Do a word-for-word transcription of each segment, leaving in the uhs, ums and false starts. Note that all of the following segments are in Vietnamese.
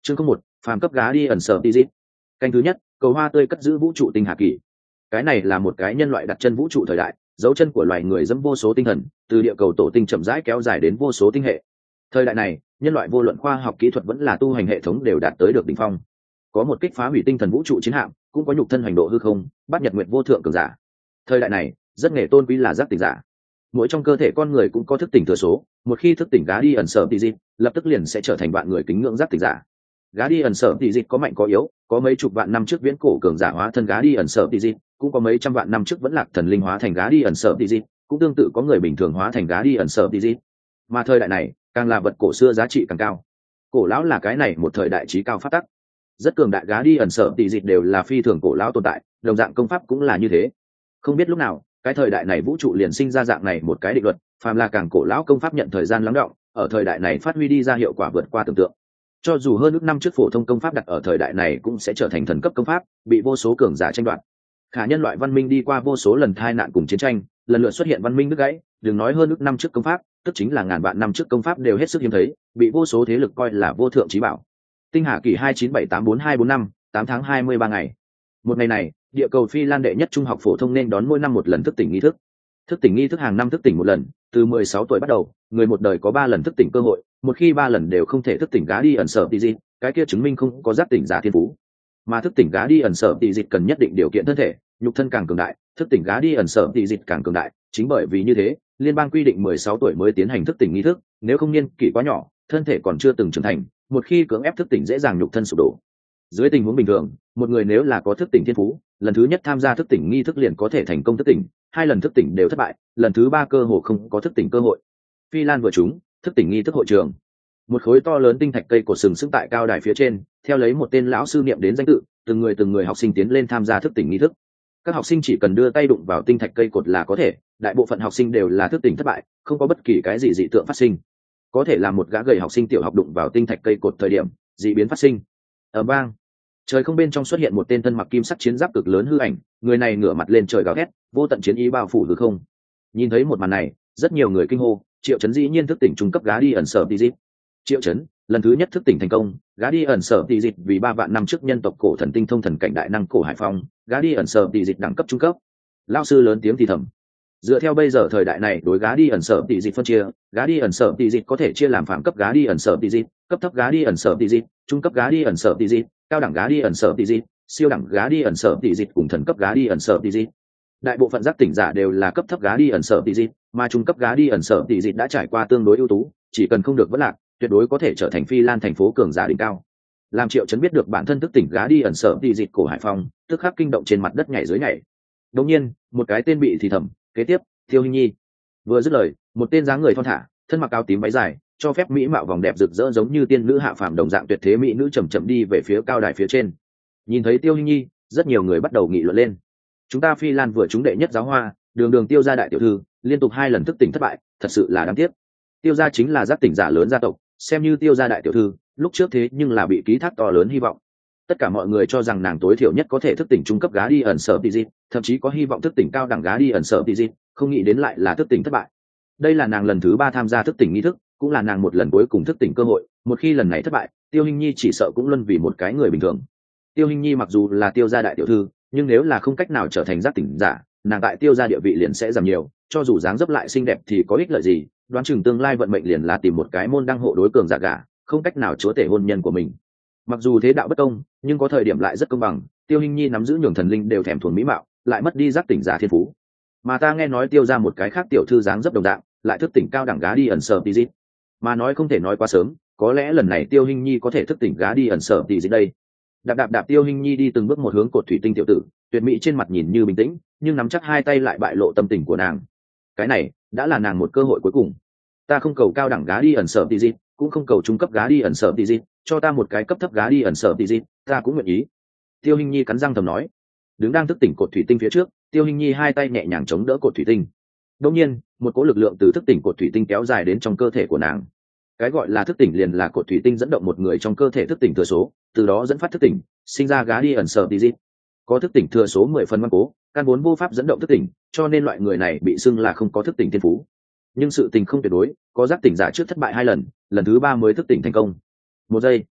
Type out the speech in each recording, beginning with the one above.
Chương không một, phàm cấp gá đi ẩn sở Tizit. Canh thứ nhất, cầu hoa tươi cất giữ vũ trụ tinh hà kỷ. Cái này là một cái nhân loại đặt chân vũ trụ thời đại, dấu chân của loài người dẫm vô số tinh thần, từ địa cầu tổ tinh chậm rãi kéo dài đến vô số tinh hệ. Thời đại này, nhân loại vô luận khoa học kỹ thuật vẫn là tu hành hệ thống đều đạt tới được đỉnh phong. Có một kích phá hủy tinh thần vũ trụ chiến hạm, cũng có nhục thân hành độ hư không, bắt nhật nguyệt vô thượng cường giả. Thời đại này, rất nghề tôn quý là giác tỉnh giả. Mỗi trong cơ thể con người cũng có thức tỉnh thừa số, một khi thức tỉnh gá đi ẩn sở Tizit, lập tức liền sẽ trở thành bạn người kính ngưỡng giác tỉnh giả. Gá đi ẩn sở Tizit có mạnh có yếu, có mấy chục vạn năm trước viễn cổ cường giả hóa thân gá đi ẩn sở Tizit, cũng có mấy trăm vạn năm trước vẫn lạc thần linh hóa thành gá đi ẩn sở Tizit, cũng tương tự có người bình thường hóa thành gá đi ẩn sở Tizit. Mà thời đại này, càng là vật cổ xưa giá trị càng cao. Cổ lão là cái này một thời đại trí cao phát tắc. Rất cường đại gá đi ẩn sở Tizit đều là phi thường cổ lão tồn tại, đồng dạng công pháp cũng là như thế. Không biết lúc nào, cái thời đại này vũ trụ liền sinh ra dạng này một cái định luật, phàm là càng cổ lão công pháp nhận thời gian lắng đọng, ở thời đại này phát huy đi ra hiệu quả vượt qua tưởng tượng. Cho dù hơn ước năm trước phổ thông công pháp đặt ở thời đại này cũng sẽ trở thành thần cấp công pháp, bị vô số cường giả tranh đoạt. Khả nhân loại văn minh đi qua vô số lần tai nạn cùng chiến tranh, lần lượt xuất hiện văn minh đứt gãy, đừng nói hơn ước năm trước công pháp, tức chính là ngàn vạn năm trước công pháp đều hết sức hiếm thấy, bị vô số thế lực coi là vô thượng chí bảo. Tinh hà kỷ hai chín bảy tám bốn hai bốn năm, tám tháng hai mươi ba ngày. Một ngày này, địa cầu Phi Lan đệ nhất trung học phổ thông nên đón mỗi năm một lần thức tỉnh nghi thức. Thức tỉnh nghi thức hàng năm thức tỉnh một lần, từ mười sáu tuổi bắt đầu, người một đời có ba lần thức tỉnh cơ hội, một khi ba lần đều không thể thức tỉnh gá đi ẩn sở Tizit, cái kia chứng minh không có giác tỉnh giả thiên phú. Mà thức tỉnh gá đi ẩn sở Tizit cần nhất định điều kiện thân thể, nhục thân càng cường đại, thức tỉnh gá đi ẩn sở Tizit càng cường đại, chính bởi vì như thế, liên bang quy định mười sáu tuổi mới tiến hành thức tỉnh nghi thức, nếu không niên kỷ quá nhỏ, thân thể còn chưa từng trưởng thành, một khi cưỡng ép thức tỉnh dễ dàng nhục thân sụp đổ. Dưới tình huống bình thường, một người nếu là có thức tỉnh thiên phú, lần thứ nhất tham gia thức tỉnh nghi thức liền có thể thành công thức tỉnh, hai lần thức tỉnh đều thất bại, lần thứ ba cơ hồ không có thức tỉnh cơ hội. Phi Lan vừa trúng, thức tỉnh nghi thức hội trường. Một khối to lớn tinh thạch cây cột sừng sững tại cao đài phía trên, theo lấy một tên lão sư niệm đến danh tự, từng người từng người học sinh tiến lên tham gia thức tỉnh nghi thức. Các học sinh chỉ cần đưa tay đụng vào tinh thạch cây cột là có thể, đại bộ phận học sinh đều là thức tỉnh thất bại, không có bất kỳ cái gì dị tượng phát sinh. Có thể là một gã gầy học sinh tiểu học đụng vào tinh thạch cây cột thời điểm, dị biến phát sinh. Ở bang, trời không bên trong xuất hiện một tên thân mặc kim sắc chiến giáp cực lớn hư ảnh, người này ngửa mặt lên trời gào thét, vô tận chiến ý bao phủ hư không. Nhìn thấy một màn này, rất nhiều người kinh hô, Triệu Chấn dĩ nhiên thức tỉnh trung cấp gá đi ẩn sở Tizit. Triệu Chấn, lần thứ nhất thức tỉnh thành công, gá đi ẩn sở Tizit vì ba vạn năm trước nhân tộc cổ thần tinh thông thần cảnh đại năng cổ Hải Phong, gá đi ẩn sở Tizit đẳng cấp trung cấp. Lão sư lớn tiếng thì thầm. Dựa theo bây giờ thời đại này đối gá đi ẩn sở Tizit phân chia, gá đi ẩn sở Tizit có thể chia làm phạm cấp gá đi ẩn sở Tizit, cấp thấp gá đi ẩn sở Tizit, trung cấp gá đi ẩn sở Tizit, cao đẳng gá đi ẩn sở Tizit, siêu đẳng gá đi ẩn sở Tizit cùng thần cấp gá đi ẩn sở Tizit. Đại bộ phận giác tỉnh giả đều là cấp thấp gá đi ẩn sở Tizit, mà trung cấp gá đi ẩn sở Tizit đã trải qua tương đối ưu tú, chỉ cần không được vỡ lạc, tuyệt đối có thể trở thành Phi Lan thành phố cường giả đỉnh cao. Làm Triệu Chấn biết được bản thân thức tỉnh gá đi ẩn sở Tizit cổ Hải Phong, tức khắc kinh động trên mặt đất nhảy dưới nhảy. Đột nhiên, một cái tên bị thì thầm, kế tiếp, Tiêu Hinh Nhi. Vừa dứt lời, một tên dáng người thon thả, thân mặc áo tím váy dài, cho phép mỹ mạo vòng đẹp rực rỡ giống như tiên nữ hạ phàm đồng dạng tuyệt thế mỹ nữ chậm chậm đi về phía cao đài phía trên. Nhìn thấy Tiêu Hinh Nhi, rất nhiều người bắt đầu nghị luận lên. Chúng ta Phi Lan vừa trúng đệ nhất giáo hoa, đường đường Tiêu gia đại tiểu thư, liên tục hai lần thức tỉnh thất bại, thật sự là đáng tiếc. Tiêu gia chính là giác tỉnh giả lớn gia tộc, xem như Tiêu gia đại tiểu thư, lúc trước thế nhưng là bị ký thác to lớn hy vọng. Tất cả mọi người cho rằng nàng tối thiểu nhất có thể thức tỉnh trung cấp gá đi ẩn sở Tizit, thậm chí có hy vọng thức tỉnh cao đẳng gá đi ẩn sở Tizit, không nghĩ đến lại là thức tỉnh thất bại. Đây là nàng lần thứ ba tham gia thức tỉnh nghi thức, cũng là nàng một lần cuối cùng thức tỉnh cơ hội, một khi lần này thất bại, Tiêu Hinh Nhi chỉ sợ cũng luân vì một cái người bình thường. Tiêu Hinh Nhi mặc dù là Tiêu gia đại tiểu thư, nhưng nếu là không cách nào trở thành giác tỉnh giả, nàng tại Tiêu gia địa vị liền sẽ giảm nhiều, cho dù dáng dấp lại xinh đẹp thì có ích lợi gì, đoán chừng tương lai vận mệnh liền là tìm một cái môn đăng hộ đối cường giả gả, không cách nào chúa tể hôn nhân của mình. Mặc dù thế đạo bất công, nhưng có thời điểm lại rất công bằng, Tiêu Hinh Nhi nắm giữ nhường thần linh đều thèm thuồng mỹ mạo, lại mất đi giác tỉnh giả thiên phú. Mà ta nghe nói Tiêu gia một cái khác tiểu thư dáng dấp đồng dạng, lại thức tỉnh cao đẳng gá đi ẩn sở Tizit. Mà nói không thể nói quá sớm, có lẽ lần này Tiêu Hinh Nhi có thể thức tỉnh gá đi ẩn sở Tizit đây. Đạp đạp đạp Tiêu Hinh Nhi đi từng bước một hướng cột thủy tinh tiểu tử, tuyệt mỹ trên mặt nhìn như bình tĩnh, nhưng nắm chắc hai tay lại bại lộ tâm tình của nàng. Cái này đã là nàng một cơ hội cuối cùng. Ta không cầu cao đẳng gá đi ẩn sở Tizit, cũng không cầu trung cấp gá đi ẩn sở Tizit, cho ta một cái cấp thấp gá đi ẩn sở Tizit, ta cũng nguyện ý. Tiêu Hinh Nhi cắn răng thầm nói. Đứng đang thức tỉnh cột thủy tinh phía trước, Tiêu Hinh Nhi hai tay nhẹ nhàng chống đỡ cột thủy tinh. Đột nhiên, một cỗ lực lượng từ thức tỉnh cột thủy tinh kéo dài đến trong cơ thể của nàng. Cái gọi là thức tỉnh liền là cột thủy tinh dẫn động một người trong cơ thể thức tỉnh thừa số, từ đó dẫn phát thức tỉnh, sinh ra gá đi ẩn sở Tizit. Có thức tỉnh thừa số mười phần ngoan cố, căn vốn vô pháp dẫn động thức tỉnh, cho nên loại người này bị xưng là không có thức tỉnh thiên phú. Nhưng sự tình không tuyệt đối, có giác tỉnh giả trước thất bại hai lần, lần thứ ba mới thức tỉnh thành công. Một giây,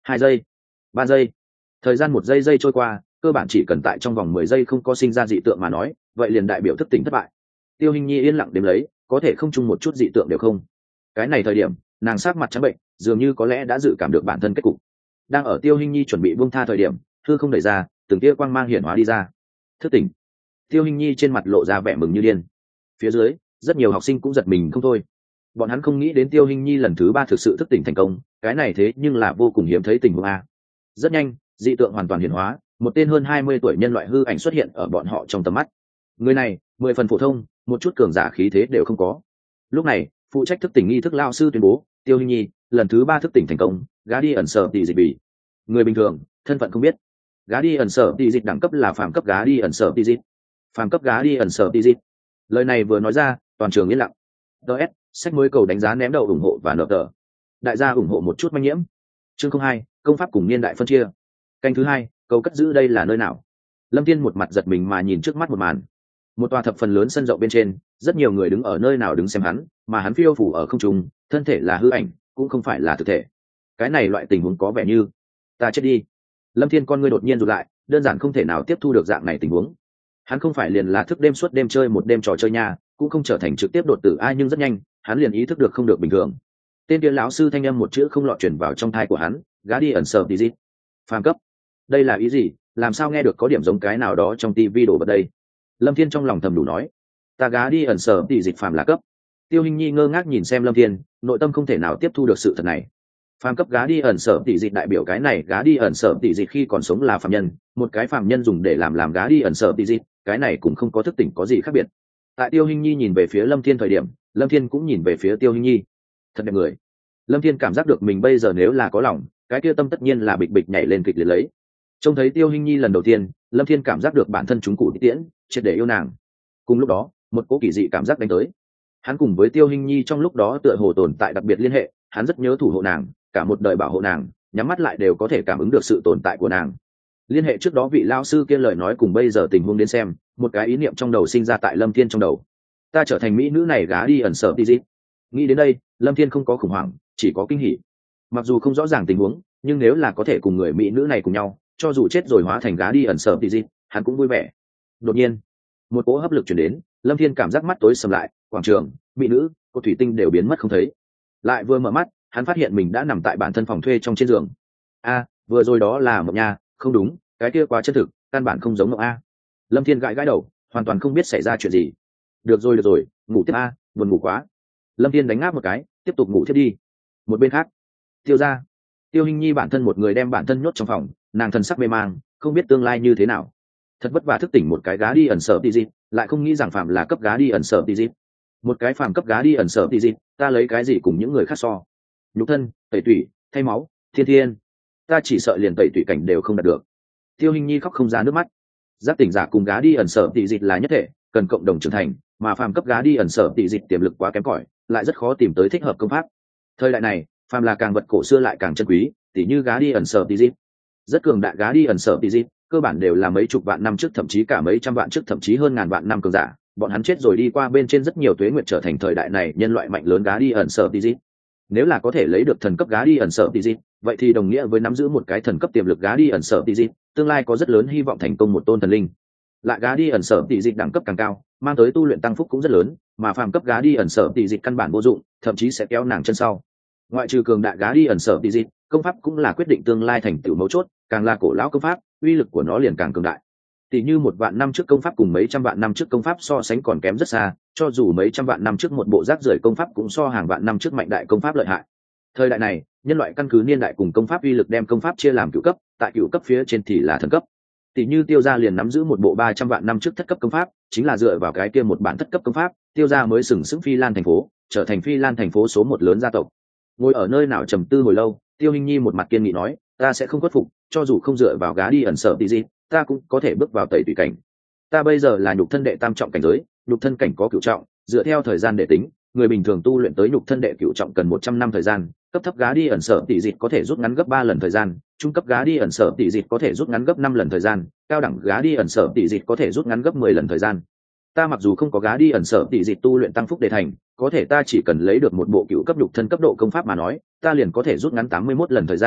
hai giây, ba giây, thời gian một giây giây trôi qua, cơ bản chỉ cần tại trong vòng mười giây không có sinh ra dị tượng mà nói, vậy liền đại biểu thức tỉnh thất bại. Tiêu Hình Nhi yên lặng đếm lấy, có thể không chung một chút dị tượng đều không. Cái này thời điểm, nàng sắc mặt trắng bệnh, dường như có lẽ đã dự cảm được bản thân kết cục. Đang ở Tiêu Hình Nhi chuẩn bị buông tha thời điểm, hư không đẩy ra, từng tia quang mang hiển hóa đi ra. Thức tỉnh. Tiêu Hình Nhi trên mặt lộ ra vẻ mừng như điên. Phía dưới, rất nhiều học sinh cũng giật mình không thôi. Bọn hắn không nghĩ đến Tiêu Hình Nhi lần thứ ba thực sự thức tỉnh thành công, cái này thế nhưng là vô cùng hiếm thấy tình huống a. Rất nhanh, dị tượng hoàn toàn hiển hóa, một tên hơn hai mươi tuổi nhân loại hư ảnh xuất hiện ở bọn họ trong tầm mắt. Người này, mười phần phổ thông, một chút cường giả khí thế đều không có. Lúc này, phụ trách thức tỉnh nghi thức lao sư tuyên bố, Tiêu Hình Nhi lần thứ ba thức tỉnh thành công, gá đi ẩn sở tỷ dịch bị. Người bình thường, thân phận không biết. Gá đi ẩn sở tỷ dịch đẳng cấp là phàm cấp gá đi ẩn sở tỷ dịch. Phàm cấp gá đi ẩn sở tỷ dịch. Lời này vừa nói ra, toàn trường yên lặng. ds sách mới cầu đánh giá ném đầu ủng hộ và nợ tờ. Đại gia ủng hộ một chút manh nhiễm. Chương không hai, công pháp cùng niên đại phân chia. Canh thứ hai, cầu cất giữ đây là nơi nào? Lâm Thiên một mặt giật mình mà nhìn trước mắt một màn. Một tòa thập phần lớn sân rộng bên trên, rất nhiều người đứng ở nơi nào đứng xem hắn, mà hắn phiêu phủ ở không trung, thân thể là hư ảnh, cũng không phải là thực thể. Cái này loại tình huống có vẻ như ta chết đi. Lâm Thiên con ngươi đột nhiên rụt lại, đơn giản không thể nào tiếp thu được dạng này tình huống. Hắn không phải liền là thức đêm suốt đêm chơi một đêm trò chơi nha, cũng không trở thành trực tiếp đột tử ai, nhưng rất nhanh, hắn liền ý thức được không được bình thường. Tên kia lão sư thanh âm một chữ không lọt truyền vào trong tai của hắn, gá đi ẩn sở tí gì? Phàm cấp. Đây là ý gì? Làm sao nghe được có điểm giống cái nào đó trong tivi đổ vào đây? Lâm Thiên trong lòng thầm đủ nói, ta gá đi ẩn sở tỷ dịch phàm là cấp. Tiêu Hình Nhi ngơ ngác nhìn xem Lâm Thiên, nội tâm không thể nào tiếp thu được sự thật này. Phàm cấp gá đi ẩn sở tỷ dịch đại biểu cái này gá đi ẩn sở tỷ dịch khi còn sống là phàm nhân, một cái phàm nhân dùng để làm làm gá đi ẩn sở tỷ dịch, cái này cũng không có thức tỉnh có gì khác biệt. Tại Tiêu Hình Nhi nhìn về phía Lâm Thiên thời điểm, Lâm Thiên cũng nhìn về phía Tiêu Hình Nhi. Thật đẹp người. Lâm Thiên cảm giác được mình bây giờ nếu là có lòng, cái kia tâm tất nhiên là bịch bịch nhảy lên kịch liệt lấy. Trông thấy Tiêu Hình Nhi lần đầu tiên, Lâm Thiên cảm giác được bản thân chúng cụ tiễn, triệt để yêu nàng. Cùng lúc đó, một cỗ kỳ dị cảm giác đánh tới. Hắn cùng với Tiêu Hình Nhi trong lúc đó tựa hồ tồn tại đặc biệt liên hệ, hắn rất nhớ thủ hộ nàng, cả một đời bảo hộ nàng, nhắm mắt lại đều có thể cảm ứng được sự tồn tại của nàng. Liên hệ trước đó vị lao sư kia lời nói cùng bây giờ tình huống đến xem, một cái ý niệm trong đầu sinh ra tại Lâm Thiên trong đầu. Ta trở thành mỹ nữ này gá đi ẩn sở tí gì? Nghĩ đến đây, Lâm Thiên không có khủng hoảng, chỉ có kinh hỉ. Mặc dù không rõ ràng tình huống, nhưng nếu là có thể cùng người mỹ nữ này cùng nhau, cho dù chết rồi hóa thành gá đi ẩn sở tí gì, hắn cũng vui vẻ. Đột nhiên, một cỗ hấp lực truyền đến, Lâm Thiên cảm giác mắt tối sầm lại, quảng trường, mỹ nữ, cô thủy tinh đều biến mất không thấy. Lại vừa mở mắt, hắn phát hiện mình đã nằm tại bản thân phòng thuê trong trên giường. A, vừa rồi đó là mộng nha, không đúng, cái kia quá chân thực, căn bản không giống mộng a. Lâm Thiên gãi gãi đầu, hoàn toàn không biết xảy ra chuyện gì. Được rồi được rồi, ngủ tiếp a, buồn ngủ quá. Lâm Thiên đánh ngáp một cái, tiếp tục ngủ tiếp đi. Một bên khác, Tiêu gia, Tiêu Hình Nhi bản thân một người đem bản thân nhốt trong phòng, nàng thân sắc mê mang, không biết tương lai như thế nào. Thật vất vả thức tỉnh một cái gá đi ẩn sở tí gì, lại không nghĩ rằng phạm là cấp gá đi ẩn sở tí gì. Một cái phạm cấp gá đi ẩn sở tí gì, ta lấy cái gì cùng những người khác so? Nhục thân, tẩy tủy, thay máu, thiên thiên, ta chỉ sợ liền tẩy tủy cảnh đều không đạt được. Tiêu Hình Nhi khóc không ra nước mắt. Giác tỉnh giả cùng gá đi ẩn sở tỷ dịch là nhất thể, cần cộng đồng trưởng thành, mà phàm cấp gá đi ẩn sở tỷ dịch tiềm lực quá kém cỏi, lại rất khó tìm tới thích hợp công pháp. Thời đại này, phàm là càng vật cổ xưa lại càng chân quý, tỉ như gá đi ẩn sở tỷ dịch. Rất cường đại gá đi ẩn sở tỷ dịch, cơ bản đều là mấy chục vạn năm trước, thậm chí cả mấy trăm vạn trước, thậm chí hơn ngàn vạn năm cường giả, bọn hắn chết rồi đi qua bên trên rất nhiều tuế nguyệt trở thành thời đại này nhân loại mạnh lớn gá đi ẩn sở tỷ dịch. Nếu là có thể lấy được thần cấp gá đi ẩn sở tỷ dịch, vậy thì đồng nghĩa với nắm giữ một cái thần cấp tiềm lực gá đi ẩn sở tỷ dịch, tương lai có rất lớn hy vọng thành công một tôn thần linh. Lại gá đi ẩn sở tỷ dịch đẳng cấp càng cao, mang tới tu luyện tăng phúc cũng rất lớn, mà phàm cấp gá đi ẩn sở tỷ dịch căn bản vô dụng, thậm chí sẽ kéo nàng chân sau. Ngoại trừ cường đại gá đi ẩn sở tỷ dịch, công pháp cũng là quyết định tương lai thành tựu mấu chốt, càng là cổ lão công pháp, uy lực của nó liền càng cường đại. Tỷ như một vạn năm trước công pháp cùng mấy trăm vạn năm trước công pháp so sánh còn kém rất xa, cho dù mấy trăm vạn năm trước một bộ rác rưởi công pháp cũng so hàng vạn năm trước mạnh đại công pháp lợi hại. Thời đại này, nhân loại căn cứ niên đại cùng công pháp uy lực đem công pháp chia làm cửu cấp, tại cửu cấp phía trên thì là thần cấp. Tỷ như Tiêu gia liền nắm giữ một bộ ba trăm vạn năm trước thất cấp công pháp, chính là dựa vào cái kia một bản thất cấp công pháp, Tiêu gia mới sừng sững Phi Lan thành phố, trở thành Phi Lan thành phố số một lớn gia tộc. Ngồi ở nơi nào trầm tư hồi lâu, Tiêu Hình Nhi một mặt kiên nghị nói, ta sẽ không khuất phục, cho dù không dựa vào gá đi ẩn sở tí gì, ta cũng có thể bước vào tẩy tùy cảnh. Ta bây giờ là nhục thân đệ tam trọng cảnh giới, nhục thân cảnh có cửu trọng, dựa theo thời gian để tính, người bình thường tu luyện tới nhục thân đệ cửu trọng cần một trăm năm thời gian, cấp thấp gá đi ẩn sở tỷ dịch có thể rút ngắn gấp ba lần thời gian, trung cấp gá đi ẩn sở tỷ dịch có thể rút ngắn gấp năm lần thời gian, cao đẳng gá đi ẩn sở tỷ dịch có thể rút ngắn gấp mười lần thời gian. Ta mặc dù không có gá đi ẩn sở tỷ dịch tu luyện tăng phúc để thành, có thể ta chỉ cần lấy được một bộ cửu cấp nhục thân cấp độ công pháp mà nói, ta liền có thể rút ngắn tám mươi mốt lần thời gian,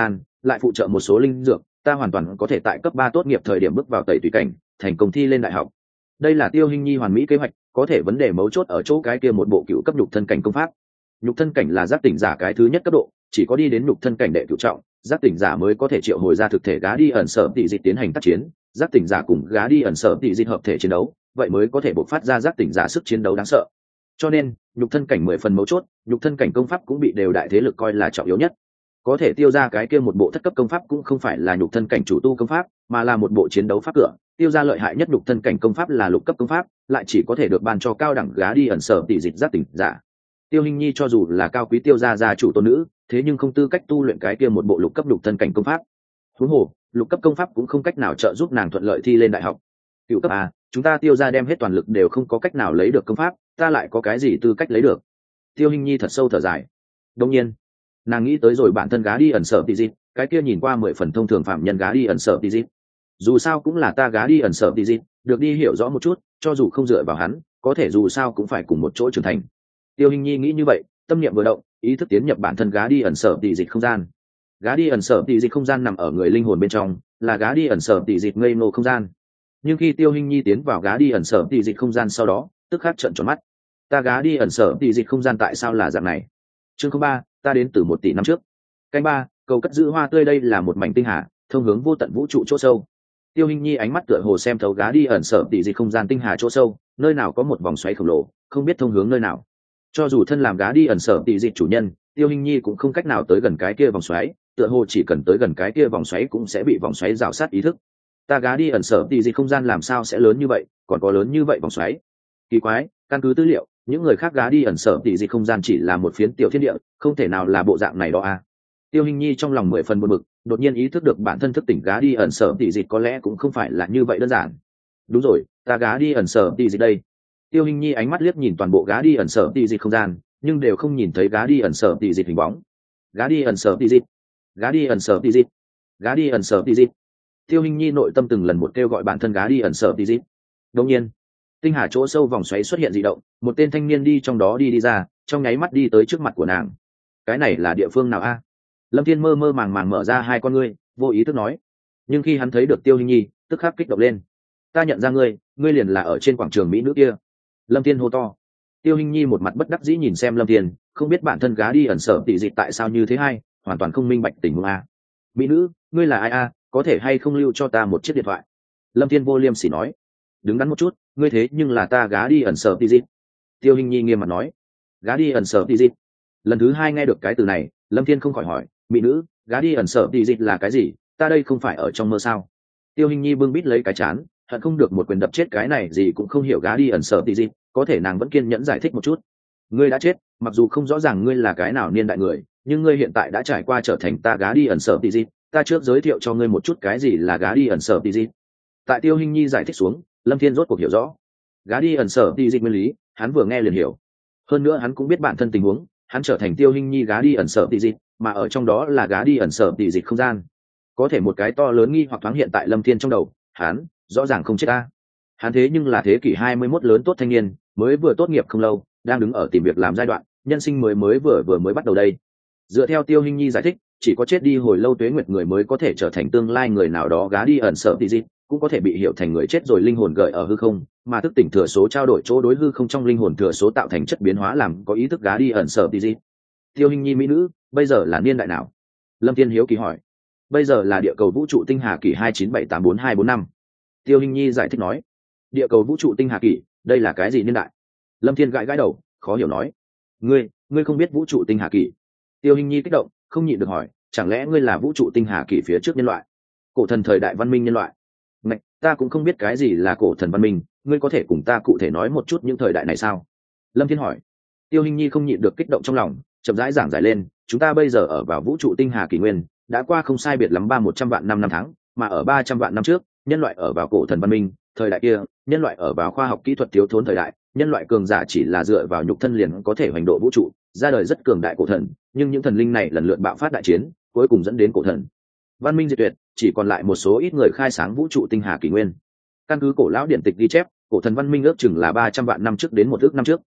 lại phụ trợ một số linh dược, ta hoàn toàn có thể tại cấp ba tốt nghiệp thời điểm bước vào tẩy tùy cảnh, thành công thi lên đại học. Đây là Tiêu Hinh Nhi hoàn mỹ kế hoạch, có thể vấn đề mấu chốt ở chỗ cái kia một bộ cựu cấp nhục thân cảnh công pháp. Nhục thân cảnh là giác tỉnh giả cái thứ nhất cấp độ, chỉ có đi đến nhục thân cảnh đệ cửu trọng, giác tỉnh giả mới có thể triệu hồi ra thực thể gá đi ẩn sở tỷ dịch tiến hành tác chiến, giác tỉnh giả cùng gá đi ẩn sở tỷ dịch hợp thể chiến đấu, vậy mới có thể bộc phát ra giác tỉnh giả sức chiến đấu đáng sợ. Cho nên, nhục thân cảnh mười phần mấu chốt, nhục thân cảnh công pháp cũng bị đều đại thế lực coi là trọng yếu nhất. Có thể tiêu ra cái kia một bộ thất cấp công pháp cũng không phải là nhục thân cảnh chủ tu công pháp, mà là một bộ chiến đấu pháp cửa. Tiêu ra lợi hại nhất nhục thân cảnh công pháp là lục cấp công pháp, lại chỉ có thể được ban cho cao đẳng gá đi ẩn sở tỷ dịch giác tỉnh giả. Tiêu Hinh Nhi cho dù là cao quý tiêu gia gia chủ tôn nữ, thế nhưng không tư cách tu luyện cái kia một bộ lục cấp nhục thân cảnh công pháp. Huống hồ, lục cấp công pháp cũng không cách nào trợ giúp nàng thuận lợi thi lên đại học. Cựu cấp a, chúng ta Tiêu gia đem hết toàn lực đều không có cách nào lấy được công pháp, ta lại có cái gì tư cách lấy được? Tiêu Hinh Nhi thật sâu thở dài. Đương nhiên, nàng nghĩ tới rồi bản thân gá đi ẩn sở tỷ dịch, cái kia nhìn qua mười phần thông thường phạm nhân gá đi ẩn sở tỷ dịch. Dù sao cũng là ta gá đi ẩn sở tỷ dịch, được đi hiểu rõ một chút, cho dù không dựa vào hắn, có thể dù sao cũng phải cùng một chỗ trưởng thành. Tiêu Hinh Nhi nghĩ như vậy, tâm niệm vừa động, ý thức tiến nhập bản thân gá đi ẩn sở tỷ dịch không gian. Gá đi ẩn sở tỷ dịch không gian nằm ở người linh hồn bên trong, là gá đi ẩn sở tỷ dịch ngây ngô không gian. Nhưng khi Tiêu Hinh Nhi tiến vào gá đi ẩn sở tỷ dịch không gian sau đó, tức khắc trợn tròn mắt. Ta gá đi ẩn sở tỷ dịch không gian tại sao là dạng này? Chương không ba, ta đến từ một tỷ năm trước. Canh ba, cầu cất giữ hoa tươi đây là một mảnh tinh hà, thông hướng vô tận vũ trụ chỗ sâu. Tiêu Hinh Nhi ánh mắt tựa hồ xem thấu gá đi ẩn sở tỷ dịch không gian tinh hà chỗ sâu, nơi nào có một vòng xoáy khổng lồ, không biết thông hướng nơi nào. Cho dù thân làm gá đi ẩn sở tỷ dịch chủ nhân, Tiêu Hinh Nhi cũng không cách nào tới gần cái kia vòng xoáy, tựa hồ chỉ cần tới gần cái kia vòng xoáy cũng sẽ bị vòng xoáy rào sát ý thức. Ta gá đi ẩn sở tỷ dịch không gian làm sao sẽ lớn như vậy, còn có lớn như vậy vòng xoáy? Kỳ quái, căn cứ tư liệu, những người khác gá đi ẩn sở tỷ dịch không gian chỉ là một phiến tiểu thiên địa, không thể nào là bộ dạng này đó à? Tiêu Hinh Nhi trong lòng mười phần buồn bực, đột nhiên ý thức được bản thân thức tỉnh gá đi ẩn sở tỷ dịch có lẽ cũng không phải là như vậy đơn giản. Đúng rồi, ta gá đi ẩn sở tỷ dịch đây. Tiêu Hinh Nhi ánh mắt liếc nhìn toàn bộ gá đi ẩn sở tỷ dịch không gian, nhưng đều không nhìn thấy gá đi ẩn sở tỷ dịch hình bóng. Gá đi ẩn sở tỷ dịch, gá đi ẩn sở tỷ dịch, gá đi ẩn sở tỷ dịch. Tiêu Hinh Nhi nội tâm từng lần một kêu gọi bản thân gá đi ẩn sở tỷ dịch. Đột nhiên, tinh hà chỗ sâu vòng xoáy xuất hiện dị động, một tên thanh niên đi trong đó đi đi ra, trong nháy mắt đi tới trước mặt của nàng. Cái này là địa phương nào a? Lâm Thiên mơ mơ màng màng mở ra hai con ngươi, vô ý thức nói. Nhưng khi hắn thấy được Tiêu Hinh Nhi, tức khắc kích động lên. Ta nhận ra ngươi, ngươi liền là ở trên quảng trường mỹ nữ kia. Lâm Thiên hô to. Tiêu Hinh Nhi một mặt bất đắc dĩ nhìn xem Lâm Thiên, không biết bản thân gá đi ẩn sở tỷ dịch tại sao như thế hay, hoàn toàn không minh bạch tình huống a. Mỹ nữ, ngươi là ai a, có thể hay không lưu cho ta một chiếc điện thoại? Lâm Thiên vô liêm sỉ nói. Đứng đắn một chút, ngươi thế nhưng là ta gá đi ẩn sở tỷ dịch. Tiêu Hinh Nhi nghiêm mặt nói. Gá đi ẩn sở tỷ dịch. Lần thứ hai nghe được cái từ này, Lâm Thiên không khỏi hỏi, mỹ nữ, gá đi ẩn sở tỷ dịch là cái gì? Ta đây không phải ở trong mơ sao? Tiêu Hinh Nhi bưng bít lấy cái chán, hận không được một quyền đập chết cái này gì cũng không hiểu gá đi ẩn sở tỷ dịch, có thể nàng vẫn kiên nhẫn giải thích một chút. Ngươi đã chết, mặc dù không rõ ràng ngươi là cái nào niên đại người, nhưng ngươi hiện tại đã trải qua trở thành ta gá đi ẩn sở tỷ dịch, ta trước giới thiệu cho ngươi một chút cái gì là gá đi ẩn sở tỷ dịch. Tại Tiêu Hinh Nhi giải thích xuống, Lâm Thiên rốt cuộc hiểu rõ. Gá đi ẩn sở tỷ dịch nguyên lý, hắn vừa nghe liền hiểu. Hơn nữa hắn cũng biết bản thân tình huống, hắn trở thành Tiêu Hinh Nhi gá đi ẩn sở tỷ dịch, mà ở trong đó là gá đi ẩn sở tỷ dịch không gian. Có thể một cái to lớn nghi hoặc thoáng hiện tại Lâm Thiên trong đầu, hắn rõ ràng không chết ta. Hắn thế nhưng là thế kỷ hai mươi mốt lớn tốt thanh niên, mới vừa tốt nghiệp không lâu, đang đứng ở tìm việc làm giai đoạn, nhân sinh mới mới vừa vừa mới bắt đầu đây. Dựa theo Tiêu Hinh Nhi giải thích, chỉ có chết đi hồi lâu tuế nguyệt người mới có thể trở thành tương lai người nào đó gá đi ẩn sở tỷ dịch, cũng có thể bị hiểu thành người chết rồi linh hồn gợi ở hư không, mà thức tỉnh thừa số trao đổi chỗ đối hư không trong linh hồn thừa số tạo thành chất biến hóa làm có ý thức gá đi ẩn sở tỷ dịch. Tiêu Hinh Nhi mỹ nữ, bây giờ là niên đại nào? Lâm Thiên hiếu kỳ hỏi. Bây giờ là địa cầu vũ trụ tinh hà kỷ hai chín bảy tám bốn hai bốn năm. Tiêu Hinh Nhi giải thích nói. Địa cầu vũ trụ tinh hà kỷ, đây là cái gì niên đại? Lâm Thiên gãi gãi đầu, khó hiểu nói. Ngươi, ngươi không biết vũ trụ tinh hà kỷ? Tiêu Hinh Nhi kích động, không nhịn được hỏi, chẳng lẽ ngươi là vũ trụ tinh hà kỷ phía trước nhân loại? Cổ thần thời đại văn minh nhân loại? Ngạch, ta cũng không biết cái gì là cổ thần văn minh, ngươi có thể cùng ta cụ thể nói một chút những thời đại này sao? Lâm Thiên hỏi. Tiêu Hinh Nhi không nhịn được kích động trong lòng, chậm rãi giảng giải lên, chúng ta bây giờ ở vào vũ trụ tinh hà kỷ nguyên, đã qua không sai biệt lắm ba một trăm vạn năm năm tháng, mà ở ba trăm vạn năm trước, nhân loại ở vào cổ thần văn minh, thời đại kia, nhân loại ở vào khoa học kỹ thuật thiếu thốn thời đại, nhân loại cường giả chỉ là dựa vào nhục thân liền có thể hoành độ vũ trụ, ra đời rất cường đại cổ thần, nhưng những thần linh này lần lượt bạo phát đại chiến, cuối cùng dẫn đến cổ thần văn minh diệt tuyệt, chỉ còn lại một số ít người khai sáng vũ trụ tinh hà kỷ nguyên. Căn cứ cổ lão điển tịch ghi chép, cổ thần văn minh ước chừng là ba trăm vạn năm trước đến một ước năm trước.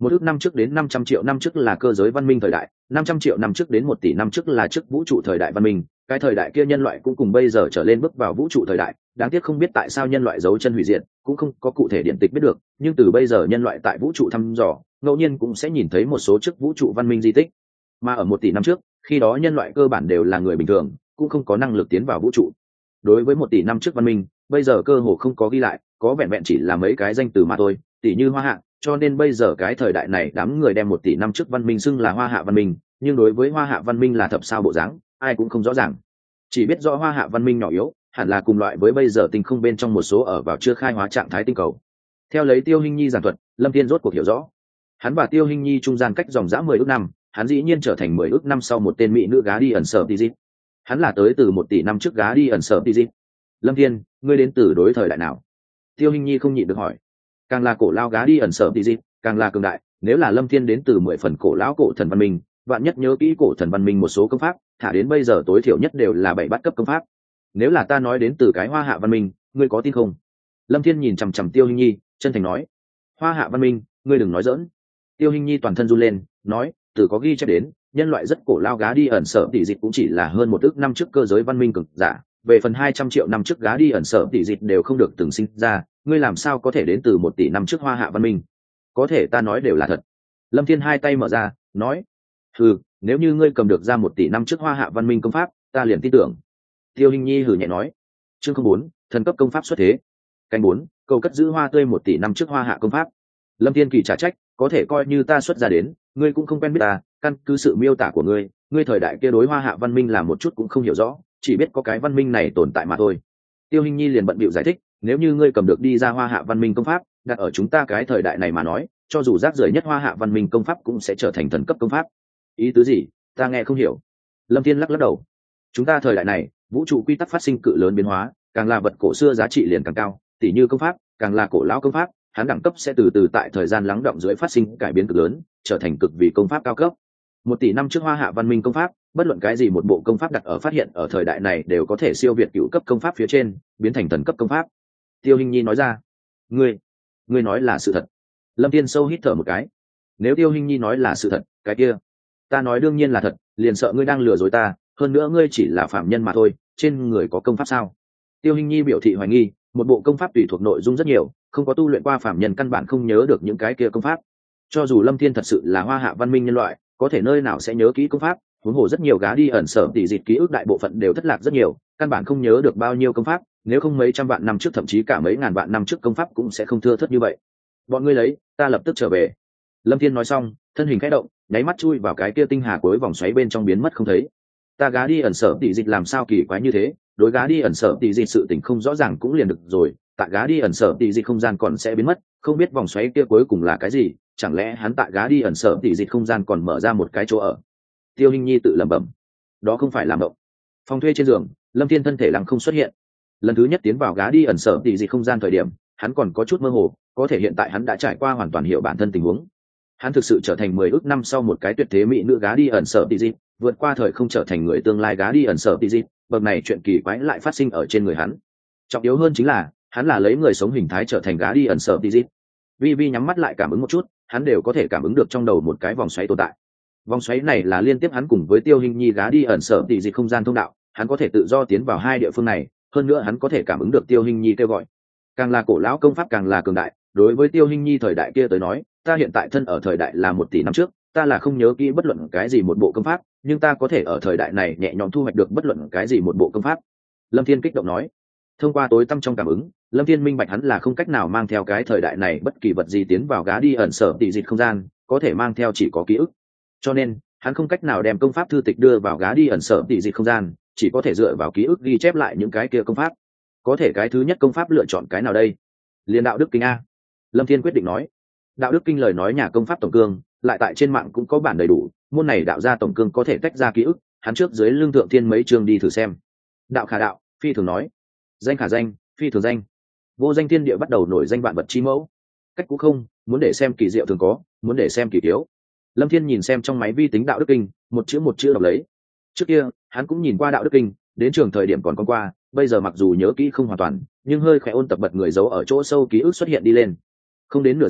Một ước năm trước đến năm trăm triệu năm trước là cơ giới văn minh thời đại, năm trăm triệu năm trước đến một tỷ năm trước là trước vũ trụ thời đại văn minh. Cái thời đại kia nhân loại cũng cùng bây giờ trở lên bước vào vũ trụ thời đại. Đáng tiếc không biết tại sao nhân loại giấu chân hủy diệt, cũng không có cụ thể điện tịch biết được. Nhưng từ bây giờ nhân loại tại vũ trụ thăm dò, ngẫu nhiên cũng sẽ nhìn thấy một số trước vũ trụ văn minh di tích. Mà ở một tỷ năm trước, khi đó nhân loại cơ bản đều là người bình thường, cũng không có năng lực tiến vào vũ trụ. Đối với một tỷ năm trước văn minh, bây giờ cơ hồ không có ghi lại, có vẹn vẹn chỉ là mấy cái danh từ mà thôi, tỷ như Hoa Hạ. Cho nên bây giờ cái thời đại này đám người đem một tỷ năm trước văn minh xưng là Hoa Hạ văn minh, nhưng đối với Hoa Hạ văn minh là thập sao bộ dáng, ai cũng không rõ ràng. Chỉ biết rõ Hoa Hạ văn minh nhỏ yếu, hẳn là cùng loại với bây giờ tinh không bên trong một số ở vào chưa khai hóa trạng thái tinh cầu. Theo lấy Tiêu Hinh Nhi giảng thuật, Lâm Thiên rốt cuộc hiểu rõ. Hắn và Tiêu Hinh Nhi trung gian cách dòng dã mười ước năm, hắn dĩ nhiên trở thành mười ước năm sau một tên mỹ nữ gá đi ẩn sở Tizit. Hắn là tới từ một tỷ năm trước gá đi ẩn sở Tizit. Lâm Thiên, ngươi đến từ đối thời đại nào? Tiêu Hinh Nhi không nhịn được hỏi. Càng là cổ lao gá đi ẩn sở Tizit, càng là cường đại. Nếu là Lâm Thiên đến từ mười phần cổ lão cổ thần văn minh, vạn nhất nhớ kỹ cổ thần văn minh một số công pháp, thả đến bây giờ tối thiểu nhất đều là bảy bát cấp công pháp. Nếu là ta nói đến từ cái Hoa Hạ văn minh, ngươi có tin không? Lâm Thiên nhìn chằm chằm Tiêu Hinh Nhi, chân thành nói. Hoa Hạ văn minh, ngươi đừng nói dỡn. Tiêu Hinh Nhi toàn thân run lên, nói, từ có ghi chép đến, nhân loại rất cổ lao gá đi ẩn sở tỷ dịch cũng chỉ là hơn một ước năm trước cơ giới văn minh cực giả. Về phần hai trăm triệu năm trước gá đi ẩn sở tỷ dịch đều không được từng sinh ra, ngươi làm sao có thể đến từ một tỷ năm trước Hoa Hạ văn minh? Có thể ta nói đều là thật. Lâm Thiên hai tay mở ra, nói, hừ, nếu như ngươi cầm được ra một tỷ năm trước Hoa Hạ văn minh công pháp, ta liền tin tưởng. Tiêu Hinh Nhi hừ nhẹ nói. Chương không bốn, thần cấp công pháp xuất thế. Canh bốn, cầu cất giữ hoa tươi một tỷ năm trước Hoa Hạ công pháp. Lâm Thiên Kỳ trả trách, có thể coi như ta xuất ra đến, ngươi cũng không quen biết ta, căn cứ sự miêu tả của ngươi, ngươi thời đại kia đối Hoa Hạ văn minh là một chút cũng không hiểu rõ, chỉ biết có cái văn minh này tồn tại mà thôi. Tiêu Hinh Nhi liền bận bịu giải thích, nếu như ngươi cầm được đi ra Hoa Hạ văn minh công pháp, đặt ở chúng ta cái thời đại này mà nói, cho dù rác rưởi nhất Hoa Hạ văn minh công pháp cũng sẽ trở thành thần cấp công pháp. Ý tứ gì? Ta nghe không hiểu. Lâm Thiên lắc lắc đầu. Chúng ta thời đại này, vũ trụ quy tắc phát sinh cự lớn biến hóa, càng là vật cổ xưa giá trị liền càng cao, tỷ như công pháp, càng là cổ lão công pháp, hắn đẳng cấp sẽ từ từ tại thời gian lắng đọng dưới phát sinh cải biến cực lớn, trở thành cực vì công pháp cao cấp. Một tỷ năm trước Hoa Hạ văn minh công pháp, bất luận cái gì một bộ công pháp đặt ở phát hiện ở thời đại này đều có thể siêu việt cựu cấp công pháp phía trên, biến thành thần cấp công pháp. Tiêu Hinh Nhi nói ra. Ngươi, ngươi nói là sự thật. Lâm Thiên sâu hít thở một cái. Nếu Tiêu Hinh Nhi nói là sự thật, cái kia, ta nói đương nhiên là thật, liền sợ ngươi đang lừa dối ta, hơn nữa ngươi chỉ là phạm nhân mà thôi, trên người có công pháp sao? Tiêu Hinh Nhi biểu thị hoài nghi, một bộ công pháp tùy thuộc nội dung rất nhiều, không có tu luyện qua phạm nhân căn bản không nhớ được những cái kia công pháp. Cho dù Lâm Thiên thật sự là Hoa Hạ văn minh nhân loại, có thể nơi nào sẽ nhớ kỹ công pháp, huống hồ rất nhiều gá đi ẩn sở tỷ dịch ký ức đại bộ phận đều thất lạc rất nhiều, căn bản không nhớ được bao nhiêu công pháp, nếu không mấy trăm vạn năm trước thậm chí cả mấy ngàn vạn năm trước công pháp cũng sẽ không thưa thớt như vậy. Bọn ngươi lấy, ta lập tức trở về. Lâm Thiên nói xong, thân hình khẽ động, nháy mắt chui vào cái kia tinh hà cuối vòng xoáy bên trong biến mất không thấy. Ta gá đi ẩn sở tỷ dịch làm sao kỳ quái như thế, đối gá đi ẩn sở tỷ dịch sự tình không rõ ràng cũng liền được rồi, tại gá đi ẩn sở tỷ dịch không gian còn sẽ biến mất, không biết vòng xoáy kia cuối cùng là cái gì, chẳng lẽ hắn tại gá đi ẩn sở tỷ dịch không gian còn mở ra một cái chỗ ở? Tiêu Hinh Nhi tự lẩm bẩm, đó không phải làm động. Phòng thuê trên giường, Lâm Thiên thân thể lặng không xuất hiện. Lần thứ nhất tiến vào gá đi ẩn sở tỷ dịch không gian thời điểm, hắn còn có chút mơ hồ, có thể hiện tại hắn đã trải qua hoàn toàn hiểu bản thân tình huống. Hắn thực sự trở thành mười ước năm sau một cái tuyệt thế mỹ nữ gá đi ẩn sở tỷ dịch, vượt qua thời không trở thành người tương lai gá đi ẩn sở tỷ dịch, bậc này chuyện kỳ quái lại phát sinh ở trên người hắn. Trọng yếu hơn chính là, hắn là lấy người sống hình thái trở thành gá đi ẩn sở tỷ dịch. Vi Vi nhắm mắt lại cảm ứng một chút, hắn đều có thể cảm ứng được trong đầu một cái vòng xoáy tồn tại. Vòng xoáy này là liên tiếp hắn cùng với Tiêu Hinh Nhi gá đi ẩn sở tỷ dịch không gian thông đạo, hắn có thể tự do tiến vào hai địa phương này, hơn nữa hắn có thể cảm ứng được Tiêu Hinh Nhi kêu gọi. Càng là cổ lão công pháp càng là cường đại, đối với Tiêu Hinh Nhi thời đại kia tới nói, ta hiện tại thân ở thời đại là một tỷ năm trước, ta là không nhớ kỹ bất luận cái gì một bộ công pháp, nhưng ta có thể ở thời đại này nhẹ nhõm thu hoạch được bất luận cái gì một bộ công pháp. Lâm Thiên kích động nói. Thông qua tối tăm trong cảm ứng, Lâm Thiên minh bạch hắn là không cách nào mang theo cái thời đại này bất kỳ vật gì tiến vào gá đi ẩn sở tỷ dịch không gian, có thể mang theo chỉ có ký ức. Cho nên, hắn không cách nào đem công pháp thư tịch đưa vào gá đi ẩn sở tỷ dịch không gian, chỉ có thể dựa vào ký ức ghi chép lại những cái kia công pháp. Có thể cái thứ nhất công pháp lựa chọn cái nào đây? Liên đạo đức kinh a. Lâm Thiên quyết định nói. Đạo đức kinh lời nói nhà công pháp tổng cương, lại tại trên mạng cũng có bản đầy đủ, môn này đạo gia tổng cương có thể tách ra ký ức, hắn trước dưới lương thượng thiên mấy chương đi thử xem. Đạo khả đạo, phi thường nói. Danh khả danh, phi thường danh. Vô danh thiên địa bắt đầu nổi danh vạn vật chi mẫu. Cách cũ không, muốn để xem kỳ diệu thường có, muốn để xem kỳ thiếu. Lâm Thiên nhìn xem trong máy vi tính đạo đức kinh, một chữ một chữ đọc lấy. Trước kia, hắn cũng nhìn qua đạo đức kinh, đến trường thời điểm còn con qua, bây giờ mặc dù nhớ kỹ không hoàn toàn, nhưng hơi khẽ ôn tập bật người giấu ở chỗ sâu ký ức xuất hiện đi lên. Không đến nửa giờ,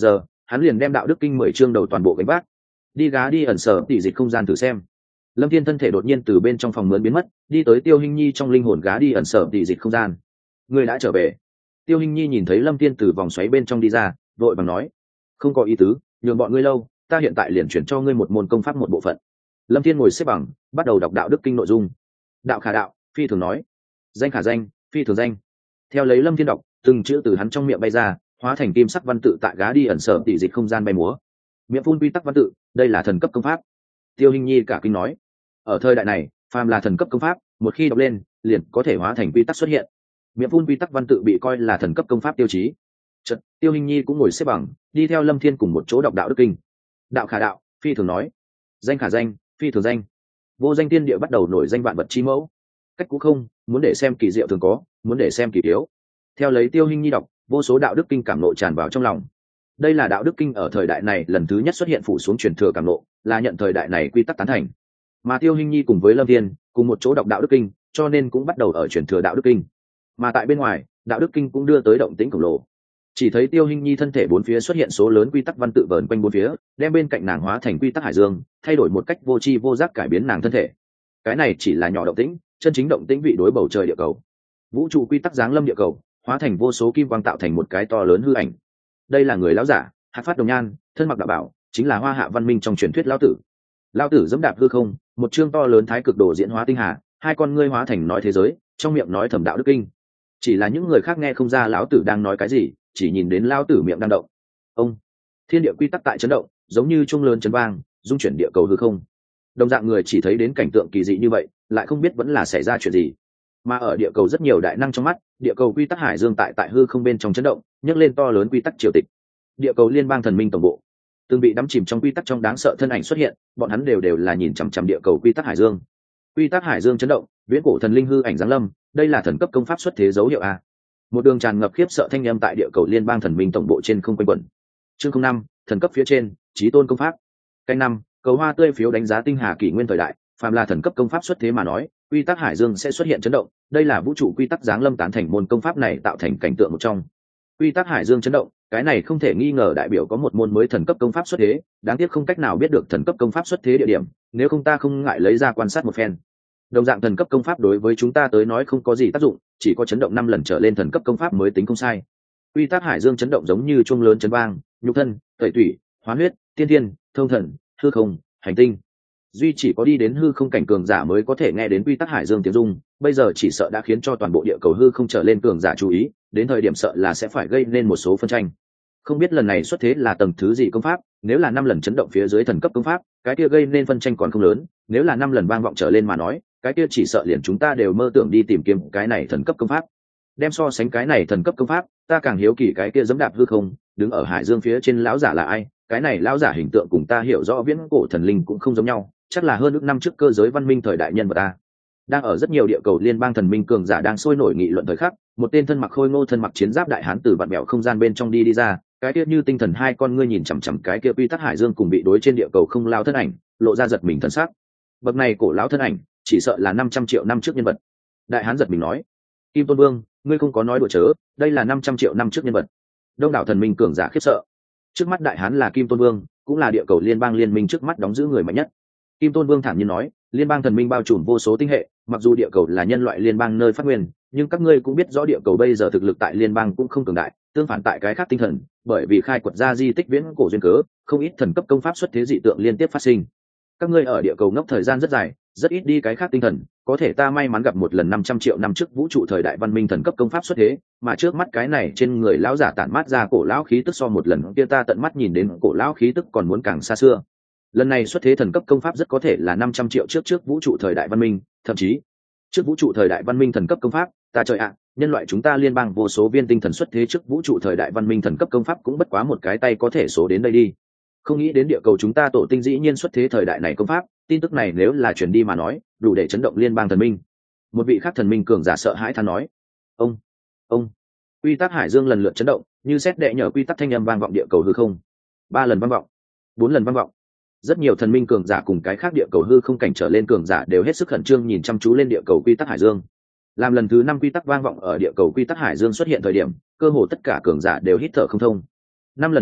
hắn liền đem đạo đức kinh mười chương đầu toàn bộ gánh vác. Đi gá đi ẩn sở tỉ dịch không gian thử xem. Lâm Thiên thân thể đột nhiên từ bên trong phòng mướn biến mất, đi tới Tiêu Hinh Nhi trong linh hồn gá đi ẩn sở tỉ dịch không gian. Ngươi đã trở về. Tiêu Hinh Nhi nhìn thấy Lâm Thiên từ vòng xoáy bên trong đi ra, vội vàng nói: không có ý tứ, nhường bọn ngươi lâu, ta hiện tại liền chuyển cho ngươi một môn công pháp một bộ phận. Lâm Thiên ngồi xếp bằng, bắt đầu đọc đạo đức kinh nội dung. Đạo khả đạo, phi thường nói. Danh khả danh, phi thường danh. Theo lấy Lâm Thiên đọc, từng chữ từ hắn trong miệng bay ra, hóa thành kim sắc văn tự tại gá đi ẩn sở tỉ dịch không gian bay múa. Miệng phun quy tắc văn tự, đây là thần cấp công pháp. Tiêu Hinh Nhi cả kinh nói: ở thời đại này, phàm là thần cấp công pháp, một khi đọc lên, liền có thể hóa thành quy tắc xuất hiện. Miệng phun quy tắc văn tự bị coi là thần cấp công pháp tiêu chí. Chợt, Tiêu Hinh Nhi cũng ngồi xếp bằng, đi theo Lâm Thiên cùng một chỗ đọc đạo đức kinh. Đạo khả đạo, phi thường nói. Danh khả danh, phi thường danh. Vô danh tiên địa bắt đầu nổi danh vạn vật chi mẫu. Cách cũ không, muốn để xem kỳ diệu thường có, muốn để xem kỳ yếu. Theo lấy Tiêu Hinh Nhi đọc, vô số đạo đức kinh cảm nộ tràn vào trong lòng. Đây là đạo đức kinh ở thời đại này lần thứ nhất xuất hiện phủ xuống truyền thừa cảm nộ, là nhận thời đại này quy tắc tán thành. Mà Tiêu Hinh Nhi cùng với Lâm Thiên cùng một chỗ đọc đạo đức kinh, cho nên cũng bắt đầu ở truyền thừa đạo đức kinh. Mà tại bên ngoài, đạo đức kinh cũng đưa tới động tĩnh khổng lồ. Chỉ thấy Tiêu Hinh Nhi thân thể bốn phía xuất hiện số lớn quy tắc văn tự vờn quanh bốn phía, đem bên cạnh nàng hóa thành quy tắc hải dương, thay đổi một cách vô tri vô giác cải biến nàng thân thể. Cái này chỉ là nhỏ động tĩnh, chân chính động tĩnh vị đối bầu trời địa cầu. Vũ trụ quy tắc giáng lâm địa cầu, hóa thành vô số kim quang tạo thành một cái to lớn hư ảnh. Đây là người lão giả, hạt phát đồng nhan, thân mặc đạo bảo, chính là Hoa Hạ văn minh trong truyền thuyết lão tử. Lão tử dẫm đạp hư không, một chương to lớn thái cực đồ diễn hóa tinh hà, hai con ngươi hóa thành nói thế giới, trong miệng nói thẩm đạo đức kinh. Chỉ là những người khác nghe không ra lão tử đang nói cái gì, chỉ nhìn đến lão tử miệng đang động. Ông, thiên địa quy tắc tại chấn động, giống như chuông lớn chấn vang, dung chuyển địa cầu hư không. Đồng dạng người chỉ thấy đến cảnh tượng kỳ dị như vậy, lại không biết vẫn là xảy ra chuyện gì. Mà ở địa cầu rất nhiều đại năng trong mắt, địa cầu quy tắc hải dương tại tại hư không bên trong chấn động, nhấc lên to lớn quy tắc triều tịch. Địa cầu liên bang thần minh tổng bộ, từng bị đắm chìm trong quy tắc trong đáng sợ thân ảnh xuất hiện, bọn hắn đều đều là nhìn chằm chằm địa cầu quy tắc hải dương. Quy tắc hải dương chấn động, viễn cổ thần linh hư ảnh giáng lâm, đây là thần cấp công pháp xuất thế dấu hiệu a. Một đường tràn ngập khiếp sợ thanh âm tại địa cầu liên bang thần minh tổng bộ trên không quanh quẩn. Chương không năm, thần cấp phía trên, chí tôn công pháp. Canh năm, cầu hoa tươi phiếu đánh giá tinh hà kỷ nguyên thời đại, phàm là thần cấp công pháp xuất thế mà nói, quy tắc hải dương sẽ xuất hiện chấn động, đây là vũ trụ quy tắc giáng lâm tán thành môn công pháp này tạo thành cảnh tượng một trong. Quy tắc hải dương chấn động, cái này không thể nghi ngờ đại biểu có một môn mới thần cấp công pháp xuất thế, đáng tiếc không cách nào biết được thần cấp công pháp xuất thế địa điểm, nếu không ta không ngại lấy ra quan sát một phen. Đồng dạng thần cấp công pháp đối với chúng ta tới nói không có gì tác dụng, chỉ có chấn động năm lần trở lên thần cấp công pháp mới tính không sai. Quy tắc hải dương chấn động giống như chuông lớn chấn vang, nhục thân, tẩy tủy, hóa huyết, tiên thiên, thông thần, hư không, hành tinh. Duy chỉ có đi đến hư không cảnh cường giả mới có thể nghe đến quy tắc hải dương tiếng dung, bây giờ chỉ sợ đã khiến cho toàn bộ địa cầu hư không trở lên cường giả chú ý, đến thời điểm sợ là sẽ phải gây nên một số phân tranh. Không biết lần này xuất thế là tầng thứ gì công pháp, nếu là năm lần chấn động phía dưới thần cấp công pháp, cái kia gây nên phân tranh còn không lớn, nếu là năm lần vang vọng trở lên mà nói, cái kia chỉ sợ liền chúng ta đều mơ tưởng đi tìm kiếm cái này thần cấp công pháp. Đem so sánh cái này thần cấp công pháp, ta càng hiếu kỳ cái kia giẫm đạp hư không, đứng ở hải dương phía trên lão giả là ai, cái này lão giả hình tượng cùng ta hiểu rõ viễn cổ thần linh cũng không giống nhau, chắc là hơn ước năm trước cơ giới văn minh thời đại nhân vật ta. Đang ở rất nhiều địa cầu liên bang thần minh cường giả đang sôi nổi nghị luận thời khắc, một tên thân mặc khôi ngô thân mặc chiến giáp đại hán từ vạn mẹo không gian bên trong đi đi ra, cái kia như tinh thần hai con ngươi nhìn chằm chằm cái kia quy tắc hải dương cùng bị đối trên địa cầu không lao thân ảnh, lộ ra giật mình thân sắc. Bậc này cổ lão thân ảnh, chỉ sợ là năm trăm triệu năm trước nhân vật. Đại hán giật mình nói: Kim Tôn Vương, ngươi không có nói đùa chớ, đây là năm trăm triệu năm trước nhân vật. Đông đảo thần minh cường giả khiếp sợ. Trước mắt đại hán là Kim Tôn Vương, cũng là địa cầu liên bang liên minh trước mắt đóng giữ người mạnh nhất. Kim Tôn Vương thản nhiên nói: liên bang thần minh bao trùm vô số tinh hệ, mặc dù địa cầu là nhân loại liên bang nơi phát nguyên, nhưng các ngươi cũng biết rõ địa cầu bây giờ thực lực tại liên bang cũng không cường đại, tương phản tại cái khác tinh thần, bởi vì khai quật ra di tích viễn cổ duyên cớ, không ít thần cấp công pháp xuất thế dị tượng liên tiếp phát sinh. Các ngươi ở địa cầu ngốc thời gian rất dài, rất ít đi cái khác tinh thần, có thể ta may mắn gặp một lần năm trăm triệu năm trước vũ trụ thời đại văn minh thần cấp công pháp xuất thế, mà trước mắt cái này trên người lão giả tản mát ra cổ lão khí tức so một lần kia ta tận mắt nhìn đến cổ lão khí tức còn muốn càng xa xưa. Lần này xuất thế thần cấp công pháp rất có thể là năm trăm triệu trước trước vũ trụ thời đại văn minh, thậm chí trước vũ trụ thời đại văn minh thần cấp công pháp, ta trời ạ, nhân loại chúng ta liên bang vô số viên tinh thần xuất thế trước vũ trụ thời đại văn minh thần cấp công pháp cũng bất quá một cái tay có thể số đến đây đi. Không nghĩ đến địa cầu chúng ta tổ tinh dĩ nhiên xuất thế thời đại này công pháp, tin tức này nếu là truyền đi mà nói, đủ để chấn động liên bang thần minh. Một vị khác thần minh cường giả sợ hãi than nói: ông ông quy tắc hải dương lần lượt chấn động, như sét đệ nhờ quy tắc thanh âm vang vọng địa cầu hư không. Ba lần vang vọng, bốn lần vang vọng. Rất nhiều thần minh cường giả cùng cái khác địa cầu hư không cảnh trở lên cường giả đều hết sức khẩn trương nhìn chăm chú lên địa cầu quy tắc hải dương. Làm lần thứ năm quy tắc vang vọng ở địa cầu quy tắc hải dương xuất hiện thời điểm, cơ hồ tất cả cường giả đều hít thở không thông. Năm lần vang vọng,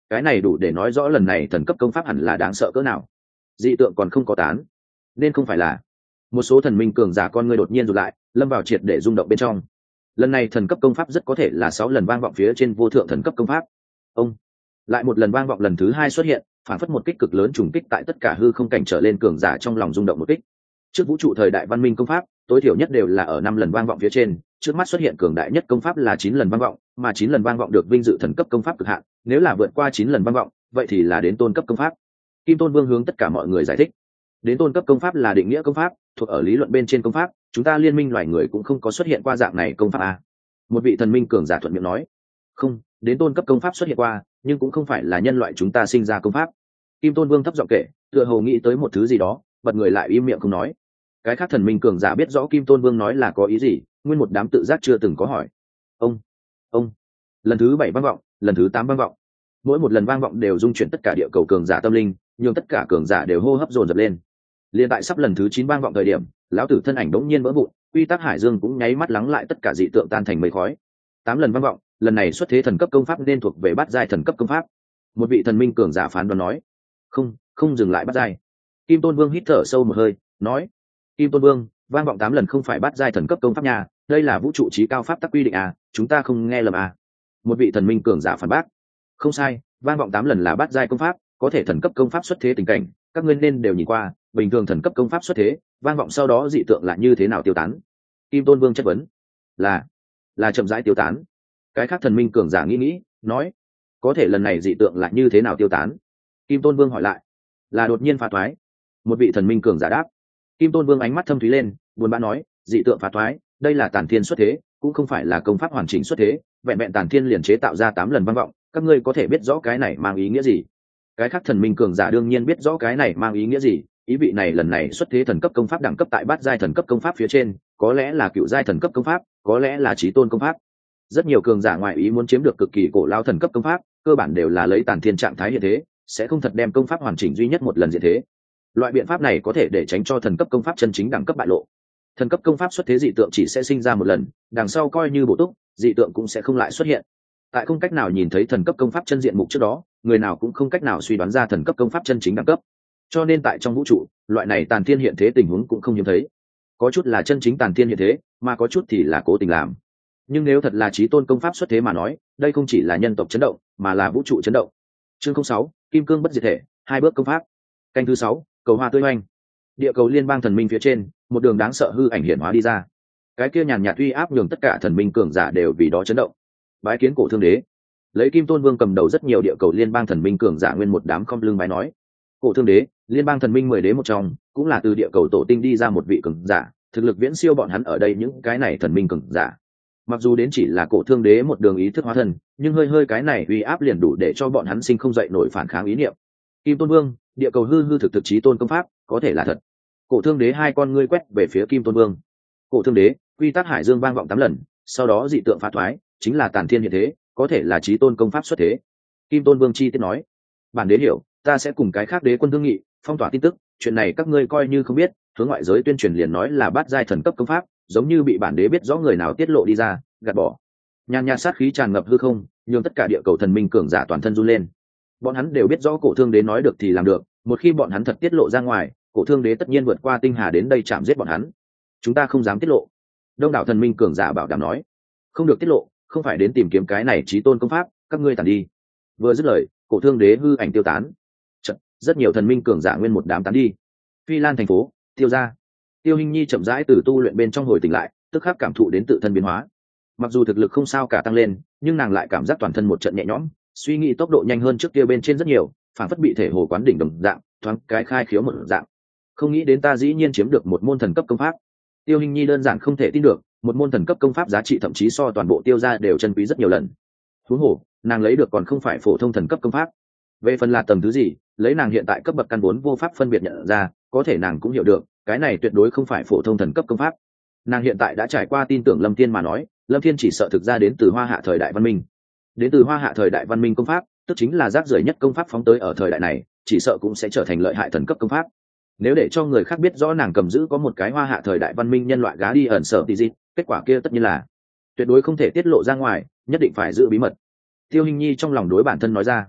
cái này đủ để nói rõ lần này thần cấp công pháp hẳn là đáng sợ cỡ nào. Dị tượng còn không có tán, nên không phải là. Một số thần minh cường giả con người đột nhiên rụt lại, lâm vào triệt để rung động bên trong. Lần này thần cấp công pháp rất có thể là sáu lần vang vọng phía trên vô thượng thần cấp công pháp. Ông lại một lần vang vọng lần thứ hai xuất hiện, phản phất một kích cực lớn trùng kích tại tất cả hư không cảnh trở lên cường giả trong lòng rung động một kích. Trước vũ trụ thời đại văn minh công pháp, tối thiểu nhất đều là ở năm lần vang vọng phía trên, trước mắt xuất hiện cường đại nhất công pháp là chín lần vang vọng, mà chín lần vang vọng được vinh dự thần cấp công pháp cực hạn, nếu là vượt qua chín lần vang vọng, vậy thì là đến tôn cấp công pháp. Kim Tôn Vương hướng tất cả mọi người giải thích, đến tôn cấp công pháp là định nghĩa công pháp, thuộc ở lý luận bên trên công pháp, chúng ta liên minh loài người cũng không có xuất hiện qua dạng này công pháp à. Một vị thần minh cường giả thuận miệng nói, không, đến tôn cấp công pháp xuất hiện qua, nhưng cũng không phải là nhân loại chúng ta sinh ra công pháp. Kim Tôn Vương thấp giọng kể, tựa hồ nghĩ tới một thứ gì đó, bật người lại im miệng không nói. Cái khác thần minh cường giả biết rõ Kim Tôn Vương nói là có ý gì, nguyên một đám tự giác chưa từng có hỏi. Ông, ông, lần thứ bảy vang vọng, lần thứ tám vang vọng, mỗi một lần vang vọng đều dung chuyển tất cả địa cầu cường giả tâm linh, nhưng tất cả cường giả đều hô hấp dồn dập lên. Liên tại sắp lần thứ chín vang vọng thời điểm, lão tử thân ảnh đống nhiên vỡ vụn, quy tắc hải dương cũng nháy mắt lắng lại, tất cả dị tượng tan thành mây khói. Tám lần vang vọng, lần này xuất thế thần cấp công pháp nên thuộc về bát giai thần cấp công pháp. Một vị thần minh cường giả phán đoán nói, không, không dừng lại bát giai. Kim Tôn Vương hít thở sâu một hơi, nói, Kim Tôn Vương, vang vọng tám lần không phải bát giai thần cấp công pháp nhà, đây là vũ trụ chí cao pháp tắc quy định à, chúng ta không nghe lầm à. Một vị thần minh cường giả phản bác, không sai, vang vọng tám lần là bát giai công pháp, có thể thần cấp công pháp xuất thế tình cảnh, các ngươi nên đều nhìn qua, bình thường thần cấp công pháp xuất thế, vang vọng sau đó dị tượng là như thế nào tiêu tán. Kim Tôn Vương chất vấn, là là chậm rãi tiêu tán. Cái khác thần minh cường giả nghĩ nghĩ, nói, có thể lần này dị tượng là như thế nào tiêu tán. Kim Tôn Vương hỏi lại, là đột nhiên phá thoái. Một vị thần minh cường giả đáp. Kim Tôn Vương ánh mắt thâm thúy lên, buồn bã nói, dị tượng phá thoái, đây là tàn thiên xuất thế, cũng không phải là công pháp hoàn chỉnh xuất thế, vẹn vẹn tàn thiên liền chế tạo ra tám lần vang vọng, các ngươi có thể biết rõ cái này mang ý nghĩa gì. Cái khác thần minh cường giả đương nhiên biết rõ cái này mang ý nghĩa gì, ý vị này lần này xuất thế thần cấp công pháp đẳng cấp tại bát giai thần cấp công pháp phía trên, có lẽ là cựu giai thần cấp công pháp, có lẽ là chí tôn công pháp. Rất nhiều cường giả ngoại ý muốn chiếm được cực kỳ cổ lao thần cấp công pháp, cơ bản đều là lấy tàn thiên trạng thái hiện thế, sẽ không thật đem công pháp hoàn chỉnh duy nhất một lần diện thế. Loại biện pháp này có thể để tránh cho thần cấp công pháp chân chính đẳng cấp bại lộ. Thần cấp công pháp xuất thế dị tượng chỉ sẽ sinh ra một lần, đằng sau coi như bổ túc, dị tượng cũng sẽ không lại xuất hiện. Tại không cách nào nhìn thấy thần cấp công pháp chân diện mục trước đó, người nào cũng không cách nào suy đoán ra thần cấp công pháp chân chính đẳng cấp. Cho nên tại trong vũ trụ, loại này tàn thiên hiện thế tình huống cũng không hiếm thấy. Có chút là chân chính tàn thiên hiện thế, mà có chút thì là cố tình làm. Nhưng nếu thật là chí tôn công pháp xuất thế mà nói, đây không chỉ là nhân tộc chấn động, mà là vũ trụ chấn động. Chương không sáu, Kim Cương bất diệt thể, hai bước công pháp. Canh thứ sáu, cầu hoa tươi hoành. Địa cầu liên bang thần minh phía trên, một đường đáng sợ hư ảnh hiển hóa đi ra. Cái kia nhàn nhạt uy áp nhường tất cả thần minh cường giả đều vì đó chấn động. Bái kiến Cổ Thương Đế. Lấy Kim Tôn Vương cầm đầu rất nhiều địa cầu liên bang thần minh cường giả nguyên một đám không lưng bái nói. Cổ Thương Đế, liên bang thần minh mười đế một trong, cũng là từ địa cầu tổ tinh đi ra một vị cường giả, thực lực viễn siêu bọn hắn ở đây những cái này thần minh cường giả. Mặc dù đến chỉ là Cổ Thương Đế một đường ý thức hóa thân, nhưng hơi hơi cái này uy áp liền đủ để cho bọn hắn sinh không dậy nổi phản kháng ý niệm. Kim Tôn Vương, địa cầu hư hư thực thực chí tôn công pháp, có thể là thật. Cổ Thương Đế hai con ngươi quét về phía Kim Tôn Vương. Cổ Thương Đế, quy tắc hải dương vang vọng tám lần, sau đó dị tượng phá thoái, chính là tàn thiên hiện thế, có thể là chí tôn công pháp xuất thế. Kim Tôn Vương chi tiết nói, bản đế hiểu, ta sẽ cùng cái khác đế quân thương nghị, phong tỏa tin tức, chuyện này các ngươi coi như không biết, hướng ngoại giới tuyên truyền liền nói là bát giai thần cấp công pháp, giống như bị bản đế biết rõ người nào tiết lộ đi ra, gạt bỏ. Nhàn nhạt sát khí tràn ngập hư không, nhưng tất cả địa cầu thần minh cường giả toàn thân run lên. Bọn hắn đều biết rõ Cổ Thương Đế nói được thì làm được, một khi bọn hắn thật tiết lộ ra ngoài, Cổ Thương Đế tất nhiên vượt qua tinh hà đến đây chạm giết bọn hắn. Chúng ta không dám tiết lộ. Đông đảo thần minh cường giả bảo đảm nói, không được tiết lộ, không phải đến tìm kiếm cái này chí tôn công pháp, các ngươi tản đi. Vừa dứt lời, Cổ Thương Đế hư ảnh tiêu tán. Chật, rất nhiều thần minh cường giả nguyên một đám tán đi. Phi Lan thành phố, Tiêu gia. Tiêu Hinh Nhi chậm rãi từ tu luyện bên trong hồi tỉnh lại, tức khắc cảm thụ đến tự thân biến hóa. Mặc dù thực lực không sao cả tăng lên, nhưng nàng lại cảm giác toàn thân một trận nhẹ nhõm, suy nghĩ tốc độ nhanh hơn trước kia bên trên rất nhiều, phản phất bị thể hồ quán đỉnh đồng dạng, thoáng cái khai khiếu một dạng. Không nghĩ đến ta dĩ nhiên chiếm được một môn thần cấp công pháp. Tiêu Hinh Nhi đơn giản không thể tin được, một môn thần cấp công pháp giá trị thậm chí so toàn bộ Tiêu gia đều chân quý rất nhiều lần. Huống hồ, nàng lấy được còn không phải phổ thông thần cấp công pháp. Về phần là tầng thứ gì, lấy nàng hiện tại cấp bậc căn vốn vô pháp phân biệt nhận ra, có thể nàng cũng hiểu được, cái này tuyệt đối không phải phổ thông thần cấp công pháp. Nàng hiện tại đã trải qua tin tưởng Lâm Thiên mà nói, Lâm Thiên chỉ sợ thực ra đến từ Hoa Hạ thời đại văn minh. Đến từ Hoa Hạ thời đại văn minh công pháp, tức chính là rác rưởi nhất công pháp phóng tới ở thời đại này, chỉ sợ cũng sẽ trở thành lợi hại thần cấp công pháp. Nếu để cho người khác biết rõ nàng cầm giữ có một cái Hoa Hạ thời đại văn minh nhân loại gá đi ẩn sở tí gì, kết quả kia tất nhiên là tuyệt đối không thể tiết lộ ra ngoài, nhất định phải giữ bí mật. Tiêu Hinh Nhi trong lòng đối bản thân nói ra.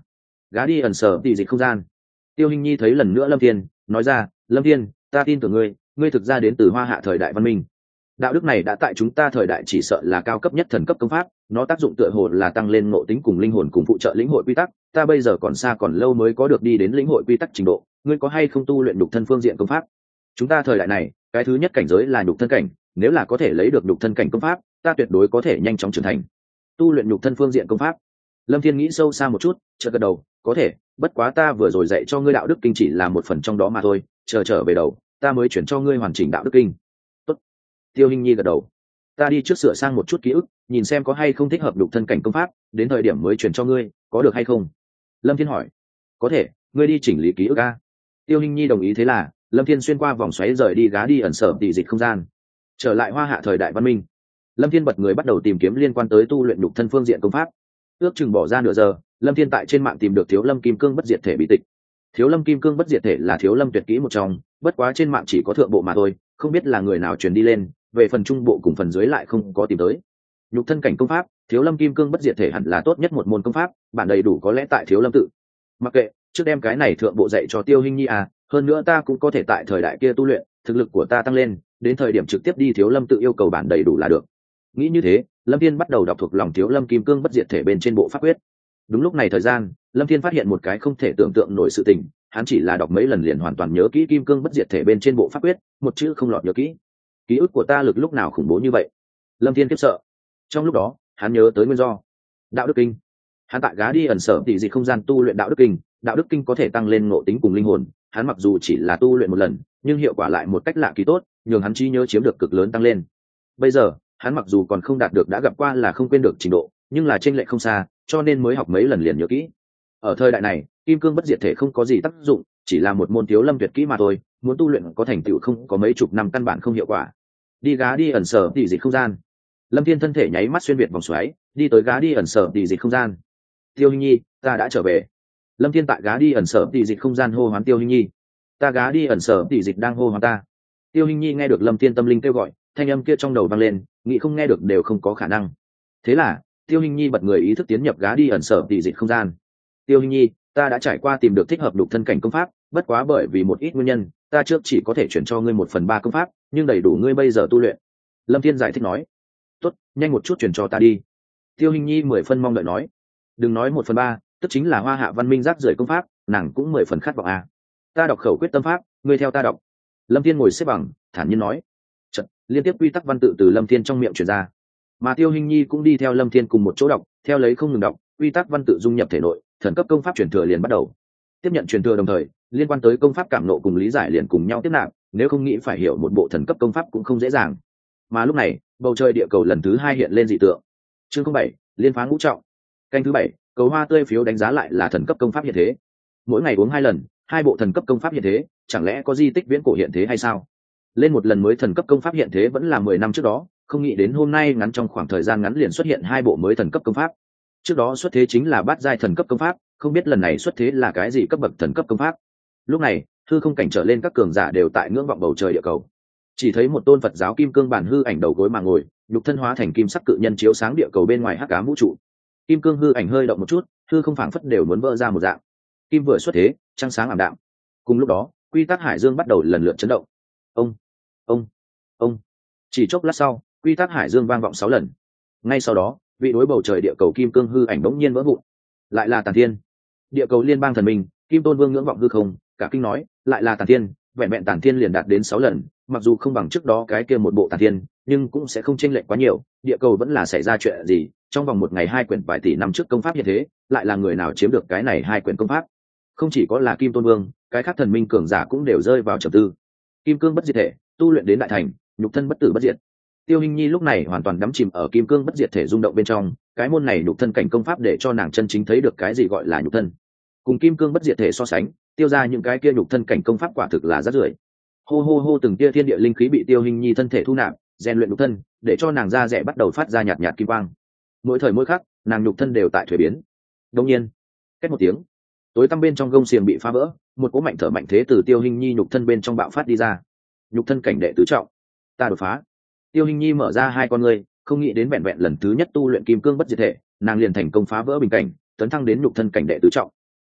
Gá đi ẩn sở tỷ dịch không gian. Tiêu Hinh Nhi thấy lần nữa Lâm Thiên, nói ra, Lâm Thiên, ta tin tưởng ngươi, ngươi thực ra đến từ Hoa Hạ thời đại văn minh. Đạo đức này đã tại chúng ta thời đại chỉ sợ là cao cấp nhất thần cấp công pháp, nó tác dụng tựa hồ là tăng lên ngộ tính cùng linh hồn cùng phụ trợ lĩnh hội quy tắc, ta bây giờ còn xa còn lâu mới có được đi đến lĩnh hội quy tắc trình độ, ngươi có hay không tu luyện nhục thân phương diện công pháp? Chúng ta thời đại này, cái thứ nhất cảnh giới là nhục thân cảnh, nếu là có thể lấy được nhục thân cảnh công pháp, ta tuyệt đối có thể nhanh chóng trưởng thành. Tu luyện nhục thân phương diện công pháp. Lâm Thiên nghĩ sâu xa một chút, chợt gật đầu, có thể, bất quá ta vừa rồi dạy cho ngươi đạo đức kinh chỉ là một phần trong đó mà thôi, chờ trở về đầu, ta mới chuyển cho ngươi hoàn chỉnh đạo đức kinh. Tốt. Tiêu Hinh Nhi gật đầu. Ta đi trước sửa sang một chút ký ức, nhìn xem có hay không thích hợp nhục thân cảnh công pháp, đến thời điểm mới chuyển cho ngươi, có được hay không? Lâm Thiên hỏi. Có thể, ngươi đi chỉnh lý ký ức a. Tiêu Hinh Nhi đồng ý. Thế là Lâm Thiên xuyên qua vòng xoáy rời đi gá đi ẩn sở tỷ dịch không gian, trở lại Hoa Hạ thời đại văn minh. Lâm Thiên bật người bắt đầu tìm kiếm liên quan tới tu luyện nhục thân phương diện công pháp. Ước chừng bỏ ra nửa giờ, Lâm Thiên tại trên mạng tìm được Thiếu Lâm Kim Cương Bất Diệt Thể bí tịch. Thiếu Lâm Kim Cương Bất Diệt Thể là Thiếu Lâm tuyệt kỹ một trong, bất quá trên mạng chỉ có thượng bộ mà thôi, không biết là người nào truyền đi lên, về phần trung bộ cùng phần dưới lại không có tìm tới. Nhục thân cảnh công pháp, Thiếu Lâm Kim Cương Bất Diệt Thể hẳn là tốt nhất một môn công pháp, bản đầy đủ có lẽ tại Thiếu Lâm tự. Mặc kệ, trước đem cái này thượng bộ dạy cho Tiêu Hinh Nhi à, hơn nữa ta cũng có thể tại thời đại kia tu luyện, thực lực của ta tăng lên, đến thời điểm trực tiếp đi Thiếu Lâm tự yêu cầu bản đầy đủ là được. Nghĩ như thế, Lâm Thiên bắt đầu đọc thuộc lòng Thiếu Lâm Kim Cương Bất Diệt Thể bên trên bộ pháp quyết. Đúng lúc này thời gian, Lâm Thiên phát hiện một cái không thể tưởng tượng nổi sự tình, hắn chỉ là đọc mấy lần liền hoàn toàn nhớ kỹ Kim Cương Bất Diệt Thể bên trên bộ pháp quyết, một chữ không lọt nhớ kỹ. Ký ức của ta lực lúc nào khủng bố như vậy? Lâm Thiên khiếp sợ. Trong lúc đó, hắn nhớ tới nguyên do. Đạo đức kinh. Hắn tại gá đi ẩn sở tỷ dịch không gian tu luyện đạo đức kinh, đạo đức kinh có thể tăng lên ngộ tính cùng linh hồn, hắn mặc dù chỉ là tu luyện một lần, nhưng hiệu quả lại một cách lạ kỳ tốt, nhường hắn trí nhớ chiếm được cực lớn tăng lên. Bây giờ, hắn mặc dù còn không đạt được đã gặp qua là không quên được trình độ, nhưng là chênh lệch không xa, cho nên mới học mấy lần liền nhớ kỹ. Ở thời đại này, Kim Cương Bất Diệt Thể không có gì tác dụng, chỉ là một môn Thiếu Lâm tuyệt kỹ mà thôi, muốn tu luyện có thành tựu không có mấy chục năm căn bản không hiệu quả. Đi gá đi ẩn sở tỷ dịch không gian. Lâm Thiên thân thể nháy mắt xuyên việt vòng xoáy, đi tới gá đi ẩn sở tỷ dịch không gian. Tiêu Hinh Nhi, ta đã trở về. Lâm Thiên tại gá đi ẩn sở tỷ dịch không gian hô hoán Tiêu Hinh Nhi. Ta gá đi ẩn sở tỷ dịch đang hô hoán ta. Tiêu Hinh Nhi nghe được Lâm Thiên tâm linh kêu gọi, thanh âm kia trong đầu vang lên, nghĩ không nghe được đều không có khả năng. Thế là Tiêu Hinh Nhi bật người ý thức tiến nhập gá đi ẩn sở tỷ dịch không gian. Tiêu Hinh Nhi, ta đã trải qua tìm được thích hợp đục thân cảnh công pháp, bất quá bởi vì một ít nguyên nhân, ta trước chỉ có thể chuyển cho ngươi một phần ba công pháp, nhưng đầy đủ ngươi bây giờ tu luyện. Lâm Thiên giải thích nói. Tốt, nhanh một chút chuyển cho ta đi. Tiêu Hinh Nhi mười phân mong đợi nói. Đừng nói một phần ba, tức chính là Hoa Hạ văn minh rác rưởi công pháp, nàng cũng mười phần khát vọng à. Ta đọc khẩu quyết tâm pháp, ngươi theo ta đọc. Lâm Thiên ngồi xếp bằng, thản nhiên nói. Chật, liên tiếp quy tắc văn tự từ Lâm Thiên trong miệng truyền ra, mà Tiêu Hinh Nhi cũng đi theo Lâm Thiên cùng một chỗ đọc, theo lấy không ngừng đọc, quy tắc văn tự dung nhập thể nội, thần cấp công pháp truyền thừa liền bắt đầu. Tiếp nhận truyền thừa đồng thời, liên quan tới công pháp cảm nộ cùng lý giải liền cùng nhau tiếp nạp, nếu không nghĩ phải hiểu một bộ thần cấp công pháp cũng không dễ dàng. Mà lúc này, bầu trời địa cầu lần thứ hai hiện lên dị tượng. Chương không bảy, liên phá ngũ trọng. Canh thứ bảy, cầu hoa tươi phiếu đánh giá lại là thần cấp công pháp hiện thế. Mỗi ngày uống hai lần, hai bộ thần cấp công pháp hiện thế, chẳng lẽ có di tích viễn cổ hiện thế hay sao? Lên một lần mới thần cấp công pháp hiện thế vẫn là mười năm trước đó, không nghĩ đến hôm nay ngắn trong khoảng thời gian ngắn liền xuất hiện hai bộ mới thần cấp công pháp. Trước đó xuất thế chính là bát giai thần cấp công pháp, không biết lần này xuất thế là cái gì cấp bậc thần cấp công pháp. Lúc này, hư không cảnh trở lên các cường giả đều tại ngưỡng vọng bầu trời địa cầu. Chỉ thấy một tôn Phật giáo kim cương bản hư ảnh đầu gối mà ngồi, nhục thân hóa thành kim sắc cự nhân chiếu sáng địa cầu bên ngoài hắc ám vũ trụ. Kim cương hư ảnh hơi động một chút, hư không phảng phất đều muốn vỡ ra một dạng. Kim vừa xuất thế, trăng sáng ảm đạm. Cùng lúc đó, quy tắc hải dương bắt đầu lần lượt chấn động. Ông, ông, ông. Chỉ chốc lát sau, quy tắc hải dương vang vọng sáu lần. Ngay sau đó, vị đối bầu trời địa cầu kim cương hư ảnh bỗng nhiên vỡ vụn. Lại là Tàn Thiên. Địa cầu liên bang thần minh, Kim Tôn Vương ngưỡng vọng hư không, cả kinh nói, lại là Tàn Thiên, vẹn vẹn Tàn Thiên liền đạt đến sáu lần, mặc dù không bằng trước đó cái kia một bộ Tàn Thiên, nhưng cũng sẽ không chênh lệch quá nhiều, địa cầu vẫn là xảy ra chuyện gì, trong vòng một ngày hai quyển vài tỷ năm trước công pháp như thế, lại là người nào chiếm được cái này hai quyển công pháp? Không chỉ có là Kim Tôn Vương, cái khác thần minh cường giả cũng đều rơi vào trầm tư. Kim cương bất diệt thể, tu luyện đến đại thành, nhục thân bất tử bất diệt. Tiêu Hinh Nhi lúc này hoàn toàn đắm chìm ở kim cương bất diệt thể rung động bên trong, cái môn này nhục thân cảnh công pháp để cho nàng chân chính thấy được cái gì gọi là nhục thân. Cùng kim cương bất diệt thể so sánh, tiêu ra những cái kia nhục thân cảnh công pháp quả thực là rất rưởi. Hô hô hô, từng tia thiên địa linh khí bị Tiêu Hinh Nhi thân thể thu nạp, rèn luyện nhục thân, để cho nàng da rẻ bắt đầu phát ra nhạt nhạt kim quang. Mỗi thời mỗi khắc, nàng nhục thân đều tại thuế biến. Đương nhiên, két một tiếng, tối tăm bên trong gông xiềng bị phá vỡ, một cỗ mạnh thở mạnh thế từ Tiêu Hinh Nhi nhục thân bên trong bạo phát đi ra. Nhục thân cảnh đệ tứ trọng, ta đột phá. Tiêu Hinh Nhi mở ra hai con ngươi, không nghĩ đến vẹn vẹn lần thứ nhất tu luyện kim cương bất diệt thể, nàng liền thành công phá vỡ bình cảnh, tấn thăng đến nhục thân cảnh đệ tứ trọng.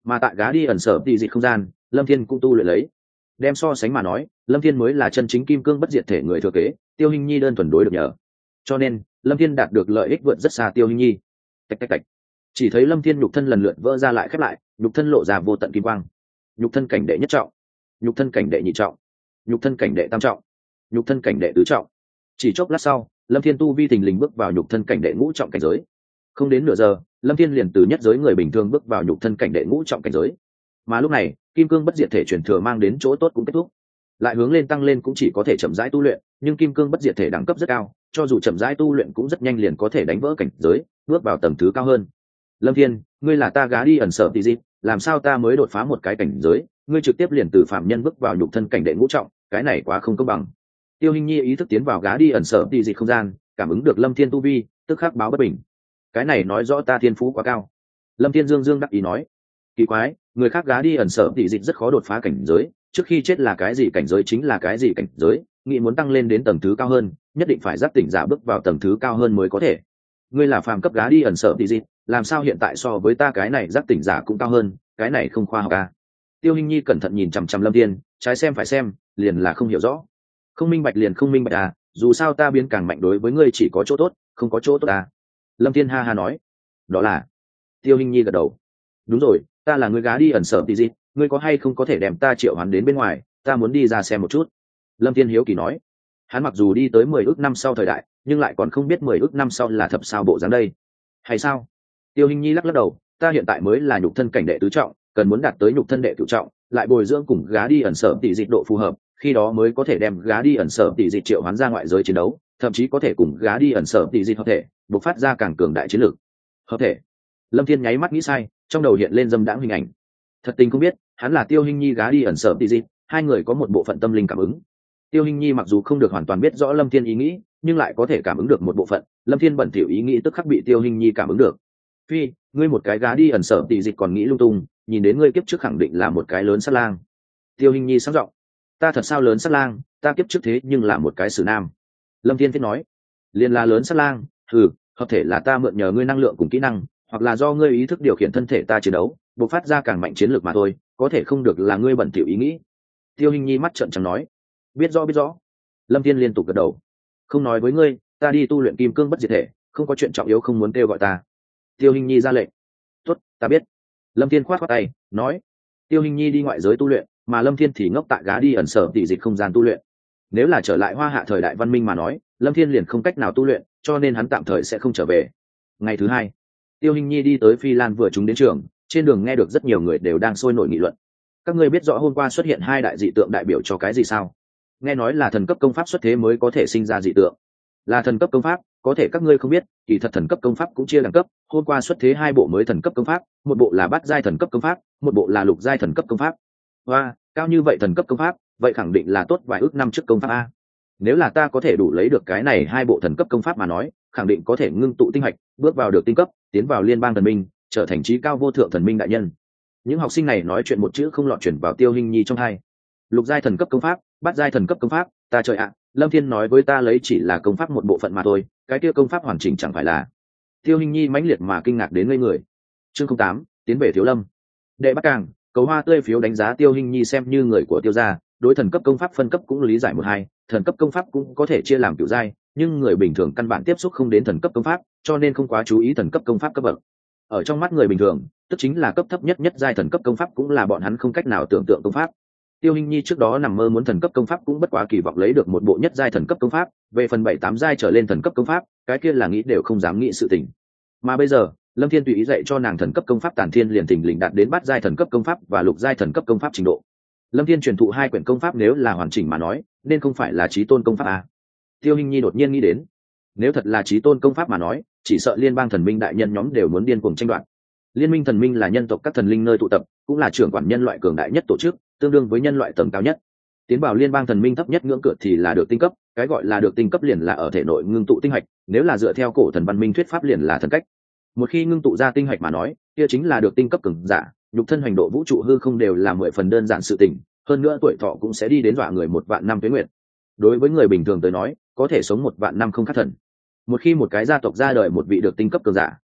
Mà tại gá đi ẩn sở tỷ dịch không gian, Lâm Thiên cũng tu luyện lấy. Đem so sánh mà nói, Lâm Thiên mới là chân chính kim cương bất diệt thể người thừa kế, Tiêu Hinh Nhi đơn thuần đối được nhờ. Cho nên, Lâm Thiên đạt được lợi ích vượt rất xa Tiêu Hinh Nhi. Tạch tạch tạch. Chỉ thấy Lâm Thiên nhục thân lần lượt vỡ ra lại khép lại, nhục thân lộ ra vô tận kim quang. Nhục thân cảnh đệ nhất trọng, nhục thân cảnh đệ nhị trọng, nhục thân cảnh đệ tam trọng, nhục thân cảnh đệ tứ trọng. Chỉ chốc lát sau, Lâm Thiên tu vi thình lình bước vào nhục thân cảnh đệ ngũ trọng cảnh giới. Không đến nửa giờ, Lâm Thiên liền từ nhất giới người bình thường bước vào nhục thân cảnh đệ ngũ trọng cảnh giới. Mà lúc này, kim cương bất diệt thể truyền thừa mang đến chỗ tốt cũng kết thúc. Lại hướng lên tăng lên cũng chỉ có thể chậm rãi tu luyện, nhưng kim cương bất diệt thể đẳng cấp rất cao, cho dù chậm rãi tu luyện cũng rất nhanh liền có thể đánh vỡ cảnh giới, bước vào tầng thứ cao hơn. Lâm Thiên, ngươi là ta gá đi ẩn sở tỷ dị, làm sao ta mới đột phá một cái cảnh giới, ngươi trực tiếp liền từ phạm nhân bước vào nhục thân cảnh đệ ngũ trọng, cái này quá không công bằng. Tiêu Hinh Nhi ý thức tiến vào gá đi ẩn sở tỷ dị không gian, cảm ứng được Lâm Thiên tu vi, tức khắc báo bất bình. Cái này nói rõ ta thiên phú quá cao. Lâm Thiên dương dương đắc ý nói. Kỳ quái, người khác gá đi ẩn sở tỷ dị rất khó đột phá cảnh giới, trước khi chết là cái gì cảnh giới chính là cái gì cảnh giới, nghĩ muốn tăng lên đến tầng thứ cao hơn, nhất định phải giác tỉnh giả bước vào tầng thứ cao hơn mới có thể. Ngươi là phàm cấp gá đi ẩn sở tỷ dị, làm sao hiện tại so với ta cái này giác tỉnh giả cũng cao hơn, cái này không khoa học à? Tiêu Hinh Nhi cẩn thận nhìn chằm chằm Lâm Thiên, trái xem phải xem, liền là không hiểu rõ. Không minh bạch liền không minh bạch à, dù sao ta biến càng mạnh đối với ngươi chỉ có chỗ tốt, không có chỗ tốt à? Lâm Thiên ha ha nói. Đó là. Tiêu Hinh Nhi gật đầu. Đúng rồi, ta là người gá đi ẩn sở tỷ dị, ngươi có hay không có thể đem ta triệu hoán đến bên ngoài, ta muốn đi ra xem một chút. Lâm Thiên hiếu kỳ nói. Hắn mặc dù đi tới mười ước năm sau thời đại, nhưng lại còn không biết mười ước năm sau là thập sao bộ dáng đây. Hay sao? Tiêu Hinh Nhi lắc lắc đầu, ta hiện tại mới là nhục thân cảnh đệ tứ trọng, cần muốn đạt tới nhục thân đệ cửu trọng, lại bồi dưỡng cùng gá đi ẩn sở tỷ dị độ phù hợp, khi đó mới có thể đem gá đi ẩn sở tỷ dị triệu hoán ra ngoại giới chiến đấu, thậm chí có thể cùng gá đi ẩn sở tỷ dị hợp thể, bộc phát ra càng cường đại chiến lược. Hợp thể? Lâm Thiên nháy mắt nghĩ sai, trong đầu hiện lên dâm đãng hình ảnh. Thật tình không biết, hắn là Tiêu Hinh Nhi gá đi ẩn sở tỷ dị, hai người có một bộ phận tâm linh cảm ứng. Tiêu Hinh Nhi mặc dù không được hoàn toàn biết rõ Lâm Thiên ý nghĩ, nhưng lại có thể cảm ứng được một bộ phận, Lâm Thiên bẩn thỉu ý nghĩ tức khắc bị Tiêu Hinh Nhi cảm ứng được. Phi, ngươi một cái gá đi ẩn sở tỷ dịch còn nghĩ lung tung, nhìn đến ngươi kiếp trước khẳng định là một cái lớn sát lang. Tiêu Hinh Nhi sáng giọng, ta thật sao lớn sát lang, ta kiếp trước thế nhưng là một cái sử nam. Lâm Thiên thiết nói, liền là lớn sát lang, ừ, hợp thể là ta mượn nhờ ngươi năng lượng cùng kỹ năng, hoặc là do ngươi ý thức điều khiển thân thể ta chiến đấu, bộc phát ra càng mạnh chiến lược mà thôi, có thể không được là ngươi bẩn thỉu ý nghĩ. Tiêu Hinh Nhi mắt trợn trắng nói, biết rõ biết rõ. Lâm Thiên liên tục gật đầu, không nói với ngươi, ta đi tu luyện kim cương bất diệt thể, không có chuyện trọng yếu không muốn kêu gọi ta. Tiêu Hinh Nhi ra lệnh, tốt, ta biết. Lâm Thiên khoát khoát tay, nói, Tiêu Hinh Nhi đi ngoại giới tu luyện, mà Lâm Thiên thì ngốc tại gá đi ẩn sở tỷ dịch không gian tu luyện. Nếu là trở lại Hoa Hạ thời đại văn minh mà nói, Lâm Thiên liền không cách nào tu luyện, cho nên hắn tạm thời sẽ không trở về. Ngày thứ hai, Tiêu Hinh Nhi đi tới Phi Lan vừa trúng đến trường, trên đường nghe được rất nhiều người đều đang sôi nổi nghị luận. Các ngươi biết rõ hôm qua xuất hiện hai đại dị tượng đại biểu cho cái gì sao? Nghe nói là thần cấp công pháp xuất thế mới có thể sinh ra dị tượng. Là thần cấp công pháp, có thể các ngươi không biết, kỳ thật thần cấp công pháp cũng chia đẳng cấp, hôm qua xuất thế hai bộ mới thần cấp công pháp, một bộ là bát giai thần cấp công pháp, một bộ là lục giai thần cấp công pháp. Hoa, cao như vậy thần cấp công pháp, vậy khẳng định là tốt vài ước năm trước công pháp a. Nếu là ta có thể đủ lấy được cái này hai bộ thần cấp công pháp mà nói, khẳng định có thể ngưng tụ tinh hạch, bước vào được tinh cấp, tiến vào liên bang thần minh, trở thành trí cao vô thượng thần minh đại nhân. Những học sinh này nói chuyện một chữ không lọt chuyển vào Tiêu Hinh Nhi trong tai. Lục giai thần cấp công pháp, bát giai thần cấp công pháp, ta trời ạ, Lâm Thiên nói với ta lấy chỉ là công pháp một bộ phận mà thôi, cái kia công pháp hoàn chỉnh chẳng phải là. Tiêu Hinh Nhi mãnh liệt mà kinh ngạc đến ngây người. Chương không tám, tiến về Thiếu Lâm. Đệ Bắc Càng, cầu hoa tươi phiếu đánh giá Tiêu Hinh Nhi xem như người của Tiêu gia, đối thần cấp công pháp phân cấp cũng lý giải một hai, thần cấp công pháp cũng có thể chia làm cửu giai, nhưng người bình thường căn bản tiếp xúc không đến thần cấp công pháp, cho nên không quá chú ý thần cấp công pháp cấp bậc. Ở trong mắt người bình thường, tức chính là cấp thấp nhất nhất giai thần cấp công pháp cũng là bọn hắn không cách nào tưởng tượng công pháp. Tiêu Hinh Nhi trước đó nằm mơ muốn thần cấp công pháp cũng bất quá kỳ vọng lấy được một bộ nhất giai thần cấp công pháp, về phần bảy tám giai trở lên thần cấp công pháp, cái kia là nghĩ đều không dám nghĩ sự tình. Mà bây giờ, Lâm Thiên tùy ý dạy cho nàng thần cấp công pháp Tản Thiên liền thình lình đạt đến bát giai thần cấp công pháp và lục giai thần cấp công pháp trình độ. Lâm Thiên truyền thụ hai quyển công pháp nếu là hoàn chỉnh mà nói, nên không phải là chí tôn công pháp à? Tiêu Hinh Nhi đột nhiên nghĩ đến, nếu thật là chí tôn công pháp mà nói, chỉ sợ liên bang thần minh đại nhân nhóm đều muốn điên cuồng tranh đoạt. Liên minh thần minh là nhân tộc các thần linh nơi tụ tập, cũng là trưởng quản nhân loại cường đại nhất tổ chức, tương đương với nhân loại tầng cao nhất. Tiến vào liên bang thần minh thấp nhất ngưỡng cửa thì là được tinh cấp, cái gọi là được tinh cấp liền là ở thể nội ngưng tụ tinh hạch, nếu là dựa theo cổ thần văn minh thuyết pháp liền là thần cách. Một khi ngưng tụ ra tinh hạch mà nói, kia chính là được tinh cấp cường giả, nhục thân hành độ vũ trụ hư không đều là mười phần đơn giản sự tình, hơn nữa tuổi thọ cũng sẽ đi đến dọa người một vạn năm tuế nguyệt. Đối với người bình thường tới nói, có thể sống một vạn năm không khát thần. Một khi một cái gia tộc ra đời một vị được tinh cấp cường giả,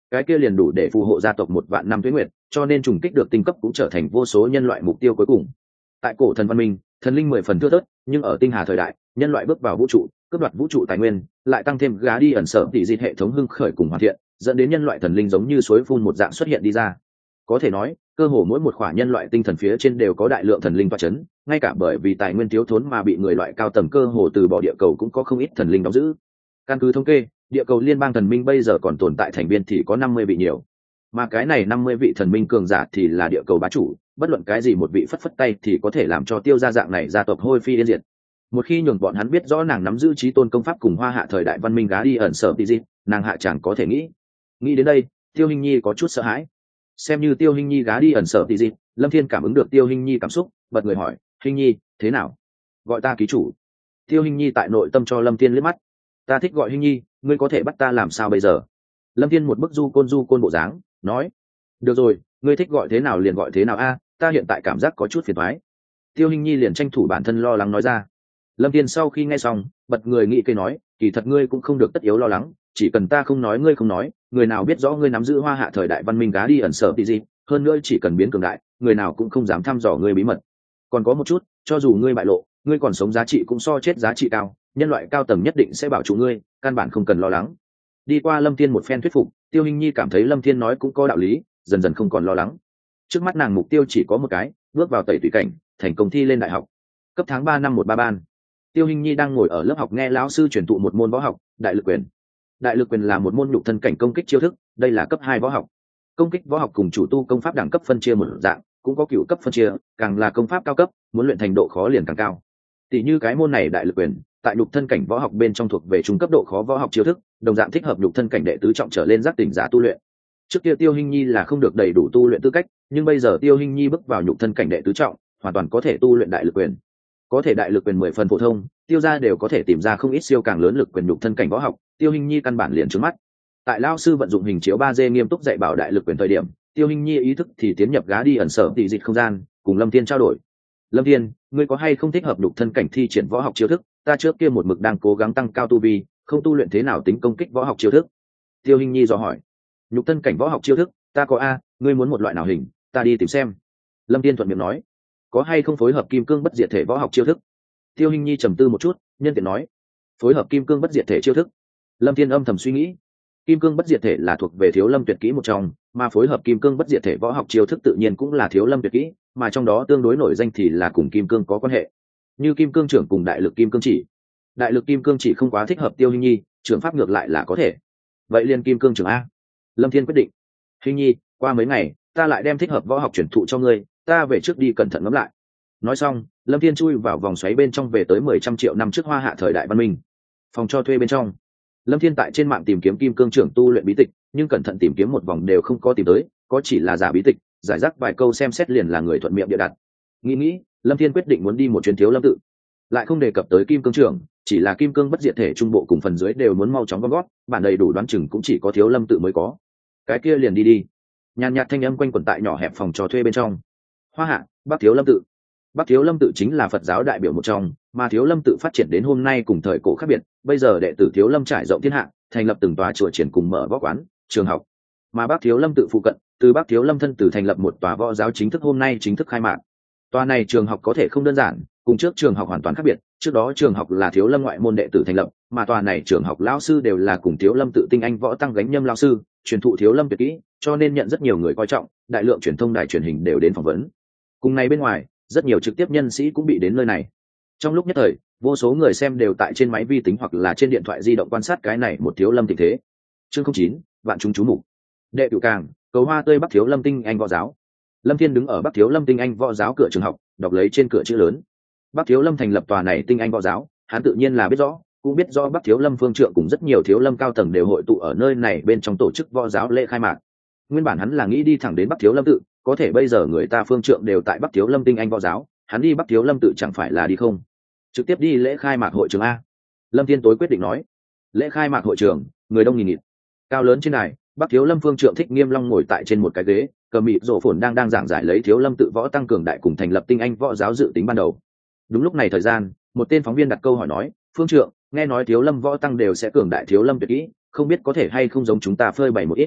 cái kia liền đủ để phù hộ gia tộc một vạn năm tuế nguyệt, cho nên trùng kích được tinh cấp cũng trở thành vô số nhân loại mục tiêu cuối cùng. Tại cổ thần văn minh, thần linh mười phần thưa thớt, nhưng ở tinh hà thời đại, nhân loại bước vào vũ trụ, cướp đoạt vũ trụ tài nguyên, lại tăng thêm gá đi ẩn sở tỷ diệt hệ thống hưng khởi cùng hoàn thiện, dẫn đến nhân loại thần linh giống như suối phun một dạng xuất hiện đi ra. Có thể nói, cơ hồ mỗi một khỏa nhân loại tinh thần phía trên đều có đại lượng thần linh toa chấn, ngay cả bởi vì tài nguyên thiếu thốn mà bị người loại cao tầng cơ hồ từ bỏ địa cầu cũng có không ít thần linh đóng giữ. Căn cứ thống kê, địa cầu liên bang thần minh bây giờ còn tồn tại thành viên thì có năm mươi vị nhiều, mà cái này năm mươi vị thần minh cường giả thì là địa cầu bá chủ, bất luận cái gì một vị phất phất tay thì có thể làm cho tiêu gia dạng này gia tộc hôi phi yên diệt. Một khi nhường bọn hắn biết rõ nàng nắm giữ trí tôn công pháp cùng hoa hạ thời đại văn minh gá đi ẩn sở tí gì, nàng hạ chẳng có thể nghĩ. Nghĩ đến đây, Tiêu Hinh Nhi có chút sợ hãi. Xem như Tiêu Hinh Nhi gá đi ẩn sở tí gì, Lâm Thiên cảm ứng được Tiêu Hinh Nhi cảm xúc, bật người hỏi, "Hinh Nhi, thế nào? Gọi ta ký chủ." Tiêu Hinh Nhi tại nội tâm cho Lâm Thiên liếc mắt, "Ta thích gọi Hinh Nhi, ngươi có thể bắt ta làm sao bây giờ?" Lâm Thiên một bức du côn du côn bộ dáng, nói, "Được rồi, ngươi thích gọi thế nào liền gọi thế nào a, ta hiện tại cảm giác có chút phiền toái." Tiêu Hinh Nhi liền tranh thủ bản thân lo lắng nói ra. Lâm Thiên sau khi nghe xong, bật người nghĩ cây nói, "Kỳ thật ngươi cũng không được tất yếu lo lắng, chỉ cần ta không nói ngươi không nói, người nào biết rõ ngươi nắm giữ hoa hạ thời đại văn minh gá đi ẩn sở tí gì, hơn nữa chỉ cần biến cường đại, người nào cũng không dám thăm dò ngươi bí mật. Còn có một chút, cho dù ngươi bại lộ, ngươi còn sống giá trị cũng so chết giá trị cao, nhân loại cao tầng nhất định sẽ bảo trụ ngươi, căn bản không cần lo lắng." Đi qua Lâm Thiên một phen thuyết phục, Tiêu Hinh Nhi cảm thấy Lâm Thiên nói cũng có đạo lý, dần dần không còn lo lắng. Trước mắt nàng mục tiêu chỉ có một cái, bước vào tẩy tùy cảnh, thành công thi lên đại học. Cấp tháng ba năm một ba ban. Tiêu Hinh Nhi đang ngồi ở lớp học nghe lão sư truyền thụ một môn võ học, Đại Lực Quyền. Đại Lực Quyền là một môn nhục thân cảnh công kích chiêu thức, đây là cấp hai võ học. Công kích võ học cùng chủ tu công pháp đẳng cấp phân chia một dạng, cũng có cửu cấp phân chia, càng là công pháp cao cấp, muốn luyện thành độ khó liền càng cao. Tỷ như cái môn này Đại Lực Quyền, tại nhục thân cảnh võ học bên trong thuộc về trung cấp độ khó võ học chiêu thức, đồng dạng thích hợp nhục thân cảnh đệ tứ trọng trở lên giác tỉnh giả tu luyện. Trước kia Tiêu Hinh Nhi là không được đầy đủ tu luyện tư cách, nhưng bây giờ Tiêu Hinh Nhi bước vào nhục thân cảnh đệ tứ trọng, hoàn toàn có thể tu luyện Đại Lực Quyền. Có thể Đại Lực Quyền mười phần phổ thông, Tiêu gia đều có thể tìm ra không ít siêu càng lớn lực quyền nhục thân cảnh võ học, Tiêu Hinh Nhi căn bản liền trướng mắt. Tại lao sư vận dụng hình chiếu ba D nghiêm túc dạy bảo Đại Lực Quyền thời điểm, Tiêu Hinh Nhi ý thức thì tiến nhập gá đi ẩn sở tỷ dịch không gian, cùng Lâm Thiên trao đổi. "Lâm Thiên, ngươi có hay không thích hợp nhục thân cảnh thi triển võ học chiêu thức? Ta trước kia một mực đang cố gắng tăng cao tu vi, không tu luyện thế nào tính công kích võ học chiêu thức." Tiêu Hinh Nhi dò hỏi. "Nhục thân cảnh võ học chiêu thức, ta có a, ngươi muốn một loại nào hình, ta đi tìm xem." Lâm Thiên thuận miệng nói. "Có hay không phối hợp kim cương bất diệt thể võ học chiêu thức?" Tiêu Hinh Nhi trầm tư một chút, nhân tiện nói. "Phối hợp kim cương bất diệt thể chiêu thức." Lâm Thiên âm thầm suy nghĩ. Kim cương bất diệt thể là thuộc về Thiếu Lâm tuyệt kỹ một trong, mà phối hợp kim cương bất diệt thể võ học chiêu thức tự nhiên cũng là Thiếu Lâm tuyệt kỹ, mà trong đó tương đối nổi danh thì là cùng kim cương có quan hệ. Như kim cương trưởng cùng đại lực kim cương chỉ. Đại lực kim cương chỉ không quá thích hợp Tiêu Hinh Nhi, trưởng pháp ngược lại là có thể. Vậy liền kim cương trưởng a. Lâm Thiên quyết định. "Hinh Nhi, qua mấy ngày, ta lại đem thích hợp võ học truyền thụ cho ngươi, ta về trước đi cẩn thận ngẫm lại." Nói xong, Lâm Thiên chui vào vòng xoáy bên trong về tới mười trăm triệu năm trước hoa hạ thời đại văn minh. Phòng cho thuê bên trong, Lâm Thiên tại trên mạng tìm kiếm kim cương trưởng tu luyện bí tịch, nhưng cẩn thận tìm kiếm một vòng đều không có tìm tới, có chỉ là giả bí tịch, giải rác vài câu xem xét liền là người thuận miệng địa đặt. Nghĩ nghĩ, Lâm Thiên quyết định muốn đi một chuyến Thiếu Lâm tự. Lại không đề cập tới kim cương trưởng, chỉ là kim cương bất diệt thể trung bộ cùng phần dưới đều muốn mau chóng gom gót, bản đầy đủ đoán chừng cũng chỉ có Thiếu Lâm tự mới có. Cái kia liền đi đi. Nhàn nhạt thanh âm quanh quẩn tại nhỏ hẹp phòng cho thuê bên trong. Hoa hạ, Bắc Thiếu Lâm tự. Bắc Thiếu Lâm tự chính là Phật giáo đại biểu một trong, mà Thiếu Lâm tự phát triển đến hôm nay cùng thời cổ khác biệt, bây giờ đệ tử Thiếu Lâm trải rộng thiên hạ, thành lập từng tòa chùa triển cùng mở võ quán, trường học. Mà Bắc Thiếu Lâm tự phụ cận, từ Bắc Thiếu Lâm thân tử thành lập một tòa võ giáo chính thức hôm nay chính thức khai mạc. Tòa này trường học có thể không đơn giản, cùng trước trường học hoàn toàn khác biệt, trước đó trường học là Thiếu Lâm ngoại môn đệ tử thành lập, mà tòa này trường học lão sư đều là cùng Thiếu Lâm tự tinh anh võ tăng gánh nhâm lão sư, truyền thụ Thiếu Lâm tuyệt kỹ, cho nên nhận rất nhiều người coi trọng, đại lượng truyền thông đài truyền hình đều đến phỏng vấn. Cùng này bên ngoài, rất nhiều trực tiếp nhân sĩ cũng bị đến nơi này. Trong lúc nhất thời, vô số người xem đều tại trên máy vi tính hoặc là trên điện thoại di động quan sát cái này một Thiếu Lâm tình thế. Chương không chín, vạn chúng chú mục. Đệ cửu càng, cầu hoa tươi Bắc Thiếu Lâm tinh anh võ giáo. Lâm Thiên đứng ở Bắc Thiếu Lâm tinh anh võ giáo cửa trường học, đọc lấy trên cửa chữ lớn. Bắc Thiếu Lâm thành lập tòa này tinh anh võ giáo, hắn tự nhiên là biết rõ, cũng biết rõ Bắc Thiếu Lâm phương trượng cùng rất nhiều Thiếu Lâm cao tầng đều hội tụ ở nơi này bên trong tổ chức võ giáo lễ khai mạc. Nguyên bản hắn là nghĩ đi thẳng đến Bắc Thiếu Lâm tự, có thể bây giờ người ta phương trượng đều tại Bắc Thiếu Lâm tinh anh võ giáo, hắn đi Bắc Thiếu Lâm tự chẳng phải là đi không? Trực tiếp đi lễ khai mạc hội trường a. Lâm Thiên tối quyết định nói. Lễ khai mạc hội trường, người đông nghìn nghịt. Cao lớn trên đài, Bắc Thiếu Lâm phương trượng Thích Nghiêm Long ngồi tại trên một cái ghế, cầm mịt rổ phồn đang đang giảng giải lấy Thiếu Lâm tự võ tăng cường đại cùng thành lập tinh anh võ giáo dự tính ban đầu. Đúng lúc này thời gian, một tên phóng viên đặt câu hỏi nói, "Phương trượng, nghe nói Thiếu Lâm võ tăng đều sẽ cường đại Thiếu Lâm tuyệt kỹ, không biết có thể hay không giống chúng ta phơi bày một ít."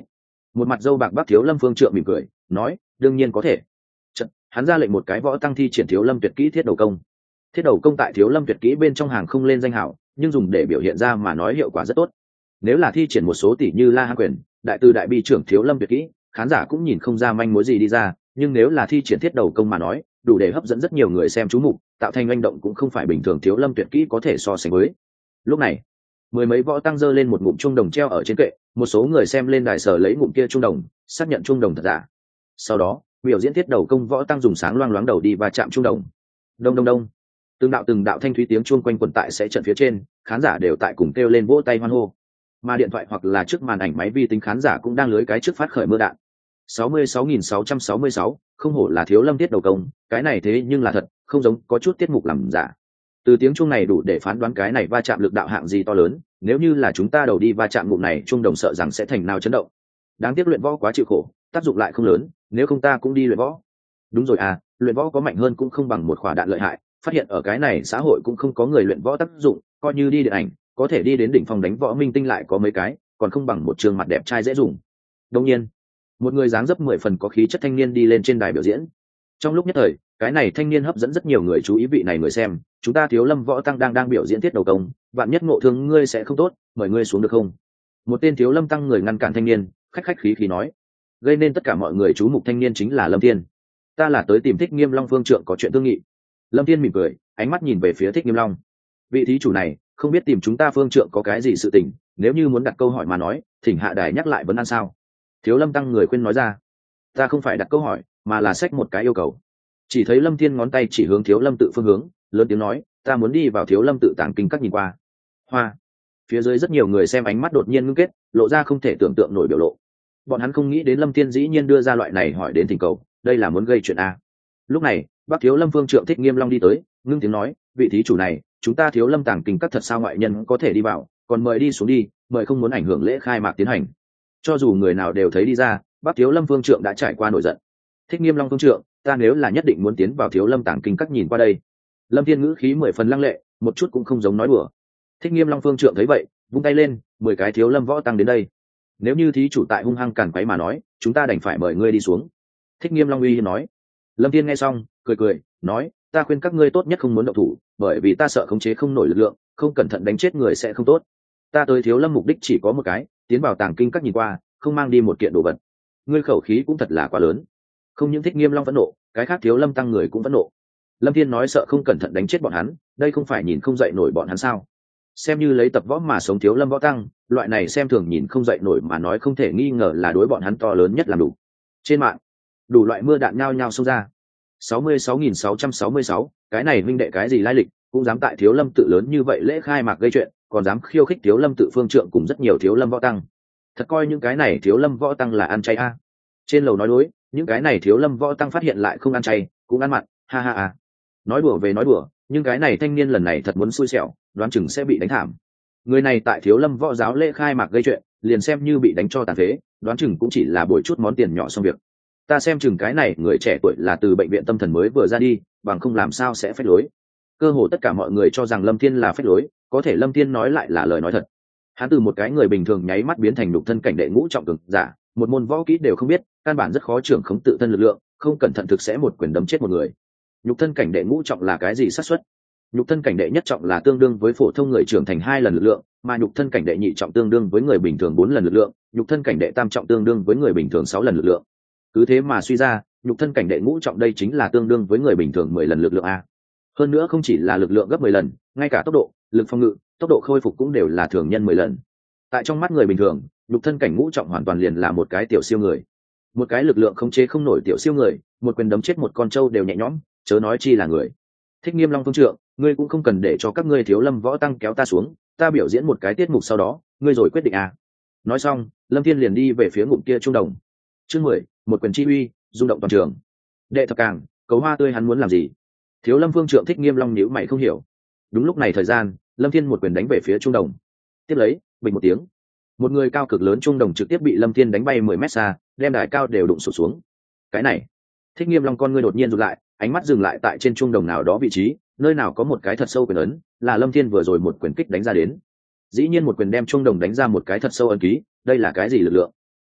Một mặt dâu bạc Bắc Thiếu Lâm Phương Trượng mỉm cười nói, đương nhiên có thể. Chật, hắn ra lệnh một cái võ tăng thi triển Thiếu Lâm tuyệt kỹ thiết đầu công. Thiết đầu công tại Thiếu Lâm tuyệt kỹ bên trong hàng không lên danh hảo, nhưng dùng để biểu hiện ra mà nói hiệu quả rất tốt. Nếu là thi triển một số tỷ như La Hán quyền, đại từ đại bi trưởng Thiếu Lâm tuyệt kỹ, khán giả cũng nhìn không ra manh mối gì đi ra, nhưng nếu là thi triển thiết đầu công mà nói, đủ để hấp dẫn rất nhiều người xem chú mục, tạo thành hành động cũng không phải bình thường Thiếu Lâm tuyệt kỹ có thể so sánh với. Lúc này, mười mấy võ tăng giơ lên một ngụm chuông đồng treo ở trên kệ, một số người xem lên đài sở lấy ngụm kia chuông đồng, xác nhận chuông đồng thật giả. Sau đó, biểu diễn thiết đầu công võ tăng dùng sáng loang loáng đầu đi và chạm chuông đồng. Đông đông đông. Từng đạo từng đạo thanh thúy tiếng chuông quanh quẩn tại sẽ trận phía trên, khán giả đều tại cùng kêu lên vỗ tay hoan hô. Mà điện thoại hoặc là trước màn ảnh máy vi tính khán giả cũng đang lưới cái trước phát khởi mưa đạn. sáu mươi sáu nghìn sáu trăm sáu mươi sáu, không hổ là Thiếu Lâm thiết đầu công, cái này thế nhưng là thật, không giống có chút tiết mục làm giả. Từ tiếng chuông này đủ để phán đoán cái này va chạm lực đạo hạng gì to lớn, nếu như là chúng ta đầu đi va chạm ngụm này chuông đồng sợ rằng sẽ thành nào chấn động. Đáng tiếc luyện võ quá chịu khổ, tác dụng lại không lớn, nếu không ta cũng đi luyện võ. Đúng rồi à, luyện võ có mạnh hơn cũng không bằng một quả đạn lợi hại, phát hiện ở cái này xã hội cũng không có người luyện võ tác dụng, coi như đi điện ảnh, có thể đi đến đỉnh phong đánh võ minh tinh lại có mấy cái, còn không bằng một trường mặt đẹp trai dễ dùng. Đương nhiên, một người dáng dấp mười phần có khí chất thanh niên đi lên trên đài biểu diễn. Trong lúc nhất thời, cái này thanh niên hấp dẫn rất nhiều người chú ý, vị này người xem, chúng ta Thiếu Lâm võ tăng đang đang biểu diễn thiết đầu công, vạn nhất ngộ thương ngươi sẽ không tốt, mời ngươi xuống được không? Một tên Thiếu Lâm tăng người ngăn cản thanh niên, khách khách khí khí nói. Gây nên tất cả mọi người chú mục thanh niên chính là Lâm Thiên. Ta là tới tìm Thích Nghiêm Long Phương Trượng có chuyện thương nghị. Lâm Thiên mỉm cười, ánh mắt nhìn về phía Thích Nghiêm Long. Vị thí chủ này, không biết tìm chúng ta Phương Trượng có cái gì sự tình, nếu như muốn đặt câu hỏi mà nói, thỉnh hạ đài nhắc lại vấn an sao? Thiếu Lâm tăng người khuyên nói ra. Ta không phải đặt câu hỏi, mà là xách một cái yêu cầu. Chỉ thấy Lâm Thiên ngón tay chỉ hướng Thiếu Lâm tự phương hướng, lớn tiếng nói, ta muốn đi vào Thiếu Lâm tự tàng kinh các nhìn qua. Hoa. Phía dưới rất nhiều người xem ánh mắt đột nhiên ngưng kết, lộ ra không thể tưởng tượng nổi biểu lộ. Bọn hắn không nghĩ đến Lâm Thiên dĩ nhiên đưa ra loại này hỏi đến thỉnh cầu, đây là muốn gây chuyện a. Lúc này, Bác Thiếu Lâm Phương Trượng Thích Nghiêm Long đi tới, ngưng tiếng nói, vị thí chủ này, chúng ta Thiếu Lâm tàng kinh các thật sao ngoại nhân có thể đi vào, còn mời đi xuống đi, mời không muốn ảnh hưởng lễ khai mạc tiến hành. Cho dù người nào đều thấy đi ra, Bác Thiếu Lâm Phương Trượng đã trải qua nổi giận. Thích Nghiêm Long Phương Trượng, ta nếu là nhất định muốn tiến vào Thiếu Lâm tàng kinh các nhìn qua đây. Lâm Thiên ngữ khí mười phần lăng lệ, một chút cũng không giống nói đùa. Thích Nghiêm Long Phương Trượng thấy vậy, vung tay lên, mười cái Thiếu Lâm võ tăng đến đây. Nếu như thí chủ tại hung hăng càn quấy mà nói, chúng ta đành phải mời ngươi đi xuống. Thích Nghiêm Long uy nói. Lâm Thiên nghe xong, cười cười, nói, ta khuyên các ngươi tốt nhất không muốn động thủ, bởi vì ta sợ khống chế không nổi lực lượng, không cẩn thận đánh chết người sẽ không tốt. Ta tới Thiếu Lâm mục đích chỉ có một cái, tiến vào tàng kinh các nhìn qua, không mang đi một kiện đồ vật. Ngươi khẩu khí cũng thật là quá lớn. Không những Thích Nghiêm Long phẫn nộ, cái khác Thiếu Lâm tăng người cũng phẫn nộ. Lâm Thiên nói sợ không cẩn thận đánh chết bọn hắn, đây không phải nhìn không dậy nổi bọn hắn sao? Xem như lấy tập võ mà sống Thiếu Lâm võ tăng, loại này xem thường nhìn không dậy nổi mà nói không thể nghi ngờ là đối bọn hắn to lớn nhất làm đủ. Trên mạng, đủ loại mưa đạn nhao nhao xông ra. sáu mươi sáu nghìn sáu trăm sáu mươi sáu, cái này huynh đệ cái gì lai lịch, cũng dám tại Thiếu Lâm tự lớn như vậy lễ khai mạc gây chuyện, còn dám khiêu khích Thiếu Lâm tự Phương Trượng cùng rất nhiều Thiếu Lâm võ tăng. Thật coi những cái này Thiếu Lâm võ tăng là ăn chay a. Trên lầu nói đối, những cái này Thiếu Lâm võ tăng phát hiện lại không ăn chay, cũng ăn mặn, ha ha ha. Nói đùa về nói đùa, nhưng cái này thanh niên lần này thật muốn xui xẻo, đoán chừng sẽ bị đánh thảm. Người này tại Thiếu Lâm võ giáo lễ khai mạc gây chuyện, liền xem như bị đánh cho tàn phế, đoán chừng cũng chỉ là bồi chút món tiền nhỏ xong việc. Ta xem chừng cái này người trẻ tuổi là từ bệnh viện tâm thần mới vừa ra đi, bằng không làm sao sẽ phách lối. Cơ hồ tất cả mọi người cho rằng Lâm Thiên là phách lối, có thể Lâm Thiên nói lại là lời nói thật. Hắn từ một cái người bình thường nháy mắt biến thành nhục thân cảnh đệ ngũ trọng cường giả, một môn võ kỹ đều không biết, căn bản rất khó trưởng khống tự thân lực lượng, không cẩn thận thực sẽ một quyền đấm chết một người. Nhục thân cảnh đệ ngũ trọng là cái gì xác suất? Nhục thân cảnh đệ nhất trọng là tương đương với phổ thông người trưởng thành hai lần lực lượng, mà nhục thân cảnh đệ nhị trọng tương đương với người bình thường bốn lần lực lượng, nhục thân cảnh đệ tam trọng tương đương với người bình thường sáu lần lực lượng. Cứ thế mà suy ra, nhục thân cảnh đệ ngũ trọng đây chính là tương đương với người bình thường mười lần lực lượng a. Hơn nữa không chỉ là lực lượng gấp mười lần, ngay cả tốc độ, lực phòng ngự, tốc độ khôi phục cũng đều là thường nhân mười lần. Tại trong mắt người bình thường, nhục thân cảnh ngũ trọng hoàn toàn liền là một cái tiểu siêu người. Một cái lực lượng không chế không nổi tiểu siêu người, một quyền đấm chết một con trâu đều nhẹ nhõm, chớ nói chi là người. Thích Nghiêm Long Phương Trượng, ngươi cũng không cần để cho các ngươi Thiếu Lâm võ tăng kéo ta xuống, ta biểu diễn một cái tiết mục sau đó, ngươi rồi quyết định à. Nói xong, Lâm Thiên liền đi về phía ngụm kia trung đồng. Chương mười, một quyền chi uy, rung động toàn trường. Đệ thập càng, Cầu Hoa Tươi hắn muốn làm gì? Thiếu Lâm Phương Trượng Thích Nghiêm Long nhíu mày không hiểu. Đúng lúc này thời gian, Lâm Thiên một quyền đánh về phía trung đồng. Tiếp lấy, bình một tiếng, một người cao cực lớn trung đồng trực tiếp bị Lâm Thiên đánh bay mười mét xa, đem đài cao đều đụng sụp xuống. Cái này, Thích Nghiêm Long con ngươi đột nhiên rụt lại, ánh mắt dừng lại tại trên trung đồng nào đó vị trí, nơi nào có một cái thật sâu quyền ấn, là Lâm Thiên vừa rồi một quyền kích đánh ra đến. Dĩ nhiên một quyền đem trung đồng đánh ra một cái thật sâu ấn ký, đây là cái gì lực lượng?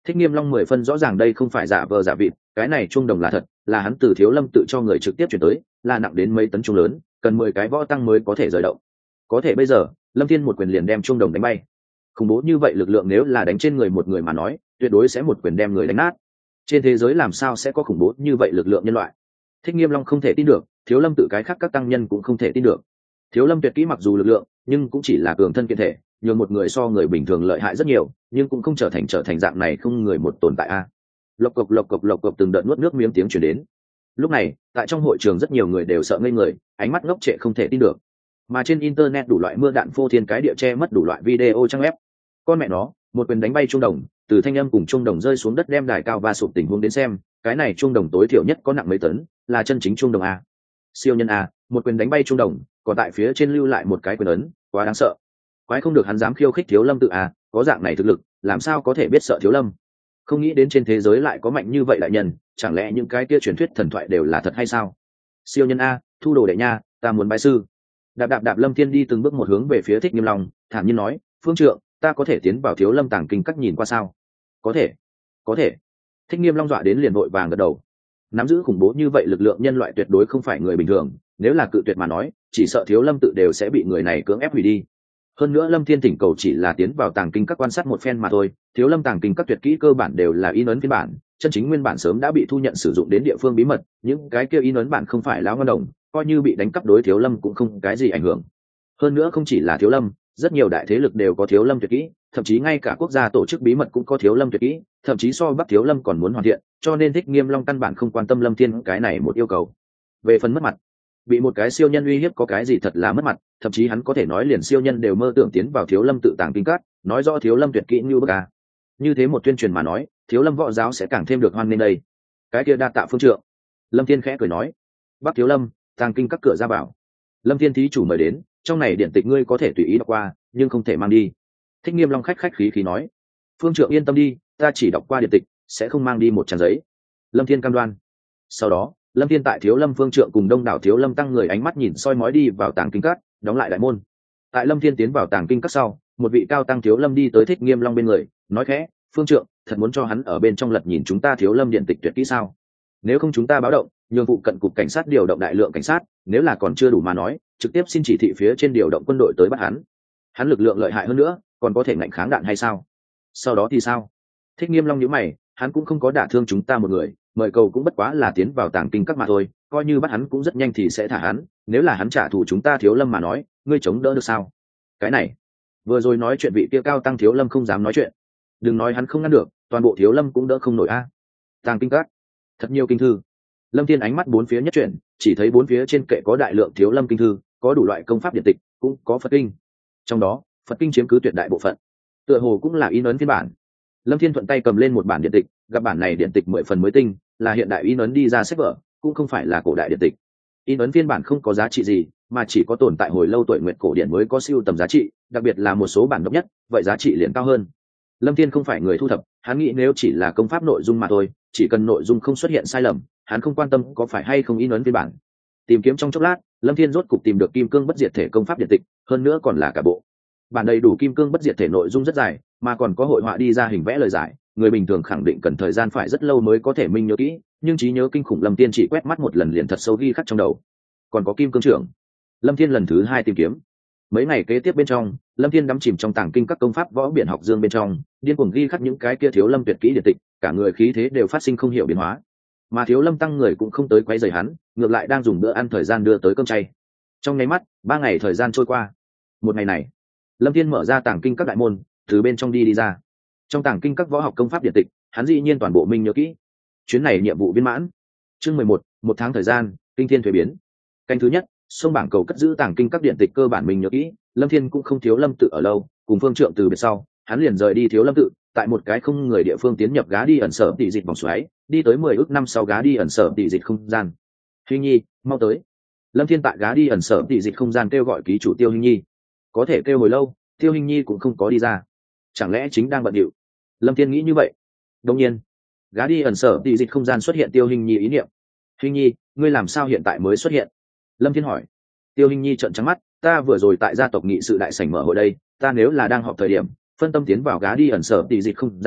Thích Nghiêm Long mười phân rõ ràng đây không phải giả vờ giả vịt, cái này chuông đồng là thật, là hắn từ Thiếu Lâm tự cho người trực tiếp chuyển tới, là nặng đến mấy tấn chuông lớn, cần mười cái võ tăng mới có thể rời động. Có thể bây giờ, Lâm Thiên một quyền liền đem chuông đồng đánh bay. Khủng bố như vậy lực lượng nếu là đánh trên người một người mà nói, tuyệt đối sẽ một quyền đem người đánh nát. Trên thế giới làm sao sẽ có khủng bố như vậy lực lượng nhân loại? Thích Nghiêm Long không thể tin được, Thiếu Lâm tự cái khác các tăng nhân cũng không thể tin được. Thiếu Lâm tuyệt kỹ mặc dù lực lượng, nhưng cũng chỉ là cường thân kiện thể, nhường một người so người bình thường lợi hại rất nhiều, nhưng cũng không trở thành trở thành dạng này không người một tồn tại a. Lộc cộc lộc cộc lộc cộc từng đợt nuốt nước miếng tiếng truyền đến. Lúc này, tại trong hội trường rất nhiều người đều sợ ngây người, ánh mắt ngốc trệ không thể tin được. Mà trên internet đủ loại mưa đạn phô thiên cái địa che mất đủ loại video trang web. Con mẹ nó, một quyền đánh bay chuông đồng, từ thanh âm cùng chuông đồng rơi xuống đất đem đài cao va sụp tình huống đến xem, cái này chuông đồng tối thiểu nhất có nặng mấy tấn, là chân chính chuông đồng a. Siêu nhân a, một quyền đánh bay chuông đồng, còn tại phía trên lưu lại một cái quyền ấn, quá đáng sợ. Quái không được hắn dám khiêu khích Thiếu Lâm tự a, có dạng này thực lực, làm sao có thể biết sợ Thiếu Lâm? Không nghĩ đến trên thế giới lại có mạnh như vậy đại nhân, chẳng lẽ những cái kia truyền thuyết thần thoại đều là thật hay sao? Siêu nhân a, thu đồ đệ nha, ta muốn bái sư. Đạp đạp đạp Lâm Thiên đi từng bước một hướng về phía Thích Nghiêm Long, thản nhiên nói, phương trượng, ta có thể tiến vào Thiếu Lâm tàng kinh các nhìn qua sao? Có thể, có thể. Thích Nghiêm Long dọa đến liền vội vàng gật đầu. Nắm giữ khủng bố như vậy lực lượng nhân loại tuyệt đối không phải người bình thường, nếu là cự tuyệt mà nói, chỉ sợ Thiếu Lâm tự đều sẽ bị người này cưỡng ép hủy đi. Hơn nữa Lâm Thiên thỉnh cầu chỉ là tiến vào tàng kinh các quan sát một phen mà thôi, Thiếu Lâm tàng kinh các tuyệt kỹ cơ bản đều là in ấn phiên bản, chân chính nguyên bản sớm đã bị thu nhận sử dụng đến địa phương bí mật, những cái kia in ấn bản không phải láo ngon đồng, coi như bị đánh cắp đối Thiếu Lâm cũng không cái gì ảnh hưởng. Hơn nữa không chỉ là Thiếu Lâm, rất nhiều đại thế lực đều có Thiếu Lâm tuyệt kỹ, thậm chí ngay cả quốc gia tổ chức bí mật cũng có Thiếu Lâm tuyệt kỹ, thậm chí so Bắc Thiếu Lâm còn muốn hoàn thiện, cho nên Thích Nghiêm Long căn bản không quan tâm Lâm Thiên cái này một yêu cầu. Về phần mất mặt, bị một cái siêu nhân uy hiếp có cái gì thật là mất mặt, thậm chí hắn có thể nói liền siêu nhân đều mơ tưởng tiến vào Thiếu Lâm tự tàng kinh các, nói rõ Thiếu Lâm tuyệt kỹ như bức à. Như thế một tuyên truyền mà nói, Thiếu Lâm võ giáo sẽ càng thêm được hoan nghênh đây. Cái kia đa tạ phương trượng. Lâm Thiên khẽ cười nói, Bắc Thiếu Lâm tàng kinh các cửa ra vào. Lâm Thiên thí chủ mời đến, trong này điển tịch ngươi có thể tùy ý đọc qua, nhưng không thể mang đi. Thích Nghiêm Long khách khách khí khí nói, phương trượng yên tâm đi, ta chỉ đọc qua điển tịch, sẽ không mang đi một trang giấy. Lâm Thiên cam đoan. Sau đó, Lâm Thiên tại Thiếu Lâm phương trượng cùng đông đảo Thiếu Lâm tăng người ánh mắt nhìn soi mói đi vào tàng kinh các, đóng lại đại môn. Tại Lâm Thiên tiến vào tàng kinh các sau, một vị cao tăng Thiếu Lâm đi tới Thích Nghiêm Long bên người, nói khẽ, phương trượng, thật muốn cho hắn ở bên trong lật nhìn chúng ta Thiếu Lâm điện tịch tuyệt kỹ sao? Nếu không chúng ta báo động, nhường vụ cận cục cảnh sát điều động đại lượng cảnh sát, nếu là còn chưa đủ mà nói, trực tiếp xin chỉ thị phía trên điều động quân đội tới bắt hắn. Hắn lực lượng lợi hại hơn nữa, còn có thể ngạnh kháng đạn hay sao? Sau đó thì sao? Thích Nghiêm Long nhíu mày, hắn cũng không có đả thương chúng ta một người, mời cầu cũng bất quá là tiến vào tàng kinh các mà thôi, coi như bắt hắn cũng rất nhanh thì sẽ thả hắn, nếu là hắn trả thù chúng ta Thiếu Lâm mà nói, ngươi chống đỡ được sao? Cái này, vừa rồi nói chuyện vị kia cao tăng Thiếu Lâm không dám nói chuyện. Đừng nói hắn không ngăn được, toàn bộ Thiếu Lâm cũng đỡ không nổi a. Tàng kinh các, thật nhiều kinh thư. Lâm Thiên ánh mắt bốn phía nhất chuyển, chỉ thấy bốn phía trên kệ có đại lượng Thiếu Lâm kinh thư, có đủ loại công pháp điện tịch, cũng có Phật kinh. Trong đó, Phật kinh chiếm cứ tuyệt đại bộ phận, tựa hồ cũng là in ấn phiên bản. Lâm Thiên thuận tay cầm lên một bản điện tịch, gặp bản này điện tịch mười phần mới tinh, là hiện đại in ấn đi ra sách vở, cũng không phải là cổ đại điện tịch. In ấn phiên bản không có giá trị gì, mà chỉ có tồn tại hồi lâu tuổi nguyện cổ điển mới có siêu tầm giá trị, đặc biệt là một số bản độc nhất, vậy giá trị liền cao hơn. Lâm Thiên không phải người thu thập, hắn nghĩ nếu chỉ là công pháp nội dung mà thôi, chỉ cần nội dung không xuất hiện sai lầm, hắn không quan tâm có phải hay không in ấn phiên bản. Tìm kiếm trong chốc lát, Lâm Thiên rốt cục tìm được kim cương bất diệt thể công pháp điện tịch, hơn nữa còn là cả bộ. Bản đầy đủ kim cương bất diệt thể nội dung rất dài, mà còn có hội họa đi ra hình vẽ lời giải, người bình thường khẳng định cần thời gian phải rất lâu mới có thể minh nhớ kỹ, nhưng trí nhớ kinh khủng Lâm Thiên chỉ quét mắt một lần liền thật sâu ghi khắc trong đầu. Còn có kim cương trưởng. Lâm Thiên lần thứ hai tìm kiếm. Mấy ngày kế tiếp bên trong, Lâm Thiên đắm chìm trong tàng kinh các công pháp võ biển học dương bên trong, điên cuồng ghi khắc những cái kia Thiếu Lâm tuyệt kỹ điện tịch, cả người khí thế đều phát sinh không hiểu biến hóa. Mà Thiếu Lâm tăng người cũng không tới quấy rầy hắn, ngược lại đang dùng bữa ăn thời gian đưa tới cơm chay. Trong nháy mắt, ba ngày thời gian trôi qua. Một ngày này, Lâm Thiên mở ra tàng kinh các đại môn, từ bên trong đi đi ra. Trong tàng kinh các võ học công pháp điện tịch, hắn dĩ nhiên toàn bộ minh nhớ kỹ. Chuyến này nhiệm vụ viên mãn. Chương mười một, một tháng thời gian, kinh thiên thuế biến. Canh thứ nhất, sông bảng cầu cất giữ tàng kinh các điện tịch cơ bản mình nhớ kỹ. Lâm Thiên cũng không Thiếu Lâm tự ở lâu, cùng phương trượng từ biệt sau, hắn liền rời đi Thiếu Lâm tự, tại một cái không người địa phương tiến nhập gá đi ẩn sở tỷ dịch vòng xoáy, đi tới mười ước năm sau gá đi ẩn sở tỷ dịch không gian. Hình Nhi, mau tới. Lâm Thiên tại gá đi ẩn sở tỷ dịch không gian kêu gọi ký chủ Tiêu Hình Nhi. Có thể kêu hồi lâu, Tiêu Hình Nhi cũng không có đi ra. Chẳng lẽ chính đang bận điệu? Lâm Thiên nghĩ như vậy. Đương nhiên, gá đi ẩn sở tỷ dịch không gian xuất hiện Tiêu Hình Nhi ý niệm. Hình Nhi, ngươi làm sao hiện tại mới xuất hiện? Lâm Thiên hỏi. Tiêu Hình Nhi trợn trắng mắt, ta vừa rồi tại gia tộc nghị sự đại sảnh mở hội đây, ta nếu là đang họp thời điểm, phân tâm tiến vào gá đi ẩn sở tỷ dịch không gian,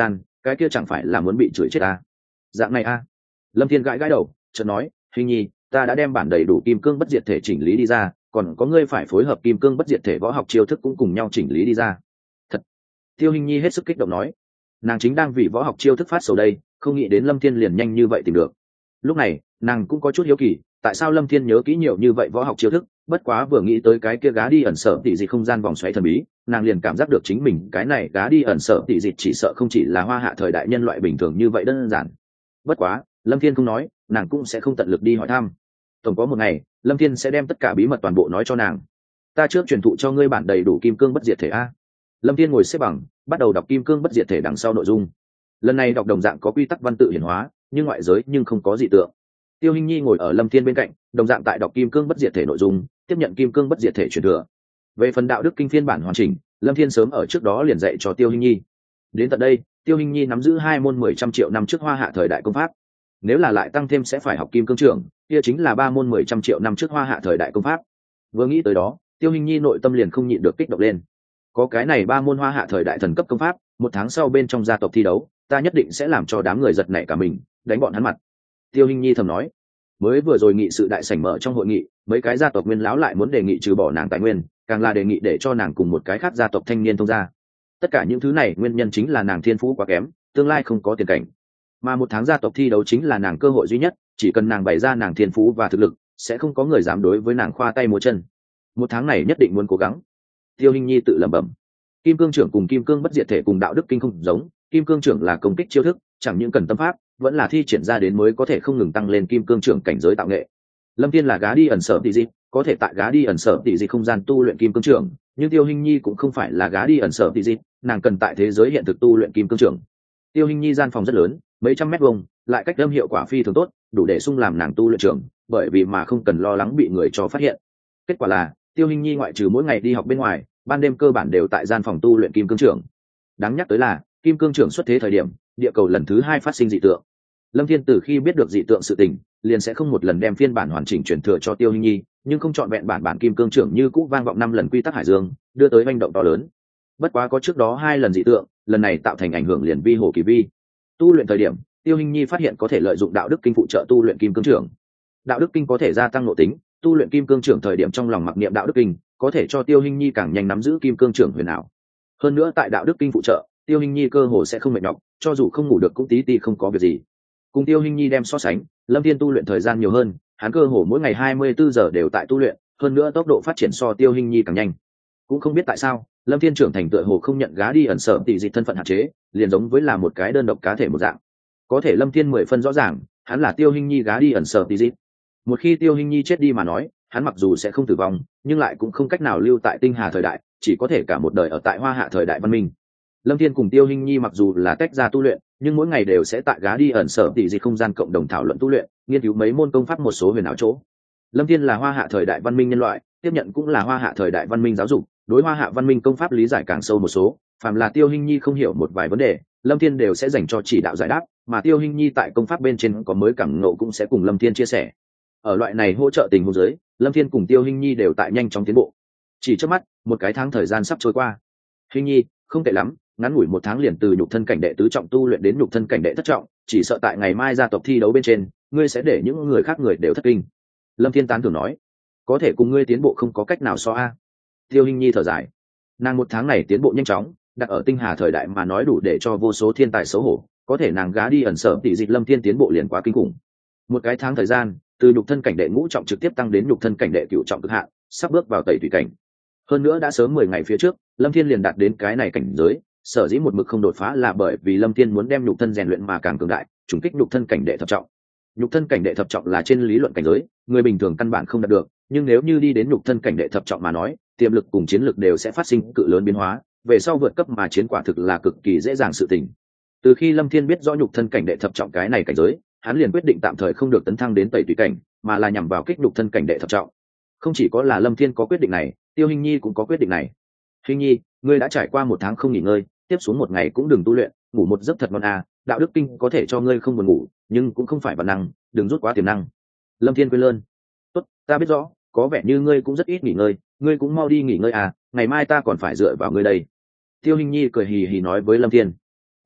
cái kia chẳng phải là muốn bị chửi chết ta. Dạng này a. Lâm Thiên gãi gãi đầu, chợt nói, hình nhi, ta đã đem bản đầy đủ kim cương bất diệt thể chỉnh lý đi ra, còn có ngươi phải phối hợp kim cương bất diệt thể võ học chiêu thức cũng cùng nhau chỉnh lý đi ra. Thật. Tiêu Hình Nhi hết sức kích động nói, nàng chính đang vì võ học chiêu thức phát sầu đây, không nghĩ đến Lâm Thiên liền nhanh như vậy tìm được. Lúc này nàng cũng có chút hiếu kỳ, tại sao Lâm Thiên nhớ kỹ nhiều như vậy võ học chiêu thức, bất quá vừa nghĩ tới cái kia gá đi ẩn sở tỷ dị không gian vòng xoáy thần bí, nàng liền cảm giác được chính mình cái này gá đi ẩn sở tỷ dị chỉ sợ không chỉ là hoa hạ thời đại nhân loại bình thường như vậy đơn giản. Bất quá Lâm Thiên không nói, nàng cũng sẽ không tận lực đi hỏi thăm. Tổng có một ngày Lâm Thiên sẽ đem tất cả bí mật toàn bộ nói cho nàng. Ta trước truyền thụ cho ngươi bản đầy đủ kim cương bất diệt thể a. Lâm Thiên ngồi xếp bằng, bắt đầu đọc kim cương bất diệt thể đằng sau nội dung. Lần này đọc đồng dạng có quy tắc văn tự hiển hóa, nhưng ngoại giới nhưng không có dị tượng. Tiêu Hình Nhi ngồi ở Lâm Thiên bên cạnh, đồng dạng tại đọc kim cương bất diệt thể nội dung, tiếp nhận kim cương bất diệt thể truyền thừa. Về phần đạo đức kinh phiên bản hoàn chỉnh, Lâm Thiên sớm ở trước đó liền dạy cho Tiêu Hình Nhi. Đến tận đây, Tiêu Hình Nhi nắm giữ hai môn mười trăm triệu năm trước hoa hạ thời đại công pháp. Nếu là lại tăng thêm sẽ phải học kim cương trưởng, kia chính là ba môn mười trăm triệu năm trước hoa hạ thời đại công pháp. Vừa nghĩ tới đó, Tiêu Hình Nhi nội tâm liền không nhịn được kích động lên. Có cái này ba môn hoa hạ thời đại thần cấp công pháp, một tháng sau bên trong gia tộc thi đấu, ta nhất định sẽ làm cho đám người giật nảy cả mình, đánh bọn hắn mặt. Tiêu Hình Nhi thầm nói. Mới vừa rồi nghị sự đại sảnh mở trong hội nghị, mấy cái gia tộc nguyên lão lại muốn đề nghị trừ bỏ nàng tài nguyên, càng là đề nghị để cho nàng cùng một cái khác gia tộc thanh niên thông gia. Tất cả những thứ này nguyên nhân chính là nàng thiên phú quá kém, tương lai không có tiền cảnh. Mà một tháng gia tộc thi đấu chính là nàng cơ hội duy nhất, chỉ cần nàng bày ra nàng thiên phú và thực lực, sẽ không có người dám đối với nàng khoa tay múa chân. Một tháng này nhất định muốn cố gắng. Tiêu Hình Nhi tự lẩm bẩm. Kim cương trưởng cùng kim cương bất diệt thể cùng đạo đức kinh không giống, kim cương trưởng là công kích chiêu thức, chẳng những cần tâm pháp, vẫn là thi triển ra đến mới có thể không ngừng tăng lên kim cương trưởng cảnh giới tạo nghệ. Lâm Thiên là gá đi ẩn sở tỷ dị, có thể tại gá đi ẩn sở tỷ dị không gian tu luyện kim cương trưởng, nhưng Tiêu Hình Nhi cũng không phải là gá đi ẩn sở tỷ dị, nàng cần tại thế giới hiện thực tu luyện kim cương trưởng. Tiêu Hình Nhi gian phòng rất lớn, mấy trăm mét vuông, lại cách âm hiệu quả phi thường tốt, đủ để sung làm nàng tu luyện trưởng, bởi vì mà không cần lo lắng bị người cho phát hiện. Kết quả là, Tiêu Hình Nhi ngoại trừ mỗi ngày đi học bên ngoài, ban đêm cơ bản đều tại gian phòng tu luyện kim cương trưởng. Đáng nhắc tới là, kim cương trưởng xuất thế thời điểm, địa cầu lần thứ hai phát sinh dị tượng. Lâm Thiên từ khi biết được dị tượng sự tình, liền sẽ không một lần đem phiên bản hoàn chỉnh truyền thừa cho Tiêu Hình Nhi, nhưng không chọn vẹn bản bản kim cương trưởng như cũ vang vọng năm lần quy tắc hải dương, đưa tới manh động to lớn. Bất quá có trước đó hai lần dị tượng, lần này tạo thành ảnh hưởng liền vi hồ kỳ vi. Tu luyện thời điểm, Tiêu Hình Nhi phát hiện có thể lợi dụng đạo đức kinh phụ trợ tu luyện kim cương trưởng. Đạo đức kinh có thể gia tăng nội tính, tu luyện kim cương trưởng thời điểm trong lòng mặc niệm đạo đức kinh, có thể cho Tiêu Hình Nhi càng nhanh nắm giữ kim cương trưởng huyền ảo. Hơn nữa tại đạo đức kinh phụ trợ, Tiêu Hình Nhi cơ hồ sẽ không mệt nhọc, cho dù không ngủ được cũng tí tí không có việc gì. Cùng Tiêu Hình Nhi đem so sánh, Lâm Thiên tu luyện thời gian nhiều hơn, hắn cơ hồ mỗi ngày hai mươi bốn giờ đều tại tu luyện, hơn nữa tốc độ phát triển so Tiêu Hình Nhi càng nhanh. Cũng không biết tại sao, Lâm Thiên trưởng thành tựa hồ không nhận gá đi ẩn sở tỷ dị thân phận hạn chế, liền giống với là một cái đơn độc cá thể một dạng. Có thể Lâm Thiên mười phân rõ ràng, hắn là Tiêu Hình Nhi gá đi ẩn sở tỷ dị. Một khi Tiêu Hình Nhi chết đi mà nói, hắn mặc dù sẽ không tử vong, nhưng lại cũng không cách nào lưu tại tinh hà thời đại, chỉ có thể cả một đời ở tại hoa hạ thời đại văn minh. Lâm Thiên cùng Tiêu Hình Nhi mặc dù là tách ra tu luyện, nhưng mỗi ngày đều sẽ tại gá đi ẩn sở tỷ dị không gian cộng đồng thảo luận tu luyện, nghiên cứu mấy môn công pháp một số huyền ảo chỗ. Lâm Thiên là hoa hạ thời đại văn minh nhân loại, tiếp nhận cũng là hoa hạ thời đại văn minh giáo dục, đối hoa hạ văn minh công pháp lý giải càng sâu một số, phàm là Tiêu Hình Nhi không hiểu một vài vấn đề, Lâm Thiên đều sẽ dành cho chỉ đạo giải đáp, mà Tiêu Hình Nhi tại công pháp bên trên có mới cảm ngộ cũng sẽ cùng Lâm Thiên chia sẻ. Ở loại này hỗ trợ tình huống dưới, Lâm Thiên cùng Tiêu Hình Nhi đều tại nhanh chóng tiến bộ. Chỉ trước mắt, một cái tháng thời gian sắp trôi qua. Hình Nhi, không tệ lắm, ngắn ngủi một tháng liền từ nhục thân cảnh đệ tứ trọng tu luyện đến nhục thân cảnh đệ thất trọng, chỉ sợ tại ngày mai gia tộc thi đấu bên trên, ngươi sẽ để những người khác người đều thất kinh. Lâm Thiên tán thưởng nói, có thể cùng ngươi tiến bộ không có cách nào so a. Tiêu Hình Nhi thở dài, nàng một tháng này tiến bộ nhanh chóng, đặt ở tinh hà thời đại mà nói đủ để cho vô số thiên tài xấu hổ, có thể nàng gá đi ẩn sở tỷ dịch Lâm Thiên tiến bộ liền quá kinh khủng. Một cái tháng thời gian, từ nhục thân cảnh đệ ngũ trọng trực tiếp tăng đến nhục thân cảnh đệ cửu trọng cực hạn, sắp bước vào tẩy thủy cảnh. Hơn nữa đã sớm mười ngày phía trước, Lâm Thiên liền đạt đến cái này cảnh giới, sở dĩ một mực không đột phá là bởi vì Lâm Thiên muốn đem nhục thân rèn luyện mà càng cường đại, trùng kích nhục thân cảnh đệ thập trọng. Nhục thân cảnh đệ thập trọng là trên lý luận cảnh giới, người bình thường căn bản không đạt được, nhưng nếu như đi đến nhục thân cảnh đệ thập trọng mà nói, tiềm lực cùng chiến lực đều sẽ phát sinh cự lớn biến hóa, về sau vượt cấp mà chiến quả thực là cực kỳ dễ dàng sự tình. Từ khi Lâm Thiên biết rõ nhục thân cảnh đệ thập trọng cái này cảnh giới, hắn liền quyết định tạm thời không được tấn thăng đến tẩy tùy cảnh, mà là nhằm vào kích nhục thân cảnh đệ thập trọng. Không chỉ có là Lâm Thiên có quyết định này, Tiêu Hình Nhi cũng có quyết định này. Hình Nhi, ngươi đã trải qua một tháng không nghỉ ngơi, tiếp xuống một ngày cũng đừng tu luyện, ngủ một giấc thật ngon à, đạo đức kinh có thể cho ngươi không buồn ngủ, nhưng cũng không phải bản năng, đừng rút quá tiềm năng. Lâm Thiên quên lơn. Tốt, ta biết rõ, có vẻ như ngươi cũng rất ít nghỉ ngơi, ngươi cũng mau đi nghỉ ngơi à, ngày mai ta còn phải dựa vào ngươi đây. Tiêu Hình Nhi cười hì hì nói với Lâm Thiên. ds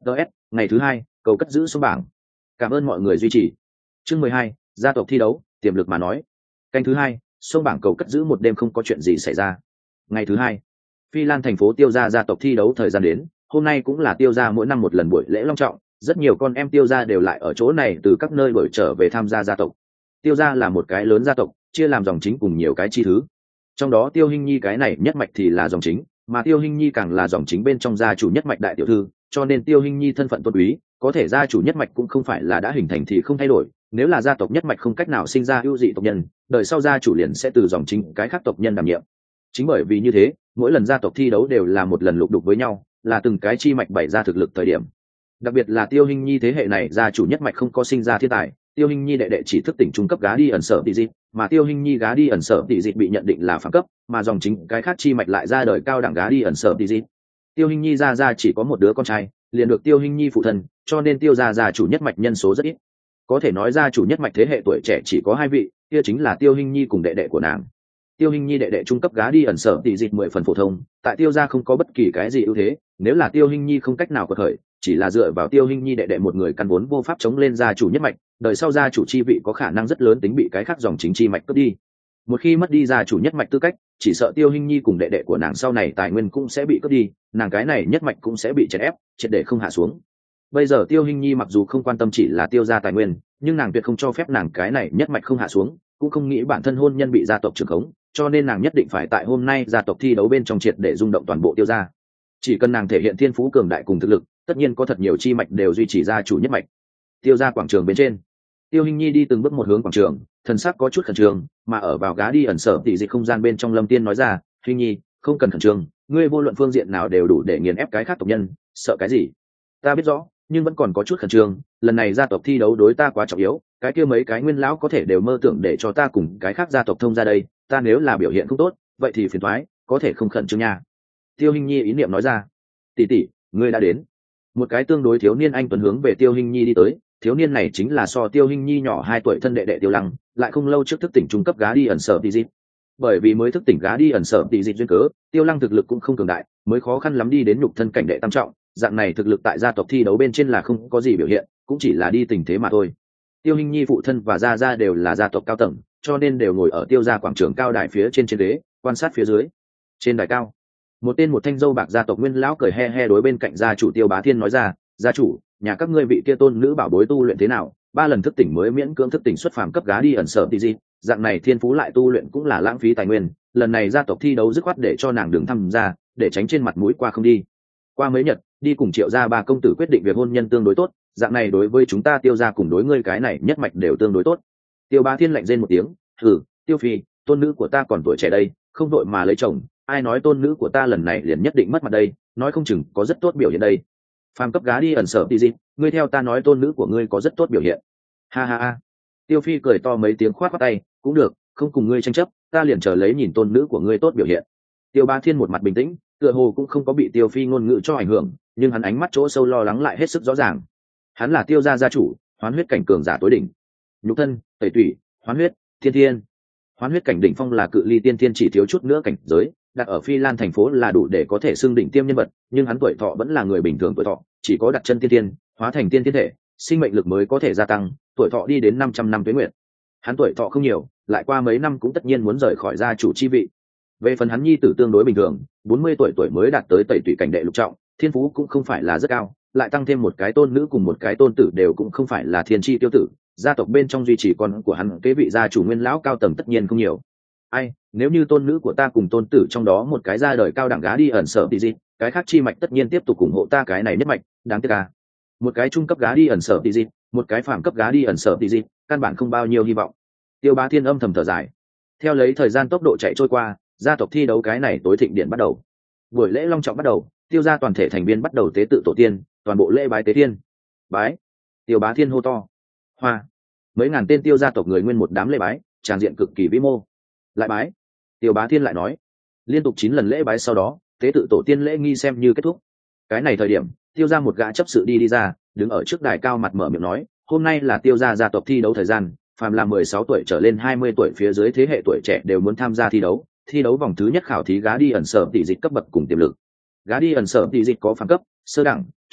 Ngày thứ hai, cầu cất giữ số bảng. Cảm ơn mọi người duy trì. Chương mười hai, gia tộc thi đấu, tiềm lực mà nói. Canh thứ hai, sông bảng cầu cất giữ một đêm không có chuyện gì xảy ra. Ngày thứ hai, Phi Lan thành phố Tiêu gia gia tộc thi đấu thời gian đến, hôm nay cũng là Tiêu gia mỗi năm một lần buổi lễ long trọng, rất nhiều con em Tiêu gia đều lại ở chỗ này từ các nơi đổi trở về tham gia gia tộc. Tiêu gia là một cái lớn gia tộc, chia làm dòng chính cùng nhiều cái chi thứ. Trong đó Tiêu Hinh Nhi cái này nhất mạch thì là dòng chính, mà Tiêu Hinh Nhi càng là dòng chính bên trong gia chủ nhất mạch đại tiểu thư, cho nên Tiêu Hinh Nhi thân phận tôn quý, có thể gia chủ nhất mạch cũng không phải là đã hình thành thì không thay đổi, nếu là gia tộc nhất mạch không cách nào sinh ra ưu dị tộc nhân, đời sau gia chủ liền sẽ từ dòng chính cái khác tộc nhân đảm nhiệm. Chính bởi vì như thế, mỗi lần gia tộc thi đấu đều là một lần lục đục với nhau, là từng cái chi mạch bày ra thực lực thời điểm. Đặc biệt là Tiêu Hinh Nhi thế hệ này gia chủ nhất mạch không có sinh ra thiên tài, Tiêu Hinh Nhi đệ đệ chỉ thức tỉnh trung cấp gá đi ẩn sở tỷ dịch, mà Tiêu Hinh Nhi gá đi ẩn sở tỷ dịch bị nhận định là phản cấp, mà dòng chính cái khác chi mạch lại ra đời cao đẳng gá đi ẩn sở tỷ dịch. Tiêu Hinh Nhi gia gia chỉ có một đứa con trai, liền được Tiêu Hinh Nhi phụ thân, cho nên Tiêu gia gia chủ nhất mạch nhân số rất ít. Có thể nói gia chủ nhất mạch thế hệ tuổi trẻ chỉ có hai vị, kia chính là Tiêu Hinh Nhi cùng đệ đệ của nàng. Tiêu Hinh Nhi đệ đệ trung cấp gá đi ẩn sở tỷ dịch mười phần phổ thông, tại Tiêu gia không có bất kỳ cái gì ưu thế, nếu là Tiêu Hinh Nhi không cách nào có khởi, chỉ là dựa vào Tiêu Hinh Nhi đệ đệ một người căn vốn vô pháp chống lên gia chủ nhất mạch, đời sau gia chủ chi vị có khả năng rất lớn tính bị cái khác dòng chính chi mạch cướp đi. Một khi mất đi gia chủ nhất mạch tư cách, chỉ sợ Tiêu Hinh Nhi cùng đệ đệ của nàng sau này tài nguyên cũng sẽ bị cướp đi, nàng cái này nhất mạch cũng sẽ bị chèn ép, triệt để không hạ xuống. Bây giờ Tiêu Hinh Nhi mặc dù không quan tâm chỉ là Tiêu gia tài nguyên, nhưng nàng tuyệt không cho phép nàng cái này nhất mạch không hạ xuống, cũng không nghĩ bản thân hôn nhân bị gia tộc trưởng khống, cho nên nàng nhất định phải tại hôm nay gia tộc thi đấu bên trong triệt để rung động toàn bộ Tiêu gia. Chỉ cần nàng thể hiện thiên phú cường đại cùng thực lực, tất nhiên có thật nhiều chi mạch đều duy trì gia chủ nhất mạch. Tiêu gia quảng trường bên trên, Tiêu Hinh Nhi đi từng bước một hướng quảng trường, thần sắc có chút khẩn trương, mà ở vào gá đi ẩn sở tỷ dịch không gian bên trong Lâm Tiên nói ra, "Hinh Nhi, không cần khẩn trương, ngươi vô luận phương diện nào đều đủ để nghiền ép cái khác tộc nhân, sợ cái gì?" "Ta biết rõ, nhưng vẫn còn có chút khẩn trương, lần này gia tộc thi đấu đối ta quá trọng yếu, cái kia mấy cái nguyên lão có thể đều mơ tưởng để cho ta cùng cái khác gia tộc thông ra đây, ta nếu là biểu hiện không tốt, vậy thì phiền toái, có thể không khẩn trương nha." Tiêu Hinh Nhi ý niệm nói ra. "Tỷ tỷ, ngươi đã đến." Một cái tương đối thiếu niên anh tuấn hướng về Tiêu Hinh Nhi đi tới, thiếu niên này chính là so Tiêu Hinh Nhi nhỏ hai tuổi thân đệ đệ Tiêu Lăng, lại không lâu trước thức tỉnh trung cấp gá đi ẩn sở tỷ dịch. Bởi vì mới thức tỉnh gá đi ẩn sở tỷ dịch duyên cớ, Tiêu Lăng thực lực cũng không cường đại, mới khó khăn lắm đi đến nhục thân cảnh đệ tam trọng, dạng này thực lực tại gia tộc thi đấu bên trên là không có gì biểu hiện, cũng chỉ là đi tình thế mà thôi. Tiêu Hinh Nhi phụ thân và gia gia đều là gia tộc cao tầng, cho nên đều ngồi ở Tiêu gia quảng trường cao đài phía trên trên ghế, quan sát phía dưới. Trên đài cao, một tên một thanh dâu bạc gia tộc nguyên lão cười he he đối bên cạnh gia chủ Tiêu Bá Thiên nói ra, "Gia chủ, nhà các ngươi vị kia tôn nữ bảo bối tu luyện thế nào? Ba lần thức tỉnh mới miễn cưỡng thức tỉnh xuất phàm cấp gá đi ẩn sở tỷ gì, dạng này thiên phú lại tu luyện cũng là lãng phí tài nguyên, lần này gia tộc thi đấu dứt khoát để cho nàng đừng tham gia, để tránh trên mặt mũi qua không đi. Qua mấy nhật, đi cùng Triệu gia ba công tử quyết định việc hôn nhân tương đối tốt, dạng này đối với chúng ta Tiêu gia cùng đối ngươi cái này nhất mạch đều tương đối tốt." Tiêu Bá Thiên lạnh rên một tiếng, "Hừ, Tiêu phi, tôn nữ của ta còn tuổi trẻ đây, không đội mà lấy chồng, ai nói tôn nữ của ta lần này liền nhất định mất mặt đây, nói không chừng có rất tốt biểu hiện đây. Phàm cấp gá đi ẩn sở tỷ gì, ngươi theo ta nói tôn nữ của ngươi có rất tốt biểu hiện." Ha ha ha. Tiêu Phi cười to mấy tiếng khoát khoát tay, "Cũng được, không cùng ngươi tranh chấp, ta liền chờ lấy nhìn tôn nữ của ngươi tốt biểu hiện." Tiêu Bá Thiên một mặt bình tĩnh, tựa hồ cũng không có bị Tiêu Phi ngôn ngữ cho ảnh hưởng, nhưng hắn ánh mắt chỗ sâu lo lắng lại hết sức rõ ràng. Hắn là Tiêu gia gia chủ, hoán huyết cảnh cường giả tối đỉnh. Nhục thân, tẩy tủy, hoán huyết, thiên thiên. Hoán huyết cảnh đỉnh phong là cự ly tiên thiên chỉ thiếu chút nữa cảnh giới, đặt ở Phi Lan thành phố là đủ để có thể xưng đỉnh tiêm nhân vật, nhưng hắn tuổi thọ vẫn là người bình thường tuổi thọ, chỉ có đặt chân tiên thiên, hóa thành tiên thiên thể, sinh mệnh lực mới có thể gia tăng, tuổi thọ đi đến năm trăm năm tuế nguyệt. Hắn tuổi thọ không nhiều, lại qua mấy năm cũng tất nhiên muốn rời khỏi gia chủ chi vị. Về phần hắn nhi tử tương đối bình thường, bốn mươi tuổi tuổi mới đạt tới tẩy tủy cảnh đệ lục trọng, thiên phú cũng không phải là rất cao, lại tăng thêm một cái tôn nữ cùng một cái tôn tử đều cũng không phải là thiên chi tiêu tử, gia tộc bên trong duy trì con của hắn kế vị gia chủ nguyên lão cao tầng tất nhiên không nhiều. Ai, nếu như tôn nữ của ta cùng tôn tử trong đó một cái ra đời cao đẳng gá đi ẩn sở tỷ gì, cái khác chi mạch tất nhiên tiếp tục ủng hộ ta cái này nhất mạch, đáng tiếc à. Một cái trung cấp gá đi ẩn sở tỷ gì, một cái phàm cấp gá đi ẩn sở tỷ gì, căn bản không bao nhiêu hy vọng. Tiêu Bá Thiên âm thầm thở dài. Theo lấy thời gian tốc độ chạy trôi qua, gia tộc thi đấu cái này tối thịnh điện bắt đầu. Buổi lễ long trọng bắt đầu, Tiêu gia toàn thể thành viên bắt đầu tế tự tổ tiên, toàn bộ lễ bái tế thiên. Bái. Tiêu Bá Thiên hô to. Hoa. Mấy ngàn tên Tiêu gia tộc người nguyên một đám lễ bái, tràn diện cực kỳ vĩ mô. Lại bái. Tiêu Bá Thiên lại nói. Liên tục chín lần lễ bái sau đó, tế tự tổ tiên lễ nghi xem như kết thúc. Cái này thời điểm, Tiêu gia một gã chấp sự đi đi ra, đứng ở trước đài cao mặt mở miệng nói, hôm nay là Tiêu gia gia tộc thi đấu thời gian, phàm là mười sáu tuổi trở lên hai mươi tuổi phía dưới thế hệ tuổi trẻ đều muốn tham gia thi đấu. Thi đấu vòng thứ nhất khảo thí gá đi ẩn sở tỷ dịch cấp bậc cùng tiềm lực. Gá đi ẩn sở tỷ dịch có phàm cấp, sơ đẳng, trung cấp,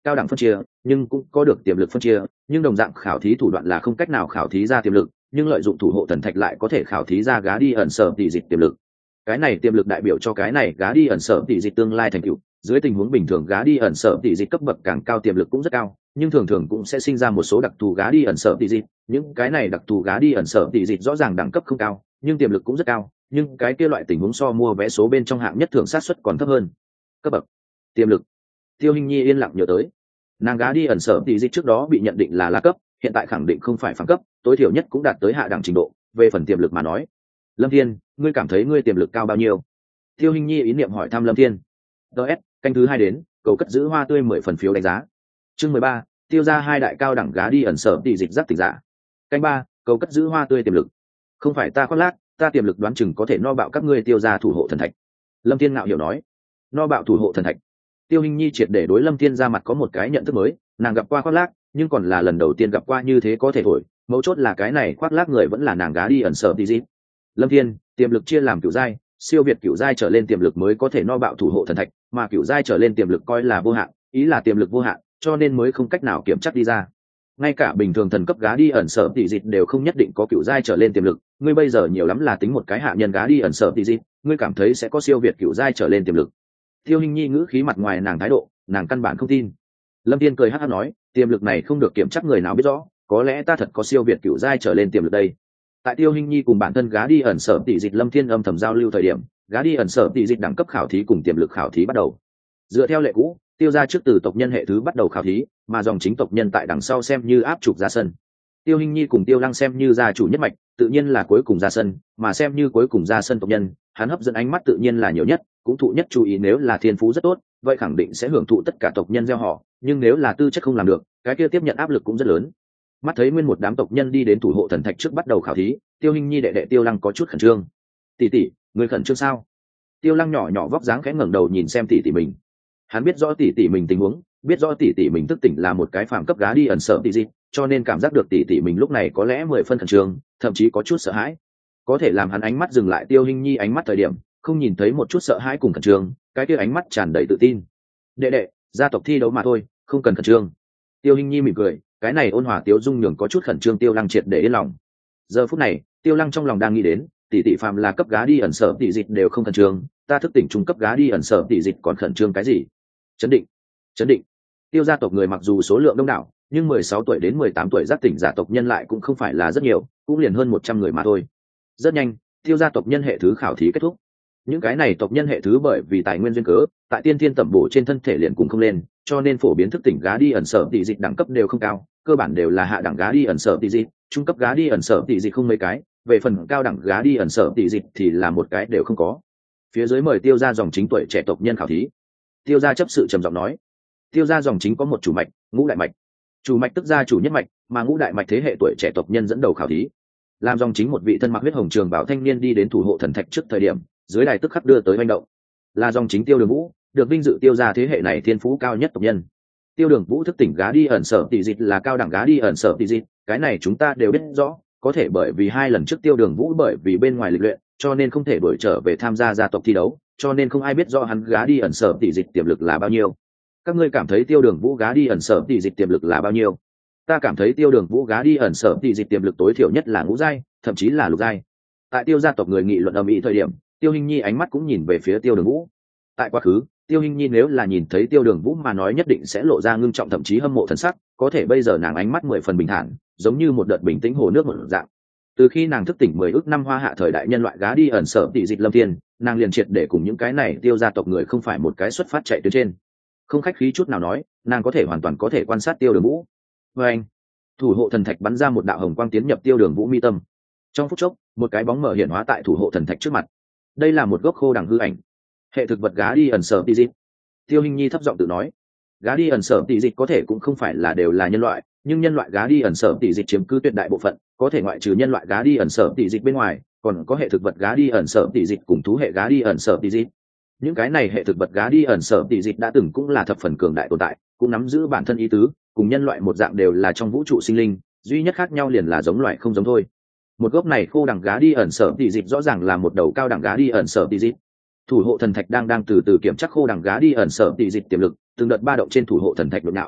cao đẳng phân chia nhưng cũng có được tiềm lực phân chia, nhưng đồng dạng khảo thí thủ đoạn là không cách nào khảo thí ra tiềm lực, nhưng lợi dụng thủ hộ thần thạch lại có thể khảo thí ra gá đi ẩn sở tỷ dịch tiềm lực. Cái này tiềm lực đại biểu cho cái này gá đi ẩn sở tỷ dịch tương lai thành tựu. Dưới tình huống bình thường gá đi ẩn sở tỷ dịch cấp bậc càng cao tiềm lực cũng rất cao, nhưng thường thường cũng sẽ sinh ra một số đặc thù gá đi ẩn sở tỷ dịch. Những cái này đặc thù gá đi ẩn sở tỷ dịch rõ ràng đẳng cấp không cao, nhưng tiềm lực cũng rất cao, nhưng cái kia loại tình huống so mua vé số bên trong hạng nhất thường sát suất còn thấp hơn. Cấp bậc tiềm lực. Tiêu Hình Nhi yên lặng nhớ tới, nàng gá đi ẩn sở tỷ dịch trước đó bị nhận định là la cấp, hiện tại khẳng định không phải phản cấp, tối thiểu nhất cũng đạt tới hạ đẳng trình độ. Về phần tiềm lực mà nói, Lâm Thiên, ngươi cảm thấy ngươi tiềm lực cao bao nhiêu? Tiêu Hình Nhi ý niệm hỏi thăm Lâm Thiên. ds canh thứ hai đến, cầu cất giữ hoa tươi mười phần phiếu đánh giá. Chương mười ba, tiêu ra hai đại cao đẳng gá đi ẩn sở tỷ dịch giác tỉnh giả. Canh ba, cầu cất giữ hoa tươi tiềm lực. Không phải ta khoác lác, ta tiềm lực đoán chừng có thể no bạo các ngươi tiêu ra thủ hộ thần thạch. Lâm Thiên ngạo hiểu nói. No bạo thủ hộ thần thạch. Tiêu Hình Nhi triệt để đối Lâm Thiên ra mặt có một cái nhận thức mới, nàng gặp qua khoác lác, nhưng còn là lần đầu tiên gặp qua như thế có thể thổi, mấu chốt là cái này khoác lác người vẫn là nàng gá đi ẩn sở tỷ dịch. Lâm Thiên, tiềm lực chia làm cửu giai, siêu việt cửu giai trở lên tiềm lực mới có thể no bạo thủ hộ thần thạch, mà cửu giai trở lên tiềm lực coi là vô hạn, ý là tiềm lực vô hạn, cho nên mới không cách nào kiểm chắc đi ra. Ngay cả bình thường thần cấp gá đi ẩn sở tỷ dịch đều không nhất định có cửu giai trở lên tiềm lực, ngươi bây giờ nhiều lắm là tính một cái hạ nhân gá đi ẩn sở tỷ dịch, ngươi cảm thấy sẽ có siêu việt cửu giai trở lên tiềm lực? Tiêu Hình Nhi ngữ khí mặt ngoài nàng thái độ, nàng căn bản không tin. Lâm Thiên cười hắc hắc nói, tiềm lực này không được kiểm chắc người nào biết rõ, có lẽ ta thật có siêu việt cửu giai trở lên tiềm lực đây. Tại Tiêu Hình Nhi cùng bản thân gá đi ẩn sở tỷ dịch Lâm Thiên âm thầm giao lưu thời điểm, gá đi ẩn sở tỷ dịch đẳng cấp khảo thí cùng tiềm lực khảo thí bắt đầu. Dựa theo lệ cũ, tiêu ra trước từ tộc nhân hệ thứ bắt đầu khảo thí, mà dòng chính tộc nhân tại đằng sau xem như áp trục ra sân. Tiêu Hình Nhi cùng Tiêu Lăng xem như gia chủ nhất mạch, tự nhiên là cuối cùng ra sân, mà xem như cuối cùng ra sân tộc nhân, hắn hấp dẫn ánh mắt tự nhiên là nhiều nhất, cũng thụ nhất chú ý. Nếu là thiên phú rất tốt, vậy khẳng định sẽ hưởng thụ tất cả tộc nhân gieo họ, nhưng nếu là tư chất không làm được, cái kia tiếp nhận áp lực cũng rất lớn. Mắt thấy nguyên một đám tộc nhân đi đến thủ hộ thần thạch trước bắt đầu khảo thí, Tiêu Hình Nhi đệ đệ Tiêu Lăng có chút khẩn trương. tỷ tỷ, người khẩn trương sao? Tiêu Lăng nhỏ nhỏ vóc dáng khẽ ngẩng đầu nhìn xem tỷ tỷ mình. Hắn biết rõ tỷ tỷ mình tình huống, biết rõ tỷ tỷ mình thức tỉnh là một cái phàm cấp gá đi ẩn sở tỷ dịch, cho nên cảm giác được tỷ tỷ mình lúc này có lẽ mười phân khẩn trương, thậm chí có chút sợ hãi. Có thể làm hắn ánh mắt dừng lại Tiêu Hình Nhi ánh mắt thời điểm, không nhìn thấy một chút sợ hãi cùng khẩn trương, cái kia ánh mắt tràn đầy tự tin. Đệ đệ, gia tộc thi đấu mà thôi, không cần khẩn trương. Tiêu Hình Nhi mỉm cười, cái này ôn hòa Tiêu Dung nhường có chút khẩn trương Tiêu Lăng triệt để yên lòng. Giờ phút này, Tiêu Lăng trong lòng đang nghĩ đến, tỷ tỷ phàm là cấp gá đi ẩn sở tỷ dịch đều không khẩn trương, ta thức tỉnh trung cấp gá đi ẩn sở tỷ dịch còn khẩn trương cái gì? Chấn định, chấn định. Tiêu gia tộc người mặc dù số lượng đông đảo, nhưng mười sáu tuổi đến mười tám tuổi giác tỉnh giả tộc nhân lại cũng không phải là rất nhiều, cũng liền hơn một trăm người mà thôi. Rất nhanh, Tiêu gia tộc nhân hệ thứ khảo thí kết thúc. Những cái này tộc nhân hệ thứ bởi vì tài nguyên duyên cớ, tại tiên thiên tẩm bổ trên thân thể liền cùng không lên, cho nên phổ biến thức tỉnh gá đi ẩn sở tỷ dịch đẳng cấp đều không cao, cơ bản đều là hạ đẳng gá đi ẩn sở tỷ dịch, trung cấp gá đi ẩn sở tỷ dịch không mấy cái, về phần cao đẳng gá đi ẩn sở tỷ dịch thì là một cái đều không có. Phía dưới mời Tiêu gia dòng chính tuổi trẻ tộc nhân khảo thí. Tiêu gia chấp sự trầm giọng nói, Tiêu gia dòng chính có một chủ mạch, ngũ đại mạch. Chủ mạch tức gia chủ nhất mạch, mà ngũ đại mạch thế hệ tuổi trẻ tộc nhân dẫn đầu khảo thí. Làm dòng chính một vị thân mặc huyết hồng trường bảo thanh niên đi đến thủ hộ thần thạch trước thời điểm, dưới đài tức khắc đưa tới manh động. Là dòng chính Tiêu Đường Vũ, được vinh dự Tiêu gia thế hệ này thiên phú cao nhất tộc nhân. Tiêu Đường Vũ thức tỉnh gá đi ẩn sở tỷ dịch là cao đẳng gá đi ẩn sở tỷ dịch, cái này chúng ta đều biết rõ, có thể bởi vì hai lần trước Tiêu Đường Vũ bởi vì bên ngoài lịch luyện, cho nên không thể đổi trở về tham gia gia tộc thi đấu, cho nên không ai biết rõ hắn gá đi ẩn sở tỷ dịch tiềm lực là bao nhiêu. Các ngươi cảm thấy Tiêu Đường Vũ gá đi ẩn sở tỷ dịch tiềm lực là bao nhiêu? Ta cảm thấy Tiêu Đường Vũ gá đi ẩn sở tỷ dịch tiềm lực tối thiểu nhất là ngũ giai, thậm chí là lục giai. Tại Tiêu gia tộc người nghị luận ầm ĩ thời điểm, Tiêu Hình Nhi ánh mắt cũng nhìn về phía Tiêu Đường Vũ. Tại quá khứ, Tiêu Hình Nhi nếu là nhìn thấy Tiêu Đường Vũ mà nói nhất định sẽ lộ ra ngưng trọng thậm chí hâm mộ thần sắc, có thể bây giờ nàng ánh mắt mười phần bình thản, giống như một đợt bình tĩnh hồ nước một dạng. Từ khi nàng thức tỉnh mười ước năm hoa hạ thời đại nhân loại gá đi ẩn sở tỷ dịch Lâm Thiên, nàng liền triệt để cùng những cái này Tiêu gia tộc người không phải một cái xuất phát chạy tuyến trên. Không khách khí chút nào nói, nàng có thể hoàn toàn có thể quan sát Tiêu Đường Vũ. Và anh, thủ hộ thần thạch bắn ra một đạo hồng quang tiến nhập Tiêu Đường Vũ mi tâm. Trong phút chốc, một cái bóng mở hiện hóa tại thủ hộ thần thạch trước mặt. Đây là một gốc khô đằng hư ảnh, hệ thực vật gá đi ẩn sở tỷ dịch. Tiêu Hình Nhi thấp giọng tự nói, gá đi ẩn sở tỷ dịch có thể cũng không phải là đều là nhân loại, nhưng nhân loại gá đi ẩn sở tỷ dịch chiếm cứ tuyệt đại bộ phận, có thể ngoại trừ nhân loại gá đi ẩn sở tỷ dịch bên ngoài, còn có hệ thực vật gá đi ẩn sở tỷ dịch cùng thú hệ gá đi ẩn sở tỷ dịch. Những cái này hệ thực vật gá đi ẩn sở tỷ dịch đã từng cũng là thập phần cường đại tồn tại, cũng nắm giữ bản thân ý tứ, cùng nhân loại một dạng đều là trong vũ trụ sinh linh, duy nhất khác nhau liền là giống loại không giống thôi. Một gốc này khô đằng gá đi ẩn sở tỷ dịch rõ ràng là một đầu cao đẳng gá đi ẩn sở tỷ dịch. Thủ hộ thần thạch đang đang từ từ kiểm tra khô đằng gá đi ẩn sở tỷ dịch tiềm lực, từng đợt ba động trên thủ hộ thần thạch đột ngạo,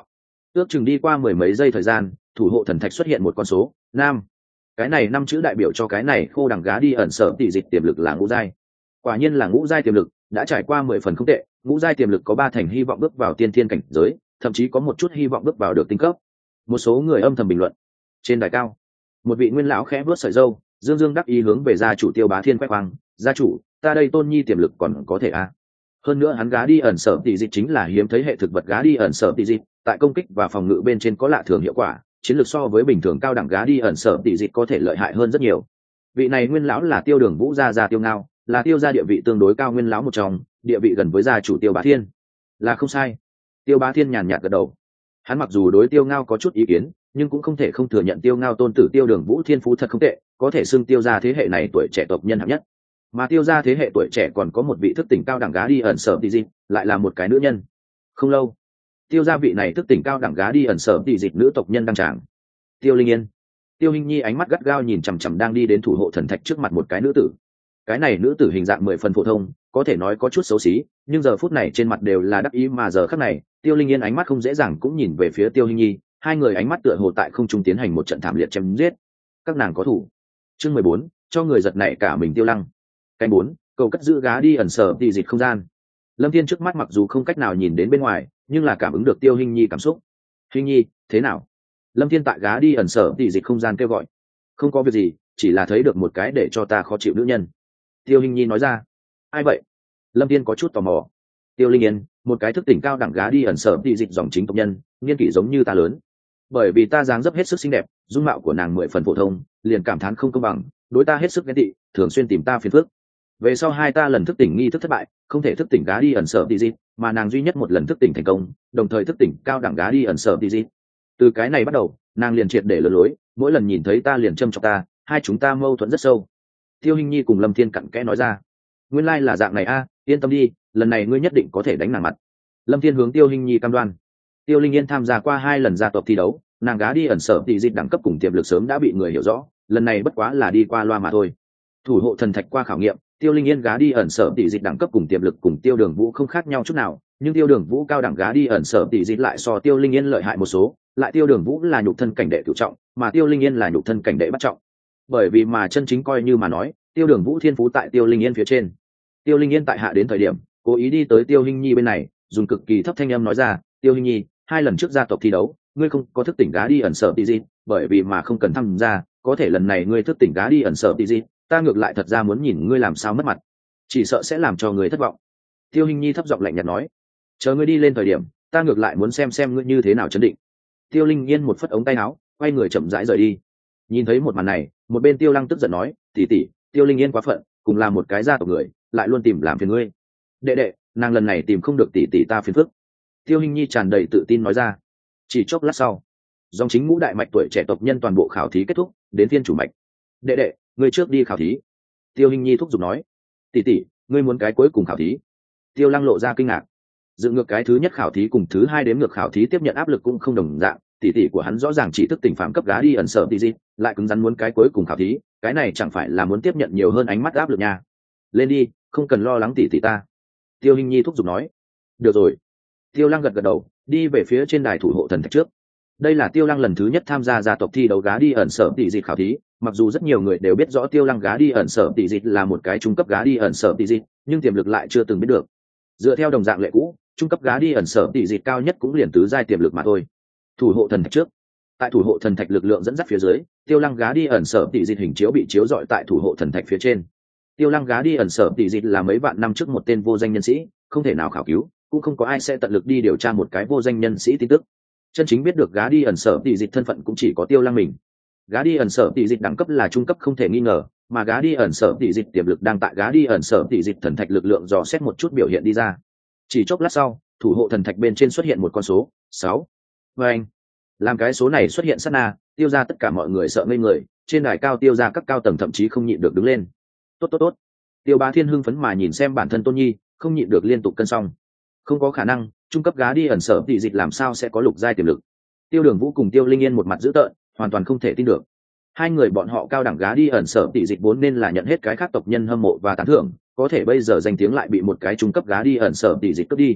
ước chừng đi qua mười mấy giây thời gian, thủ hộ thần thạch xuất hiện một con số năm. Cái này năm chữ đại biểu cho cái này khô đằng gá đi ẩn sở tỷ dịch tiềm lực là ngũ giai. Quả nhiên là ngũ giai tiềm lực, đã trải qua mười phần không tệ, ngũ giai tiềm lực có ba thành hy vọng bước vào tiên thiên cảnh giới, thậm chí có một chút hy vọng bước vào được tinh cấp. Một số người âm thầm bình luận. Trên đài cao, một vị nguyên lão khẽ vuốt sợi râu, dương dương đắc ý hướng về gia chủ Tiêu Bá Thiên quét quang, "Gia chủ, ta đây Tôn Nhi tiềm lực còn có thể à?" Hơn nữa hắn gá đi ẩn sở tỷ dịch chính là hiếm thấy hệ thực vật gá đi ẩn sở tỷ dịch, tại công kích và phòng ngự bên trên có lạ thường hiệu quả, chiến lược so với bình thường cao đẳng gá đi ẩn sở tỷ dịch có thể lợi hại hơn rất nhiều. Vị này nguyên lão là Tiêu Đường Vũ gia gia Tiêu Ngao, là Tiêu gia địa vị tương đối cao nguyên lão một trong, địa vị gần với gia chủ Tiêu Bá Thiên. Là không sai. Tiêu Bá Thiên nhàn nhạt gật đầu. Hắn mặc dù đối Tiêu Ngao có chút ý kiến, nhưng cũng không thể không thừa nhận Tiêu Ngao tôn tử Tiêu Đường Vũ thiên phú thật không tệ, có thể xưng Tiêu gia thế hệ này tuổi trẻ tộc nhân hạng nhất. Mà Tiêu gia thế hệ tuổi trẻ còn có một vị thức tỉnh cao đẳng gá đi ẩn sở tỷ dịch, lại là một cái nữ nhân. Không lâu, Tiêu gia vị này thức tỉnh cao đẳng gá đi ẩn sở tỷ dịch nữ tộc nhân đăng tràng. Tiêu Linh Yên. Tiêu Hinh Nhi ánh mắt gắt gao nhìn chằm chằm đang đi đến thủ hộ thần thạch trước mặt một cái nữ tử. Cái này nữ tử hình dạng mười phần phổ thông, có thể nói có chút xấu xí, nhưng giờ phút này trên mặt đều là đắc ý, mà giờ khắc này, Tiêu Linh Yên ánh mắt không dễ dàng cũng nhìn về phía Tiêu Hinh Nhi, hai người ánh mắt tựa hồ tại không trung tiến hành một trận thảm liệt chém giết. Các nàng có thủ. Chương mười bốn, cho người giật nảy cả mình Tiêu Lăng. Canh bốn, cầu cất giữ gá đi ẩn sở tỷ dịch không gian. Lâm Thiên trước mắt mặc dù không cách nào nhìn đến bên ngoài, nhưng là cảm ứng được Tiêu Hinh Nhi cảm xúc. "Hinh Nhi, thế nào?" Lâm Thiên tại gá đi ẩn sở tỷ dịch không gian kêu gọi. "Không có việc gì, chỉ là thấy được một cái để cho ta khó chịu nữ nhân." Tiêu Hinh Nhi nói ra. "Ai vậy?" Lâm Thiên có chút tò mò. Tiêu Linh Yên, một cái thức tỉnh cao đẳng gá đi ẩn sở tỷ dịch dòng chính tộc nhân, niên kỷ giống như ta lớn. Bởi vì ta dáng dấp hết sức xinh đẹp, dung mạo của nàng mười phần phổ thông, liền cảm thán không công bằng, đối ta hết sức ghen tị, thường xuyên tìm ta phiền phức. Về sau hai ta lần thức tỉnh nghi thức thất bại, không thể thức tỉnh gá đi ẩn sở tỷ dịch, mà nàng duy nhất một lần thức tỉnh thành công, đồng thời thức tỉnh cao đẳng gá đi ẩn sở tỷ dịch. Từ cái này bắt đầu, nàng liền triệt để lừa lối, mỗi lần nhìn thấy ta liền châm chọc ta, hai chúng ta mâu thuẫn rất sâu." Tiêu Hinh Nhi cùng Lâm Thiên cặn kẽ nói ra. "Nguyên lai là dạng này a, yên tâm đi, lần này ngươi nhất định có thể đánh nàng mặt." Lâm Thiên hướng Tiêu Hinh Nhi cam đoan. Tiêu Linh Yên tham gia qua hai lần gia tộc thi đấu, nàng gá đi ẩn sở tỷ dịch đẳng cấp cùng tiềm lực sớm đã bị người hiểu rõ, lần này bất quá là đi qua loa mà thôi. Thủ hộ thần thạch qua khảo nghiệm, Tiêu Linh Yên gá đi ẩn sở tỷ dịch đẳng cấp cùng tiềm lực cùng Tiêu Đường Vũ không khác nhau chút nào, nhưng Tiêu Đường Vũ cao đẳng gá đi ẩn sở tỷ dịch lại so Tiêu Linh Yên lợi hại một số, lại Tiêu Đường Vũ là nhục thân cảnh đệ cửu trọng, mà Tiêu Linh Yên là nhục thân cảnh đệ bát trọng. Bởi vì mà chân chính coi như mà nói, Tiêu Đường Vũ thiên phú tại Tiêu Linh Yên phía trên. Tiêu Linh Yên tại hạ đến thời điểm, cố ý đi tới Tiêu Hinh Nhi bên này, dùng cực kỳ thấp thanh âm nói ra, "Tiêu Hinh Nhi, hai lần trước gia tộc thi đấu, ngươi không có thức tỉnh gá đi ẩn sở tỷ dịch, bởi vì mà không cần tham gia, có thể lần này ngươi thức tỉnh gá đi ẩn sở tỷ dịch, ta ngược lại thật ra muốn nhìn ngươi làm sao mất mặt, chỉ sợ sẽ làm cho người thất vọng." Tiêu Hinh Nhi thấp giọng lạnh nhạt nói, "Chờ ngươi đi lên thời điểm, ta ngược lại muốn xem xem ngươi như thế nào trấn định." Tiêu Linh Yên một phất ống tay áo, quay người chậm rãi rời đi. Nhìn thấy một màn này, một bên Tiêu Lăng tức giận nói, "Tỷ tỷ, Tiêu Linh Yên quá phận, cùng là một cái gia tộc người, lại luôn tìm làm phiền ngươi." "Đệ đệ, nàng lần này tìm không được tỷ tỷ ta phiền phức." Tiêu Hinh Nhi tràn đầy tự tin nói ra. Chỉ chốc lát sau, dòng chính ngũ đại mạch tuổi trẻ tộc nhân toàn bộ khảo thí kết thúc, đến phiên chủ mạch. "Đệ đệ, ngươi trước đi khảo thí." Tiêu Hinh Nhi thúc giục nói. "Tỷ tỷ, ngươi muốn cái cuối cùng khảo thí?" Tiêu Lăng lộ ra kinh ngạc. Dự ngược cái thứ nhất khảo thí cùng thứ hai đếm ngược khảo thí tiếp nhận áp lực cũng không đồng dạng, tỷ tỷ của hắn rõ ràng chỉ thức tỉnh phạm cấp gá đi ẩn sở tỷ dịch, lại cứng rắn muốn cái cuối cùng khảo thí, cái này chẳng phải là muốn tiếp nhận nhiều hơn ánh mắt áp lực nha. "Lên đi, không cần lo lắng tỷ tỷ ta." Tiêu Hinh Nhi thúc giục nói. "Được rồi." Tiêu Lăng gật gật đầu, đi về phía trên đài thủ hộ thần thạch trước. Đây là Tiêu Lăng lần thứ nhất tham gia gia tộc thi đấu gá đi ẩn sở tỷ dịch khảo thí, mặc dù rất nhiều người đều biết rõ Tiêu Lăng gá đi ẩn sở tỷ dịch là một cái trung cấp gá đi ẩn sở tỷ dịch, nhưng tiềm lực lại chưa từng biết được. Dựa theo đồng dạng lệ cũ, trung cấp gá đi ẩn sở tỷ dịch cao nhất cũng liền tứ giai tiềm lực mà thôi. Thủ hộ thần thạch trước, tại thủ hộ thần thạch lực lượng dẫn dắt phía dưới, Tiêu Lăng gá đi ẩn sở tỷ dịch hình chiếu bị chiếu rọi tại thủ hộ thần thạch phía trên. Tiêu Lăng gá đi ẩn sở tỷ dịch là mấy vạn năm trước một tên vô danh nhân sĩ, không thể nào khảo cứu, cũng không có ai sẽ tận lực đi điều tra một cái vô danh nhân sĩ tin tức. Chân chính biết được gá đi ẩn sở tỷ dịch thân phận cũng chỉ có Tiêu Lăng mình. Gá đi ẩn sở tỷ dịch đẳng cấp là trung cấp không thể nghi ngờ, mà gá đi ẩn sở tỷ dịch tiềm lực đang tại gá đi ẩn sở tỷ dịch thần thạch lực lượng dò xét một chút biểu hiện đi ra. Chỉ chốc lát sau, thủ hộ thần thạch bên trên xuất hiện một con số sáu. Và anh, làm cái số này xuất hiện sát na, Tiêu ra tất cả mọi người sợ ngây người, trên đài cao Tiêu ra các cao tầng thậm chí không nhịn được đứng lên. Tốt tốt tốt. Tiêu Bá Thiên hưng phấn mà nhìn xem bản thân Tôn Nhi, không nhịn được liên tục cân song. Không có khả năng, trung cấp gá đi ẩn sở tỷ dịch làm sao sẽ có lục giai tiềm lực? Tiêu Đường Vũ cùng Tiêu Linh Yên một mặt dữ tợn, hoàn toàn không thể tin được. Hai người bọn họ cao đẳng gá đi ẩn sở tỷ dịch vốn nên là nhận hết cái khác tộc nhân hâm mộ và tán thưởng, có thể bây giờ danh tiếng lại bị một cái trung cấp gá đi ẩn sở tỷ dịch cướp đi.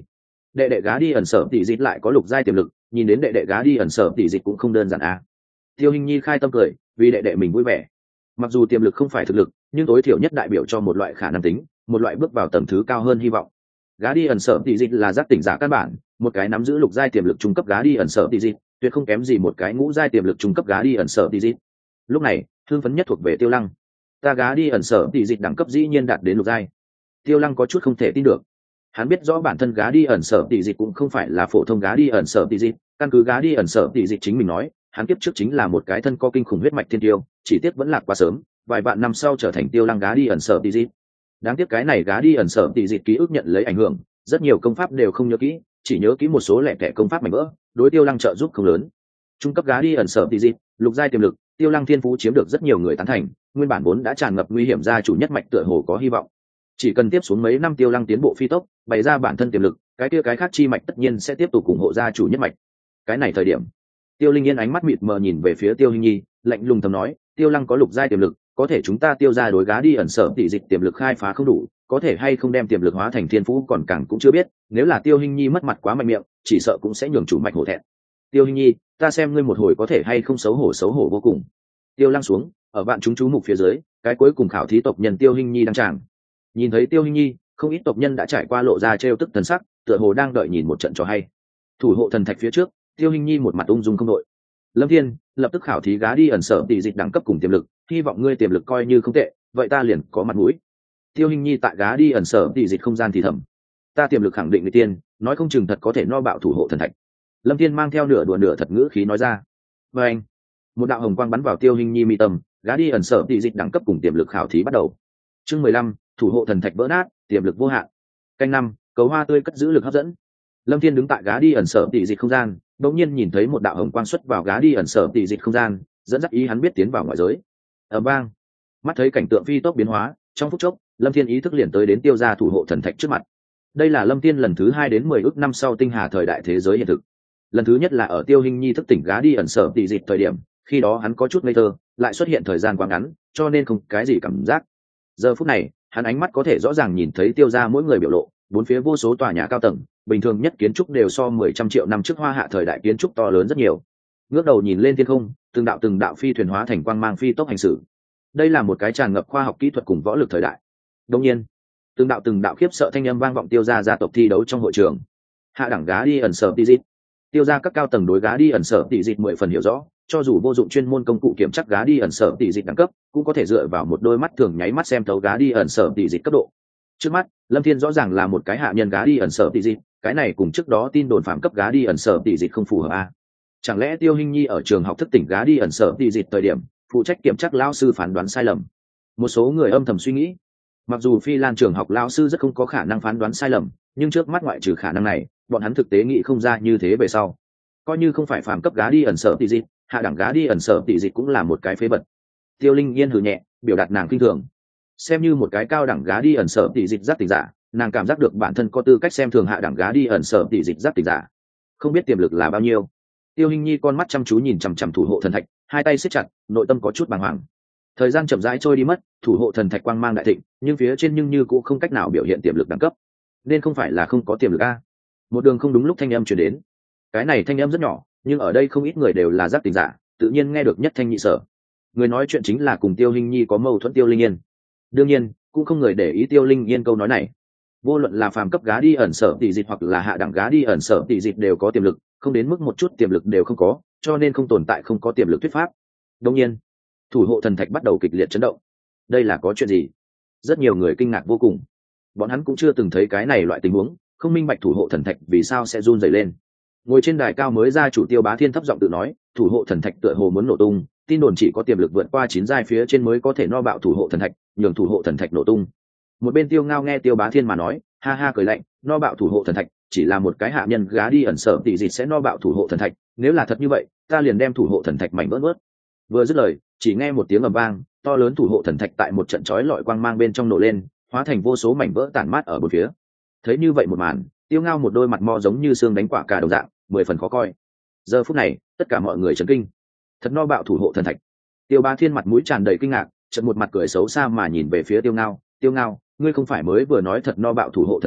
đệ đệ gá đi ẩn sở tỷ dịch lại có lục giai tiềm lực, nhìn đến đệ đệ gá đi ẩn sở tỷ dịch cũng không đơn giản à. Tiêu Hinh Nhi khai tâm cười, vì đệ đệ mình vui vẻ. Mặc dù tiềm lực không phải thực lực, nhưng tối thiểu nhất đại biểu cho một loại khả năng tính, một loại bước vào tầm thứ cao hơn hy vọng. Gá đi ẩn sở tỷ dịch là giác tỉnh giả căn bản, một cái nắm giữ lục giai tiềm lực trung cấp gá đi ẩn sở tỷ dịch, tuyệt không kém gì một cái ngũ giai tiềm lực trung cấp gá đi ẩn sở tỷ dịch. Lúc này, thương phấn nhất thuộc về Tiêu Lăng. Ta gá đi ẩn sở tỷ dịch đẳng cấp dĩ nhiên đạt đến lục giai. Tiêu Lăng có chút không thể tin được. Hắn biết rõ bản thân gá đi ẩn sở tỷ dịch cũng không phải là phổ thông gá đi ẩn sở tỷ dịch, căn cứ gá đi ẩn sở tỷ dịch chính mình nói, hắn kiếp trước chính là một cái thân có kinh khủng huyết mạch thiên tiêu, chỉ tiếc vẫn lạc quá sớm, vài vạn năm sau trở thành Tiêu Lăng gá đi ẩn sở tỷ dịch. Đáng tiếc cái này gá đi ẩn sở tỷ dịch ký ức nhận lấy ảnh hưởng, rất nhiều công pháp đều không nhớ kỹ, chỉ nhớ kỹ một số lẻ tẻ công pháp mảnh vỡ, đối Tiêu Lăng trợ giúp không lớn. Trung cấp gá đi ẩn sở tỷ dịch, lục giai tiềm lực, Tiêu Lăng thiên phú chiếm được rất nhiều người tán thành, nguyên bản vốn đã tràn ngập nguy hiểm gia chủ nhất mạch tựa hồ có hy vọng. Chỉ cần tiếp xuống mấy năm Tiêu Lăng tiến bộ phi tốc, bày ra bản thân tiềm lực, cái kia cái khác chi mạch tất nhiên sẽ tiếp tục ủng hộ gia chủ nhất mạch. Cái này thời điểm, Tiêu Linh Yên ánh mắt mịt mờ nhìn về phía Tiêu Hinh Nhi, lạnh lùng thầm nói, Tiêu Lăng có lục giai tiềm lực, có thể chúng ta Tiêu gia đối gá đi ẩn sở tỷ dịch tiềm lực khai phá không đủ, có thể hay không đem tiềm lực hóa thành thiên phú còn càng cũng chưa biết, nếu là Tiêu Hinh Nhi mất mặt quá mạnh miệng, chỉ sợ cũng sẽ nhường chủ mạch hổ thẹn. Tiêu Hinh Nhi, ta xem ngươi một hồi có thể hay không xấu hổ xấu hổ vô cùng. Tiêu Lăng xuống, ở vạn chúng chú mục phía dưới, cái cuối cùng khảo thí tộc nhân Tiêu Hinh Nhi đăng tràng. Nhìn thấy Tiêu Hinh Nhi, không ít tộc nhân đã trải qua lộ ra trêu tức thần sắc, tựa hồ đang đợi nhìn một trận trò hay. Thủ hộ thần thạch phía trước, Tiêu Hinh Nhi một mặt ung dung không đội. Lâm Thiên, lập tức khảo thí gá đi ẩn sở tỷ dịch đẳng cấp cùng tiềm lực, hy vọng ngươi tiềm lực coi như không tệ, vậy ta liền có mặt mũi. Tiêu Hinh Nhi tại gá đi ẩn sở tỷ dịch không gian thì thầm, ta tiềm lực khẳng định người tiên, nói không chừng thật có thể no bạo thủ hộ thần thạch. Lâm Thiên mang theo nửa đùa nửa thật ngữ khí nói ra. Và anh, một đạo hồng quang bắn vào Tiêu Hinh Nhi mi tâm, gá đi ẩn sở tỷ dịch đẳng cấp cùng tiềm lực khảo thí bắt đầu. Chương mười lăm, thủ hộ thần thạch vỡ nát, tiềm lực vô hạn. Canh năm, cầu hoa tươi cất giữ lực hấp dẫn. Lâm Thiên đứng tại gá đi ẩn sở tỷ dịch không gian, đột nhiên nhìn thấy một đạo hồng quang xuất vào gá đi ẩn sở tỷ dịch không gian, dẫn dắt ý hắn biết tiến vào ngoại giới. Ầm vang, mắt thấy cảnh tượng phi tốc biến hóa, trong phút chốc, Lâm Thiên ý thức liền tới đến Tiêu gia thủ hộ thần thạch trước mặt. Đây là Lâm Thiên lần thứ hai đến mười ước năm sau tinh hà thời đại thế giới hiện thực. Lần thứ nhất là ở Tiêu Hinh Nhi thức tỉnh gá đi ẩn sở tỷ dịch thời điểm, khi đó hắn có chút ngây thơ, lại xuất hiện thời gian quá ngắn, cho nên không cái gì cảm giác. Giờ phút này, hắn ánh mắt có thể rõ ràng nhìn thấy Tiêu gia mỗi người biểu lộ, bốn phía vô số tòa nhà cao tầng, bình thường nhất kiến trúc đều so mười trăm triệu năm trước Hoa Hạ thời đại kiến trúc to lớn rất nhiều. Ngước đầu nhìn lên thiên không, từng đạo từng đạo phi thuyền hóa thành quang mang phi tốc hành xử. Đây là một cái tràn ngập khoa học kỹ thuật cùng võ lực thời đại. Đương nhiên, từng đạo từng đạo khiếp sợ thanh âm vang vọng Tiêu gia gia tộc thi đấu trong hội trường. Hạ đẳng gá đi ẩn sở tỷ dịch. Tiêu gia các cao tầng đối gá đi ẩn sở tỷ dịch mười phần hiểu rõ, cho dù vô dụng chuyên môn công cụ kiểm chắc gá đi ẩn sở tỷ dịch đẳng cấp, cũng có thể dựa vào một đôi mắt thường nháy mắt xem thấu gá đi ẩn sở tỷ dịch cấp độ. Trước mắt, Lâm Thiên rõ ràng là một cái hạ nhân gá đi ẩn sở tỷ dịch, cái này cùng trước đó tin đồn phạm cấp gá đi ẩn sở tỷ dịch không phù hợp a. Chẳng lẽ Tiêu Hinh Nhi ở trường học thức tỉnh gá đi ẩn sở tỷ dịch thời điểm, phụ trách kiểm chắc lão sư phán đoán sai lầm? Một số người âm thầm suy nghĩ. Mặc dù Phi Lan trường học lão sư rất không có khả năng phán đoán sai lầm, nhưng trước mắt ngoại trừ khả năng này, bọn hắn thực tế nghĩ không ra như thế về sau. Coi như không phải phạm cấp gá đi ẩn sở tỷ dịch, hạ đẳng gá đi ẩn sở tỷ dịch cũng là một cái phế vật. Tiêu Linh Yên hừ nhẹ, biểu đạt nàng kinh thường. Xem như một cái cao đẳng gá đi ẩn sở tỷ dịch giác tỉnh giả, nàng cảm giác được bản thân có tư cách xem thường hạ đẳng gá đi ẩn sở tỷ dịch giác tỉnh giả. Không biết tiềm lực là bao nhiêu. Tiêu Hinh Nhi con mắt chăm chú nhìn chằm chằm thủ hộ thần thạch, hai tay siết chặt, nội tâm có chút bàng hoàng. Thời gian chậm rãi trôi đi mất, thủ hộ thần thạch quang mang đại thịnh, nhưng phía trên nhưng như cũng không cách nào biểu hiện tiềm lực đẳng cấp, nên không phải là không có tiềm lực a. Một đường không đúng lúc thanh âm truyền đến. Cái này thanh âm rất nhỏ, nhưng ở đây không ít người đều là giác tỉnh giả, tự nhiên nghe được nhất thanh nhị sở. Người nói chuyện chính là cùng Tiêu Hinh Nhi có mâu thuẫn Tiêu Linh Yên. Đương nhiên, cũng không người để ý Tiêu Linh Yên câu nói này. Vô luận là phàm cấp gá đi ẩn sở tỷ dịch hoặc là hạ đẳng gá đi ẩn sở tỷ dịch đều có tiềm lực, không đến mức một chút tiềm lực đều không có, cho nên không tồn tại không có tiềm lực thuyết pháp. Đương nhiên, thủ hộ thần thạch bắt đầu kịch liệt chấn động. Đây là có chuyện gì? Rất nhiều người kinh ngạc vô cùng. Bọn hắn cũng chưa từng thấy cái này loại tình huống, không minh bạch thủ hộ thần thạch vì sao sẽ run rẩy lên. Ngồi trên đài cao mới ra chủ Tiêu Bá Thiên thấp giọng tự nói, thủ hộ thần thạch tựa hồ muốn nổ tung, tin đồn chỉ có tiềm lực vượt qua chín giai phía trên mới có thể no bạo thủ hộ thần thạch, nhường thủ hộ thần thạch nổ tung. Một bên Tiêu Ngao nghe Tiêu Bá Thiên mà nói, ha ha cười lạnh, no bạo thủ hộ thần thạch, chỉ là một cái hạ nhân gá đi ẩn sở tỷ dịch sẽ no bạo thủ hộ thần thạch, nếu là thật như vậy, ta liền đem thủ hộ thần thạch mảnh vỡ vỡ. Vừa dứt lời, chỉ nghe một tiếng ầm vang, to lớn thủ hộ thần thạch tại một trận chói lọi quang mang bên trong nổ lên, hóa thành vô số mảnh vỡ tản mát ở bốn phía. Thấy như vậy một màn, Tiêu Ngao một đôi mặt mo giống như xương đánh quả cả đồng dạng, mười phần khó coi. Giờ phút này, tất cả mọi người chấn kinh. Thật no bạo thủ hộ thần thạch. Tiêu Bá Thiên mặt mũi tràn đầy kinh ngạc, chợt một mặt cười xấu xa mà nhìn về phía Tiêu Ngao, "Tiêu Ngao, ngươi không phải mới vừa nói thật no bạo thủ hộ thần thạch,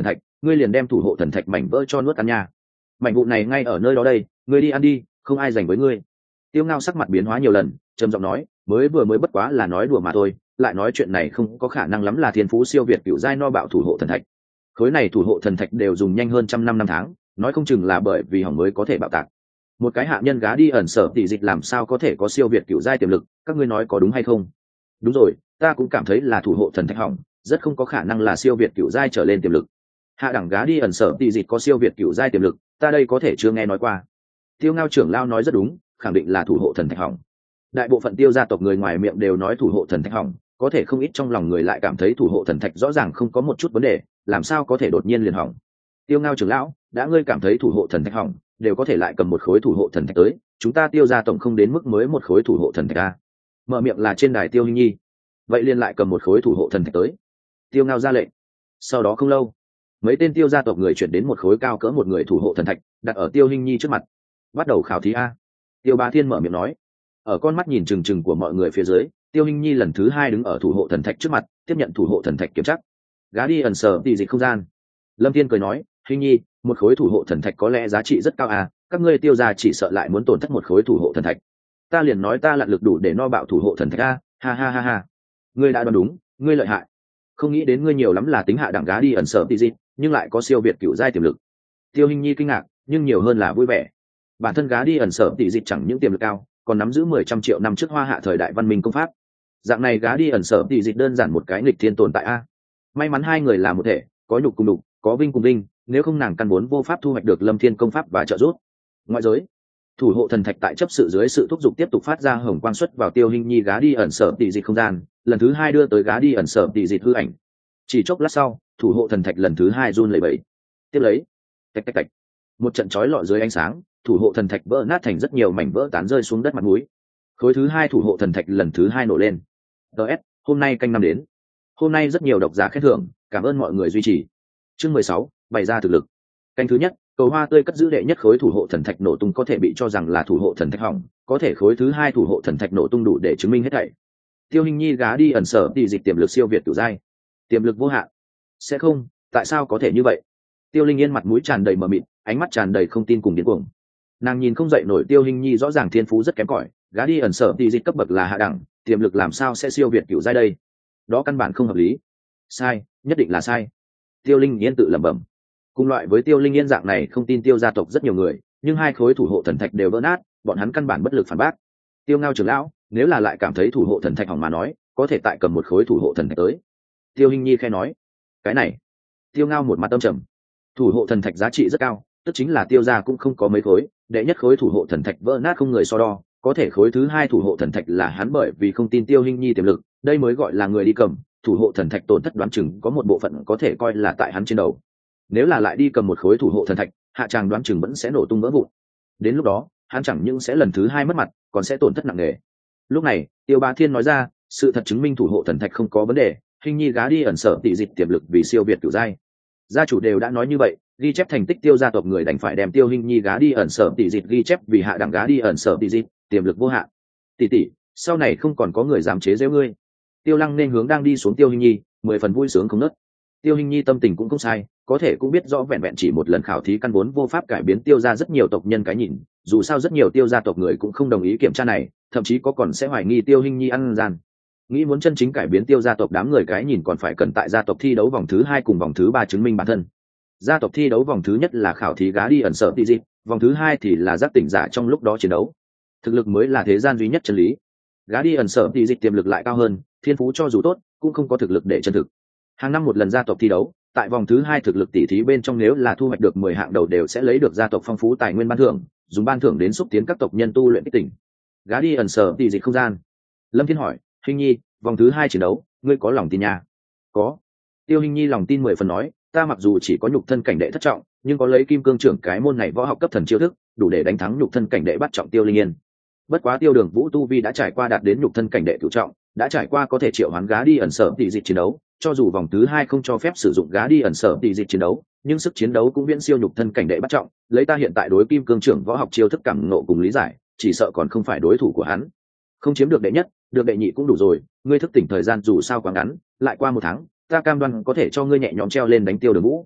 ngươi liền đem thủ hộ thần thạch mảnh vỡ cho nuốt ăn nha. Mảnh vụn này ngay ở nơi đó đây, ngươi đi ăn đi, không ai dành với ngươi. Tiêu Ngao sắc mặt biến hóa nhiều lần, trầm giọng nói, mới vừa mới bất quá là nói đùa mà thôi, lại nói chuyện này không có khả năng lắm là thiên phú siêu việt cựu giai no bạo thủ hộ thần thạch. Khối này thủ hộ thần thạch đều dùng nhanh hơn trăm năm năm tháng, nói không chừng là bởi vì hỏng mới có thể bạo tạc. Một cái hạ nhân gá đi ẩn sở tỷ dịch làm sao có thể có siêu việt cựu giai tiềm lực, các ngươi nói có đúng hay không? Đúng rồi, ta cũng cảm thấy là thủ hộ thần thạch hỏng, rất không có khả năng là siêu việt cựu giai trở lên tiềm lực. Hạ đẳng gá đi ẩn sở tỷ dịch có siêu việt cựu giai tiềm lực, ta đây có thể chưa nghe nói qua. Tiêu Ngao trưởng lao nói rất đúng, khẳng định là thủ hộ thần thạch hỏng. Đại bộ phận Tiêu gia tộc người ngoài miệng đều nói thủ hộ thần thạch hỏng, có thể không ít trong lòng người lại cảm thấy thủ hộ thần thạch rõ ràng không có một chút vấn đề, làm sao có thể đột nhiên liền hỏng. Tiêu Ngao trưởng lão, đã ngươi cảm thấy thủ hộ thần thạch hỏng, đều có thể lại cầm một khối thủ hộ thần thạch tới, chúng ta Tiêu gia tổng không đến mức mới một khối thủ hộ thần thạch a. Mở miệng là trên đài Tiêu Hinh Nhi, vậy liền lại cầm một khối thủ hộ thần thạch tới. Tiêu Ngao ra lệnh. Sau đó không lâu, mấy tên Tiêu gia tộc người chuyển đến một khối cao cỡ một người thủ hộ thần thạch, đặt ở Tiêu Hinh Nhi trước mặt. Bắt đầu khảo thí a. Tiêu Bá Thiên mở miệng nói. Ở con mắt nhìn chừng chừng của mọi người phía dưới, Tiêu Hinh Nhi lần thứ hai đứng ở thủ hộ thần thạch trước mặt, tiếp nhận thủ hộ thần thạch kiểm tra. Gá đi ẩn sở tỷ dịch không gian. Lâm Thiên cười nói, Hinh Nhi, một khối thủ hộ thần thạch có lẽ giá trị rất cao à, các ngươi Tiêu gia chỉ sợ lại muốn tổn thất một khối thủ hộ thần thạch. Ta liền nói ta lặn lực đủ để no bạo thủ hộ thần thạch a, ha ha ha ha. Ngươi đã đoán đúng, ngươi lợi hại. Không nghĩ đến ngươi nhiều lắm là tính hạ đẳng gá đi ẩn sở tỷ dịch, nhưng lại có siêu việt cửu giai tiềm lực. Tiêu Hinh Nhi kinh ngạc, nhưng nhiều hơn là vui vẻ. Bản thân gá đi ẩn sở tỷ dịch chẳng những tiềm lực cao, còn nắm giữ mười trăm triệu năm trước hoa hạ thời đại văn minh công pháp. Dạng này gá đi ẩn sở tỷ dịch đơn giản một cái nghịch thiên tồn tại a. May mắn hai người là một thể, có nhục cùng đục, có vinh cùng vinh, nếu không nàng căn vốn vô pháp thu hoạch được Lâm Thiên công pháp và trợ giúp. Ngoại giới, thủ hộ thần thạch tại chấp sự dưới sự thúc giục tiếp tục phát ra hồng quang xuất vào Tiêu Hinh Nhi gá đi ẩn sở tỷ dịch không gian, lần thứ hai đưa tới gá đi ẩn sở tỷ dịch hư ảnh. Chỉ chốc lát sau, thủ hộ thần thạch lần thứ hai run lẩy bẩy. Tiếp lấy, tạch tạch tạch, một trận chói lọi dưới ánh sáng, thủ hộ thần thạch vỡ nát thành rất nhiều mảnh vỡ tán rơi xuống đất mặt núi. Khối thứ hai thủ hộ thần thạch lần thứ hai nổ lên. ts hôm nay canh năm đến, hôm nay rất nhiều độc giả khen thưởng, cảm ơn mọi người duy trì. Chương mười sáu, bày ra thực lực. Canh thứ nhất, cầu hoa tươi cất giữ đệ nhất khối thủ hộ thần thạch nổ tung có thể bị cho rằng là thủ hộ thần thạch hỏng, có thể khối thứ hai thủ hộ thần thạch nổ tung đủ để chứng minh hết thảy. Tiêu Hinh Nhi gá đi ẩn sở tỷ dịch tiềm lực siêu việt cửu giai, tiềm lực vô hạn. Sẽ không, tại sao có thể như vậy? Tiêu Linh Yên mặt mũi tràn đầy mờ mịt, ánh mắt tràn đầy không tin cùng điên cuồng. Nàng nhìn không dậy nổi Tiêu Hinh Nhi rõ ràng thiên phú rất kém cỏi, gá đi ẩn sở tỷ dịch cấp bậc là hạ đẳng, tiềm lực làm sao sẽ siêu việt cửu giai đây? Đó căn bản không hợp lý. Sai, nhất định là sai. Tiêu Linh Yên tự lẩm bẩm. Cùng loại với Tiêu Linh Yên dạng này không tin Tiêu gia tộc rất nhiều người, nhưng hai khối thủ hộ thần thạch đều vỡ nát, bọn hắn căn bản bất lực phản bác. Tiêu Ngao trưởng lão, nếu là lại cảm thấy thủ hộ thần thạch hỏng mà nói, có thể tại cầm một khối thủ hộ thần thạch tới. Tiêu Hinh Nhi khẽ nói. Cái này. Tiêu Ngao một mặt tâm trầm. Thủ hộ thần thạch giá trị rất cao, tức chính là Tiêu gia cũng không có mấy khối, đệ nhất khối thủ hộ thần thạch vỡ nát không người so đo, có thể khối thứ hai thủ hộ thần thạch là hắn bởi vì không tin Tiêu Hinh Nhi tiềm lực, đây mới gọi là người đi cầm, thủ hộ thần thạch tổn thất đoán chừng có một bộ phận có thể coi là tại hắn trên đầu. Nếu là lại đi cầm một khối thủ hộ thần thạch, hạ tràng đoán chừng vẫn sẽ nổ tung vỡ vụn. Đến lúc đó, hắn chẳng những sẽ lần thứ hai mất mặt, còn sẽ tổn thất nặng nề. Lúc này, Tiêu Bá Thiên nói ra, sự thật chứng minh thủ hộ thần thạch không có vấn đề, Hinh Nhi gá đi ẩn sở tỷ dịch tiềm lực vì siêu việt cửu giai. Gia chủ đều đã nói như vậy, ghi chép thành tích Tiêu gia tộc người đành phải đem Tiêu Hinh Nhi gá đi ẩn sở tỷ dịch ghi chép vì hạ đẳng gá đi ẩn sở tỷ dịch, tiềm lực vô hạn. Tỷ tỷ, sau này không còn có người dám chế giễu ngươi. Tiêu Lăng nên hướng đang đi xuống Tiêu Hinh Nhi, mười phần vui sướng không nớt. Tiêu Hinh Nhi tâm tình cũng không sai, có thể cũng biết rõ vẹn vẹn chỉ một lần khảo thí căn vốn vô pháp cải biến Tiêu gia rất nhiều tộc nhân cái nhìn, dù sao rất nhiều Tiêu gia tộc người cũng không đồng ý kiểm tra này, thậm chí có còn sẽ hoài nghi Tiêu Hinh Nhi ăn gian. Nghĩ muốn chân chính cải biến Tiêu gia tộc đám người cái nhìn còn phải cần tại gia tộc thi đấu vòng thứ hai cùng vòng thứ ba chứng minh bản thân. Gia tộc thi đấu vòng thứ nhất là khảo thí gá đi ẩn sở tỷ dịch, vòng thứ hai thì là giác tỉnh giả trong lúc đó chiến đấu. Thực lực mới là thế gian duy nhất chân lý. Gá đi ẩn sở tỷ dịch tiềm lực lại cao hơn, thiên phú cho dù tốt, cũng không có thực lực để chân thực. Hàng năm một lần gia tộc thi đấu, tại vòng thứ hai thực lực tỷ thí bên trong nếu là thu hoạch được mười hạng đầu đều sẽ lấy được gia tộc phong phú tài nguyên ban thưởng, dùng ban thưởng đến xúc tiến các tộc nhân tu luyện kích tỉnh. Gá đi ẩn sở tỷ dịch không gian. Lâm Thiên hỏi, Hinh Nhi, vòng thứ hai chiến đấu, ngươi có lòng tin nha? Có. Tiêu Hinh Nhi lòng tin mười phần nói, ta mặc dù chỉ có nhục thân cảnh đệ thất trọng, nhưng có lấy kim cương trưởng cái môn này võ học cấp thần chiêu thức, đủ để đánh thắng nhục thân cảnh đệ bắt trọng Tiêu Linh Yên. Bất quá Tiêu Đường Vũ tu vi đã trải qua đạt đến nhục thân cảnh đệ cửu trọng, đã trải qua có thể triệu hoán gá đi ẩn sở tỷ dịch chiến đấu, cho dù vòng thứ hai không cho phép sử dụng gá đi ẩn sở tỷ dịch chiến đấu, nhưng sức chiến đấu cũng viễn siêu nhục thân cảnh đệ bắt trọng, lấy ta hiện tại đối kim cương trưởng võ học chiêu thức cảm ngộ cùng lý giải, chỉ sợ còn không phải đối thủ của hắn. Không chiếm được đệ nhất, được đệ nhị cũng đủ rồi, ngươi thức tỉnh thời gian dù sao quá ngắn, lại qua một tháng, ta cam đoan có thể cho ngươi nhẹ nhõm treo lên đánh Tiêu Đường Vũ.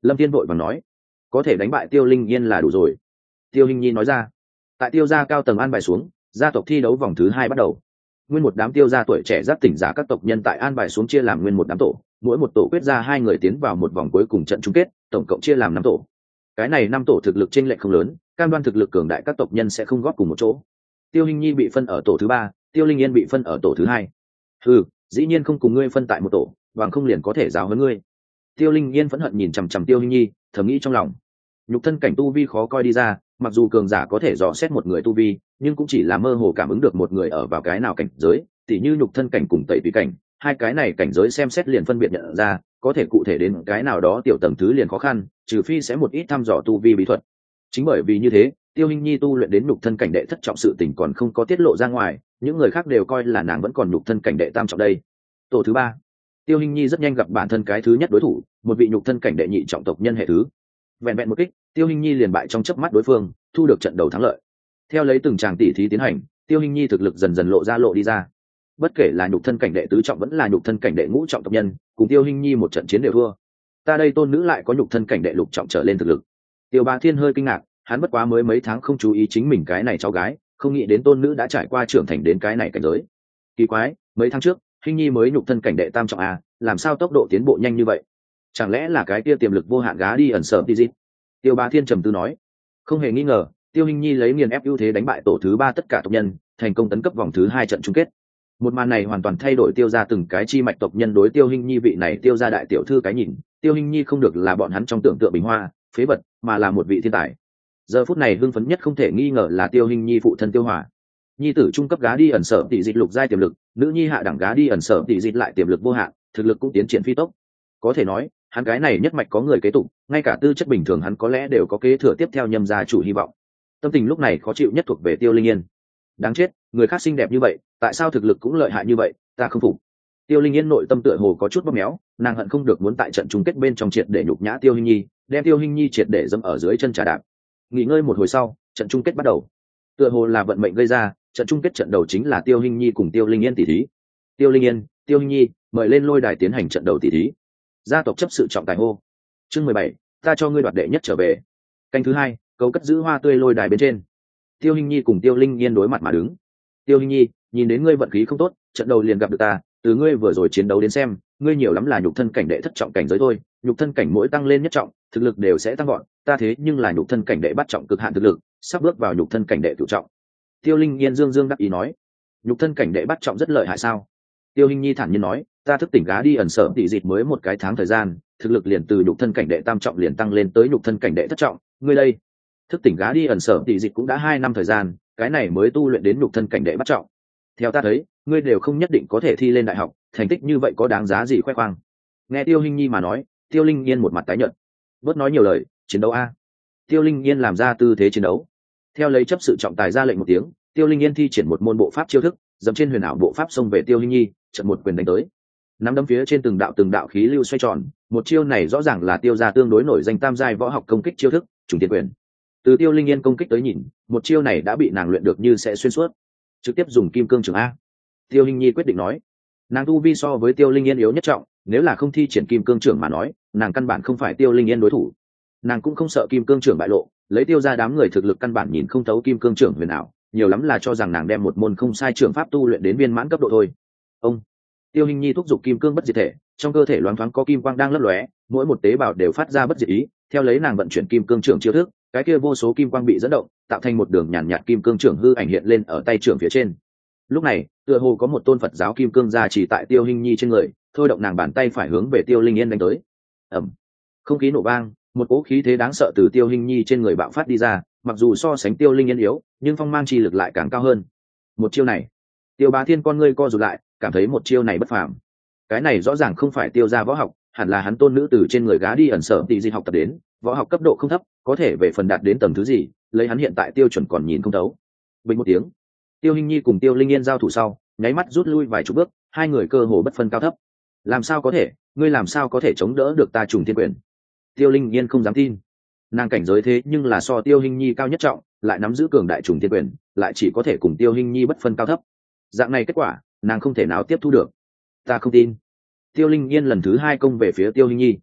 Lâm Thiên vội vàng nói, có thể đánh bại Tiêu Linh Yên là đủ rồi. Tiêu Hinh Nhi nói ra. Tại Tiêu gia cao tầng an bài xuống, gia tộc thi đấu vòng thứ hai bắt đầu. Nguyên một đám Tiêu gia tuổi trẻ giác tỉnh giả các tộc nhân tại an bài xuống chia làm nguyên một đám tổ, mỗi một tổ quyết ra hai người tiến vào một vòng cuối cùng trận chung kết, tổng cộng chia làm năm tổ. Cái này năm tổ thực lực chênh lệch không lớn, cam đoan thực lực cường đại các tộc nhân sẽ không góp cùng một chỗ. Tiêu Hinh Nhi bị phân ở tổ thứ ba, Tiêu Linh Yên bị phân ở tổ thứ hai. Ừ, dĩ nhiên không cùng ngươi phân tại một tổ, bằng không liền có thể giáo huấn ngươi. Tiêu Linh Yên phẫn hận nhìn chằm chằm Tiêu Hinh Nhi, thầm nghĩ trong lòng. Nhục thân cảnh tu vi khó coi đi ra, mặc dù cường giả có thể dò xét một người tu vi, nhưng cũng chỉ là mơ hồ cảm ứng được một người ở vào cái nào cảnh giới, tỉ như nhục thân cảnh cùng tẩy tùy cảnh, hai cái này cảnh giới xem xét liền phân biệt nhận ra, có thể cụ thể đến cái nào đó tiểu tầng thứ liền khó khăn, trừ phi sẽ một ít thăm dò tu vi bí thuật. Chính bởi vì như thế, Tiêu Hinh Nhi tu luyện đến nhục thân cảnh đệ thất trọng sự tình còn không có tiết lộ ra ngoài, những người khác đều coi là nàng vẫn còn nhục thân cảnh đệ tam trọng đây. Tổ thứ ba, Tiêu Hinh Nhi rất nhanh gặp bản thân cái thứ nhất đối thủ, một vị nhục thân cảnh đệ nhị trọng tộc nhân hệ thứ. Vẹn vẹn một kích, Tiêu Hinh Nhi liền bại trong chớp mắt đối phương, thu được trận đầu thắng lợi. Theo lấy từng tràng tỷ thí tiến hành, Tiêu Hinh Nhi thực lực dần dần lộ ra lộ đi ra. Bất kể là nhục thân cảnh đệ tứ trọng vẫn là nhục thân cảnh đệ ngũ trọng tộc nhân, cùng Tiêu Hinh Nhi một trận chiến đều thua. Ta đây tôn nữ lại có nhục thân cảnh đệ lục trọng trở lên thực lực. Tiêu Bá Thiên hơi kinh ngạc, hắn bất quá mới mấy tháng không chú ý chính mình cái này cháu gái, không nghĩ đến tôn nữ đã trải qua trưởng thành đến cái này cảnh giới. Kỳ quái, mấy tháng trước, Hinh Nhi mới nhục thân cảnh đệ tam trọng a, làm sao tốc độ tiến bộ nhanh như vậy? Chẳng lẽ là cái kia tiềm lực vô hạn gá đi ẩn sở đi gì? Tiêu Bá Thiên trầm tư nói. Không hề nghi ngờ, Tiêu Hinh Nhi lấy nghiền ép ưu thế đánh bại tổ thứ ba tất cả tộc nhân, thành công tấn cấp vòng thứ hai trận chung kết. Một màn này hoàn toàn thay đổi Tiêu gia từng cái chi mạch tộc nhân đối Tiêu Hinh Nhi vị này Tiêu gia đại tiểu thư cái nhìn, Tiêu Hinh Nhi không được là bọn hắn trong tưởng tượng bình hoa, phế vật, mà là một vị thiên tài. Giờ phút này hưng phấn nhất không thể nghi ngờ là Tiêu Hinh Nhi phụ thân Tiêu Hòa. Nhi tử trung cấp gá đi ẩn sở tỷ dịch lục giai tiềm lực, nữ nhi hạ đẳng gá đi ẩn sở tỷ dịch lại tiềm lực vô hạn, thực lực cũng tiến triển phi tốc. Có thể nói, hắn cái này nhất mạch có người kế tục, ngay cả tư chất bình thường hắn có lẽ đều có kế thừa tiếp theo nhâm gia chủ hy vọng. Tâm tình lúc này khó chịu nhất thuộc về Tiêu Linh Yên. Đáng chết, người khác xinh đẹp như vậy, tại sao thực lực cũng lợi hại như vậy, ta không phục. Tiêu Linh Yên nội tâm tựa hồ có chút bóp méo, nàng hận không được muốn tại trận chung kết bên trong triệt để nhục nhã Tiêu Hinh Nhi, đem Tiêu Hinh Nhi triệt để dẫm ở dưới chân trà đạp. Nghỉ ngơi một hồi sau, trận chung kết bắt đầu. Tựa hồ là vận mệnh gây ra, trận chung kết trận đầu chính là Tiêu Hinh Nhi cùng Tiêu Linh Yên tỷ thí. Tiêu Linh Yên, Tiêu Hinh Nhi, mời lên lôi đài tiến hành trận đầu tỷ thí. Gia tộc chấp sự trọng tài hô. Chương mười bảy, ta cho ngươi đoạt đệ nhất trở về. Canh thứ hai, cầu cất giữ hoa tươi lôi đài bên trên. Tiêu Hinh Nhi cùng Tiêu Linh Yên đối mặt mà đứng. Tiêu Hinh Nhi, nhìn đến ngươi vận khí không tốt, trận đầu liền gặp được ta, từ ngươi vừa rồi chiến đấu đến xem, ngươi nhiều lắm là nhục thân cảnh đệ thất trọng cảnh giới thôi, nhục thân cảnh mỗi tăng lên nhất trọng, thực lực đều sẽ tăng gọn, ta thế nhưng là nhục thân cảnh đệ bắt trọng cực hạn thực lực, sắp bước vào nhục thân cảnh đệ cửu trọng. Tiêu Linh Yên dương dương đắc ý nói, nhục thân cảnh đệ bắt trọng rất lợi hại sao? Tiêu Hinh Nhi thản nhiên nói, ta thức tỉnh gá đi ẩn sở tỷ dịch mới một cái tháng thời gian, thực lực liền từ nhục thân cảnh đệ tam trọng liền tăng lên tới nhục thân cảnh đệ thất trọng, ngươi đây, thức tỉnh gá đi ẩn sở tỷ dịch cũng đã hai năm thời gian, cái này mới tu luyện đến nhục thân cảnh đệ bắt trọng. Theo ta thấy, ngươi đều không nhất định có thể thi lên đại học, thành tích như vậy có đáng giá gì khoe khoang? Nghe Tiêu Hinh Nhi mà nói, Tiêu Linh Yên một mặt tái nhợt. Bớt nói nhiều lời, chiến đấu a. Tiêu Linh Yên làm ra tư thế chiến đấu. Theo lấy chấp sự trọng tài ra lệnh một tiếng, Tiêu Linh Yên thi triển một môn bộ pháp chiêu thức, dẫm trên huyền ảo bộ pháp xông về Tiêu Hinh Nhi, trận một quyền đánh tới. Nắm đấm phía trên từng đạo từng đạo khí lưu xoay tròn, một chiêu này rõ ràng là Tiêu gia tương đối nổi danh tam giai võ học công kích chiêu thức, trùng tiên quyền. Từ Tiêu Linh Yên công kích tới nhìn, một chiêu này đã bị nàng luyện được như sẽ xuyên suốt. Trực tiếp dùng kim cương trường a. Tiêu Hinh Nhi quyết định nói, nàng tu vi so với Tiêu Linh Yên yếu nhất trọng, nếu là không thi triển kim cương trưởng mà nói, nàng căn bản không phải Tiêu Linh Yên đối thủ. Nàng cũng không sợ kim cương trưởng bại lộ, lấy Tiêu gia đám người thực lực căn bản nhìn không thấu kim cương trưởng huyền ảo, nhiều lắm là cho rằng nàng đem một môn không sai trưởng pháp tu luyện đến viên mãn cấp độ thôi. Ông Tiêu Hinh Nhi thúc giục kim cương bất diệt thể, trong cơ thể loáng thoáng có kim quang đang lấp lóe, mỗi một tế bào đều phát ra bất diệt ý, theo lấy nàng vận chuyển kim cương trưởng chiêu thức, cái kia vô số kim quang bị dẫn động, tạo thành một đường nhàn nhạt kim cương trưởng hư ảnh hiện lên ở tay trưởng phía trên. Lúc này, tựa hồ có một tôn Phật giáo kim cương gia trì tại Tiêu Hinh Nhi trên người, thôi động nàng bàn tay phải hướng về Tiêu Linh Yên đánh tới. Ầm. Không khí nổ vang, một cỗ khí thế đáng sợ từ Tiêu Hinh Nhi trên người bạo phát đi ra, mặc dù so sánh Tiêu Linh Yên yếu, nhưng phong mang chi lực lại càng cao hơn. Một chiêu này, Tiêu Bá Thiên con ngươi co rụt lại, cảm thấy một chiêu này bất phàm. Cái này rõ ràng không phải Tiêu gia võ học, hẳn là hắn tôn nữ từ trên người gá đi ẩn sở tỷ dịch học tập đến, võ học cấp độ không thấp, có thể về phần đạt đến tầng thứ gì, lấy hắn hiện tại tiêu chuẩn còn nhìn không thấu. Bình một tiếng, Tiêu Hinh Nhi cùng Tiêu Linh Yên giao thủ sau, nháy mắt rút lui vài chục bước, hai người cơ hồ bất phân cao thấp. Làm sao có thể, ngươi làm sao có thể chống đỡ được ta trùng thiên quyền? Tiêu Linh Yên không dám tin. Nàng cảnh giới thế nhưng là so Tiêu Hinh Nhi cao nhất trọng, lại nắm giữ cường đại trùng thiên quyền, lại chỉ có thể cùng Tiêu Hinh Nhi bất phân cao thấp. Dạng này kết quả, nàng không thể nào tiếp thu được. Ta không tin. Tiêu Linh Yên lần thứ hai công về phía Tiêu Hinh Nhi.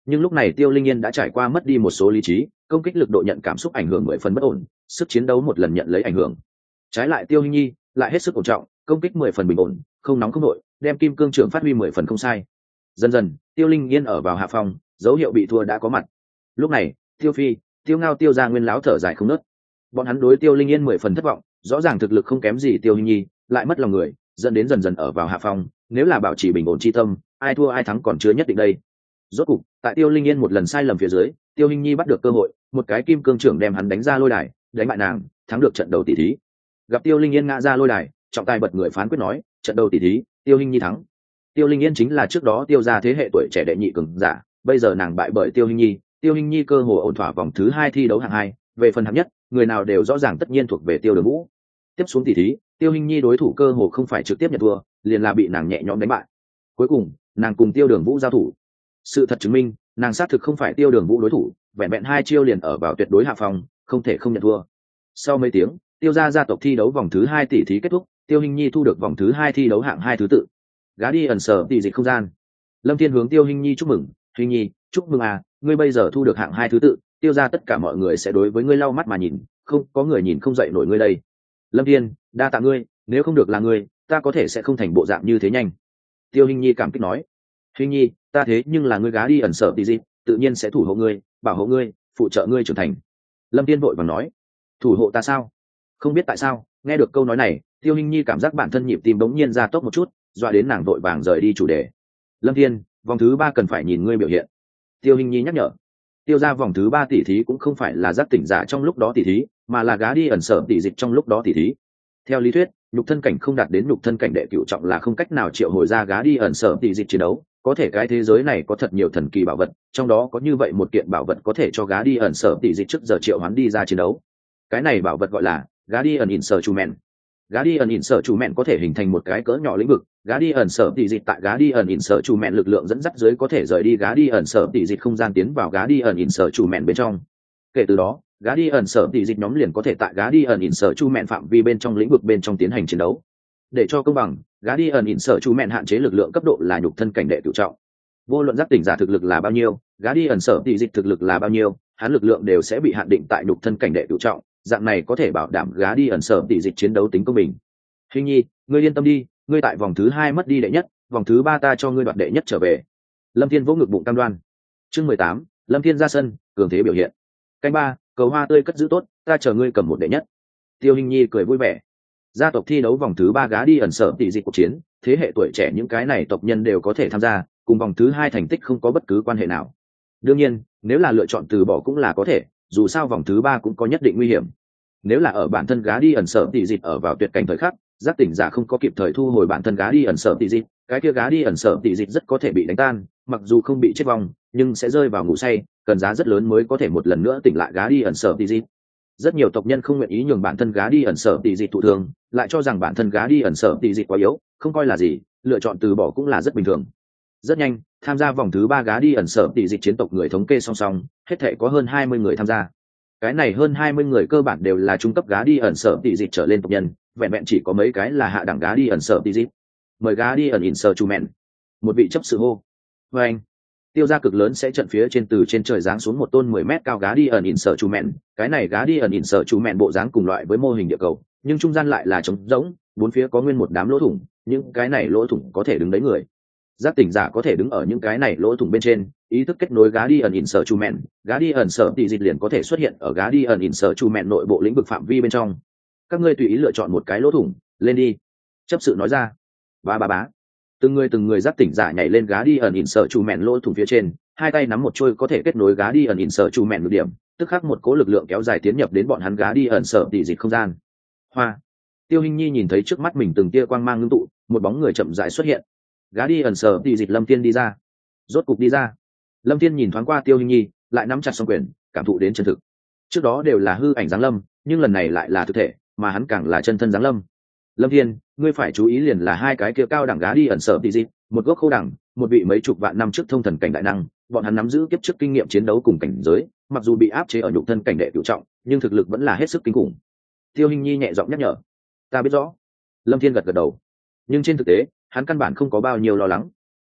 nhưng lúc này Tiêu Linh Yên đã trải qua mất đi một số lý trí, công kích lực độ nhận cảm xúc ảnh hưởng mười phần bất ổn, sức chiến đấu một lần nhận lấy ảnh hưởng. Trái lại Tiêu Hinh Nhi lại hết sức ổn trọng, công kích mười phần bình ổn, không nóng không nội, đem kim cương trưởng phát huy mười phần không sai. Dần dần, Tiêu Linh Yên ở vào hạ phong, dấu hiệu bị thua đã có mặt. Lúc này, Tiêu Phi, Tiêu Ngao, Tiêu Gia Nguyên láo thở dài không nớt. Bọn hắn đối Tiêu Linh Yên mười phần thất vọng, rõ ràng thực lực không kém gì Tiêu Hinh Nhi, lại mất lòng người, dẫn đến dần dần ở vào hạ phong. Nếu là bảo trì bình ổn chi tâm, ai thua ai thắng còn chưa nhất định đây. Rốt cục, tại Tiêu Linh Yên một lần sai lầm phía dưới, Tiêu Hinh Nhi bắt được cơ hội, một cái kim cương trưởng đem hắn đánh ra lôi đài, đánh bại nàng, thắng được trận đầu tỷ thí. Gặp Tiêu Linh Yên ngã ra lôi đài, trọng tài bật người phán quyết nói, trận đầu tỷ thí, Tiêu Hinh Nhi thắng. Tiêu Linh Yên chính là trước đó Tiêu gia thế hệ tuổi trẻ đệ nhị cường giả, bây giờ nàng bại bởi Tiêu Hinh Nhi, Tiêu Hinh Nhi cơ hồ ổn thỏa vòng thứ hai thi đấu hạng hai, về phần hạng nhất, người nào đều rõ ràng tất nhiên thuộc về Tiêu Đường Vũ. Tiếp xuống tỷ thí, Tiêu Hinh Nhi đối thủ cơ hồ không phải trực tiếp nhận thua, liền là bị nàng nhẹ nhõm đánh bại. Cuối cùng, nàng cùng Tiêu Đường Vũ giao thủ. Sự thật chứng minh, nàng xác thực không phải Tiêu Đường Vũ đối thủ, vẹn vẹn hai chiêu liền ở vào tuyệt đối hạ phòng, không thể không nhận thua. Sau mấy tiếng, Tiêu gia gia tộc thi đấu vòng thứ hai tỷ thí kết thúc, Tiêu Hinh Nhi thu được vòng thứ hai thi đấu hạng hai thứ tự. Gá đi ẩn sở tỷ dịch không gian. Lâm Thiên hướng Tiêu Hinh Nhi chúc mừng, "Hinh Nhi, chúc mừng à, ngươi bây giờ thu được hạng hai thứ tự, Tiêu gia tất cả mọi người sẽ đối với ngươi lau mắt mà nhìn, không có người nhìn không dậy nổi ngươi đây." Lâm Thiên, "Đa tạ ngươi, nếu không được là ngươi, ta có thể sẽ không thành bộ dạng như thế nhanh." Tiêu Hinh Nhi cảm kích nói, "Hinh Nhi, ta thế nhưng là ngươi gá đi ẩn sở tỷ dịch, tự nhiên sẽ thủ hộ ngươi, bảo hộ ngươi, phụ trợ ngươi trưởng thành." Lâm Thiên vội vàng nói, "Thủ hộ ta sao?" Không biết tại sao, nghe được câu nói này, Tiêu Hinh Nhi cảm giác bản thân nhịp tim bỗng nhiên ra tốc một chút, dọa đến nàng vội vàng rời đi chủ đề. "Lâm Thiên, vòng thứ ba cần phải nhìn ngươi biểu hiện." Tiêu Hinh Nhi nhắc nhở. Tiêu ra vòng thứ ba tỷ thí cũng không phải là giác tỉnh giả trong lúc đó tỷ thí, mà là gá đi ẩn sở tỷ dịch trong lúc đó tỷ thí. Theo lý thuyết, nhục thân cảnh không đạt đến nhục thân cảnh đệ cửu trọng là không cách nào triệu hồi ra gá đi ẩn sở tỷ dịch chiến đấu. Có thể cái thế giới này có thật nhiều thần kỳ bảo vật, trong đó có như vậy một kiện bảo vật có thể cho gá đi ẩn sở tỷ dịch trước giờ triệu hoán đi ra chiến đấu. Cái này bảo vật gọi là Guardian Instrument. Guardian Instrument có thể hình thành một cái cỡ nhỏ lĩnh vực, Guardian sở tỷ dịch tại Guardian Instrument lực lượng dẫn dắt dưới có thể rời đi Guardian sở tỷ dịch không gian tiến vào Guardian Instrument bên trong. Kể từ đó, Guardian sở tỷ dịch nhóm liền có thể tại Guardian Instrument phạm vi bên trong lĩnh vực bên trong tiến hành chiến đấu. Để cho công bằng, Guardian Instrument hạn chế lực lượng cấp độ là nhục thân cảnh đệ cửu trọng. Vô luận giác tỉnh giả thực lực là bao nhiêu, Guardian sở tỷ dịch thực lực là bao nhiêu, hắn lực lượng đều sẽ bị hạn định tại nhục thân cảnh đệ cửu trọng. Dạng này có thể bảo đảm gá đi ẩn sở tỷ dịch chiến đấu tính công bình. Hình Nhi, ngươi yên tâm đi, ngươi tại vòng thứ hai mất đi đệ nhất, vòng thứ ba ta cho ngươi đoạt đệ nhất trở về. Lâm Thiên vỗ ngực bụng cam đoan. Chương mười tám, Lâm Thiên ra sân, cường thế biểu hiện. Canh ba, cầu hoa tươi cất giữ tốt, ta chờ ngươi cầm một đệ nhất. Tiêu Hình Nhi cười vui vẻ. Gia tộc thi đấu vòng thứ ba gá đi ẩn sở tỷ dịch cuộc chiến, thế hệ tuổi trẻ những cái này tộc nhân đều có thể tham gia, cùng vòng thứ hai thành tích không có bất cứ quan hệ nào. Đương nhiên, nếu là lựa chọn từ bỏ cũng là có thể, dù sao vòng thứ ba cũng có nhất định nguy hiểm. Nếu là ở bản thân gá đi ẩn sở tỷ dịch ở vào tuyệt cảnh thời khắc, giác tỉnh giả không có kịp thời thu hồi bản thân gá đi ẩn sở tỷ dịch, cái kia gá đi ẩn sở tỷ dịch rất có thể bị đánh tan, mặc dù không bị chết vong, nhưng sẽ rơi vào ngủ say, cần giá rất lớn mới có thể một lần nữa tỉnh lại gá đi ẩn sở tỷ dịch. Rất nhiều tộc nhân không nguyện ý nhường bản thân gá đi ẩn sở tỷ dịch thụ thương, lại cho rằng bản thân gá đi ẩn sở tỷ dịch quá yếu, không coi là gì, lựa chọn từ bỏ cũng là rất bình thường. Rất nhanh, tham gia vòng thứ ba gá đi ẩn sở tỷ dịch chiến tộc người thống kê song song, hết thể có hơn hai mươi người tham gia. Cái này hơn hai mươi người cơ bản đều là trung cấp gá đi ẩn sở tỷ dịch trở lên tộc nhân, vẹn vẹn chỉ có mấy cái là hạ đẳng gá đi ẩn sở tỷ dịch. Mời gá đi ẩn Instrument. Một vị chấp sự hô. Và anh, tiêu gia cực lớn sẽ trận phía trên từ trên trời giáng xuống một tôn mười mét cao gá đi ẩn Instrument, cái này gá đi ẩn Instrument bộ dáng cùng loại với mô hình địa cầu, nhưng trung gian lại là trống rỗng, bốn phía có nguyên một đám lỗ thủng, những cái này lỗ thủng có thể đứng đấy người. Giác tỉnh giả có thể đứng ở những cái này lỗ thủng bên trên, ý thức kết nối Guardian Instrument, Guardian sở tỷ dịch liền có thể xuất hiện ở Guardian Instrument nội bộ lĩnh vực phạm vi bên trong. Các ngươi tùy ý lựa chọn một cái lỗ thủng, lên đi. Chấp sự nói ra. Ba ba bá. Từng người từng người giác tỉnh giả nhảy lên Guardian Instrument lỗ thủng phía trên, hai tay nắm một trôi có thể kết nối Guardian Instrument lực điểm, tức khắc một cỗ lực lượng kéo dài tiến nhập đến bọn hắn Guardian sở tỷ dịch không gian. Hoa. Tiêu Hinh Nhi nhìn thấy trước mắt mình từng tia quang mang ngưng tụ, một bóng người chậm rãi xuất hiện. Gá đi ẩn sở tỷ dịch Lâm Thiên đi ra. Rốt cục đi ra. Lâm Thiên nhìn thoáng qua Tiêu Hinh Nhi, lại nắm chặt song quyền, cảm thụ đến chân thực. Trước đó đều là hư ảnh giáng lâm, nhưng lần này lại là thực thể, mà hắn càng là chân thân giáng lâm. Lâm Thiên, ngươi phải chú ý liền là hai cái kia cao đẳng gá đi ẩn sở tỷ dịch, một gốc khô đẳng, một vị mấy chục vạn năm trước thông thần cảnh đại năng, bọn hắn nắm giữ kiếp trước kinh nghiệm chiến đấu cùng cảnh giới, mặc dù bị áp chế ở nhục thân cảnh đệ cửu trọng, nhưng thực lực vẫn là hết sức kinh khủng. Tiêu Hinh Nhi nhẹ giọng nhắc nhở. Ta biết rõ. Lâm Thiên gật gật đầu. Nhưng trên thực tế, hắn căn bản không có bao nhiêu lo lắng.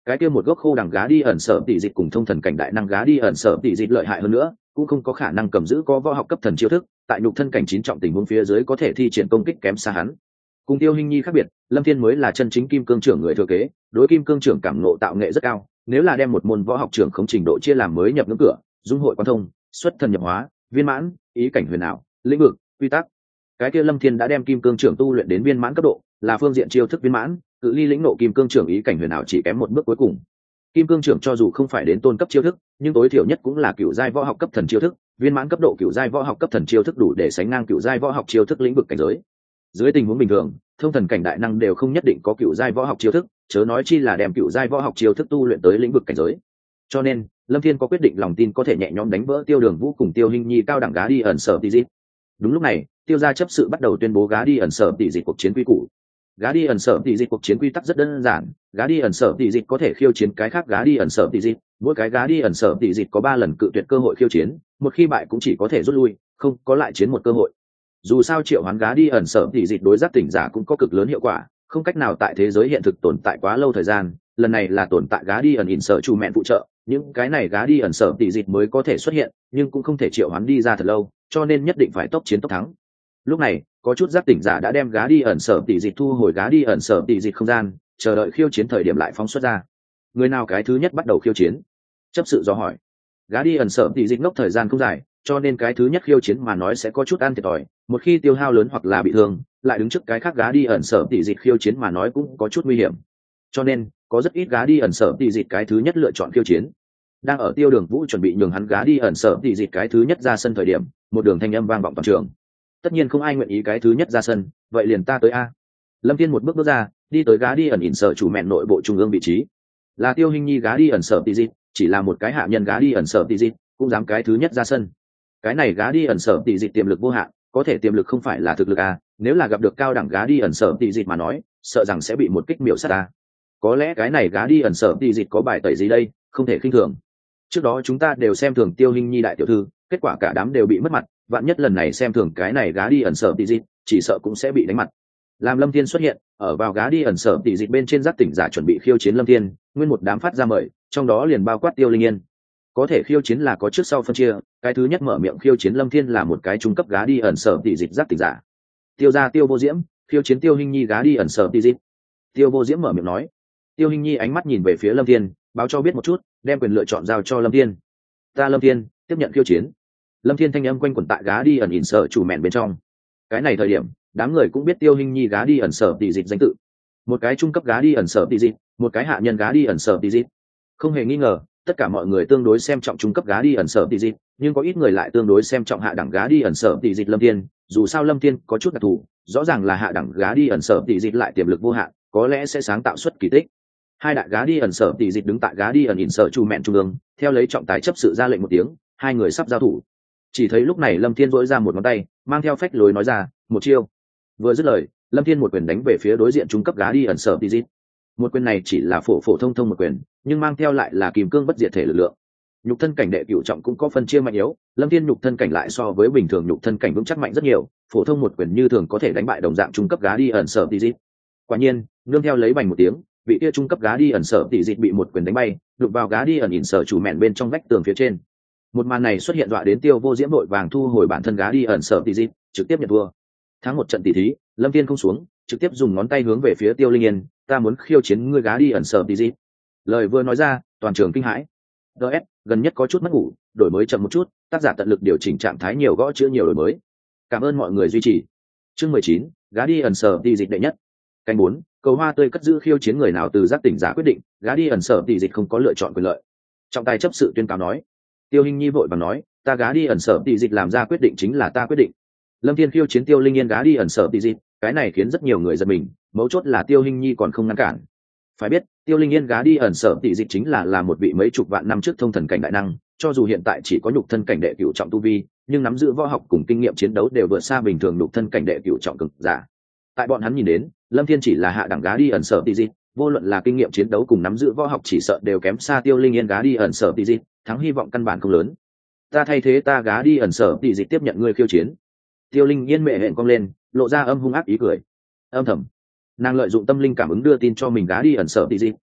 cái kia một gốc khô đằng gá đi ẩn sở tỷ dịch cùng thông thần cảnh đại năng gá đi ẩn sở tỷ dịch lợi hại hơn nữa cũng không có khả năng cầm giữ có võ học cấp thần chiêu thức, tại nhục thân cảnh chín trọng tình huống phía dưới có thể thi triển công kích kém xa hắn. Cùng Tiêu Hinh Nhi khác biệt, Lâm Thiên mới là chân chính kim cương trưởng người thừa kế, đối kim cương trưởng cảm ngộ tạo nghệ rất cao, nếu là đem một môn võ học trưởng khống trình độ chia làm mới nhập ngưỡng cửa, dung hội quan thông, xuất thần nhập hóa, viên mãn, ý cảnh huyền ảo, lĩnh vực, quy tắc. Cái kia Lâm Thiên đã đem kim cương trưởng tu luyện đến viên mãn cấp độ, là phương diện chiêu thức viên mãn, cự ly lĩnh ngộ kim cương trưởng ý cảnh huyền ảo chỉ kém một bước cuối cùng. Kim cương trưởng cho dù không phải đến tôn cấp chiêu thức, nhưng tối thiểu nhất cũng là cựu giai võ học cấp thần chiêu thức, viên mãn cấp độ cựu giai võ học cấp thần chiêu thức đủ để sánh ngang cựu giai võ học chiêu thức lĩnh vực cảnh giới. Dưới tình huống bình thường, thông thần cảnh đại năng đều không nhất định có cựu giai võ học chiêu thức, chớ nói chi là đem cựu giai võ học chiêu thức tu luyện tới lĩnh vực cảnh giới. Cho nên, Lâm Thiên có quyết định lòng tin có thể nhẹ nhõm đánh vỡ Tiêu Đường Vũ cùng Tiêu Hinh Nhi cao đẳng gá đi ẩn sở tỷ dịch. Đúng lúc này, Tiêu gia chấp sự bắt đầu tuyên bố gá đi ẩn sở tỷ dịch cuộc chiến quy củ. Gá đi ẩn sở tỷ dịch cuộc chiến quy tắc rất đơn giản, gá đi ẩn sở tỷ dịch có thể khiêu chiến cái khác gá đi ẩn sở tỷ dịch, mỗi cái gá đi ẩn sở tỷ dịch có ba lần cự tuyệt cơ hội khiêu chiến, một khi bại cũng chỉ có thể rút lui, không có lại chiến một cơ hội. Dù sao triệu hoán gá đi ẩn sở tỷ dịch đối giác tỉnh giả cũng có cực lớn hiệu quả, không cách nào tại thế giới hiện thực tồn tại quá lâu thời gian, lần này là tồn tại gá đi ẩn ẩn sở chủ mẹn phụ trợ, những cái này gá đi ẩn sở tỷ dịch mới có thể xuất hiện, nhưng cũng không thể triệu hoán đi ra thật lâu, cho nên nhất định phải tốc chiến tốc thắng. Lúc này, có chút giác tỉnh giả đã đem gá đi ẩn sở tỷ dịch thu hồi gá đi ẩn sở tỷ dịch không gian, chờ đợi khiêu chiến thời điểm lại phóng xuất ra. Người nào cái thứ nhất bắt đầu khiêu chiến? Chấp sự do hỏi. Gá đi ẩn sở tỷ dịch ngốc thời gian không dài, cho nên cái thứ nhất khiêu chiến mà nói sẽ có chút ăn thiệt thòi, một khi tiêu hao lớn hoặc là bị thương, lại đứng trước cái khác gá đi ẩn sở tỷ dịch khiêu chiến mà nói cũng có chút nguy hiểm. Cho nên, có rất ít gá đi ẩn sở tỷ dịch cái thứ nhất lựa chọn khiêu chiến. Đang ở Tiêu Đường Vũ chuẩn bị nhường hắn gá đi ẩn sở tỷ dịch cái thứ nhất ra sân thời điểm, một đường thanh âm vang vọng toàn trường. Tất nhiên không ai nguyện ý cái thứ nhất ra sân, vậy liền ta tới a. Lâm Thiên một bước bước ra, đi tới gá đi ẩn ẩn sở chủ mẹn nội bộ trung ương vị trí. Là Tiêu Hinh Nhi gá đi ẩn sở tỷ dịch, chỉ là một cái hạ nhân gá đi ẩn sở tỷ dịch, cũng dám cái thứ nhất ra sân. Cái này gá đi ẩn sở tỷ dịch tiềm lực vô hạn, có thể tiềm lực không phải là thực lực a, nếu là gặp được cao đẳng gá đi ẩn sở tỷ dịch mà nói, sợ rằng sẽ bị một kích miểu sát a. Có lẽ cái này gá đi ẩn sở tỷ dịch có bài tẩy gì đây, không thể khinh thường. Trước đó chúng ta đều xem thường Tiêu Hinh Nhi đại tiểu thư, kết quả cả đám đều bị mất mặt, vạn nhất lần này xem thường cái này gá đi ẩn sở tỷ dịch, chỉ sợ cũng sẽ bị đánh mặt. Làm Lâm Thiên xuất hiện, ở vào gá đi ẩn sở tỷ dịch bên trên giác tỉnh giả chuẩn bị khiêu chiến Lâm Thiên, nguyên một đám phát ra mời, trong đó liền bao quát Tiêu Linh Yên. Có thể khiêu chiến là có trước sau phân chia, cái thứ nhất mở miệng khiêu chiến Lâm Thiên là một cái trung cấp gá đi ẩn sở tỷ dịch giác tỉnh giả. Tiêu gia Tiêu Vô Diễm, khiêu chiến Tiêu Hinh Nhi gá đi ẩn sở tỷ dịch. Tiêu Vô Diễm mở miệng nói. Tiêu Hinh Nhi ánh mắt nhìn về phía Lâm Thiên, báo cho biết một chút, đem quyền lựa chọn giao cho Lâm Thiên. Ta Lâm Thiên, tiếp nhận khiêu chiến. Lâm Thiên thanh âm quanh quẩn tại gá đi ẩn ẩn sở chủ mẹn bên trong. Cái này thời điểm, đám người cũng biết Tiêu Hinh Nhi gá đi ẩn sở tỷ dịch danh tự. Một cái trung cấp gá đi ẩn sở tỷ dịch, một cái hạ nhân gá đi ẩn sở tỷ dịch. Không hề nghi ngờ, tất cả mọi người tương đối xem trọng trung cấp gá đi ẩn sở tỷ dịch, nhưng có ít người lại tương đối xem trọng hạ đẳng gá đi ẩn sở tỷ dịch Lâm Thiên. Dù sao Lâm Thiên có chút đặc thù, rõ ràng là hạ đẳng gá đi ẩn sở tỷ dịch lại tiềm lực vô hạn, có lẽ sẽ sáng tạo xuất kỳ tích. Hai đại gá đi ẩn sở tỷ dịch đứng tại gá đi ẩn ẩn sở chủ mẹn trung ương, theo lấy trọng tài chấp sự ra lệnh một tiếng, hai người sắp giao thủ. Chỉ thấy lúc này Lâm Thiên dỗi ra một ngón tay, mang theo phách lối nói ra, một chiêu. Vừa dứt lời, Lâm Thiên một quyền đánh về phía đối diện trung cấp gá đi ẩn sở tỷ dịch. Một quyền này chỉ là phổ phổ thông thông một quyền, nhưng mang theo lại là kìm cương bất diệt thể lực lượng. Nhục thân cảnh đệ cửu trọng cũng có phân chia mạnh yếu, Lâm Thiên nhục thân cảnh lại so với bình thường nhục thân cảnh vững chắc mạnh rất nhiều, phổ thông một quyền như thường có thể đánh bại đồng dạng trung cấp gá đi ẩn sở tỷ dịch. Quả nhiên, nương theo lấy bành một tiếng, vị kia trung cấp gá đi ẩn sở tỷ dịch bị một quyền đánh bay, đụng vào gá đi ẩn ẩn sở chủ mẹn bên trong vách tường phía trên. Một màn này xuất hiện dọa đến Tiêu Vô Diễm vội vàng thu hồi bản thân gá đi ẩn sở tỷ dịch, trực tiếp nhận thua. Thắng một trận tỷ thí, Lâm Thiên không xuống, trực tiếp dùng ngón tay hướng về phía Tiêu Linh Yên, ta muốn khiêu chiến ngươi gá đi ẩn sở tỷ dịch. Lời vừa nói ra, toàn trường kinh hãi. đê ét, gần nhất có chút mất ngủ, đổi mới chậm một chút, tác giả tận lực điều chỉnh trạng thái nhiều gõ chữa nhiều đổi mới. Cảm ơn mọi người duy trì. Chương mười chín, gá đi ẩn sở tỷ dịch đệ nhất. Canh bốn, cầu hoa tươi cất giữ khiêu chiến người nào từ giác tỉnh giả quyết định, gá đi ẩn sở tỷ dịch không có lựa chọn quyền lợi. Trọng tài chấp sự tuyên cáo nói. Tiêu Hinh Nhi vội vàng nói, ta gá đi ẩn sở tỷ dịch làm ra quyết định chính là ta quyết định. Lâm Thiên khiêu chiến Tiêu Linh Yên gá đi ẩn sở tỷ dịch, cái này khiến rất nhiều người giật mình, mấu chốt là Tiêu Hinh Nhi còn không ngăn cản. Phải biết, Tiêu Linh Yên gá đi ẩn sở tỷ dịch chính là là một vị mấy chục vạn năm trước thông thần cảnh đại năng, cho dù hiện tại chỉ có nhục thân cảnh đệ cửu trọng tu vi, nhưng nắm giữ võ học cùng kinh nghiệm chiến đấu đều vượt xa bình thường nhục thân cảnh đệ cửu trọng cực giả. Tại bọn hắn nhìn đến, Lâm Thiên chỉ là hạ đẳng gá đi ẩn sở tỷ dịch, vô luận là kinh nghiệm chiến đấu cùng nắm giữ võ học chỉ sợ đều kém xa Tiêu Linh Yên gá đi ẩn sở tỷ dịch, thắng hy vọng căn bản không lớn. Ta thay thế ta gá đi ẩn sở tỷ dịch tiếp nhận ngươi khiêu chiến. Tiêu Linh Yên mẹ hẹn cong lên, lộ ra âm hung ác ý cười. Âm thầm, nàng lợi dụng tâm linh cảm ứng đưa tin cho mình gá đi ẩn sở tỷ dịch,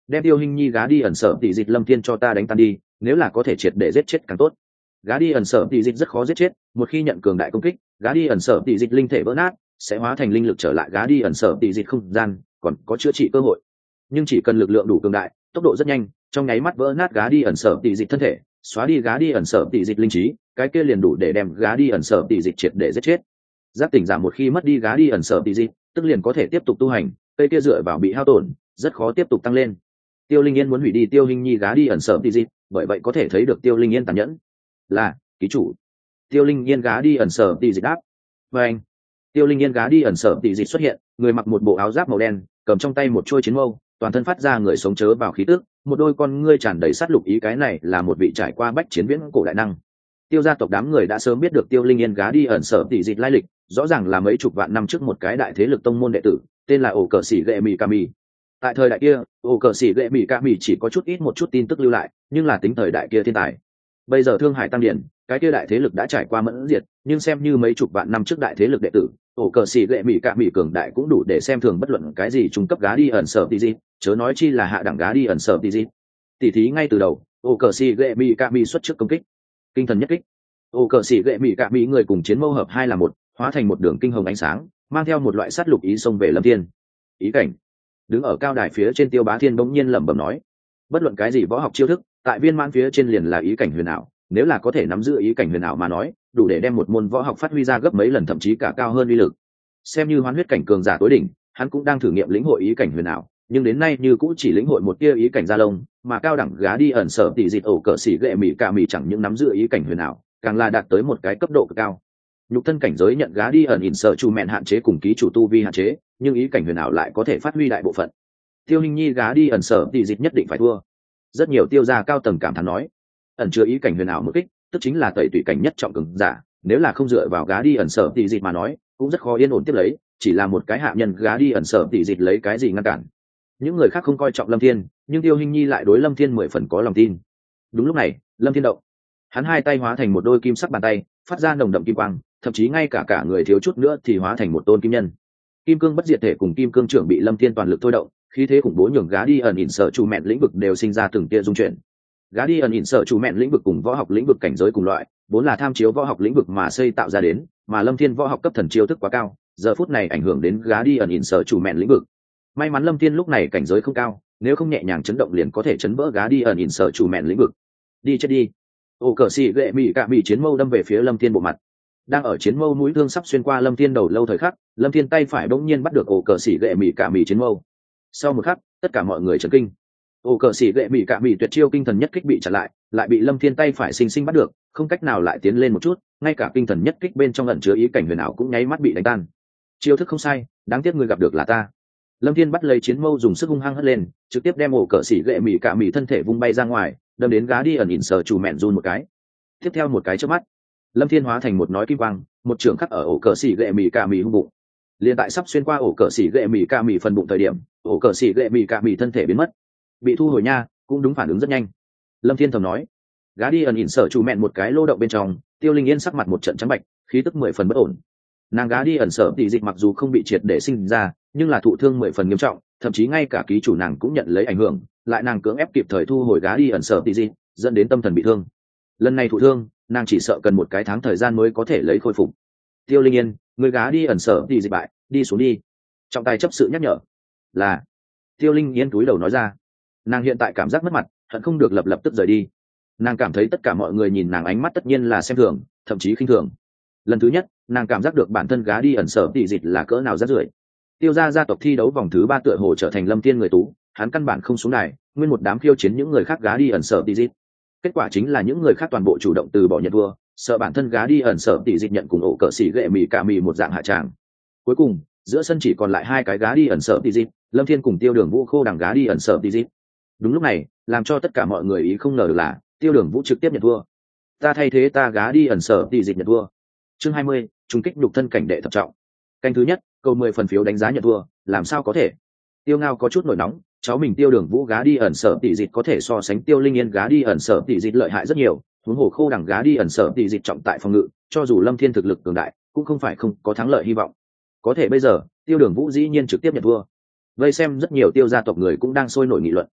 đem Tiêu Hinh Nhi gá đi ẩn sở tỷ dịch Lâm Thiên cho ta đánh tan đi, nếu là có thể triệt để giết chết càng tốt. Gá đi ẩn sở tỷ dịch rất khó giết chết, một khi nhận cường đại công kích, gá đi ẩn sở tỷ dịch linh thể vỡ nát, sẽ hóa thành linh lực trở lại gá đi ẩn sở tỷ dịch không gian, còn có chữa trị cơ hội. Nhưng chỉ cần lực lượng đủ cường đại, tốc độ rất nhanh, trong nháy mắt vỡ nát gá đi ẩn sở tỷ dịch thân thể, xóa đi gá đi ẩn sở tỷ dịch linh trí, cái kia liền đủ để đem gá đi ẩn sở tỷ dịch triệt để giết chết. Giác tỉnh giả một khi mất đi gá đi ẩn sở tỷ dịch, tức liền có thể tiếp tục tu hành, cây kia dựa vào bị hao tổn, rất khó tiếp tục tăng lên. Tiêu Linh Yên muốn hủy đi Tiêu Hinh Nhi gá đi ẩn sở tỷ dịch, bởi vậy có thể thấy được Tiêu Linh Yên tàn nhẫn. Là ký chủ. Tiêu Linh Yên gá đi ẩn sở tỷ dịch đáp. Và anh. Tiêu Linh Yên gá đi ẩn sở tỷ dịch xuất hiện, người mặc một bộ áo giáp màu đen, cầm trong tay một chuôi chiến mâu, toàn thân phát ra người sống chớ vào khí tức, một đôi con ngươi tràn đầy sát lục ý, cái này là một vị trải qua bách chiến viễn cổ đại năng. Tiêu gia tộc đám người đã sớm biết được Tiêu Linh Yên gá đi ẩn sở tỷ dịch lai lịch, rõ ràng là mấy chục vạn năm trước một cái đại thế lực tông môn đệ tử, tên là ổ cờ sĩ gệ mì kami. Tại thời đại kia, ổ cờ sĩ gệ mì kami chỉ có chút ít một chút tin tức lưu lại, nhưng là tính thời đại kia thiên tài. Bây giờ Thương Hải Tăng Điển, cái kia đại thế lực đã trải qua mẫn diệt, nhưng xem như mấy chục vạn năm trước đại thế lực đệ tử, ổ cờ sĩ gệ mì kami cường đại cũng đủ để xem thường bất luận cái gì trung cấp gá đi ẩn sở tỷ dịch, chớ nói chi là hạ đẳng gá đi ẩn sở tỷ dịch. Tỷ thí ngay từ đầu, ổ cờ sĩ gệ mì kami xuất trước công kích, kinh thần nhất kích. Ổ cờ sĩ gệ mì kami người cùng chiến mâu hợp hai là một, hóa thành một đường kinh hồng ánh sáng, mang theo một loại sát lục ý xông về Lâm Thiên. Ý cảnh. Đứng ở cao đài phía trên Tiêu Bá Thiên bỗng nhiên lẩm bẩm nói, bất luận cái gì võ học chiêu thức, tại viên mãn phía trên liền là ý cảnh huyền ảo, nếu là có thể nắm giữ ý cảnh huyền ảo mà nói, đủ để đem một môn võ học phát huy ra gấp mấy lần thậm chí cả cao hơn uy lực. Xem như hoán huyết cảnh cường giả tối đỉnh, hắn cũng đang thử nghiệm lĩnh hội ý cảnh huyền ảo, nhưng đến nay như cũng chỉ lĩnh hội một tia ý cảnh gia lông, mà cao đẳng gá đi ẩn sở tỷ dịch ổ cờ sĩ gệ mì cả mì chẳng những nắm giữ ý cảnh huyền ảo, càng là đạt tới một cái cấp độ cực cao. Nhục thân cảnh giới nhận gá đi ẩn ỉn sợ chủ mẹn hạn chế cùng ký chủ tu vi hạn chế, nhưng ý cảnh huyền ảo lại có thể phát huy đại bộ phận. Tiêu Hinh Nhi gá đi ẩn sở tỷ dịch nhất định phải thua. Rất nhiều tiêu gia cao tầng cảm thán nói, ẩn chứa ý cảnh huyền ảo một kích, tức chính là tẩy tùy cảnh nhất trọng cường giả, nếu là không dựa vào gá đi ẩn sở tỷ dịch mà nói, cũng rất khó yên ổn tiếp lấy, chỉ là một cái hạ nhân gá đi ẩn sở tỷ dịch lấy cái gì ngăn cản. Những người khác không coi trọng Lâm Thiên, nhưng Tiêu Hinh Nhi lại đối Lâm Thiên mười phần có lòng tin. Đúng lúc này, Lâm Thiên động, hắn hai tay hóa thành một đôi kim sắc bàn tay, phát ra nồng đậm kim quang, thậm chí ngay cả cả người thiếu chút nữa thì hóa thành một tôn kim nhân. Kim cương bất diệt thể cùng kim cương trưởng bị Lâm Thiên toàn lực thôi động, khí thế khủng bố nhường gá đi ẩn ỉn sở chủ mẹn lĩnh vực đều sinh ra từng tia dung chuyển. Gá đi ẩn ỉn sở chủ mẹn lĩnh vực cùng võ học lĩnh vực cảnh giới cùng loại, vốn là tham chiếu võ học lĩnh vực mà xây tạo ra đến, mà Lâm Thiên võ học cấp thần chiêu thức quá cao, giờ phút này ảnh hưởng đến gá đi ẩn ỉn sở chủ mẹn lĩnh vực. May mắn Lâm Thiên lúc này cảnh giới không cao, nếu không nhẹ nhàng chấn động liền có thể chấn vỡ gá đi ẩn ỉn sở chủ mẹn lĩnh vực. Đi chết đi. Ô cờ xì gệ mì cả mì chiến mâu đâm về phía Lâm Thiên bộ mặt. Đang ở chiến mâu mũi thương sắp xuyên qua Lâm Thiên đầu lâu thời khắc, Lâm Thiên tay phải bỗng nhiên bắt được ổ cờ xì gệ mì cả mì chiến mâu. Sau một khắc, tất cả mọi người chấn kinh. Ổ cờ xì gệ mì cả mì tuyệt chiêu kinh thần nhất kích bị chặn lại, lại bị Lâm Thiên tay phải sinh sinh bắt được, không cách nào lại tiến lên một chút, ngay cả kinh thần nhất kích bên trong ẩn chứa ý cảnh huyền ảo cũng nháy mắt bị đánh tan. Chiêu thức không sai, đáng tiếc người gặp được là ta. Lâm Thiên bắt lấy chiến mâu dùng sức hung hăng hất lên, trực tiếp đem ổ cờ xì gệ mì cả mì thân thể vung bay ra ngoài, đâm đến gá đi ẩn ỉn sở chủ mẹn run một cái. Tiếp theo một cái chớp mắt, Lâm Thiên hóa thành một nói kim quang, một trường khắc ở ổ cờ xì gệ mì cả mì hung bụng. Liên tại sắp xuyên qua ổ cờ xì gệ mì cả mì phần bụng thời điểm, ổ cờ xì gệ mì cả mì thân thể biến mất, bị thu hồi nha, cũng đúng phản ứng rất nhanh. Lâm Thiên thầm nói, gá đi ẩn ỉn sở chủ mẹn một cái lô động bên trong, Tiêu Linh Yên sắc mặt một trận trắng bạch, khí tức mười phần bất ổn. Nàng gá đi ẩn sở tỷ dịch mặc dù không bị triệt để sinh ra, nhưng là thụ thương mười phần nghiêm trọng, thậm chí ngay cả ký chủ nàng cũng nhận lấy ảnh hưởng, lại nàng cưỡng ép kịp thời thu hồi gá đi ẩn sở tỷ dịch, dẫn đến tâm thần bị thương. Lần này thụ thương, nàng chỉ sợ cần một cái tháng thời gian mới có thể lấy khôi phục. Tiêu Linh Yên, người gá đi ẩn sở tỷ dịch bại, đi xuống đi. Trọng tài chấp sự nhắc nhở. Là. Tiêu Linh Yên cúi đầu nói ra. Nàng hiện tại cảm giác mất mặt, hận không được lập lập tức rời đi. Nàng cảm thấy tất cả mọi người nhìn nàng ánh mắt tất nhiên là xem thường, thậm chí khinh thường. Lần thứ nhất, nàng cảm giác được bản thân gá đi ẩn sở tỷ dịch là cỡ nào rác rưởi. Tiêu gia gia tộc thi đấu vòng thứ ba tựa hồ trở thành Lâm Thiên người tú, hắn căn bản không xuống đài, nguyên một đám khiêu chiến những người khác gá đi ẩn sở tỷ dịch. Kết quả chính là những người khác toàn bộ chủ động từ bỏ nhận thua, sợ bản thân gá đi ẩn sở tỷ dịch nhận cùng ổ cờ xỉ gệ mì cả mì một dạng hạ tràng. Cuối cùng, giữa sân chỉ còn lại hai cái gá đi ẩn sở tỷ dịch, Lâm Thiên cùng Tiêu Đường Vũ khô đằng gá đi ẩn sở tỷ dịch. Đúng lúc này, làm cho tất cả mọi người ý không ngờ được là Tiêu Đường Vũ trực tiếp nhận thua. Ta thay thế ta gá đi ẩn sở tỷ dịch nhận thua. Chương hai mươi, trùng kích nhục thân cảnh đệ thập trọng. Canh thứ nhất, câu mười phần phiếu đánh giá nhận thua, làm sao có thể? Tiêu Ngao có chút nổi nóng, cháu mình Tiêu Đường Vũ gá đi ẩn sở tỷ dịch có thể so sánh Tiêu Linh Yên gá đi ẩn sở tỷ dịch lợi hại rất nhiều, huống hồ khô đằng gá đi ẩn sở tỷ dịch trọng tại phòng ngự, cho dù Lâm Thiên thực lực cường đại, cũng không phải không có thắng lợi hy vọng. Có thể bây giờ, Tiêu Đường Vũ dĩ nhiên trực tiếp nhận thua. Vây xem rất nhiều Tiêu gia tộc người cũng đang sôi nổi nghị luận.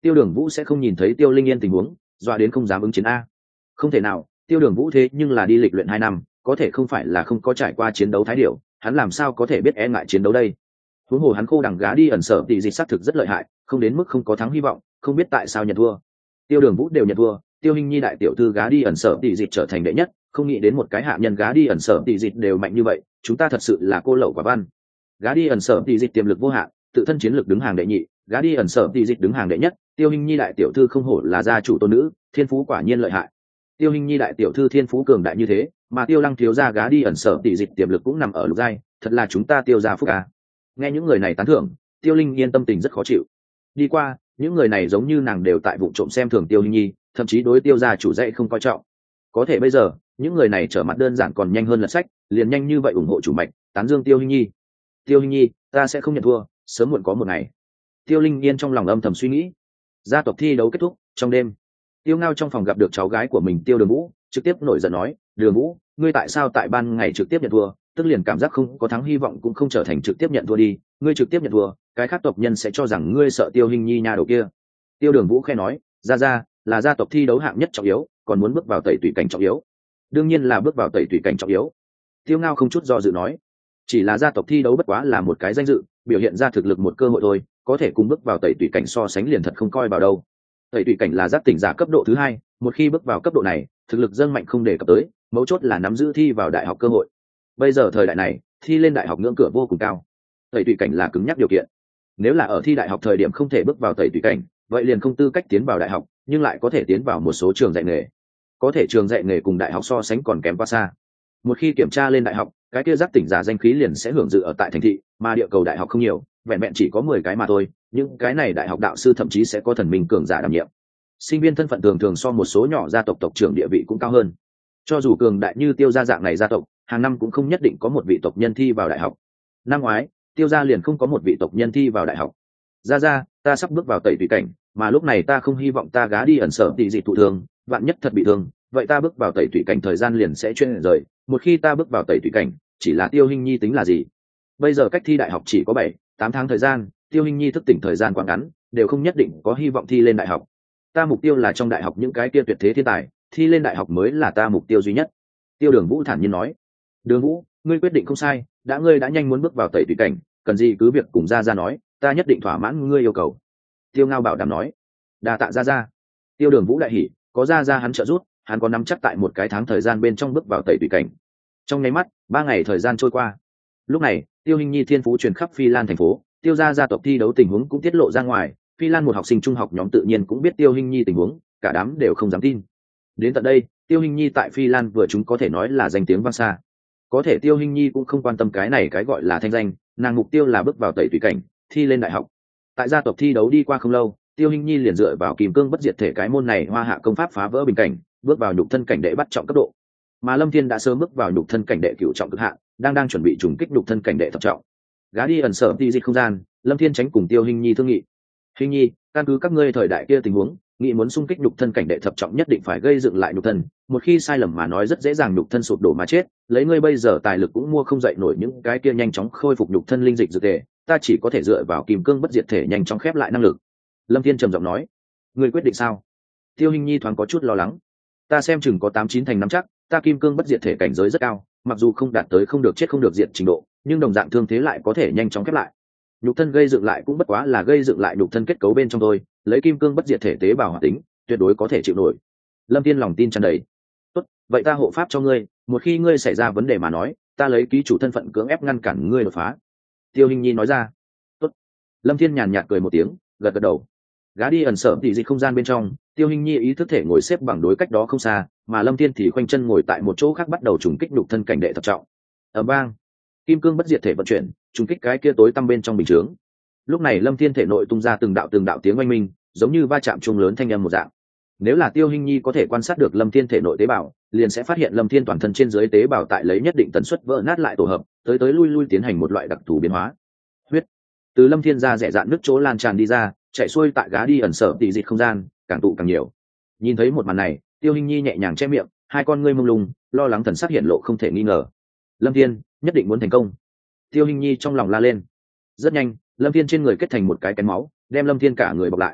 Tiêu Đường Vũ sẽ không nhìn thấy Tiêu Linh Yên tình huống, dọa đến không dám ứng chiến a. Không thể nào, Tiêu Đường Vũ thế nhưng là đi lịch luyện hai năm, có thể không phải là không có trải qua chiến đấu thái điểu, hắn làm sao có thể biết e ngại chiến đấu đây. Huống hồ hắn khô đằng gá đi ẩn sở tỷ dịch xác thực rất lợi hại, không đến mức không có thắng hy vọng, không biết tại sao nhận thua. Tiêu Đường Vũ đều nhận thua, Tiêu Hinh Nhi đại tiểu thư gá đi ẩn sở tỷ dịch trở thành đệ nhất, không nghĩ đến một cái hạ nhân gá đi ẩn sở tỷ dịch đều mạnh như vậy, chúng ta thật sự là cô lậu quả văn. Gá đi ẩn sở tỷ dịch tiềm lực vô hạn, tự thân chiến lược đứng hàng đệ nhị, gá đi ẩn sở tỷ dịch đứng hàng đệ nhất, Tiêu Hinh Nhi đại tiểu thư không hổ là gia chủ tôn nữ, thiên phú quả nhiên lợi hại. Tiêu Hinh Nhi đại tiểu thư thiên phú cường đại như thế, mà Tiêu Lăng thiếu gia gá đi ẩn sở tỷ dịch tiềm lực cũng nằm ở lục giai, thật là chúng ta Tiêu gia phúc a. Nghe những người này tán thưởng, Tiêu Linh Yên tâm tình rất khó chịu. Đi qua, những người này giống như nàng đều tại vụ trộm xem thường Tiêu Hinh Nhi, thậm chí đối Tiêu gia chủ dạy không coi trọng. Có thể bây giờ, những người này trở mặt đơn giản còn nhanh hơn lật sách, liền nhanh như vậy ủng hộ chủ mạch, tán dương Tiêu Hinh Nhi. Tiêu Hinh Nhi, ta sẽ không nhận thua, sớm muộn có một ngày. Tiêu Linh Yên trong lòng âm thầm suy nghĩ. Gia tộc thi đấu kết thúc, trong đêm, Tiêu Ngao trong phòng gặp được cháu gái của mình Tiêu Đường Vũ, trực tiếp nổi giận nói, Đường Vũ, ngươi tại sao tại ban ngày trực tiếp nhận thua, tức liền cảm giác không có thắng hy vọng cũng không trở thành trực tiếp nhận thua đi, ngươi trực tiếp nhận thua, cái khác tộc nhân sẽ cho rằng ngươi sợ Tiêu Hinh Nhi nha đầu kia. Tiêu Đường Vũ khẽ nói, ra ra, là gia tộc thi đấu hạng nhất trọng yếu, còn muốn bước vào tẩy tùy cảnh trọng yếu. Đương nhiên là bước vào tẩy tùy cảnh trọng yếu. Tiêu Ngao không chút do dự nói, chỉ là gia tộc thi đấu bất quá là một cái danh dự, biểu hiện ra thực lực một cơ hội thôi, có thể cùng bước vào tẩy tùy cảnh so sánh liền thật không coi vào đâu. Tẩy tùy cảnh là giác tỉnh giả cấp độ thứ hai, một khi bước vào cấp độ này, thực lực dâng mạnh không đề cập tới, mấu chốt là nắm giữ thi vào đại học cơ hội. Bây giờ thời đại này, thi lên đại học ngưỡng cửa vô cùng cao. Tẩy tùy cảnh là cứng nhắc điều kiện. Nếu là ở thi đại học thời điểm không thể bước vào tẩy tùy cảnh, vậy liền không tư cách tiến vào đại học, nhưng lại có thể tiến vào một số trường dạy nghề. Có thể trường dạy nghề cùng đại học so sánh còn kém quá xa. Một khi kiểm tra lên đại học, cái kia giác tỉnh giả danh khí liền sẽ hưởng dự ở tại thành thị, mà địa cầu đại học không nhiều, vẹn vẹn chỉ có mười cái mà thôi, những cái này đại học đạo sư thậm chí sẽ có thần minh cường giả đảm nhiệm. Sinh viên thân phận thường thường so một số nhỏ gia tộc tộc trưởng địa vị cũng cao hơn. Cho dù cường đại như Tiêu gia dạng này gia tộc, hàng năm cũng không nhất định có một vị tộc nhân thi vào đại học. Năm ngoái, Tiêu gia liền không có một vị tộc nhân thi vào đại học. Gia gia, ta sắp bước vào tẩy tùy cảnh, mà lúc này ta không hy vọng ta gá đi ẩn sở tỷ dị thụ thương, vạn nhất thật bị thương, vậy ta bước vào tẩy tùy cảnh thời gian liền sẽ chuyên rời, một khi ta bước vào tẩy tùy cảnh, chỉ là Tiêu Hinh Nhi tính là gì? Bây giờ cách thi đại học chỉ có bảy, tám tháng thời gian, Tiêu Hinh Nhi thức tỉnh thời gian quá ngắn, đều không nhất định có hy vọng thi lên đại học. Ta mục tiêu là trong đại học những cái kia tuyệt thế thiên tài, thi lên đại học mới là ta mục tiêu duy nhất. Tiêu Đường Vũ thản nhiên nói. Đường Vũ, ngươi quyết định không sai, đã ngươi đã nhanh muốn bước vào tẩy tùy cảnh, cần gì cứ việc cùng gia gia nói, ta nhất định thỏa mãn ngươi yêu cầu. Tiêu Ngao bảo đảm nói. Đa tạ gia gia. Tiêu Đường Vũ đại hỉ, có gia gia hắn trợ giúp, hắn có nắm chắc tại một cái tháng thời gian bên trong bước vào tẩy tùy cảnh. Trong nháy mắt, ba ngày thời gian trôi qua. Lúc này, Tiêu Hinh Nhi thiên phú truyền khắp Phi Lan thành phố, Tiêu gia gia tộc thi đấu tình huống cũng tiết lộ ra ngoài, Phi Lan một học sinh trung học nhóm tự nhiên cũng biết Tiêu Hinh Nhi tình huống, cả đám đều không dám tin. Đến tận đây, Tiêu Hinh Nhi tại Phi Lan vừa chúng có thể nói là danh tiếng vang xa. Có thể Tiêu Hinh Nhi cũng không quan tâm cái này cái gọi là thanh danh, nàng mục tiêu là bước vào tẩy tùy cảnh, thi lên đại học. Tại gia tộc thi đấu đi qua không lâu, Tiêu Hinh Nhi liền dựa vào Kìm Cương Bất Diệt Thể cái môn này hoa hạ công pháp phá vỡ bình cảnh, bước vào nhục thân cảnh đệ bắt trọng cấp độ. Mà Lâm Thiên đã sớm bước vào nhục thân cảnh đệ cửu trọng cực hạn, đang đang chuẩn bị trùng kích nhục thân cảnh đệ thập trọng. Gá đi ẩn sở đi dịch không gian, Lâm Thiên tránh cùng Tiêu Hinh Nhi thương nghị. Hinh Nhi, căn cứ các ngươi thời đại kia tình huống, nghĩ muốn xung kích nhục thân cảnh đệ thập trọng nhất định phải gây dựng lại nhục thân, một khi sai lầm mà nói rất dễ dàng nhục thân sụp đổ mà chết, lấy ngươi bây giờ tài lực cũng mua không dậy nổi những cái kia nhanh chóng khôi phục nhục thân linh dịch dược thể, ta chỉ có thể dựa vào Kìm Cương Bất Diệt Thể nhanh chóng khép lại năng lực. Lâm Thiên trầm giọng nói. Ngươi quyết định sao? Tiêu Hinh Nhi thoáng có chút lo lắng. Ta xem chừng có tám chín thành nắm chắc, ta Kim Cương Bất Diệt Thể cảnh giới rất cao, mặc dù không đạt tới không được chết không được diệt trình độ, nhưng đồng dạng thương thế lại có thể nhanh chóng khép lại. Nhục thân gây dựng lại cũng bất quá là gây dựng lại nhục thân kết cấu bên trong thôi, lấy Kim Cương Bất Diệt Thể tế bào hoạt tính, tuyệt đối có thể chịu nổi. Lâm Thiên lòng tin tràn đầy. Tốt, vậy ta hộ pháp cho ngươi, một khi ngươi xảy ra vấn đề mà nói, ta lấy ký chủ thân phận cưỡng ép ngăn cản ngươi đột phá. Tiêu Hinh Nhi nói ra. Tốt. Lâm Thiên nhàn nhạt cười một tiếng, gật gật đầu. Gá đi ẩn sở tỉ dịch không gian bên trong, Tiêu Hinh Nhi ý thức thể ngồi xếp bằng đối cách đó không xa, mà Lâm Thiên thì khoanh chân ngồi tại một chỗ khác bắt đầu trùng kích nhục thân cảnh đệ thập trọng. Ở bang, Kim Cương Bất Diệt Thể vận chuyển, trùng kích cái kia tối tăm bên trong bình chướng. Lúc này Lâm Thiên thể nội tung ra từng đạo từng đạo tiếng oanh minh, giống như va chạm chung lớn thanh âm một dạng. Nếu là Tiêu Hinh Nhi có thể quan sát được Lâm Thiên thể nội tế bào, liền sẽ phát hiện Lâm Thiên toàn thân trên dưới tế bào tại lấy nhất định tần suất vỡ nát lại tổ hợp, tới tới lui lui tiến hành một loại đặc thù biến hóa. Huyết từ Lâm Thiên ra rẽ rạn nước chỗ lan tràn đi ra, chạy xuôi tại gá đi ẩn sở tỉ dịch không gian, càng tụ càng nhiều. Nhìn thấy một màn này, Tiêu Hinh Nhi nhẹ nhàng che miệng, hai con ngươi mông lung, lo lắng thần sắc hiện lộ không thể nghi ngờ. Lâm Thiên nhất định muốn thành công. Tiêu Hinh Nhi trong lòng la lên. Rất nhanh, Lâm Thiên trên người kết thành một cái cánh máu, đem Lâm Thiên cả người bọc lại.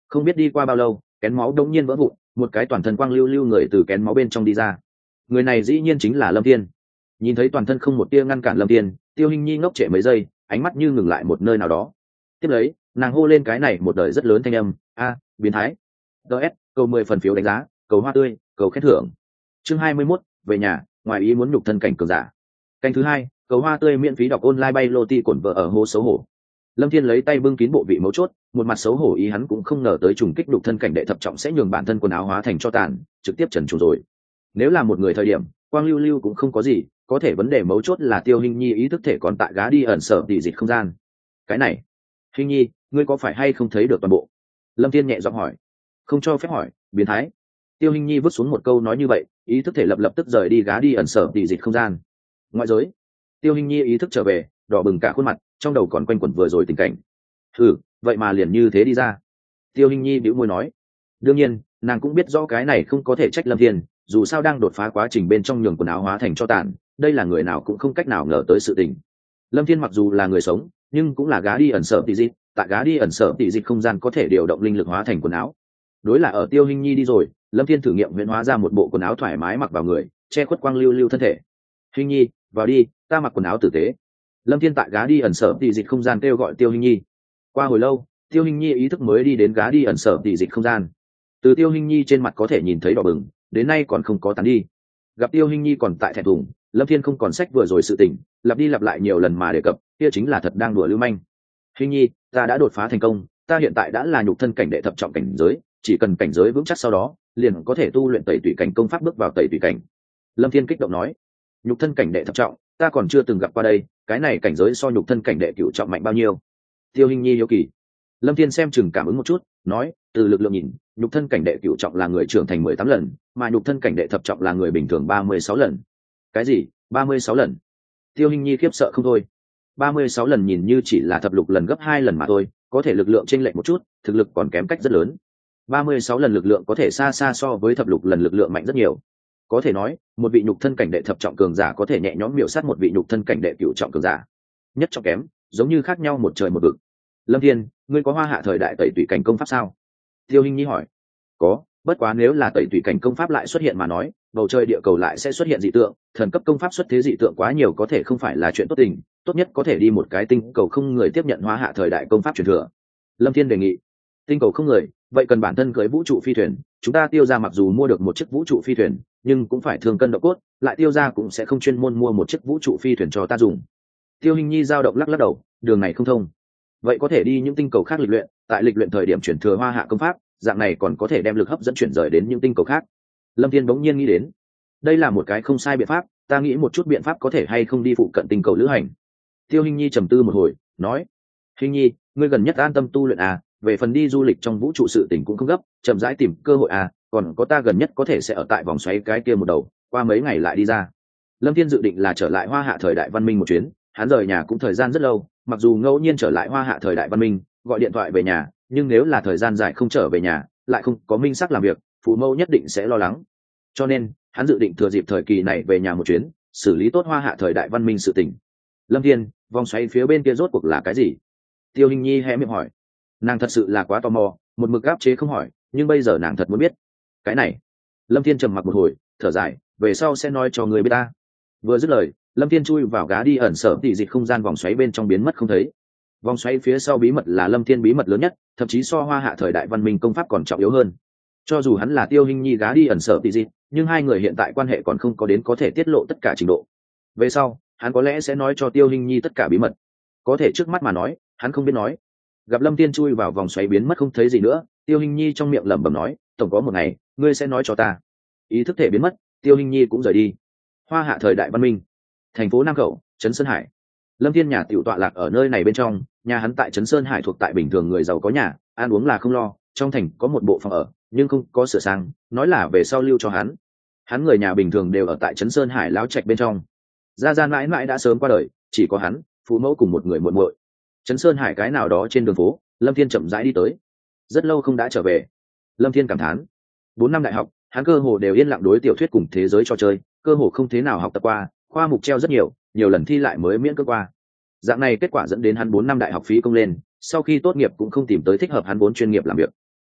Không biết đi qua bao lâu, kén máu đống nhiên vỡ vụn, một cái toàn thân quang lưu lưu người từ kén máu bên trong đi ra. Người này dĩ nhiên chính là Lâm Thiên. Nhìn thấy toàn thân không một tia ngăn cản Lâm Thiên, Tiêu Hinh Nhi ngốc trệ mấy giây, ánh mắt như ngừng lại một nơi nào đó. Tiếp lấy, nàng hô lên cái này một đời rất lớn thanh âm, a, biến thái. ds cầu mười phần phiếu đánh giá, cầu hoa tươi, cầu khen thưởng. Chương hai mươi mốt, về nhà, ngoài ý muốn nhục thân cảnh cường giả. Canh thứ hai, cầu hoa tươi miễn phí đọc online bay lô ti cổn vợ ở hố xấu hổ. Lâm Thiên lấy tay bưng kín bộ vị mấu chốt, một mặt xấu hổ ý hắn cũng không ngờ tới trùng kích nhục thân cảnh đệ thập trọng sẽ nhường bản thân quần áo hóa thành cho tàn, trực tiếp trần trụi rồi. Nếu là một người thời điểm, quang lưu lưu cũng không có gì, có thể vấn đề mấu chốt là Tiêu Hinh Nhi ý thức thể còn tại gá đi ẩn sở tỉ dịch không gian. Cái này, Hinh Nhi, ngươi có phải hay không thấy được toàn bộ? Lâm Thiên nhẹ giọng hỏi. Không cho phép hỏi, biến thái. Tiêu Hinh Nhi vứt xuống một câu nói như vậy, ý thức thể lập lập tức rời đi gá đi ẩn sở tỉ dịch không gian. Ngoại giới, Tiêu Hinh Nhi ý thức trở về, đỏ bừng cả khuôn mặt, trong đầu còn quanh quẩn vừa rồi tình cảnh. Ừ, vậy mà liền như thế đi ra. Tiêu Hinh Nhi bĩu môi nói. Đương nhiên, nàng cũng biết rõ cái này không có thể trách Lâm Thiên, dù sao đang đột phá quá trình bên trong nhường quần áo hóa thành cho tàn, đây là người nào cũng không cách nào ngờ tới sự tình. Lâm Thiên mặc dù là người sống, nhưng cũng là gá đi ẩn sở tỷ dịch, tại gá đi ẩn sở tỷ dịch không gian có thể điều động linh lực hóa thành quần áo. Đối là ở Tiêu Hinh Nhi đi rồi, Lâm Thiên thử nghiệm huyễn hóa ra một bộ quần áo thoải mái mặc vào người, che khuất quang lưu lưu thân thể. Hinh Nhi, vào đi, ta mặc quần áo tử tế. Lâm Thiên tại gá đi ẩn sở tỷ dịch không gian kêu gọi Tiêu Hinh Nhi. Qua hồi lâu, Tiêu Hinh Nhi ý thức mới đi đến gá đi ẩn sở tỷ dịch không gian. Từ Tiêu Hinh Nhi trên mặt có thể nhìn thấy đỏ bừng, đến nay còn không có tán đi. Gặp Tiêu Hinh Nhi còn tại thẹn thùng, Lâm Thiên không còn sách vừa rồi sự tình, lặp đi lặp lại nhiều lần mà đề cập, kia chính là thật đang đùa lưu manh. Hinh Nhi, ta đã đột phá thành công, ta hiện tại đã là nhục thân cảnh đệ thập trọng cảnh giới, chỉ cần cảnh giới vững chắc sau đó, liền có thể tu luyện tẩy tùy cảnh công pháp bước vào tẩy tùy cảnh. Lâm Thiên kích động nói, nhục thân cảnh đệ thập trọng, ta còn chưa từng gặp qua đây, cái này cảnh giới so nhục thân cảnh đệ cửu trọng mạnh bao nhiêu? Tiêu Hinh Nhi hiếu kỳ. Lâm Thiên xem chừng cảm ứng một chút, nói, từ lực lượng nhìn, nhục thân cảnh đệ cửu trọng là người trưởng thành mười tám lần, mà nhục thân cảnh đệ thập trọng là người bình thường ba mươi sáu lần. Cái gì? ba mươi sáu lần? Tiêu Hinh Nhi khiếp sợ không thôi. ba mươi sáu lần nhìn như chỉ là thập lục lần gấp hai lần mà thôi, có thể lực lượng chênh lệch một chút, thực lực còn kém cách rất lớn. ba mươi sáu lần lực lượng có thể xa xa so với thập lục lần lực lượng mạnh rất nhiều. Có thể nói, một vị nhục thân cảnh đệ thập trọng cường giả có thể nhẹ nhõm miểu sát một vị nhục thân cảnh đệ cửu trọng cường giả. Nhất trọng kém, giống như khác nhau một trời một vực. Lâm Thiên, ngươi có hoa hạ thời đại tẩy tùy cảnh công pháp sao? Tiêu Hinh Nhi hỏi. Có, bất quá nếu là tẩy tùy cảnh công pháp lại xuất hiện mà nói, bầu trời địa cầu lại sẽ xuất hiện dị tượng, thần cấp công pháp xuất thế dị tượng quá nhiều có thể không phải là chuyện tốt tình, tốt nhất có thể đi một cái tinh cầu không người tiếp nhận hoa hạ thời đại công pháp truyền thừa. Lâm Thiên đề nghị. Tinh cầu không người, vậy cần bản thân cưới vũ trụ phi thuyền, chúng ta Tiêu gia mặc dù mua được một chiếc vũ trụ phi thuyền, nhưng cũng phải thương cân độ cốt, lại Tiêu gia cũng sẽ không chuyên môn mua một chiếc vũ trụ phi thuyền cho ta dùng. Tiêu Hinh Nhi dao động lắc lắc đầu, đường này không thông. Vậy có thể đi những tinh cầu khác lịch luyện, tại lịch luyện thời điểm chuyển thừa hoa hạ công pháp, dạng này còn có thể đem lực hấp dẫn chuyển rời đến những tinh cầu khác. Lâm Thiên bỗng nhiên nghĩ đến, đây là một cái không sai biện pháp, ta nghĩ một chút biện pháp có thể hay không đi phụ cận tinh cầu lữ hành. Tiêu Hinh Nhi trầm tư một hồi, nói, Hinh Nhi, ngươi gần nhất an tâm tu luyện à, về phần đi du lịch trong vũ trụ sự tình cũng không gấp, chậm rãi tìm cơ hội à, còn có ta gần nhất có thể sẽ ở tại vòng xoáy cái kia một đầu, qua mấy ngày lại đi ra. Lâm Thiên dự định là trở lại hoa hạ thời đại văn minh một chuyến, hắn rời nhà cũng thời gian rất lâu, mặc dù ngẫu nhiên trở lại hoa hạ thời đại văn minh, gọi điện thoại về nhà, nhưng nếu là thời gian dài không trở về nhà, lại không có minh xác làm việc, phụ mẫu nhất định sẽ lo lắng. Cho nên, hắn dự định thừa dịp thời kỳ này về nhà một chuyến, xử lý tốt hoa hạ thời đại văn minh sự tình. Lâm Thiên, vòng xoáy phía bên kia rốt cuộc là cái gì? Tiêu Hinh Nhi hé miệng hỏi. Nàng thật sự là quá tò mò, một mực áp chế không hỏi, nhưng bây giờ nàng thật muốn biết. Cái này. Lâm Thiên trầm mặc một hồi, thở dài, về sau sẽ nói cho người biết ta. Vừa dứt lời, Lâm Thiên chui vào gá đi ẩn sở tỉ dịch không gian vòng xoáy bên trong biến mất không thấy. Vòng xoáy phía sau bí mật là Lâm Thiên bí mật lớn nhất, thậm chí so hoa hạ thời đại văn minh công pháp còn trọng yếu hơn. Cho dù hắn là Tiêu Hinh Nhi gá đi ẩn sở tỉ dịch, nhưng hai người hiện tại quan hệ còn không có đến có thể tiết lộ tất cả trình độ. Về sau, hắn có lẽ sẽ nói cho Tiêu Hinh Nhi tất cả bí mật. Có thể trước mắt mà nói, hắn không biết nói. Gặp Lâm Thiên chui vào vòng xoáy biến mất không thấy gì nữa, Tiêu Hinh Nhi trong miệng lẩm bẩm nói, tổng có một ngày, ngươi sẽ nói cho ta. Ý thức thể biến mất, Tiêu Hinh Nhi cũng rời đi. Hoa hạ thời đại văn minh, thành phố Nam Khẩu, trấn Sơn Hải. Lâm Thiên nhà tiểu tọa lạc ở nơi này bên trong, nhà hắn tại trấn Sơn Hải thuộc tại bình thường người giàu có nhà, ăn uống là không lo, trong thành có một bộ phòng ở, nhưng không có sửa sang, nói là về sau lưu cho hắn. Hắn người nhà bình thường đều ở tại trấn Sơn Hải láo trạch bên trong. Gia Gia mãi mãi đã sớm qua đời, chỉ có hắn, phụ mẫu cùng một người muội muội. Trấn Sơn Hải cái nào đó trên đường phố, Lâm Thiên chậm rãi đi tới. Rất lâu không đã trở về. Lâm Thiên cảm thán. Bốn năm đại học, hắn cơ hồ đều yên lặng đối tiểu thuyết cùng thế giới trò chơi, cơ hồ không thế nào học tập qua, khoa mục treo rất nhiều, nhiều lần thi lại mới miễn cưỡng qua. Dạng này kết quả dẫn đến hắn bốn năm đại học phí công lên, sau khi tốt nghiệp cũng không tìm tới thích hợp hắn vốn chuyên nghiệp làm việc.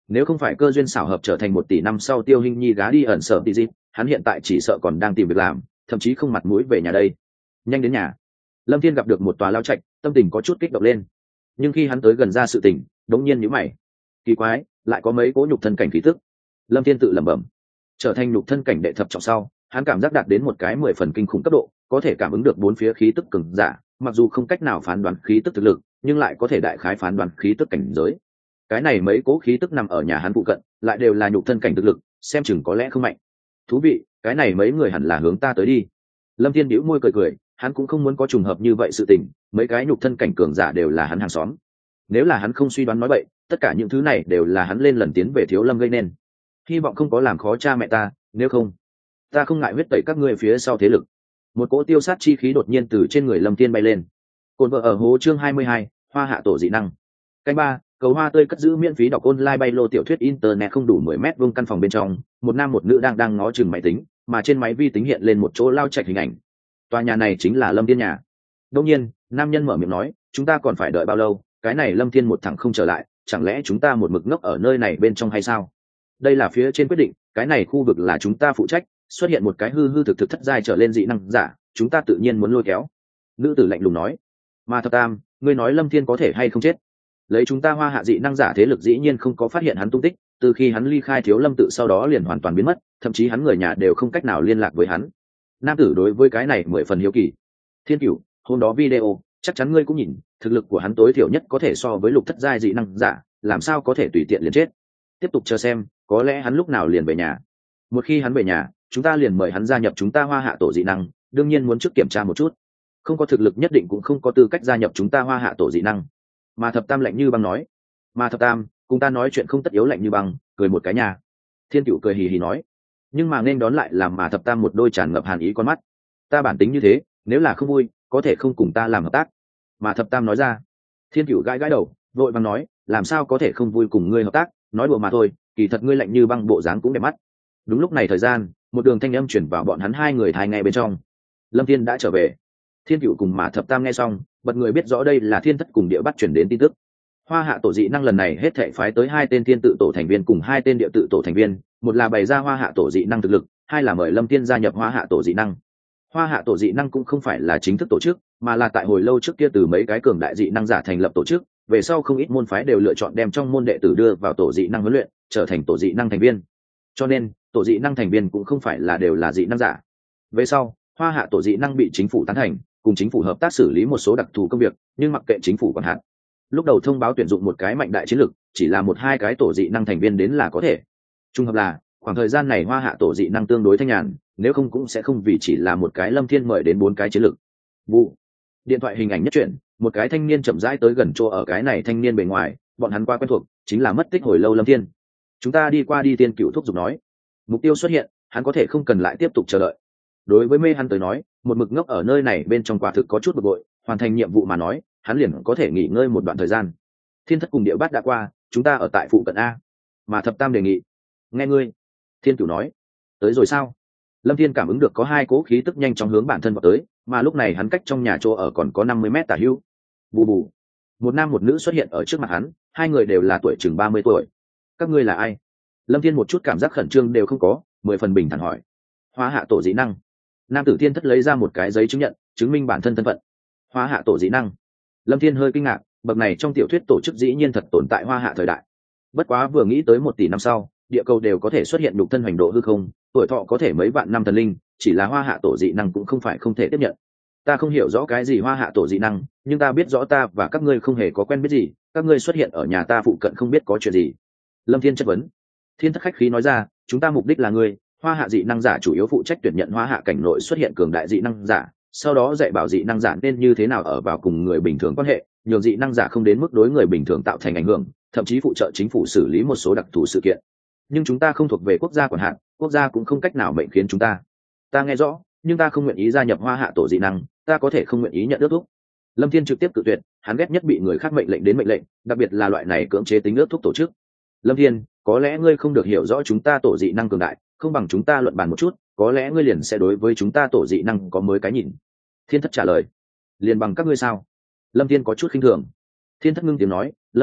Nếu không phải cơ duyên xảo hợp trở thành một tỷ năm sau Tiêu Hinh Nhi gá đi ẩn sở tỷ dịp, hắn hiện tại chỉ sợ còn đang tìm việc làm, thậm chí không mặt mũi về nhà đây. Nhanh đến nhà. Lâm Thiên gặp được một tòa lao trạch, tâm tình có chút kích động lên. Nhưng khi hắn tới gần ra sự tình, đống nhiên nhíu mày. Kỳ quái, lại có mấy cỗ nhục thân cảnh khí tức. Lâm Thiên tự lẩm bẩm. Trở thành nhục thân cảnh đệ thập trọng sau, hắn cảm giác đạt đến một cái mười phần kinh khủng cấp độ, có thể cảm ứng được bốn phía khí tức cường giả, mặc dù không cách nào phán đoán khí tức thực lực, nhưng lại có thể đại khái phán đoán khí tức cảnh giới. Cái này mấy cố khí tức nằm ở nhà hắn phụ cận, lại đều là nhục thân cảnh thực lực, xem chừng có lẽ không mạnh. Thú vị, cái này mấy người hẳn là hướng ta tới đi. Lâm Thiên bĩu môi cười cười, hắn cũng không muốn có trùng hợp như vậy sự tình, mấy cái nhục thân cảnh cường giả đều là hắn hàng xóm. Nếu là hắn không suy đoán nói bậy, tất cả những thứ này đều là hắn lên lần tiến về Thiếu Lâm gây nên. Hy vọng không có làm khó cha mẹ ta, nếu không, ta không ngại huyết tẩy các ngươi phía sau thế lực. Một cỗ tiêu sát chi khí đột nhiên từ trên người Lâm Thiên bay lên. Cồn vợ ở hố chương hai mươi hai, Hoa hạ tổ dị năng. Canh ba, cầu hoa tươi cất giữ miễn phí đọc online bay lô tiểu thuyết internet không đủ mười mét vuông căn phòng bên trong, một nam một nữ đang đang ngó chừng máy tính, mà trên máy vi tính hiện lên một chỗ lao chạch hình ảnh. Tòa nhà này chính là Lâm Thiên nhà. Đương nhiên, nam nhân mở miệng nói, chúng ta còn phải đợi bao lâu, cái này Lâm Thiên một thẳng không trở lại, chẳng lẽ chúng ta một mực ngốc ở nơi này bên trong hay sao? Đây là phía trên quyết định, cái này khu vực là chúng ta phụ trách, xuất hiện một cái hư hư thực thực thất giai trở lên dị năng giả, chúng ta tự nhiên muốn lôi kéo. Nữ tử lạnh lùng nói. Mà Thập Tam, ngươi nói Lâm Thiên có thể hay không chết? Lấy chúng ta Hoa hạ dị năng giả thế lực dĩ nhiên không có phát hiện hắn tung tích, từ khi hắn ly khai Thiếu Lâm tự sau đó liền hoàn toàn biến mất, thậm chí hắn người nhà đều không cách nào liên lạc với hắn. Nam tử đối với cái này mười phần hiếu kỳ. Thiên Cửu, hôm đó video, chắc chắn ngươi cũng nhìn, thực lực của hắn tối thiểu nhất có thể so với lục thất giai dị năng giả, làm sao có thể tùy tiện liền chết? Tiếp tục chờ xem, có lẽ hắn lúc nào liền về nhà. Một khi hắn về nhà, chúng ta liền mời hắn gia nhập chúng ta Hoa hạ tổ dị năng, đương nhiên muốn trước kiểm tra một chút. Không có thực lực nhất định cũng không có tư cách gia nhập chúng ta Hoa hạ tổ dị năng. Mà Thập Tam lạnh như băng nói. Mà Thập Tam, cùng ta nói chuyện không tất yếu lạnh như băng, cười một cái nhà. Thiên Cửu cười hì hì nói. Nhưng mà nên đón lại làm mà Thập Tam một đôi tràn ngập hàn ý con mắt. Ta bản tính như thế, nếu là không vui, có thể không cùng ta làm hợp tác. Mà Thập Tam nói ra. Thiên Cửu gãi gãi đầu, vội vàng nói, làm sao có thể không vui cùng ngươi hợp tác, nói đùa mà thôi, kỳ thật ngươi lạnh như băng bộ dáng cũng đẹp mắt. Đúng lúc này thời gian, một đường thanh âm chuyển vào bọn hắn hai người thai ngay bên trong. Lâm Thiên đã trở về. Thiên Cửu cùng mà Thập Tam nghe xong, bật người biết rõ đây là Thiên Thất cùng Địa Bắt chuyển đến tin tức. Hoa hạ tổ dị năng lần này hết thảy phái tới hai tên thiên tự tổ thành viên cùng hai tên địa tự tổ thành viên, một là bày ra Hoa hạ tổ dị năng thực lực, hai là mời Lâm Thiên gia nhập Hoa hạ tổ dị năng. Hoa hạ tổ dị năng cũng không phải là chính thức tổ chức, mà là tại hồi lâu trước kia từ mấy cái cường đại dị năng giả thành lập tổ chức, về sau không ít môn phái đều lựa chọn đem trong môn đệ tử đưa vào tổ dị năng huấn luyện, trở thành tổ dị năng thành viên. Cho nên, tổ dị năng thành viên cũng không phải là đều là dị năng giả. Về sau, Hoa hạ tổ dị năng bị chính phủ tán thành, cùng chính phủ hợp tác xử lý một số đặc thù công việc, nhưng mặc kệ chính phủ quản hạn. Lúc đầu thông báo tuyển dụng một cái mạnh đại chiến lực, chỉ là một hai cái tổ dị năng thành viên đến là có thể. Trung hợp là, khoảng thời gian này Hoa hạ tổ dị năng tương đối thanh nhàn, nếu không cũng sẽ không vì chỉ là một cái Lâm Thiên mời đến bốn cái chiến lực. Vụ. Điện thoại hình ảnh nhất chuyển, một cái thanh niên chậm rãi tới gần chỗ ở cái này thanh niên bề ngoài, bọn hắn qua quen thuộc, chính là mất tích hồi lâu Lâm Thiên. Chúng ta đi qua đi. Tiên Cửu thúc giục nói. Mục tiêu xuất hiện, hắn có thể không cần lại tiếp tục chờ đợi. Đối với mê hắn tới nói, một mực ngốc ở nơi này bên trong quả thực có chút bực bội, hoàn thành nhiệm vụ mà nói, hắn liền có thể nghỉ ngơi một đoạn thời gian. Thiên Thất cùng Địa Bát đã qua, chúng ta ở tại phụ cận a. Mà Thập Tam đề nghị. Nghe ngươi. Thiên Cửu nói. Tới rồi sao? Lâm Thiên cảm ứng được có hai cỗ khí tức nhanh chóng hướng bản thân vào tới, mà lúc này hắn cách trong nhà chỗ ở còn có năm mươi mét tả hữu. Bù bù. Một nam một nữ xuất hiện ở trước mặt hắn, hai người đều là tuổi chừng ba mươi tuổi. Các ngươi là ai? Lâm Thiên một chút cảm giác khẩn trương đều không có, mười phần bình thản hỏi. Hoa hạ tổ dị năng. Nam tử Thiên Thất lấy ra một cái giấy chứng nhận, chứng minh bản thân thân phận. Hoa hạ tổ dị năng. Lâm Thiên hơi kinh ngạc, bậc này trong tiểu thuyết tổ chức dĩ nhiên thật tồn tại Hoa hạ thời đại. Bất quá vừa nghĩ tới một tỷ năm sau, địa cầu đều có thể xuất hiện nhục thân hoành độ hư không, tuổi thọ có thể mấy vạn năm thần linh, chỉ là Hoa hạ tổ dị năng cũng không phải không thể tiếp nhận. Ta không hiểu rõ cái gì Hoa hạ tổ dị năng, nhưng ta biết rõ ta và các ngươi không hề có quen biết gì, các ngươi xuất hiện ở nhà ta phụ cận không biết có chuyện gì. Lâm Thiên chất vấn. Thiên Thất khách khí nói ra, chúng ta mục đích là ngươi, Hoa hạ dị năng giả chủ yếu phụ trách tuyển nhận Hoa hạ cảnh nội xuất hiện cường đại dị năng giả, sau đó dạy bảo dị năng giả nên như thế nào ở vào cùng người bình thường quan hệ, nhường dị năng giả không đến mức đối người bình thường tạo thành ảnh hưởng, thậm chí phụ trợ chính phủ xử lý một số đặc thù sự kiện. Nhưng chúng ta không thuộc về quốc gia quản hạt, quốc gia cũng không cách nào mệnh khiến chúng ta. Ta nghe rõ, nhưng ta không nguyện ý gia nhập Hoa hạ tổ dị năng, ta có thể không nguyện ý nhận ước thúc. Lâm Thiên trực tiếp cự tuyệt, hắn ghét nhất bị người khác mệnh lệnh đến mệnh lệnh, đặc biệt là loại này cưỡng chế tính ước thúc tổ chức. Lâm Thiên, có lẽ ngươi không được hiểu rõ chúng ta tổ dị năng cường đại, không bằng chúng ta luận bàn một chút, có lẽ ngươi liền sẽ đối với chúng ta tổ dị năng có mới cái nhìn. Thiên Thất trả lời. Liền bằng các ngươi sao? Lâm Thiên có chút khinh thường. Thiên Thất ngưng tiếng nói, Lâm Thiên,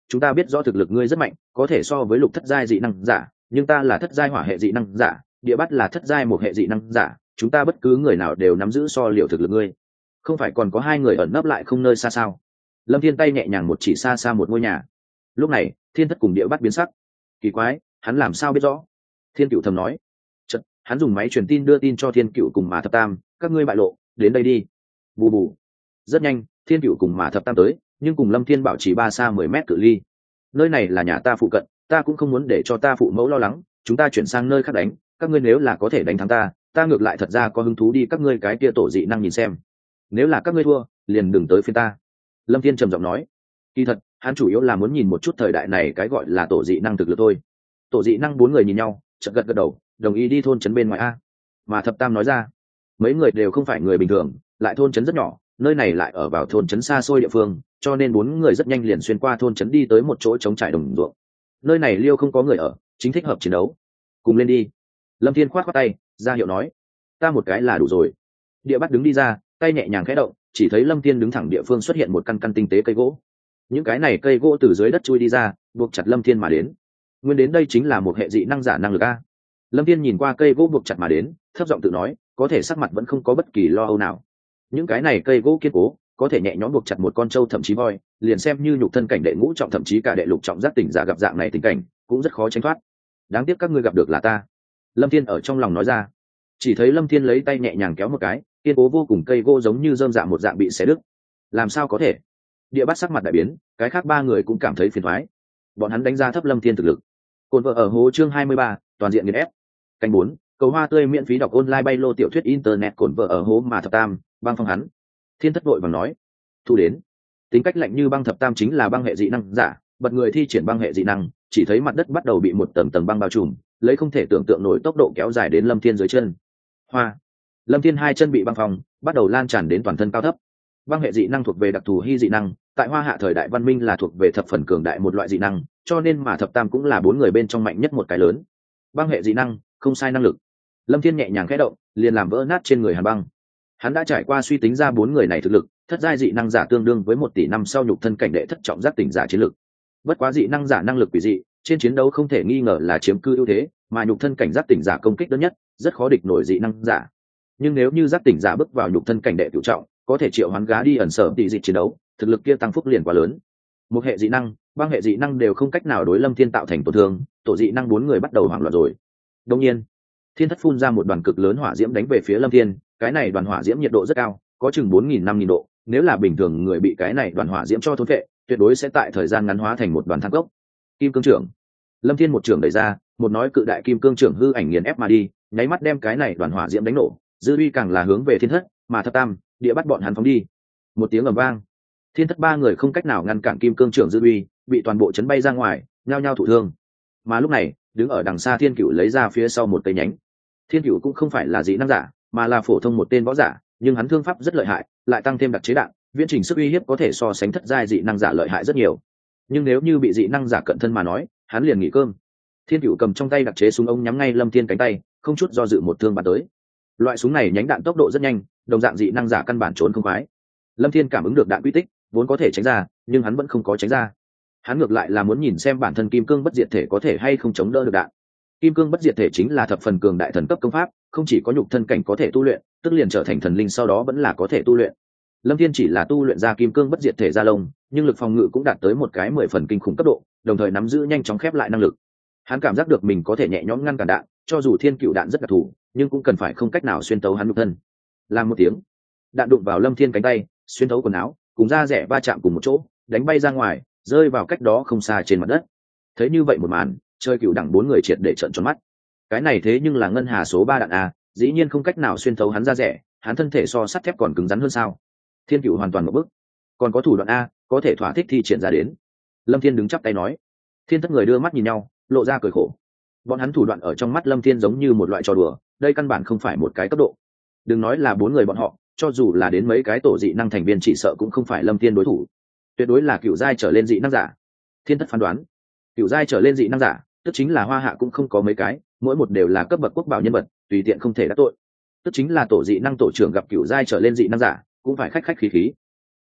chúng ta biết rõ thực lực ngươi rất mạnh, có thể so với lục thất giai dị năng giả, nhưng ta là thất giai hỏa hệ dị năng giả, địa bắt là thất giai một hệ dị năng giả, chúng ta bất cứ người nào đều nắm giữ so liệu thực lực ngươi. Không phải còn có hai người ẩn nấp lại không nơi xa sao? Lâm Thiên tay nhẹ nhàng một chỉ xa xa một ngôi nhà. Lúc này, Thiên Thất cùng địa bắt biến sắc. Kỳ quái, hắn làm sao biết rõ? Thiên Cửu thầm nói. Chợt, hắn dùng máy truyền tin đưa tin cho Thiên Cửu cùng Mã Thập Tam, các ngươi bại lộ, đến đây đi. Bù bù. Rất nhanh, Thiên Cửu cùng Mã Thập Tam tới, nhưng cùng Lâm Thiên bảo chỉ ba xa mười mét cự ly. Nơi này là nhà ta phụ cận, ta cũng không muốn để cho ta phụ mẫu lo lắng, chúng ta chuyển sang nơi khác đánh, các ngươi nếu là có thể đánh thắng ta, ta ngược lại thật ra có hứng thú đi các ngươi cái kia tổ dị năng nhìn xem. Nếu là các ngươi thua, liền đừng tới phiên ta. Lâm Thiên trầm giọng nói. Kỳ thật, hắn chủ yếu là muốn nhìn một chút thời đại này cái gọi là tổ dị năng thực lực thôi. Tổ dị năng bốn người nhìn nhau, chợt gật gật đầu, đồng ý đi thôn trấn bên ngoài a. Mà Thập Tam nói ra, mấy người đều không phải người bình thường, lại thôn trấn rất nhỏ, nơi này lại ở vào thôn trấn xa xôi địa phương, cho nên bốn người rất nhanh liền xuyên qua thôn trấn đi tới một chỗ trống trải đồng ruộng. Nơi này liêu không có người ở, chính thích hợp chiến đấu. Cùng lên đi. Lâm Thiên khoát khoát tay, ra hiệu nói, ta một cái là đủ rồi. Địa bắt đứng đi ra, tay nhẹ nhàng khẽ động, chỉ thấy Lâm Thiên đứng thẳng địa phương xuất hiện một căn căn tinh tế cây gỗ. Những cái này cây gỗ từ dưới đất chui đi ra, buộc chặt Lâm Thiên mà đến. Nguyên đến đây chính là một hệ dị năng giả năng lực a. Lâm Thiên nhìn qua cây gỗ buộc chặt mà đến, thấp giọng tự nói, có thể sắc mặt vẫn không có bất kỳ lo âu nào. Những cái này cây gỗ kiên cố, có thể nhẹ nhõm buộc chặt một con trâu thậm chí voi, liền xem như nhục thân cảnh đệ ngũ trọng thậm chí cả đệ lục trọng giác tỉnh giả gặp dạng này tình cảnh, cũng rất khó tránh thoát. Đáng tiếc các ngươi gặp được là ta. Lâm Thiên ở trong lòng nói ra. Chỉ thấy Lâm Thiên lấy tay nhẹ nhàng kéo một cái, kiên cố vô cùng cây gỗ giống như rơm rạ một dạng bị xé đứt. Làm sao có thể? Địa bắt sắc mặt đại biến, cái khác ba người cũng cảm thấy phiền toái. Bọn hắn đánh giá thấp Lâm Thiên thực lực. Cồn vợ ở hố chương hai mươi ba, toàn diện nghiền ép. Canh bốn, cầu hoa tươi miễn phí đọc online bay lô tiểu thuyết internet cồn vợ ở hố mà Thập Tam, băng phong hắn. Thiên Thất vội vàng nói, thu đến. Tính cách lạnh như băng Thập Tam chính là băng hệ dị năng giả, bật người thi triển băng hệ dị năng, chỉ thấy mặt đất bắt đầu bị một tầng tầng băng bao trùm, lấy không thể tưởng tượng nổi tốc độ kéo dài đến Lâm Thiên dưới chân. Hoa. Lâm Thiên hai chân bị băng phong, bắt đầu lan tràn đến toàn thân cao thấp. Băng hệ dị năng thuộc về đặc thù hy dị năng, tại Hoa Hạ thời đại văn minh là thuộc về thập phần cường đại một loại dị năng, cho nên mà Thập Tam cũng là bốn người bên trong mạnh nhất một cái lớn. Băng hệ dị năng, không sai năng lực. Lâm Thiên nhẹ nhàng khẽ động, liền làm vỡ nát trên người Hàn Băng. Hắn đã trải qua suy tính ra bốn người này thực lực, thất giai dị năng giả tương đương với một tỷ năm sau nhục thân cảnh đệ thất trọng giác tỉnh giả chiến lực. Bất quá dị năng giả năng lực quỷ dị, trên chiến đấu không thể nghi ngờ là chiếm cư ưu thế, mà nhục thân cảnh giác tỉnh giả công kích đơn nhất, rất khó địch nổi dị năng giả. Nhưng nếu như giác tỉnh giả bước vào nhục thân cảnh đệ cửu trọng, có thể triệu hoán gá đi ẩn sở tỷ dị chiến đấu, thực lực kia tăng phúc liền quá lớn. Một hệ dị năng, băng hệ dị năng đều không cách nào đối Lâm Thiên tạo thành tổn thương, tổ dị năng bốn người bắt đầu hoảng loạn rồi. Đương nhiên, Thiên Thất phun ra một đoàn cực lớn hỏa diễm đánh về phía Lâm Thiên, cái này đoàn hỏa diễm nhiệt độ rất cao, có chừng bốn nghìn năm nghìn độ, nếu là bình thường người bị cái này đoàn hỏa diễm cho thôn phệ, tuyệt đối sẽ tại thời gian ngắn hóa thành một đoàn than cốc. Kim cương trưởng. Lâm Thiên một trưởng đẩy ra, một nói cự đại kim cương trưởng hư ảnh nghiền ép mà đi, nháy mắt đem cái này đoàn hỏa diễm đánh nổ, dư uy càng là hướng về Thiên Thất, mà Thập Tam, địa bắt bọn hắn phóng đi. Một tiếng ầm vang, Thiên Thất ba người không cách nào ngăn cản kim cương trưởng dư uy, bị toàn bộ chấn bay ra ngoài, nhao nhao thụ thương. Mà lúc này, đứng ở đằng xa Thiên Cửu lấy ra phía sau một cây nhánh. Thiên Cửu cũng không phải là dị năng giả, mà là phổ thông một tên võ giả, nhưng hắn thương pháp rất lợi hại, lại tăng thêm đặc chế đạn, viễn trình sức uy hiếp có thể so sánh thất giai dị năng giả lợi hại rất nhiều. Nhưng nếu như bị dị năng giả cận thân mà nói, hắn liền nghỉ cơm. Thiên Cửu cầm trong tay đặc chế súng ống nhắm ngay Lâm Thiên cánh tay, không chút do dự một thương bắn tới. Loại súng này nhánh đạn tốc độ rất nhanh, đồng dạng dị năng giả căn bản trốn không khoái. Lâm Thiên cảm ứng được đạn quy tích, vốn có thể tránh ra, nhưng hắn vẫn không có tránh ra. Hắn ngược lại là muốn nhìn xem bản thân kim cương bất diệt thể có thể hay không chống đỡ được đạn. Kim cương bất diệt thể chính là thập phần cường đại thần cấp công pháp, không chỉ có nhục thân cảnh có thể tu luyện, tức liền trở thành thần linh sau đó vẫn là có thể tu luyện. Lâm Thiên chỉ là tu luyện ra kim cương bất diệt thể ra lông, nhưng lực phòng ngự cũng đạt tới một cái mười phần kinh khủng cấp độ, đồng thời nắm giữ nhanh chóng khép lại năng lực. Hắn cảm giác được mình có thể nhẹ nhõm ngăn cản đạn, cho dù Thiên Cửu đạn rất đặc thù, nhưng cũng cần phải không cách nào xuyên tấu hắn nhục thân. Làm một tiếng, đạn đụng vào Lâm Thiên cánh tay, xuyên thấu quần áo, cùng da rẻ va chạm cùng một chỗ, đánh bay ra ngoài, rơi vào cách đó không xa trên mặt đất. Thấy như vậy một màn, chơi Cửu đẳng bốn người triệt để trợn tròn mắt. Cái này thế nhưng là ngân hà số ba đạn a, dĩ nhiên không cách nào xuyên thấu hắn da rẻ, hắn thân thể so sắt thép còn cứng rắn hơn sao? Thiên Cửu hoàn toàn một bức. Còn có thủ đoạn a, có thể thỏa thích thi triển ra đến. Lâm Thiên đứng chắp tay nói. Thiên Thất người đưa mắt nhìn nhau, lộ ra cười khổ. Bọn hắn thủ đoạn ở trong mắt Lâm Thiên giống như một loại trò đùa, đây căn bản không phải một cái cấp độ. Đừng nói là bốn người bọn họ, cho dù là đến mấy cái tổ dị năng thành viên chỉ sợ cũng không phải Lâm Thiên đối thủ. Tuyệt đối là cựu giai trở lên dị năng giả. Thiên Thất phán đoán, cựu giai trở lên dị năng giả, tức chính là Hoa Hạ cũng không có mấy cái, mỗi một đều là cấp bậc quốc bảo nhân vật, tùy tiện không thể đắc tội. Tức chính là tổ dị năng tổ trưởng gặp cựu giai trở lên dị năng giả, cũng phải khách khách khí khí.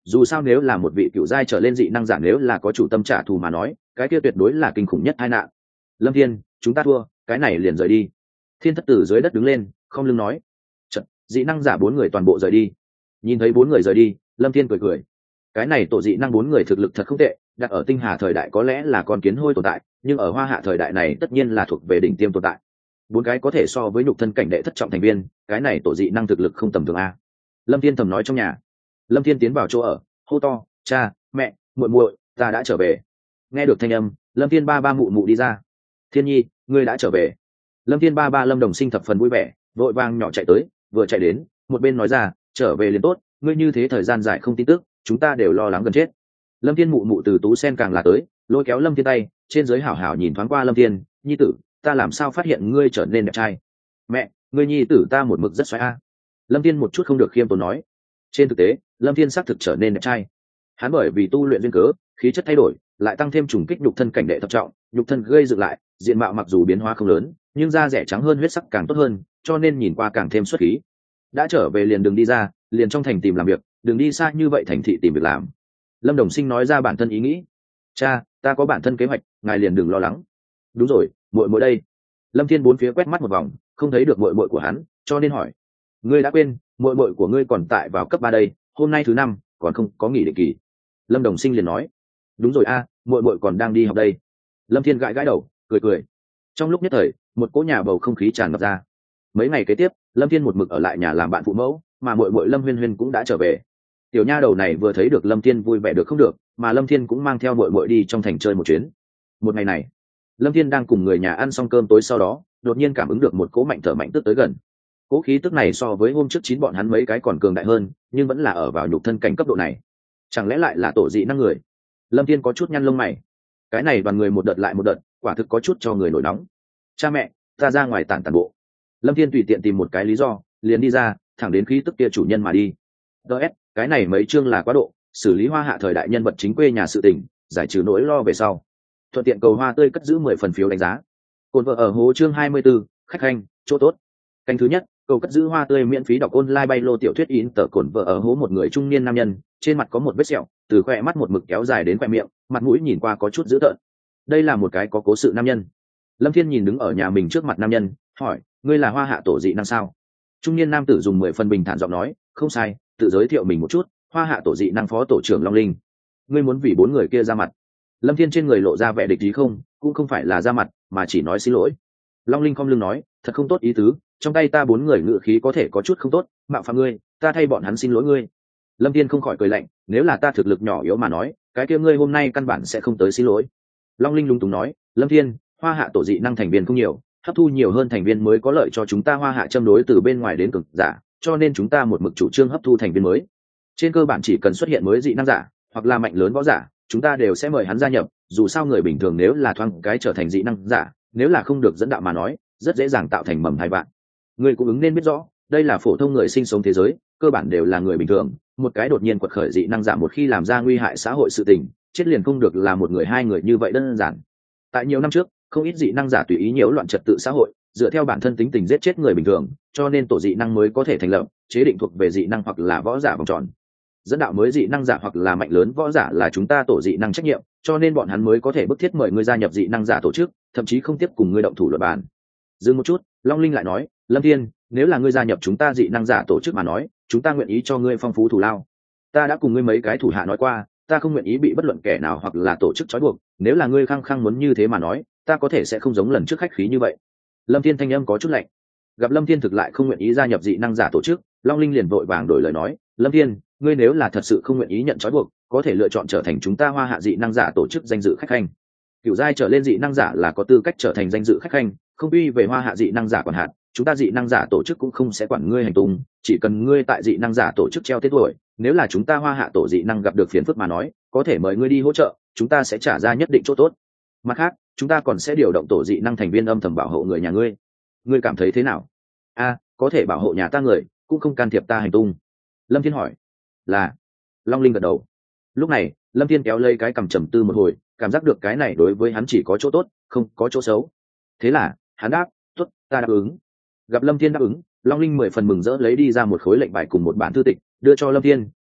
dù sao nếu là một vị cựu giai trở lên dị năng giả nếu là có chủ tâm trả thù mà nói cái kia tuyệt đối là kinh khủng nhất tai nạn. Lâm Thiên, chúng ta thua, cái này liền rời đi. Thiên thất tử dưới đất đứng lên không lưng nói. Chật, dị năng giả bốn người toàn bộ rời đi. Nhìn thấy bốn người rời đi, Lâm Thiên cười cười. Cái này tổ dị năng bốn người thực lực thật không tệ, đặt ở tinh hà thời đại có lẽ là con kiến hôi tồn tại, nhưng ở hoa hạ thời đại này tất nhiên là thuộc về đỉnh tiêm tồn tại. Bốn cái có thể so với nhục thân cảnh đệ thất trọng thành viên, cái này tổ dị năng thực lực không tầm thường a. Lâm Thiên thầm nói trong nhà. Lâm Thiên tiến vào chỗ ở, hô to, cha, mẹ, muội muội, ta đã trở về. Nghe được thanh âm, Lâm Thiên ba ba mụ mụ đi ra. Thiên Nhi, ngươi đã trở về. Lâm Thiên ba ba Lâm Đồng Sinh thập phần vui vẻ, vội vàng nhỏ chạy tới, vừa chạy đến, một bên nói ra, trở về liền tốt, ngươi như thế thời gian dài không tin tức, chúng ta đều lo lắng gần chết. Lâm Thiên mụ mụ từ tú sen càng là tới, lôi kéo Lâm Thiên tay, trên dưới hảo hảo nhìn thoáng qua Lâm Thiên, nhi tử, ta làm sao phát hiện ngươi trở nên đẹp trai? Mẹ, ngươi nhi tử ta một mực rất xoáy a. Lâm Thiên một chút không được khiêm tốn nói. Trên thực tế, Lâm Thiên xác thực trở nên đẹp trai. Hắn bởi vì tu luyện duyên cớ, khí chất thay đổi, lại tăng thêm trùng kích nhục thân cảnh đệ thập trọng, nhục thân gây dựng lại, diện mạo mặc dù biến hóa không lớn, nhưng da rẻ trắng hơn huyết sắc càng tốt hơn, cho nên nhìn qua càng thêm xuất khí. Đã trở về liền đừng đi ra, liền trong thành tìm làm việc, đừng đi xa như vậy thành thị tìm việc làm. Lâm Đồng Sinh nói ra bản thân ý nghĩ. Cha, ta có bản thân kế hoạch, ngài liền đừng lo lắng. Đúng rồi, muội muội đây. Lâm Thiên bốn phía quét mắt một vòng, không thấy được muội muội của hắn, cho nên hỏi. Ngươi đã quên, muội muội của ngươi còn tại vào cấp ba đây, hôm nay thứ năm, còn không có nghỉ định kỳ. Lâm Đồng Sinh liền nói. Đúng rồi a, muội muội còn đang đi học đây. Lâm Thiên gãi gãi đầu, cười cười. Trong lúc nhất thời, một cỗ nhà bầu không khí tràn ngập ra. Mấy ngày kế tiếp, Lâm Thiên một mực ở lại nhà làm bạn phụ mẫu, mà muội muội Lâm Huyên Huyên cũng đã trở về. Tiểu nha đầu này vừa thấy được Lâm Thiên vui vẻ được không được, mà Lâm Thiên cũng mang theo muội muội đi trong thành chơi một chuyến. Một ngày này, Lâm Thiên đang cùng người nhà ăn xong cơm tối sau đó, đột nhiên cảm ứng được một cỗ mạnh thở mạnh tức tới gần. Cỗ khí tức này so với hôm trước chín bọn hắn mấy cái còn cường đại hơn, nhưng vẫn là ở vào nhục thân cảnh cấp độ này. Chẳng lẽ lại là tổ dị năng người? Lâm Thiên có chút nhăn lông mày. Cái này đoàn người một đợt lại một đợt, quả thực có chút cho người nổi nóng. Cha mẹ, ta ra ngoài tản tản bộ. Lâm Thiên tùy tiện tìm một cái lý do, liền đi ra, thẳng đến khí tức kia chủ nhân mà đi. ds cái này mấy chương là quá độ, xử lý hoa hạ thời đại nhân vật chính quê nhà sự tình, giải trừ nỗi lo về sau. Thuận tiện cầu hoa tươi cất giữ mười phần phiếu đánh giá. Cồn vợ ở hố chương hai mươi 24, khách hành, chỗ tốt. Canh thứ nhất, cầu cất giữ hoa tươi miễn phí đọc online bay lô tiểu thuyết in tờ cồn vợ ở hố một người trung niên nam nhân, trên mặt có một vết sẹo, từ khoe mắt một mực kéo dài đến khoe miệng, mặt mũi nhìn qua có chút dữ tợn. Đây là một cái có cố sự nam nhân. Lâm Thiên nhìn đứng ở nhà mình trước mặt nam nhân, hỏi, ngươi là hoa hạ tổ dị năng sao? Trung niên nam tử dùng mười phần bình thản giọng nói, không sai, tự giới thiệu mình một chút, hoa hạ tổ dị năng phó tổ trưởng Long Linh. Ngươi muốn vì bốn người kia ra mặt? Lâm Thiên trên người lộ ra vẻ địch ý không, cũng không phải là ra mặt, mà chỉ nói xin lỗi. Long Linh không lưng nói, thật không tốt ý tứ, trong tay ta bốn người ngự khí có thể có chút không tốt, mạo phạm ngươi, ta thay bọn hắn xin lỗi ngươi. Lâm Thiên không khỏi cười lạnh, nếu là ta thực lực nhỏ yếu mà nói, cái kia ngươi hôm nay căn bản sẽ không tới xin lỗi. Long Linh lung túng nói, Lâm Thiên, hoa hạ tổ dị năng thành viên không nhiều, hấp thu nhiều hơn thành viên mới có lợi cho chúng ta hoa hạ châm đối từ bên ngoài đến cực giả, cho nên chúng ta một mực chủ trương hấp thu thành viên mới. Trên cơ bản chỉ cần xuất hiện mới dị năng giả hoặc là mạnh lớn võ giả, chúng ta đều sẽ mời hắn gia nhập, dù sao người bình thường nếu là thoáng cái trở thành dị năng giả, nếu là không được dẫn đạo mà nói, rất dễ dàng tạo thành mầm hai vạn. Người cũng ứng nên biết rõ, đây là phổ thông người sinh sống thế giới, cơ bản đều là người bình thường, một cái đột nhiên quật khởi dị năng giả một khi làm ra nguy hại xã hội sự tình, chết liền không được là một người hai người như vậy đơn giản. Tại nhiều năm trước, không ít dị năng giả tùy ý nhiễu loạn trật tự xã hội, dựa theo bản thân tính tình giết chết người bình thường, cho nên tổ dị năng mới có thể thành lập, chế định thuộc về dị năng hoặc là võ giả vòng tròn. Dẫn đạo mới dị năng giả hoặc là mạnh lớn võ giả là chúng ta tổ dị năng trách nhiệm, cho nên bọn hắn mới có thể bức thiết mời ngươi gia nhập dị năng giả tổ chức, thậm chí không tiếp cùng ngươi động thủ luận bàn. Dừng một chút, Long Linh lại nói, Lâm Thiên, nếu là ngươi gia nhập chúng ta dị năng giả tổ chức mà nói, chúng ta nguyện ý cho ngươi phong phú thù lao. Ta đã cùng ngươi mấy cái thủ hạ nói qua, ta không nguyện ý bị bất luận kẻ nào hoặc là tổ chức trói buộc, nếu là ngươi khăng khăng muốn như thế mà nói, ta có thể sẽ không giống lần trước khách khí như vậy. Lâm Thiên thanh âm có chút lạnh. Gặp Lâm Thiên thực lại không nguyện ý gia nhập dị năng giả tổ chức, Long Linh liền vội vàng đổi lời nói, Lâm Thiên, ngươi nếu là thật sự không nguyện ý nhận trói buộc, có thể lựa chọn trở thành chúng ta hoa hạ dị năng giả tổ chức danh dự khách khanh. Cửu giai trở lên dị năng giả là có tư cách trở thành danh dự khách khanh, không uy về hoa hạ dị năng giả quản hạt, chúng ta dị năng giả tổ chức cũng không sẽ quản ngươi hành tung, chỉ cần ngươi tại dị năng giả tổ chức treo tên tuổi, nếu là chúng ta hoa hạ tổ dị năng gặp được phiền phức mà nói, có thể mời ngươi đi hỗ trợ, chúng ta sẽ trả ra nhất định chỗ tốt. Mặt khác, chúng ta còn sẽ điều động tổ dị năng thành viên âm thầm bảo hộ người nhà ngươi. Ngươi cảm thấy thế nào? A, có thể bảo hộ nhà ta người, cũng không can thiệp ta hành tung. Lâm Thiên hỏi. Là. Long Linh gật đầu. Lúc này, Lâm Thiên kéo lấy cái cằm trầm tư một hồi, cảm giác được cái này đối với hắn chỉ có chỗ tốt, không có chỗ xấu. Thế là, hắn đáp, tốt, ta đáp ứng. Gặp Lâm Thiên đáp ứng, Long Linh mười phần mừng rỡ lấy đi ra một khối lệnh bài cùng một bản thư tịch, đưa cho Lâm Thiên,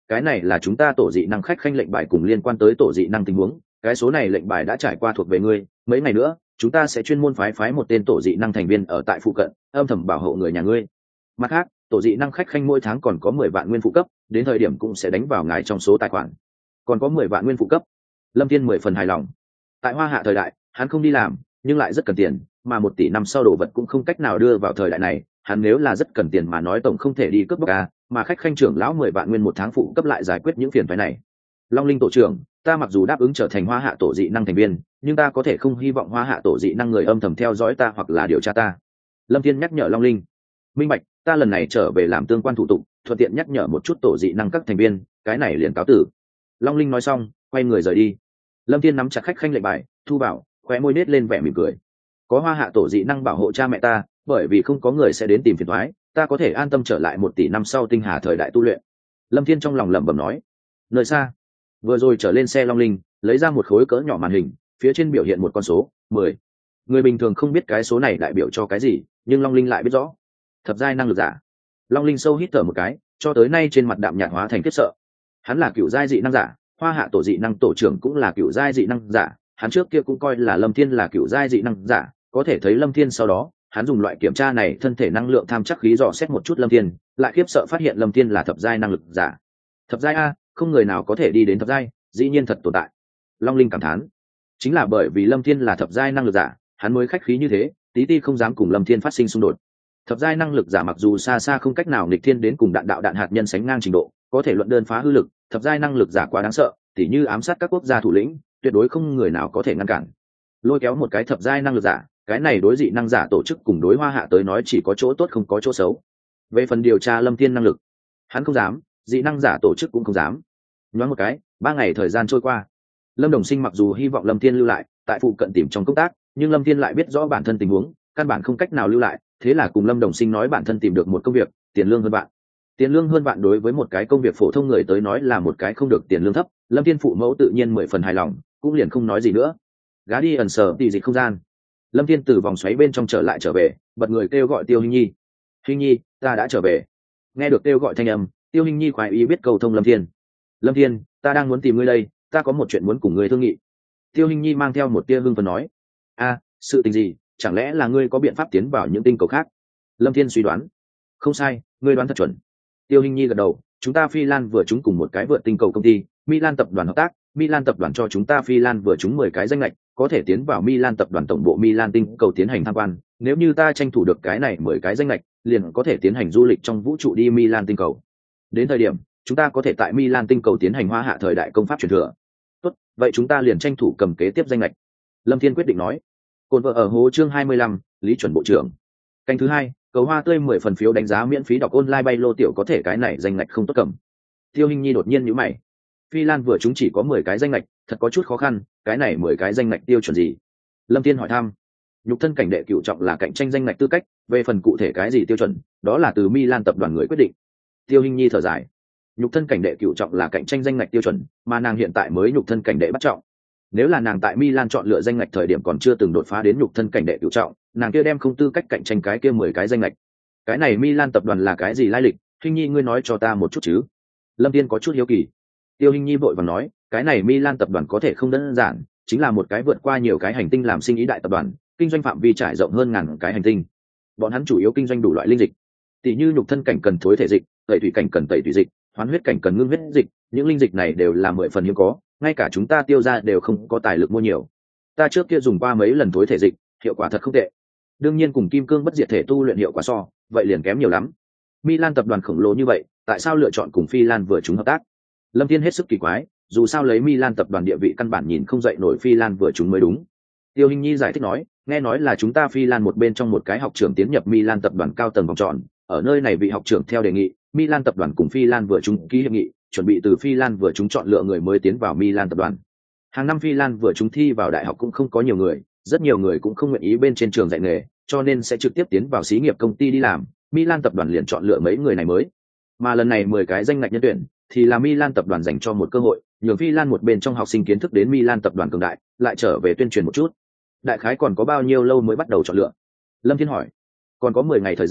cái này là chúng ta tổ dị năng khách khanh lệnh bài cùng liên quan tới tổ dị năng tình huống, cái số này lệnh bài đã trải qua thuộc về ngươi, mấy ngày nữa chúng ta sẽ chuyên môn phái phái một tên tổ dị năng thành viên ở tại phụ cận âm thầm bảo hộ người nhà ngươi. Mặt khác, tổ dị năng khách khanh mỗi tháng còn có mười vạn nguyên phụ cấp, đến thời điểm cũng sẽ đánh vào ngài trong số tài khoản. Còn có mười vạn nguyên phụ cấp. Lâm Thiên mười phần hài lòng. Tại Hoa Hạ thời đại, hắn không đi làm, nhưng lại rất cần tiền, mà một tỷ năm sau đồ vật cũng không cách nào đưa vào thời đại này, hắn nếu là rất cần tiền mà nói tổng không thể đi cướp bóc à, mà khách khanh trưởng lão mười vạn nguyên một tháng phụ cấp lại giải quyết những phiền phức này. Long Linh tổ trưởng, ta mặc dù đáp ứng trở thành Hoa Hạ tổ dị năng thành viên, nhưng ta có thể không hy vọng Hoa Hạ tổ dị năng người âm thầm theo dõi ta hoặc là điều tra ta. Lâm Thiên nhắc nhở Long Linh. Minh bạch, ta lần này trở về làm tương quan thủ tục, thuận tiện nhắc nhở một chút tổ dị năng các thành viên, cái này liền cáo tử. Long Linh nói xong, quay người rời đi. Lâm Thiên nắm chặt khách khanh lệnh bài, thu vào, khóe môi nết lên vẻ mỉm cười. Có Hoa Hạ tổ dị năng bảo hộ cha mẹ ta, bởi vì không có người sẽ đến tìm phiền toái, ta có thể an tâm trở lại một tỷ năm sau tinh hà thời đại tu luyện. Lâm Thiên trong lòng lẩm bẩm nói. Nơi xa, vừa rồi trở lên xe Long Linh, lấy ra một khối cỡ nhỏ màn hình, phía trên biểu hiện một con số mười. Người bình thường không biết cái số này đại biểu cho cái gì, nhưng Long Linh lại biết rõ. Thập giai năng lực giả. Long Linh sâu hít thở một cái, cho tới nay trên mặt đạm nhạt hóa thành khiếp sợ. Hắn là cựu giai dị năng giả, Hoa Hạ tổ dị năng tổ trưởng cũng là cựu giai dị năng giả, hắn trước kia cũng coi là Lâm Thiên là cựu giai dị năng giả, có thể thấy Lâm Thiên sau đó, hắn dùng loại kiểm tra này thân thể năng lượng tham chắc khí dò xét một chút Lâm Thiên, lại khiếp sợ phát hiện Lâm Thiên là thập giai năng lực giả. Thập giai a, không người nào có thể đi đến thập giai, dĩ nhiên thật tồn tại. Long Linh cảm thán, chính là bởi vì Lâm Thiên là thập giai năng lực giả, hắn mới khách khí như thế, tí ti không dám cùng Lâm Thiên phát sinh xung đột. Thập giai năng lực giả mặc dù xa xa không cách nào nghịch thiên đến cùng đạn đạo đạn hạt nhân sánh ngang trình độ, có thể luận đơn phá hư lực, thập giai năng lực giả quá đáng sợ, tỉ như ám sát các quốc gia thủ lĩnh, tuyệt đối không người nào có thể ngăn cản. Lôi kéo một cái thập giai năng lực giả, cái này đối dị năng giả tổ chức cùng đối Hoa Hạ tới nói chỉ có chỗ tốt không có chỗ xấu. Về phần điều tra Lâm Thiên năng lực, hắn không dám, dị năng giả tổ chức cũng không dám. Nhoáng một cái, ba ngày thời gian trôi qua. Lâm Đồng Sinh mặc dù hy vọng Lâm Thiên lưu lại, tại phụ cận tìm trong công tác, nhưng Lâm Thiên lại biết rõ bản thân tình huống, căn bản không cách nào lưu lại, thế là cùng Lâm Đồng Sinh nói bản thân tìm được một công việc, tiền lương hơn bạn. Tiền lương hơn bạn đối với một cái công việc phổ thông người tới nói là một cái không được tiền lương thấp, Lâm Thiên phụ mẫu tự nhiên mười phần hài lòng, cũng liền không nói gì nữa. Gá đi ẩn sở tỷ dịch không gian. Lâm Thiên từ vòng xoáy bên trong trở lại trở về, bật người kêu gọi Tiêu Hinh Nhi. "Hinh Nhi, ta đã trở về." Nghe được kêu gọi thanh âm, Tiêu Hinh Nhi khoái ý biết cầu thông Lâm Thiên. "Lâm Thiên, ta đang muốn tìm ngươi đây, ta có một chuyện muốn cùng ngươi thương nghị." Tiêu Hinh Nhi mang theo một tia hưng phấn nói. "A, sự tình gì, chẳng lẽ là ngươi có biện pháp tiến vào những tinh cầu khác?" Lâm Thiên suy đoán. "Không sai, ngươi đoán thật chuẩn." Tiêu Hinh Nhi gật đầu, "Chúng ta Phi Lan vừa trúng cùng một cái vượt tinh cầu công ty, Milan tập đoàn hợp tác, Milan tập đoàn cho chúng ta Phi Lan vừa trúng mười cái danh lệch, có thể tiến vào Milan tập đoàn tổng bộ Milan tinh cầu tiến hành tham quan, nếu như ta tranh thủ được cái này mười cái danh lệch, liền có thể tiến hành du lịch trong vũ trụ đi Milan tinh cầu. Đến thời điểm, chúng ta có thể tại Milan tinh cầu tiến hành Hoa Hạ thời đại công pháp truyền thừa." "Tốt, vậy chúng ta liền tranh thủ cầm kế tiếp danh lệch." Lâm Thiên quyết định nói. Cồn vợ ở hố chương hai mươi lăm, Lý chuẩn bộ trưởng. Canh thứ hai, cầu hoa tươi mười phần phiếu đánh giá miễn phí đọc online bay lô tiểu có thể cái này danh lệch không tốt cầm. Tiêu Hinh Nhi đột nhiên nhíu mày. Phi Lan vừa chúng chỉ có mười cái danh lệch, thật có chút khó khăn, cái này mười cái danh lệch tiêu chuẩn gì? Lâm Thiên hỏi thăm. Nhục thân cảnh đệ cửu trọng là cạnh tranh danh lệch tư cách, về phần cụ thể cái gì tiêu chuẩn, đó là từ Milan tập đoàn người quyết định. Tiêu Hinh Nhi thở dài. Nhục thân cảnh đệ cửu trọng là cạnh tranh danh lệch tiêu chuẩn, mà nàng hiện tại mới nhục thân cảnh đệ bắt trọng. Nếu là nàng tại Milan chọn lựa danh lệch thời điểm còn chưa từng đột phá đến nhục thân cảnh đệ cửu trọng, nàng kia đem không tư cách cạnh tranh cái kia mười cái danh lệch. Cái này Milan tập đoàn là cái gì lai lịch, Hinh Nhi ngươi nói cho ta một chút chứ? Lâm Thiên có chút hiếu kỳ. Tiêu Hinh Nhi vội vàng nói, cái này Milan tập đoàn có thể không đơn giản, chính là một cái vượt qua nhiều cái hành tinh làm sinh ý đại tập đoàn, kinh doanh phạm vi trải rộng hơn ngàn cái hành tinh. Bọn hắn chủ yếu kinh doanh đủ loại linh dịch, tỷ như nhục thân cảnh cần thối thể dịch, tẩy thủy cảnh cần tẩy thủy dịch, hoán huyết cảnh cần ngưng huyết dịch, những linh dịch này đều là mười phần hiếm có, ngay cả chúng ta Tiêu gia đều không có tài lực mua nhiều. Ta trước kia dùng qua mấy lần thối thể dịch, hiệu quả thật không tệ. Đương nhiên cùng kim cương bất diệt thể tu luyện hiệu quả so, vậy liền kém nhiều lắm. Milan tập đoàn khổng lồ như vậy, tại sao lựa chọn cùng Phi Lan vừa chúng hợp tác? Lâm Thiên hết sức kỳ quái, dù sao lấy Milan tập đoàn địa vị căn bản nhìn không dậy nổi Phi Lan vừa chúng mới đúng. Tiêu Hinh Nhi giải thích nói, nghe nói là chúng ta Phi Lan một bên trong một cái học trưởng tiến nhập Milan tập đoàn cao tầng vòng tròn, ở nơi này vị học trưởng theo đề nghị, Milan tập đoàn cùng Phi Lan vừa chúng ký hiệp nghị, chuẩn bị từ Phi Lan vừa chúng chọn lựa người mới tiến vào Milan tập đoàn. Hàng năm Phi Lan vừa chúng thi vào đại học cũng không có nhiều người, rất nhiều người cũng không nguyện ý bên trên trường dạy nghề, cho nên sẽ trực tiếp tiến vào xí nghiệp công ty đi làm. Milan tập đoàn liền chọn lựa mấy người này mới. Mà lần này mười cái danh ngạch nhân tuyển, thì là Milan tập đoàn dành cho một cơ hội, nhường Phi Lan một bên trong học sinh kiến thức đến Milan tập đoàn cường đại, lại trở về tuyên truyền một chút. Đại khái còn có bao nhiêu lâu mới bắt đầu chọn lựa? Lâm Thiên hỏi. Còn có mười ngày thời gian,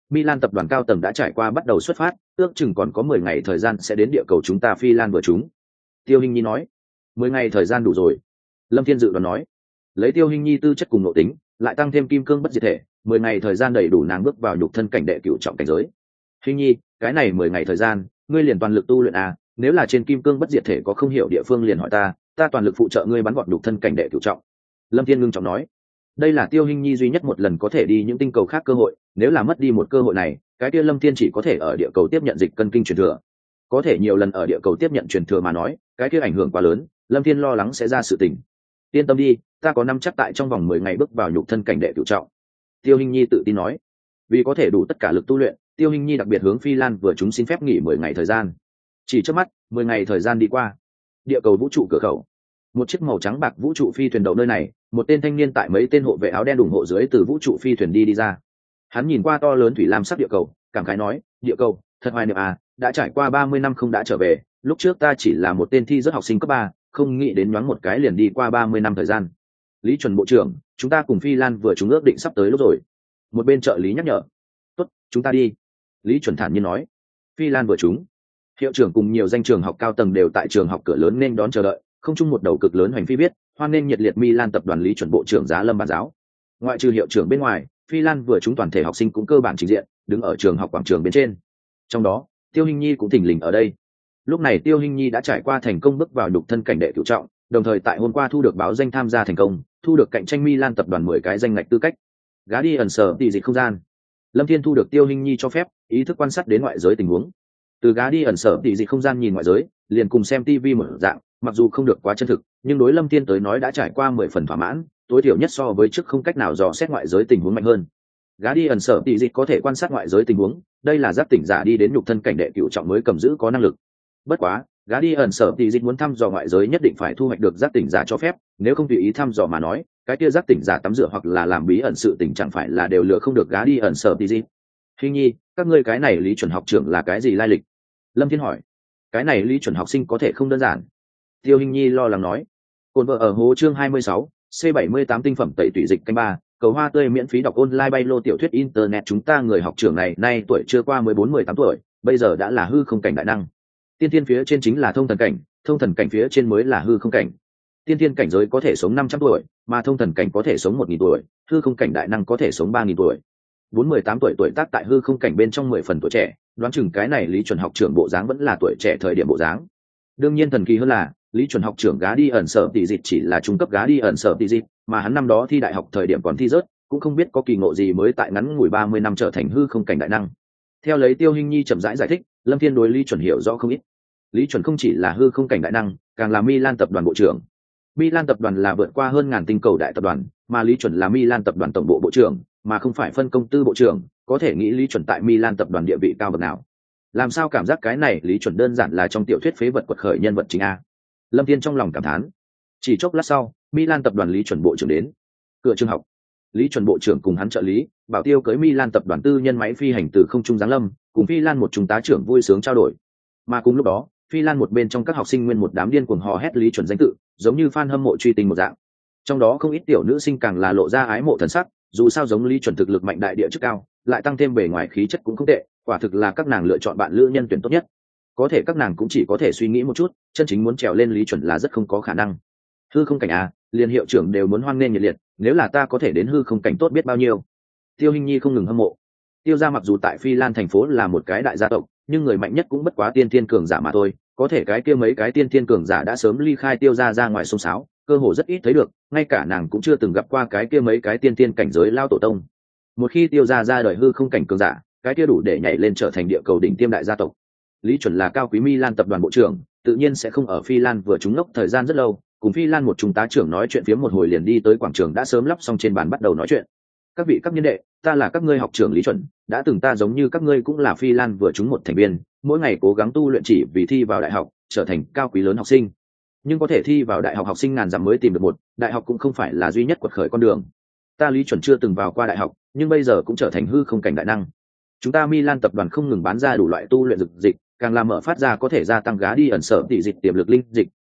Milan tập đoàn cao tầng đã trải qua bắt đầu xuất phát, ước chừng còn có mười ngày thời gian sẽ đến địa cầu chúng ta Phi Lan vừa chúng. Tiêu Hinh Nhi nói. Mười ngày thời gian đủ rồi. Lâm Thiên dự đoán nói. Lấy Tiêu Hinh Nhi tư chất cùng nội tính, lại tăng thêm kim cương bất diệt thể, mười ngày thời gian đầy đủ nàng bước vào nhục thân cảnh đệ cửu trọng cảnh giới. Hinh Nhi, cái này mười ngày thời gian, ngươi liền toàn lực tu luyện à, nếu là trên kim cương bất diệt thể có không hiểu địa phương liền hỏi ta, ta toàn lực phụ trợ ngươi bắn gọn nhục thân cảnh đệ cửu trọng. Lâm Thiên ngưng trọng nói. Đây là Tiêu Hinh Nhi duy nhất một lần có thể đi những tinh cầu khác cơ hội, nếu là mất đi một cơ hội này, cái kia Lâm Thiên chỉ có thể ở địa cầu tiếp nhận dịch cân kinh truyền thừa. Có thể nhiều lần ở địa cầu tiếp nhận truyền thừa mà nói, cái kia ảnh hưởng quá lớn, Lâm Thiên lo lắng sẽ ra sự tình. Yên tâm đi, ta có nắm chắc tại trong vòng mười ngày bước vào nhục thân cảnh đệ cửu trọng. Tiêu Hinh Nhi tự tin nói. Vì có thể đủ tất cả lực tu luyện, Tiêu Hinh Nhi đặc biệt hướng Phi Lan vừa chúng xin phép nghỉ mười ngày thời gian. Chỉ trước mắt, mười ngày thời gian đi qua. Địa cầu vũ trụ cửa khẩu. Một chiếc màu trắng bạc vũ trụ phi thuyền đậu nơi này, một tên thanh niên tại mấy tên hộ vệ áo đen ủng hộ dưới từ vũ trụ phi thuyền đi đi ra. Hắn nhìn qua to lớn thủy lam sắc địa cầu, cảm khái nói, địa cầu, thật hoài niệm à, đã trải qua ba mươi năm không đã trở về, lúc trước ta chỉ là một tên thi rớt học sinh cấp ba, không nghĩ đến nhoáng một cái liền đi qua ba mươi năm thời gian. Lý Chuẩn bộ trưởng, chúng ta cùng Phi Lan vừa chúng ước định sắp tới lúc rồi. Một bên trợ lý nhắc nhở. Tốt, chúng ta đi. Lý Chuẩn thản nhiên nói. Phi Lan vừa chúng. Hiệu trưởng cùng nhiều danh trường học cao tầng đều tại trường học cửa lớn nên đón chờ đợi, không chung một đầu cực lớn hoành phi viết, hoan nghênh nhiệt liệt Milan tập đoàn Lý Chuẩn bộ trưởng Giá Lâm ban giáo. Ngoại trừ hiệu trưởng bên ngoài, Phi Lan vừa chúng toàn thể học sinh cũng cơ bản trình diện, đứng ở trường học quảng trường bên trên. Trong đó, Tiêu Hinh Nhi cũng thỉnh lình ở đây. Lúc này Tiêu Hinh Nhi đã trải qua thành công bước vào nhục thân cảnh đệ cửu trọng, đồng thời tại hôm qua thu được báo danh tham gia thành công, thu được cạnh tranh Milan tập đoàn mười cái danh ngạch tư cách. Gá đi ẩn sở tỷ dịch không gian. Lâm Thiên thu được Tiêu Hinh Nhi cho phép, ý thức quan sát đến ngoại giới tình huống. Từ gá đi ẩn sở tỷ dịch không gian nhìn ngoại giới, liền cùng xem ti vi một dạng, mặc dù không được quá chân thực, nhưng đối Lâm Thiên tới nói đã trải qua mười phần thỏa mãn, tối thiểu nhất so với trước không cách nào dò xét ngoại giới tình huống mạnh hơn. Gá đi ẩn sở tỷ dịch có thể quan sát ngoại giới tình huống, đây là giác tỉnh giả đi đến nhục thân cảnh đệ cửu trọng mới cầm giữ có năng lực. Bất quá, gá đi ẩn sở tỷ dịch muốn thăm dò ngoại giới nhất định phải thu hoạch được giác tỉnh giả cho phép, nếu không tùy ý thăm dò mà nói, cái kia giác tỉnh giả tắm rửa hoặc là làm bí ẩn sự tình chẳng phải là đều lừa không được gá đi ẩn sở tỷ dịch. Hình nhi, các ngươi cái này Lý Chuẩn học trưởng là cái gì lai lịch? Lâm Thiên hỏi. Cái này Lý Chuẩn học sinh có thể không đơn giản. Tiêu Hinh Nhi lo lắng nói. Cồn vợ ở hố chương hai mươi sáu, C bảy mươi tám tinh phẩm tẩy tủy dịch canh ba, cầu hoa tươi miễn phí đọc online bay lô tiểu thuyết internet chúng ta người học trưởng này nay tuổi chưa qua mười bốn mười tám tuổi, bây giờ đã là hư không cảnh đại năng. Tiên thiên phía trên chính là thông thần cảnh, thông thần cảnh phía trên mới là hư không cảnh. Tiên thiên cảnh giới có thể sống năm trăm tuổi, mà thông thần cảnh có thể sống một nghìn tuổi, hư không cảnh đại năng có thể sống ba nghìn tuổi. Bốn mười tám tuổi tuổi tác tại hư không cảnh bên trong mười phần tuổi trẻ, đoán chừng cái này Lý Chuẩn học trưởng bộ dáng vẫn là tuổi trẻ thời điểm bộ dáng. Đương nhiên thần kỳ hơn là, Lý Chuẩn học trưởng gá đi ẩn sở tỷ dịch chỉ là trung cấp gá đi ẩn sở tỷ dịch, mà hắn năm đó thi đại học thời điểm còn thi rớt, cũng không biết có kỳ ngộ gì mới tại ngắn ngủi ba mươi năm trở thành hư không cảnh đại năng. Theo lấy Tiêu Hinh Nhi chậm rãi giải, giải thích, Lâm Thiên đối Lý Chuẩn hiểu rõ không ít. Lý Chuẩn không chỉ là hư không cảnh đại năng, càng là Milan tập đoàn bộ trưởng. Milan tập đoàn là vượt qua hơn ngàn tinh cầu đại tập đoàn, mà Lý Chuẩn là Milan tập đoàn tổng bộ bộ trưởng, mà không phải phân công tư bộ trưởng, có thể nghĩ Lý Chuẩn tại Milan tập đoàn địa vị cao bậc nào. Làm sao cảm giác cái này Lý Chuẩn đơn giản là trong tiểu thuyết phế vật quật khởi nhân vật chính a. Lâm Thiên trong lòng cảm thán. Chỉ chốc lát sau, Milan tập đoàn Lý Chuẩn bộ trưởng đến. Cửa trường học, Lý Chuẩn bộ trưởng cùng hắn trợ lý, Bảo Tiêu cưới Milan tập đoàn tư nhân máy phi hành từ không trung giáng lâm, cùng Phi Lan một trung tá trưởng vui sướng trao đổi. Mà cùng lúc đó, Phi Lan một bên trong các học sinh nguyên một đám điên cuồng hò hét Lý Chuẩn danh tự, giống như fan hâm mộ truy tình một dạng. Trong đó không ít tiểu nữ sinh càng là lộ ra ái mộ thần sắc, dù sao giống Lý Chuẩn thực lực mạnh đại địa chức cao, lại tăng thêm bề ngoài khí chất cũng không tệ, quả thực là các nàng lựa chọn bạn lữ nhân tuyển tốt nhất. Có thể các nàng cũng chỉ có thể suy nghĩ một chút, chân chính muốn trèo lên Lý Chuẩn là rất không có khả năng. Hư không cảnh à, liền hiệu trưởng đều muốn hoan nghênh nhiệt liệt, nếu là ta có thể đến hư không cảnh tốt biết bao nhiêu. Tiêu Hinh Nhi không ngừng hâm mộ. Tiêu gia mặc dù tại Phi Lan thành phố là một cái đại gia tộc, nhưng người mạnh nhất cũng bất quá tiên thiên cường giả mà thôi, có thể cái kia mấy cái tiên thiên cường giả đã sớm ly khai Tiêu gia ra ngoài sông sáo, cơ hồ rất ít thấy được, ngay cả nàng cũng chưa từng gặp qua cái kia mấy cái tiên thiên cảnh giới lao tổ tông. Một khi Tiêu gia ra đời hư không cảnh cường giả, cái kia đủ để nhảy lên trở thành địa cầu đỉnh tiêm đại gia tộc. Lý Chuẩn là cao quý Milan tập đoàn bộ trưởng, tự nhiên sẽ không ở Phi Lan vừa trúng ngốc thời gian rất lâu, cùng Phi Lan một trung tá trưởng nói chuyện phía một hồi liền đi tới quảng trường đã sớm lắp xong trên bàn bắt đầu nói chuyện. Các vị các nhân đệ, ta là các ngươi học trưởng Lý Chuẩn, đã từng ta giống như các ngươi cũng là Phi Lan vừa trúng một thành viên, mỗi ngày cố gắng tu luyện chỉ vì thi vào đại học, trở thành cao quý lớn học sinh. Nhưng có thể thi vào đại học học sinh ngàn dặm mới tìm được một, đại học cũng không phải là duy nhất quật khởi con đường. Ta Lý Chuẩn chưa từng vào qua đại học, nhưng bây giờ cũng trở thành hư không cảnh đại năng. Chúng ta Milan tập đoàn không ngừng bán ra đủ loại tu luyện dược dịch, càng làm mở phát ra có thể gia tăng gá đi ẩn sở tỷ dịch tiềm lực linh dịch,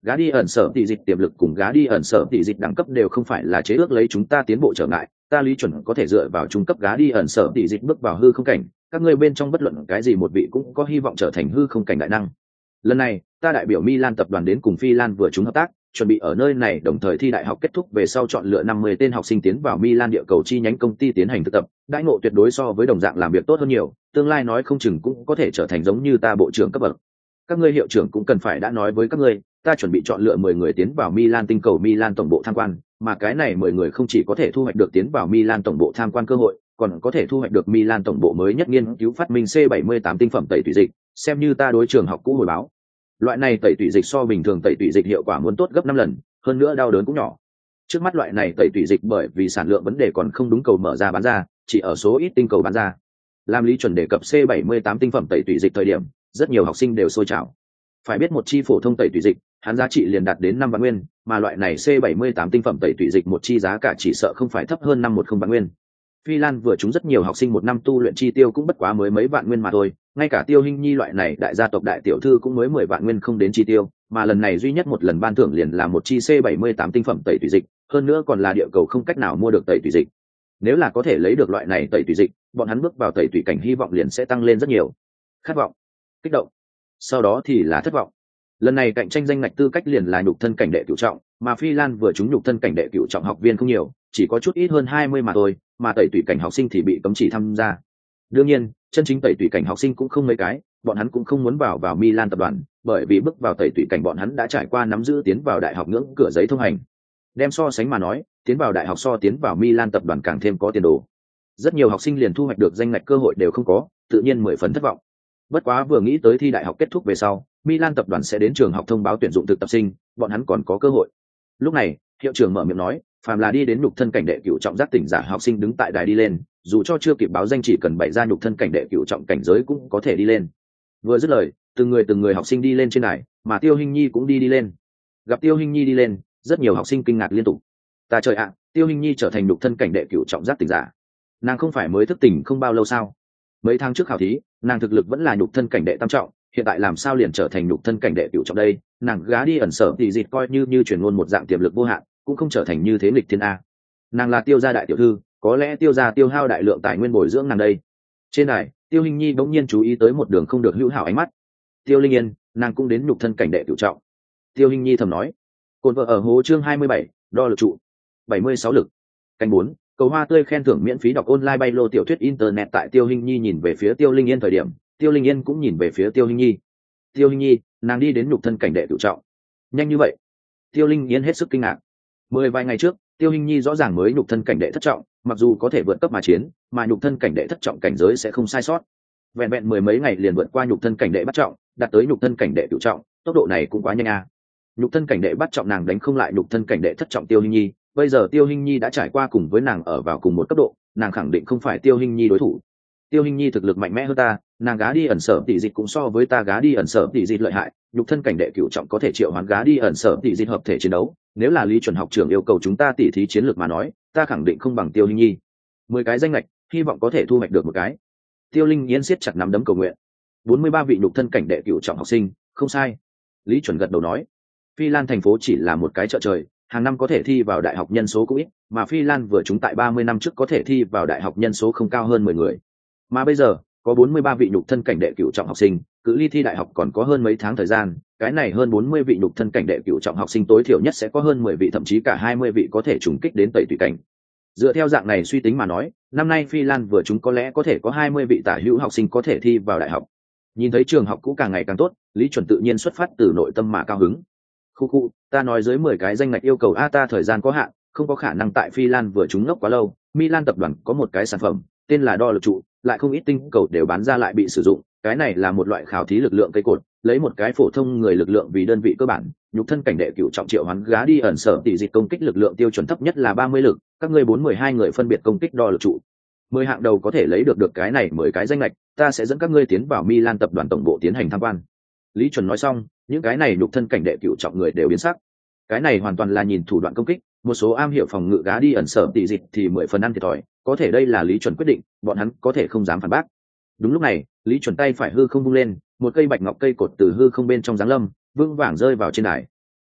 Gá đi ẩn sở tỷ dịch tiềm lực cùng gá đi ẩn sở tỷ dịch đẳng cấp đều không phải là chế ước lấy chúng ta tiến bộ trở ngại, ta Lý Chuẩn có thể dựa vào trung cấp gá đi ẩn sở tỷ dịch bước vào hư không cảnh, các ngươi bên trong bất luận cái gì một vị cũng có hy vọng trở thành hư không cảnh đại năng. Lần này, ta đại biểu Milan tập đoàn đến cùng Phi Lan vừa chúng hợp tác, chuẩn bị ở nơi này đồng thời thi đại học kết thúc về sau chọn lựa năm mươi tên học sinh tiến vào Milan địa cầu chi nhánh công ty tiến hành thực tập, đãi ngộ tuyệt đối so với đồng dạng làm việc tốt hơn nhiều, tương lai nói không chừng cũng có thể trở thành giống như ta bộ trưởng cấp bậc. Các ngươi hiệu trưởng cũng cần phải đã nói với các ngươi, ta chuẩn bị chọn lựa mười người tiến vào Milan tinh cầu Milan tổng bộ tham quan, mà cái này mười người không chỉ có thể thu hoạch được tiến vào Milan tổng bộ tham quan cơ hội, còn có thể thu hoạch được Milan tổng bộ mới nhất nghiên cứu phát minh C bảy mươi tám tinh phẩm tẩy tủy dịch, xem như ta đối trường học cũ hồi báo. Loại này tẩy tủy dịch so bình thường tẩy tủy dịch hiệu quả muốn tốt gấp năm lần, hơn nữa đau đớn cũng nhỏ. Trước mắt loại này tẩy tủy dịch bởi vì sản lượng vấn đề còn không đúng cầu mở ra bán ra, chỉ ở số ít tinh cầu bán ra. Làm Lý Chuẩn đề cập C bảy mươi tám tinh phẩm tẩy tủy dịch thời điểm, rất nhiều học sinh đều sôi trào. Phải biết một chi phổ thông tẩy tủy dịch, hắn giá trị liền đạt đến năm vạn nguyên, mà loại này C bảy mươi tám tinh phẩm tẩy tủy dịch một chi giá cả chỉ sợ không phải thấp hơn năm một không vạn nguyên. Phi Lan vừa trúng rất nhiều học sinh một năm tu luyện chi tiêu cũng bất quá mới mấy vạn nguyên mà thôi, ngay cả Tiêu Hinh Nhi loại này đại gia tộc đại tiểu thư cũng mới mười vạn nguyên không đến chi tiêu, mà lần này duy nhất một lần ban thưởng liền là một chi C bảy mươi tám tinh phẩm tẩy tủy dịch, hơn nữa còn là địa cầu không cách nào mua được tẩy tủy dịch. Nếu là có thể lấy được loại này tẩy tủy dịch, bọn hắn bước vào tẩy tủy cảnh hy vọng liền sẽ tăng lên rất nhiều. Khát vọng, kích động, sau đó thì là thất vọng. Lần này cạnh tranh danh ngạch tư cách liền là nhục thân cảnh đệ cửu trọng, mà Phi Lan vừa trúng nhục thân cảnh đệ cửu trọng học viên không nhiều, chỉ có chút ít hơn hai mươi mà thôi, mà tẩy tủy cảnh học sinh thì bị cấm chỉ tham gia. Đương nhiên, chân chính tẩy tủy cảnh học sinh cũng không mấy cái, bọn hắn cũng không muốn vào vào Milan tập đoàn, bởi vì bước vào tẩy tủy cảnh bọn hắn đã trải qua nắm giữ tiến vào đại học ngưỡng cửa giấy thông hành. Đem so sánh mà nói, tiến vào đại học so tiến vào Milan tập đoàn càng thêm có tiền đồ. Rất nhiều học sinh liền thu hoạch được danh ngạch cơ hội đều không có, tự nhiên mười phần thất vọng. Bất quá vừa nghĩ tới thi đại học kết thúc về sau, Milan tập đoàn sẽ đến trường học thông báo tuyển dụng thực tập sinh, bọn hắn còn có cơ hội. Lúc này, hiệu trưởng mở miệng nói, phàm là đi đến nhục thân cảnh đệ cửu trọng giác tỉnh giả học sinh đứng tại đài đi lên, dù cho chưa kịp báo danh chỉ cần bày ra nhục thân cảnh đệ cửu trọng cảnh giới cũng có thể đi lên. Vừa dứt lời, từng người từng người học sinh đi lên trên đài, mà Tiêu Hinh Nhi cũng đi đi lên. Gặp Tiêu Hinh Nhi đi lên, rất nhiều học sinh kinh ngạc liên tục. Ta trời ạ, Tiêu Hinh Nhi trở thành nhục thân cảnh đệ cửu trọng giác tỉnh giả. Nàng không phải mới thức tỉnh không bao lâu sao? Mấy tháng trước khảo thí, nàng thực lực vẫn là nhục thân cảnh đệ tam trọng, hiện tại làm sao liền trở thành nhục thân cảnh đệ cửu trọng đây? Nàng gá đi ẩn sở thì dịt coi như như truyền ngôn một dạng tiềm lực vô hạn, cũng không trở thành như thế nghịch thiên a. Nàng là Tiêu gia đại tiểu thư, có lẽ Tiêu gia tiêu hao đại lượng tài nguyên bồi dưỡng nàng đây. Trên đài, Tiêu Hinh Nhi bỗng nhiên chú ý tới một đường không được hữu hảo ánh mắt. Tiêu Linh Yên, nàng cũng đến nhục thân cảnh đệ cửu trọng. Tiêu Hinh Nhi thầm nói. Cồn vợ ở hố chương hai mươi bảy, đo lực trụ. bảy mươi sáu lực. Canh bốn, cầu hoa tươi khen thưởng miễn phí đọc online bay lô tiểu thuyết internet tại Tiêu Hinh Nhi nhìn về phía Tiêu Linh Yên thời điểm, Tiêu Linh Yên cũng nhìn về phía Tiêu Hinh Nhi. Tiêu Hinh Nhi, nàng đi đến nhục thân cảnh đệ cửu trọng. Nhanh như vậy? Tiêu Linh Yên hết sức kinh ngạc. Mười vài ngày trước, Tiêu Hinh Nhi rõ ràng mới nhục thân cảnh đệ thất trọng, mặc dù có thể vượt cấp mà chiến, mà nhục thân cảnh đệ thất trọng cảnh giới sẽ không sai sót. Vẹn vẹn mười mấy ngày liền vượt qua nhục thân cảnh đệ bắt trọng, đạt tới nhục thân cảnh đệ cửu trọng, tốc độ này cũng quá nhanh à. Nhục thân cảnh đệ bắt trọng nàng đánh không lại nhục thân cảnh đệ thất trọng Tiêu Hinh Nhi, bây giờ Tiêu Hinh Nhi đã trải qua cùng với nàng ở vào cùng một cấp độ, nàng khẳng định không phải Tiêu Hinh Nhi đối thủ. Tiêu Hinh Nhi thực lực mạnh mẽ hơn ta, nàng gá đi ẩn sở tỷ dịch cũng so với ta gá đi ẩn sở tỷ dịch lợi hại, nhục thân cảnh đệ cửu trọng có thể triệu hoán gá đi ẩn sở tỷ dịch hợp thể chiến đấu, nếu là Lý Chuẩn học trưởng yêu cầu chúng ta tỉ thí chiến lược mà nói, ta khẳng định không bằng Tiêu Hinh Nhi. Mười cái danh lệch, hy vọng có thể thu hoạch được một cái. Tiêu Linh Yên siết chặt nắm đấm cầu nguyện. bốn mươi ba vị nhục thân cảnh đệ cửu trọng học sinh, không sai. Lý Chuẩn gật đầu nói, Phi Lan thành phố chỉ là một cái chợ trời, hàng năm có thể thi vào đại học nhân số cũng ít, mà Phi Lan vừa chúng tại ba mươi năm trước có thể thi vào đại học nhân số không cao hơn mười người. Mà bây giờ, có bốn mươi ba vị nhục thân cảnh đệ cửu trọng học sinh, cự ly thi đại học còn có hơn mấy tháng thời gian, cái này hơn bốn mươi vị nhục thân cảnh đệ cửu trọng học sinh tối thiểu nhất sẽ có hơn mười vị thậm chí cả hai mươi vị có thể trùng kích đến tẩy tùy cảnh. Dựa theo dạng này suy tính mà nói, năm nay Phi Lan vừa chúng có lẽ có thể có hai mươi vị tả hữu học sinh có thể thi vào đại học. Nhìn thấy trường học cũ càng ngày càng tốt, Lý Chuẩn tự nhiên xuất phát từ nội tâm mà cao hứng. Khu khu, ta nói dưới mười cái danh ngạch yêu cầu a ta thời gian có hạn, không có khả năng tại Phi Lan vừa chúng ngốc quá lâu. Milan tập đoàn có một cái sản phẩm, tên là đo lực trụ, lại không ít tinh cầu đều bán ra lại bị sử dụng, cái này là một loại khảo thí lực lượng cây cột, lấy một cái phổ thông người lực lượng vì đơn vị cơ bản, nhục thân cảnh đệ cửu trọng triệu hoán gá đi ẩn sở tỷ dịch công kích lực lượng tiêu chuẩn thấp nhất là ba mươi lực, các ngươi bốn mười hai người phân biệt công kích đo lực trụ. Mười hạng đầu có thể lấy được được cái này mười cái danh lệch, ta sẽ dẫn các ngươi tiến vào Milan tập đoàn tổng bộ tiến hành tham quan. Lý Chuẩn nói xong, những cái này nhục thân cảnh đệ cửu trọng người đều biến sắc. Cái này hoàn toàn là nhìn thủ đoạn công kích, một số am hiểu phòng ngự gá đi ẩn sở tỷ dịch thì mười phần ăn thiệt thòi, có thể đây là Lý Chuẩn quyết định, bọn hắn có thể không dám phản bác. Đúng lúc này, Lý Chuẩn tay phải hư không vung lên, một cây bạch ngọc cây cột từ hư không bên trong giáng lâm, vững vàng rơi vào trên đài.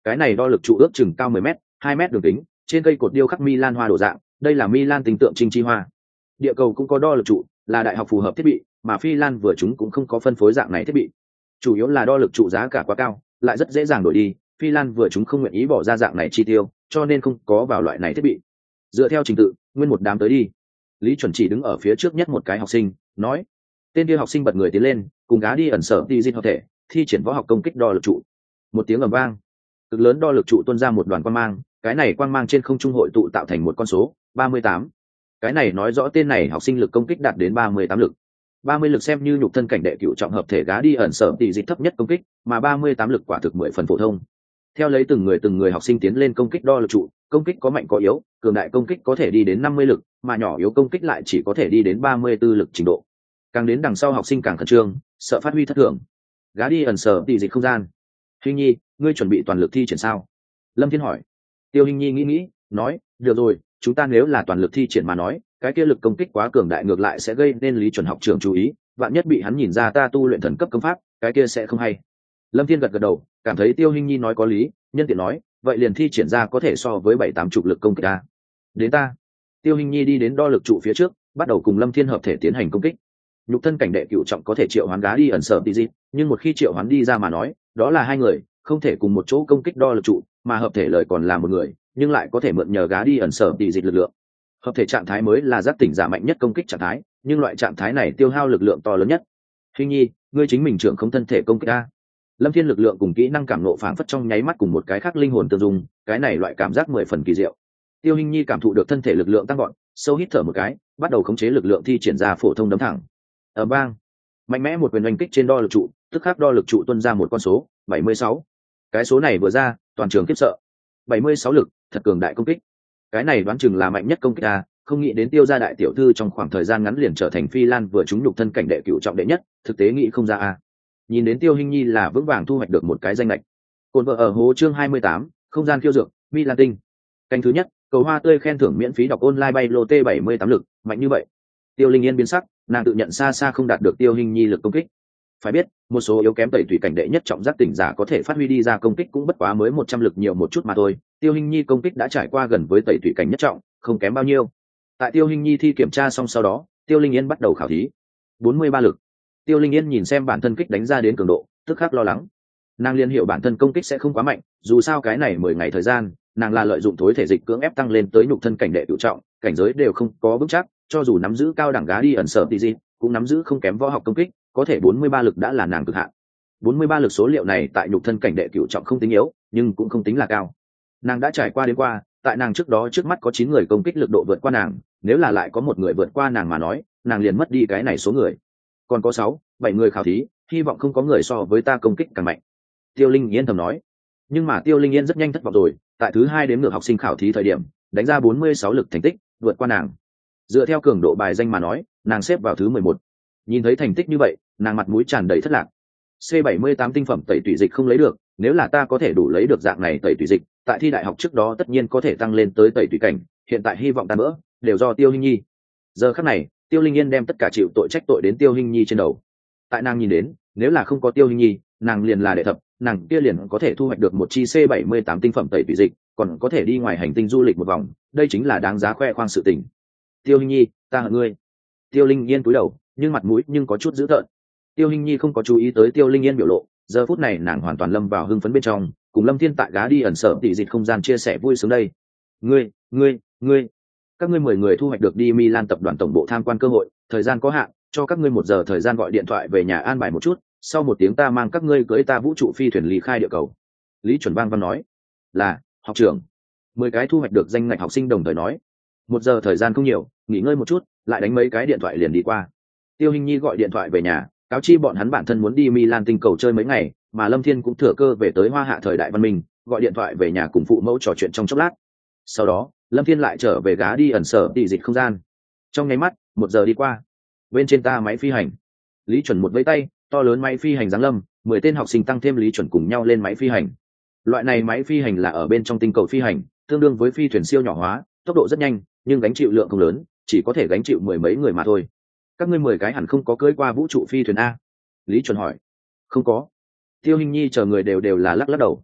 Cái này đo lực trụ ước chừng cao mười mét, hai mét đường kính, trên cây cột điêu khắc Milan hoa đồ dạng, đây là Milan tình tượng trinh chi hoa. Địa cầu cũng có đo lực trụ, là đại học phù hợp thiết bị, mà Phi Lan vừa chúng cũng không có phân phối dạng này thiết bị. Chủ yếu là đo lực trụ giá cả quá cao, lại rất dễ dàng đổi đi, Phi Lan vừa chúng không nguyện ý bỏ ra dạng này chi tiêu, cho nên không có vào loại này thiết bị. Dựa theo trình tự, nguyên một đám tới đi. Lý Chuẩn chỉ đứng ở phía trước nhất một cái học sinh, nói. Tên kia học sinh bật người tiến lên, cùng gá đi ẩn sở đi diệt hợp thể, thi triển võ học công kích đo lực trụ. Một tiếng ầm vang, cực lớn đo lực trụ tuôn ra một đoàn quang mang, cái này quang mang trên không trung hội tụ tạo thành một con số ba mươi tám. Cái này nói rõ tên này học sinh lực công kích đạt đến ba mươi tám lực. ba mươi lực xem như nhục thân cảnh đệ cửu trọng hợp thể gá đi ẩn sở tỷ dịch thấp nhất công kích, mà ba mươi tám lực quả thực mười phần phổ thông. Theo lấy từng người từng người học sinh tiến lên công kích đo lực trụ, công kích có mạnh có yếu, cường đại công kích có thể đi đến năm mươi lực, mà nhỏ yếu công kích lại chỉ có thể đi đến ba mươi tư lực trình độ. Càng đến đằng sau học sinh càng khẩn trương, sợ phát huy thất thường. Gá đi ẩn sở tỷ dịch không gian. Hình Nhi, ngươi chuẩn bị toàn lực thi triển sao? Lâm Thiên hỏi. Tiêu Hình Nhi nghĩ nghĩ, nói, được rồi, chúng ta nếu là toàn lực thi triển mà nói, cái kia lực công kích quá cường đại ngược lại sẽ gây nên Lý Chuẩn học trưởng chú ý, vạn nhất bị hắn nhìn ra ta tu luyện thần cấp công pháp, cái kia sẽ không hay. Lâm Thiên gật gật đầu, cảm thấy Tiêu Hình Nhi nói có lý, nhân tiện nói, vậy liền thi triển ra có thể so với bảy tám chục lực công kích ta. Đến ta. Tiêu Hình Nhi đi đến đo lực trụ phía trước, bắt đầu cùng Lâm Thiên hợp thể tiến hành công kích. Nhục thân cảnh đệ cửu trọng có thể triệu hoán gá đi ẩn sở tỷ dị, nhưng một khi triệu hoán đi ra mà nói, đó là hai người, không thể cùng một chỗ công kích đo lực trụ, mà hợp thể lời còn là một người, nhưng lại có thể mượn nhờ gá đi ẩn sở tỷ dịch lực lượng. Hợp thể trạng thái mới là giác tỉnh giả mạnh nhất công kích trạng thái, nhưng loại trạng thái này tiêu hao lực lượng to lớn nhất. Hình Nhi, ngươi chính mình trưởng không thân thể công kích a. Lâm Thiên lực lượng cùng kỹ năng cảm nộ phảng phất trong nháy mắt cùng một cái khác linh hồn tương dung, cái này loại cảm giác mười phần kỳ diệu. Tiêu Hình Nhi cảm thụ được thân thể lực lượng tăng gọn, sâu hít thở một cái, bắt đầu khống chế lực lượng thi triển ra phổ thông đấm thẳng. Ở bang, mạnh mẽ một quyền oanh kích trên đo lực trụ, tức khắc đo lực trụ tuôn ra một con số bảy mươi sáu. Cái số này vừa ra, toàn trường khiếp sợ. bảy mươi sáu lực, thật cường đại công kích. Cái này đoán chừng là mạnh nhất công kích a, không nghĩ đến Tiêu gia đại tiểu thư trong khoảng thời gian ngắn liền trở thành Phi Lan vừa trúng nhục thân cảnh đệ cửu trọng đệ nhất, thực tế nghĩ không ra a. Nhìn đến Tiêu Hình Nhi là vững vàng thu hoạch được một cái danh lệch. Cồn vợ ở hố chương hai mươi tám, không gian khiêu dược, Milan tinh. Canh thứ nhất, cầu hoa tươi khen thưởng miễn phí đọc online bay lô T bảy mươi tám lực, mạnh như vậy. Tiêu Linh Yên biến sắc, nàng tự nhận xa xa không đạt được Tiêu Hình Nhi lực công kích. Phải biết, một số yếu kém tẩy thủy cảnh đệ nhất trọng giác tỉnh giả có thể phát huy đi ra công kích cũng bất quá mới một trăm lực nhiều một chút mà thôi. Tiêu Hình Nhi công kích đã trải qua gần với tẩy thủy cảnh nhất trọng, không kém bao nhiêu. Tại Tiêu Hình Nhi thi kiểm tra xong sau đó, Tiêu Linh Yên bắt đầu khảo thí. bốn mươi ba lực. Tiêu Linh Yên nhìn xem bản thân kích đánh ra đến cường độ, tức khắc lo lắng. Nàng liên hiểu bản thân công kích sẽ không quá mạnh, dù sao cái này mười ngày thời gian, nàng là lợi dụng thối thể dịch cưỡng ép tăng lên tới nhục thân cảnh đệ cửu trọng, cảnh giới đều không có vững chắc, cho dù nắm giữ cao đẳng gá đi ẩn sở tí gì, cũng nắm giữ không kém võ học công kích, có thể bốn mươi ba lực đã là nàng cực hạn. bốn mươi ba lực số liệu này tại nhục thân cảnh đệ cửu trọng không tính yếu, nhưng cũng không tính là cao. Nàng đã trải qua đến qua, tại nàng trước đó trước mắt có chín người công kích lực độ vượt qua nàng, nếu là lại có một người vượt qua nàng mà nói, nàng liền mất đi cái này số người. Còn có sáu, bảy người khảo thí, hy vọng không có người so với ta công kích càng mạnh. Tiêu Linh Yên thầm nói. Nhưng mà Tiêu Linh Yên rất nhanh thất vọng rồi, tại thứ hai đến ngược học sinh khảo thí thời điểm, đánh ra bốn mươi sáu lực thành tích, vượt qua nàng. Dựa theo cường độ bài danh mà nói, nàng xếp vào thứ mười một. Nhìn thấy thành tích như vậy, nàng mặt mũi tràn đầy thất lạc. C bảy mươi tám tinh phẩm tẩy tủy dịch không lấy được, nếu là ta có thể đủ lấy được dạng này tẩy tủy dịch, tại thi đại học trước đó tất nhiên có thể tăng lên tới tẩy tủy cảnh, hiện tại hy vọng tan vỡ, đều do Tiêu Hinh Nhi. Giờ khắc này, Tiêu Linh Yên đem tất cả chịu tội trách tội đến Tiêu Hinh Nhi trên đầu. Tại nàng nhìn đến, nếu là không có Tiêu Hinh Nhi, nàng liền là đệ thập, nàng kia liền có thể thu hoạch được một chi C bảy mươi tám tinh phẩm tẩy tủy dịch, còn có thể đi ngoài hành tinh du lịch một vòng, đây chính là đáng giá khoe khoang sự tình. Tiêu Hinh Nhi, ta hận ngươi. Tiêu Linh Yên cúi đầu, nhưng mặt mũi nhưng có chút dữ tợn. Tiêu Hinh Nhi không có chú ý tới Tiêu Linh Yên biểu lộ, giờ phút này nàng hoàn toàn lâm vào hưng phấn bên trong, cùng Lâm Thiên tại gá đi ẩn sở tỷ dịch không gian chia sẻ vui sướng đây. Ngươi, ngươi, ngươi, các ngươi mười người thu hoạch được đi Milan tập đoàn tổng bộ tham quan cơ hội, thời gian có hạn, cho các ngươi một giờ thời gian gọi điện thoại về nhà an bài một chút, sau một tiếng ta mang các ngươi cưỡi ta vũ trụ phi thuyền ly khai địa cầu. Lý Chuẩn Bang văn nói. Là, học trưởng. Mười cái thu hoạch được danh ngạch học sinh đồng thời nói. Một giờ thời gian không nhiều, nghỉ ngơi một chút, lại đánh mấy cái điện thoại liền đi qua. Tiêu Hinh Nhi gọi điện thoại về nhà, cáo chi bọn hắn bản thân muốn đi Milan tinh cầu chơi mấy ngày, mà Lâm Thiên cũng thừa cơ về tới Hoa Hạ thời đại văn minh, gọi điện thoại về nhà cùng phụ mẫu trò chuyện trong chốc lát. Sau đó, Lâm Thiên lại trở về gá đi ẩn sở tỷ dịch không gian. Trong nháy mắt, một giờ đi qua. Bên trên ta máy phi hành. Lý Chuẩn một vẫy tay, to lớn máy phi hành giáng lâm, mười tên học sinh tăng thêm Lý Chuẩn cùng nhau lên máy phi hành. Loại này máy phi hành là ở bên trong tinh cầu phi hành, tương đương với phi thuyền siêu nhỏ hóa, tốc độ rất nhanh, nhưng gánh chịu lượng không lớn, chỉ có thể gánh chịu mười mấy người mà thôi. Các ngươi mười cái hẳn không có cưỡi qua vũ trụ phi thuyền a? Lý Chuẩn hỏi. Không có. Tiêu Hinh Nhi chờ người đều đều là lắc lắc đầu.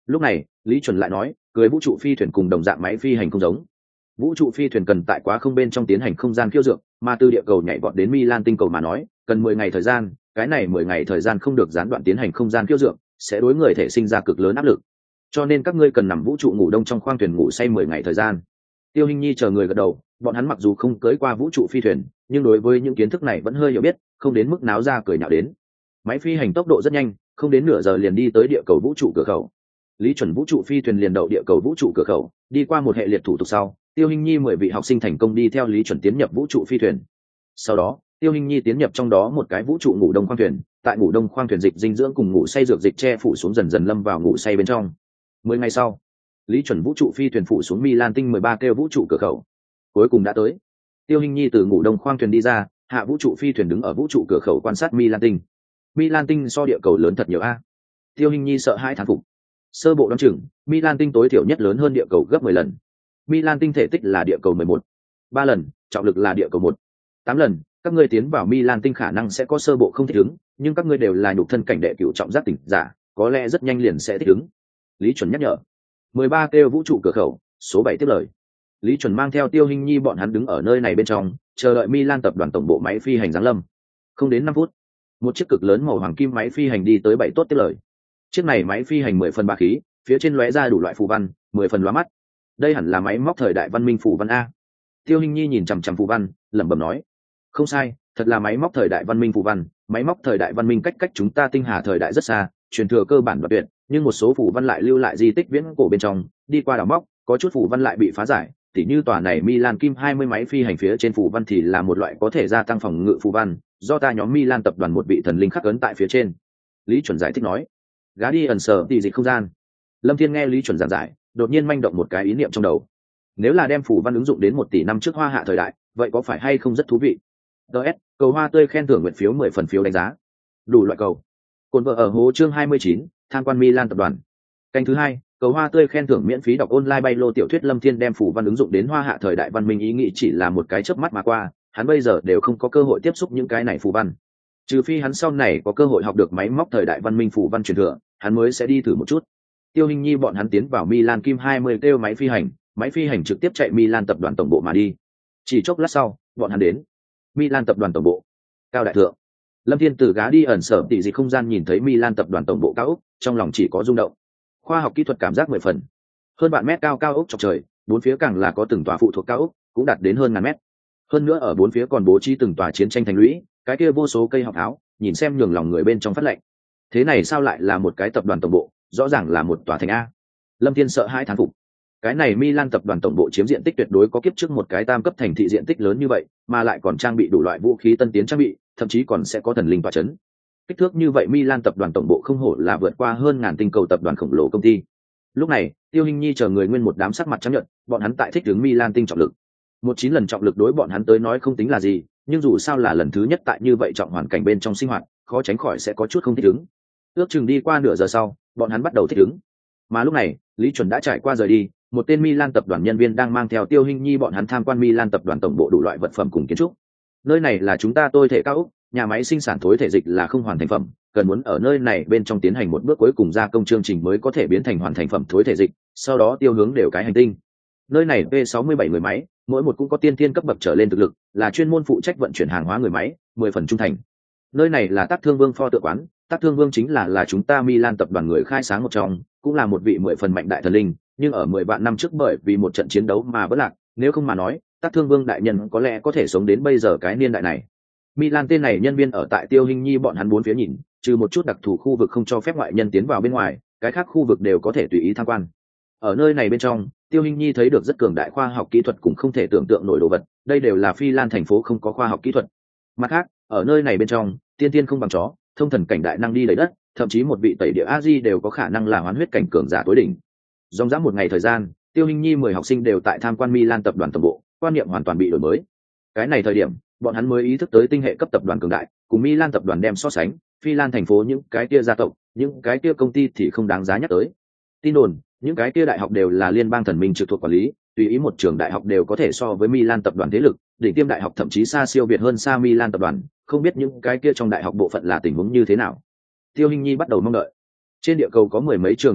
Lúc này Lý Chuẩn lại nói, cưới vũ trụ phi thuyền cùng đồng dạng máy phi hành không giống. Vũ trụ phi thuyền cần tại quá không bên trong tiến hành không gian khiêu dược, mà từ địa cầu nhảy vọt đến Milan tinh cầu mà nói cần mười ngày thời gian, cái này mười ngày thời gian không được gián đoạn tiến hành không gian khiêu dược sẽ đối người thể sinh ra cực lớn áp lực, cho nên các ngươi cần nằm vũ trụ ngủ đông trong khoang thuyền ngủ say mười ngày thời gian. Tiêu Hinh Nhi chờ người gật đầu, bọn hắn mặc dù không cưỡi qua vũ trụ phi thuyền nhưng đối với những kiến thức này vẫn hơi hiểu biết, không đến mức náo ra cười nhạo đến. Máy phi hành tốc độ rất nhanh, không đến nửa giờ liền đi tới địa cầu vũ trụ cửa khẩu. Lý Chuẩn vũ trụ phi thuyền liền đậu địa cầu vũ trụ cửa khẩu, đi qua một hệ liệt thủ tục sau, Tiêu Hinh Nhi mười vị học sinh thành công đi theo Lý Chuẩn tiến nhập vũ trụ phi thuyền. Sau đó Tiêu Hinh Nhi tiến nhập trong đó một cái vũ trụ ngủ đông khoang thuyền, tại ngủ đông khoang thuyền dịch dinh dưỡng cùng ngủ say dược dịch che phủ xuống, dần dần lâm vào ngủ say bên trong. Mười ngày sau, Lý Chuẩn vũ trụ phi thuyền phủ xuống Milan tinh mười ba kêu vũ trụ cửa khẩu. Cuối cùng đã tới. Tiêu Hinh Nhi từ ngủ đông khoang thuyền đi ra, hạ vũ trụ phi thuyền đứng ở vũ trụ cửa khẩu quan sát Milan tinh. Milan tinh so địa cầu lớn thật nhiều a. Tiêu Hinh Nhi sợ hãi thán phục. Sơ bộ đoán chừng, Milan tinh tối thiểu nhất lớn hơn địa cầu gấp mười lần. Milan tinh thể tích là địa cầu mười một, ba lần, trọng lực là địa cầu một, tám lần. Các ngươi tiến vào Milan tinh khả năng sẽ có sơ bộ không thích ứng, nhưng các ngươi đều là nhục thân cảnh đệ cửu trọng giác tỉnh giả, có lẽ rất nhanh liền sẽ thích ứng. Lý Chuẩn nhắc nhở. mười ba kêu vũ trụ cửa khẩu, số bảy tiếp lời. Lý Chuẩn mang theo Tiêu Hinh Nhi bọn hắn đứng ở nơi này bên trong, chờ đợi Milan tập đoàn tổng bộ máy phi hành giáng lâm. Không đến năm phút, một chiếc cực lớn màu hoàng kim máy phi hành đi tới bảy tốt tiếp lời. Chiếc này máy phi hành mười phần ba khí, phía trên lóe ra đủ loại phù văn, mười phần lóa mắt. Đây hẳn là máy móc thời đại văn minh phù văn a. Tiêu Hinh Nhi nhìn chằm chằm phù văn, lẩm bẩm nói. Không sai, thật là máy móc thời đại văn minh phù văn. Máy móc thời đại văn minh cách cách chúng ta tinh hà thời đại rất xa, truyền thừa cơ bản và tuyệt, nhưng một số phù văn lại lưu lại di tích viễn cổ bên trong, đi qua đào móc, có chút phù văn lại bị phá giải. Tỉ như tòa này Milan Kim hai mươi máy phi hành phía trên phù văn thì là một loại có thể gia tăng phòng ngự phù văn, do ta nhóm Milan tập đoàn một vị thần linh khắc ấn tại phía trên. Lý Chuẩn giải thích nói. Gá đi ẩn sở tỷ dịch không gian. Lâm Thiên nghe Lý Chuẩn giảng giải, đột nhiên manh động một cái ý niệm trong đầu. Nếu là đem phù văn ứng dụng đến một tỷ năm trước Hoa Hạ thời đại, vậy có phải hay không rất thú vị? ds cầu hoa tươi khen thưởng nguyện phiếu mười phần phiếu đánh giá, đủ loại cầu. Cồn vợ ở hố chương hai mươi chín, tham quan Milan tập đoàn. Canh thứ hai, cầu hoa tươi khen thưởng miễn phí đọc online bay lô tiểu thuyết. Lâm Thiên đem phù văn ứng dụng đến Hoa Hạ thời đại văn minh ý nghĩ chỉ là một cái chớp mắt mà qua, hắn bây giờ đều không có cơ hội tiếp xúc những cái này phù văn. Trừ phi hắn sau này có cơ hội học được máy móc thời đại văn minh phù văn truyền thừa, hắn mới sẽ đi thử một chút. Tiêu Hinh Nhi bọn hắn tiến vào Milan Kim hai mươi kêu máy phi hành, máy phi hành trực tiếp chạy Milan tập đoàn tổng bộ mà đi. Chỉ chốc lát sau, bọn hắn đến Milan tập đoàn tổng bộ. Cao đại thượng. Lâm Thiên từ gá đi ẩn sở tỷ dịch không gian nhìn thấy Milan tập đoàn tổng bộ cao ốc, trong lòng chỉ có rung động. Khoa học kỹ thuật cảm giác mười phần. Hơn vạn mét cao cao ốc chọc trời, bốn phía càng là có từng tòa phụ thuộc cao ốc, cũng đạt đến hơn ngàn mét. Hơn nữa ở bốn phía còn bố trí từng tòa chiến tranh thành lũy, cái kia vô số cây học tháo, nhìn xem nhường lòng người bên trong phát lạnh. Thế này sao lại là một cái tập đoàn tổng bộ, rõ ràng là một tòa thành a. Lâm Thiên sợ hãi thán phục. Cái này Milan tập đoàn tổng bộ chiếm diện tích tuyệt đối có kiếp trước một cái tam cấp thành thị diện tích lớn như vậy, mà lại còn trang bị đủ loại vũ khí tân tiến trang bị, thậm chí còn sẽ có thần linh tọa chấn. Kích thước như vậy Milan tập đoàn tổng bộ không hổ là vượt qua hơn ngàn tinh cầu tập đoàn khổng lồ công ty. Lúc này, Tiêu Hinh Nhi chờ người nguyên một đám sắc mặt trắng nhợt, bọn hắn tại thích ứng Milan tinh trọng lực. Một chín lần trọng lực đối bọn hắn tới nói không tính là gì, nhưng dù sao là lần thứ nhất tại như vậy trọng hoàn cảnh bên trong sinh hoạt, khó tránh khỏi sẽ có chút không thích ứng. Ước chừng đi qua nửa giờ sau, bọn hắn bắt đầu thích ứng. Mà lúc này, Lý Chuẩn đã trải qua rời đi, một tên Milan tập đoàn nhân viên đang mang theo Tiêu Hinh Nhi bọn hắn tham quan Milan tập đoàn tổng bộ đủ loại vật phẩm cùng kiến trúc. Nơi này là chúng ta tôi thể cao ốc, nhà máy sinh sản thối thể dịch là không hoàn thành phẩm, cần muốn ở nơi này bên trong tiến hành một bước cuối cùng gia công chương trình mới có thể biến thành hoàn thành phẩm thối thể dịch, sau đó tiêu hướng đều cái hành tinh. Nơi này P sáu mươi bảy người máy, mỗi một cũng có tiên thiên cấp bậc trở lên thực lực, là chuyên môn phụ trách vận chuyển hàng hóa người máy, mười phần trung thành. Nơi này là Tác Thương Vương pho tượng quán, Tác Thương Vương chính là là chúng ta Milan tập đoàn người khai sáng một trong, cũng là một vị mười phần mạnh đại thần linh, nhưng ở mười vạn năm trước bởi vì một trận chiến đấu mà bất lạc, nếu không mà nói, Tác Thương Vương đại nhân có lẽ có thể sống đến bây giờ cái niên đại này. Milan tên này nhân viên ở tại Tiêu Hinh Nhi bọn hắn bốn phía nhìn, trừ một chút đặc thù khu vực không cho phép ngoại nhân tiến vào bên ngoài, cái khác khu vực đều có thể tùy ý tham quan. Ở nơi này bên trong, Tiêu Hinh Nhi thấy được rất cường đại khoa học kỹ thuật cũng không thể tưởng tượng nổi đồ vật, đây đều là Phi Lan thành phố không có khoa học kỹ thuật. Mặt khác, ở nơi này bên trong, tiên tiên không bằng chó, thông thần cảnh đại năng đi lấy đất, thậm chí một vị tẩy địa A-di đều có khả năng là hoán huyết cảnh cường giả tối đỉnh. Dòng dã một ngày thời gian, Tiêu Hinh Nhi mười học sinh đều tại tham quan Milan tập đoàn tổng bộ, quan niệm hoàn toàn bị đổi mới. Cái này thời điểm, bọn hắn mới ý thức tới tinh hệ cấp tập đoàn cường đại, cùng Milan tập đoàn đem so sánh, Phi Lan thành phố những cái kia gia tộc, những cái kia công ty thì không đáng giá nhắc tới. Tin đồn, những cái kia đại học đều là liên bang thần minh trực thuộc quản lý, tùy ý một trường đại học đều có thể so với Milan tập đoàn thế lực, đỉnh tiêm đại học thậm chí xa siêu việt hơn xa Milan tập đoàn, không biết những cái kia trong đại học bộ phận là tình huống như thế nào. Tiêu Hinh Nhi bắt đầu mong đợi. Trên địa cầu có mười mấy trường đại học,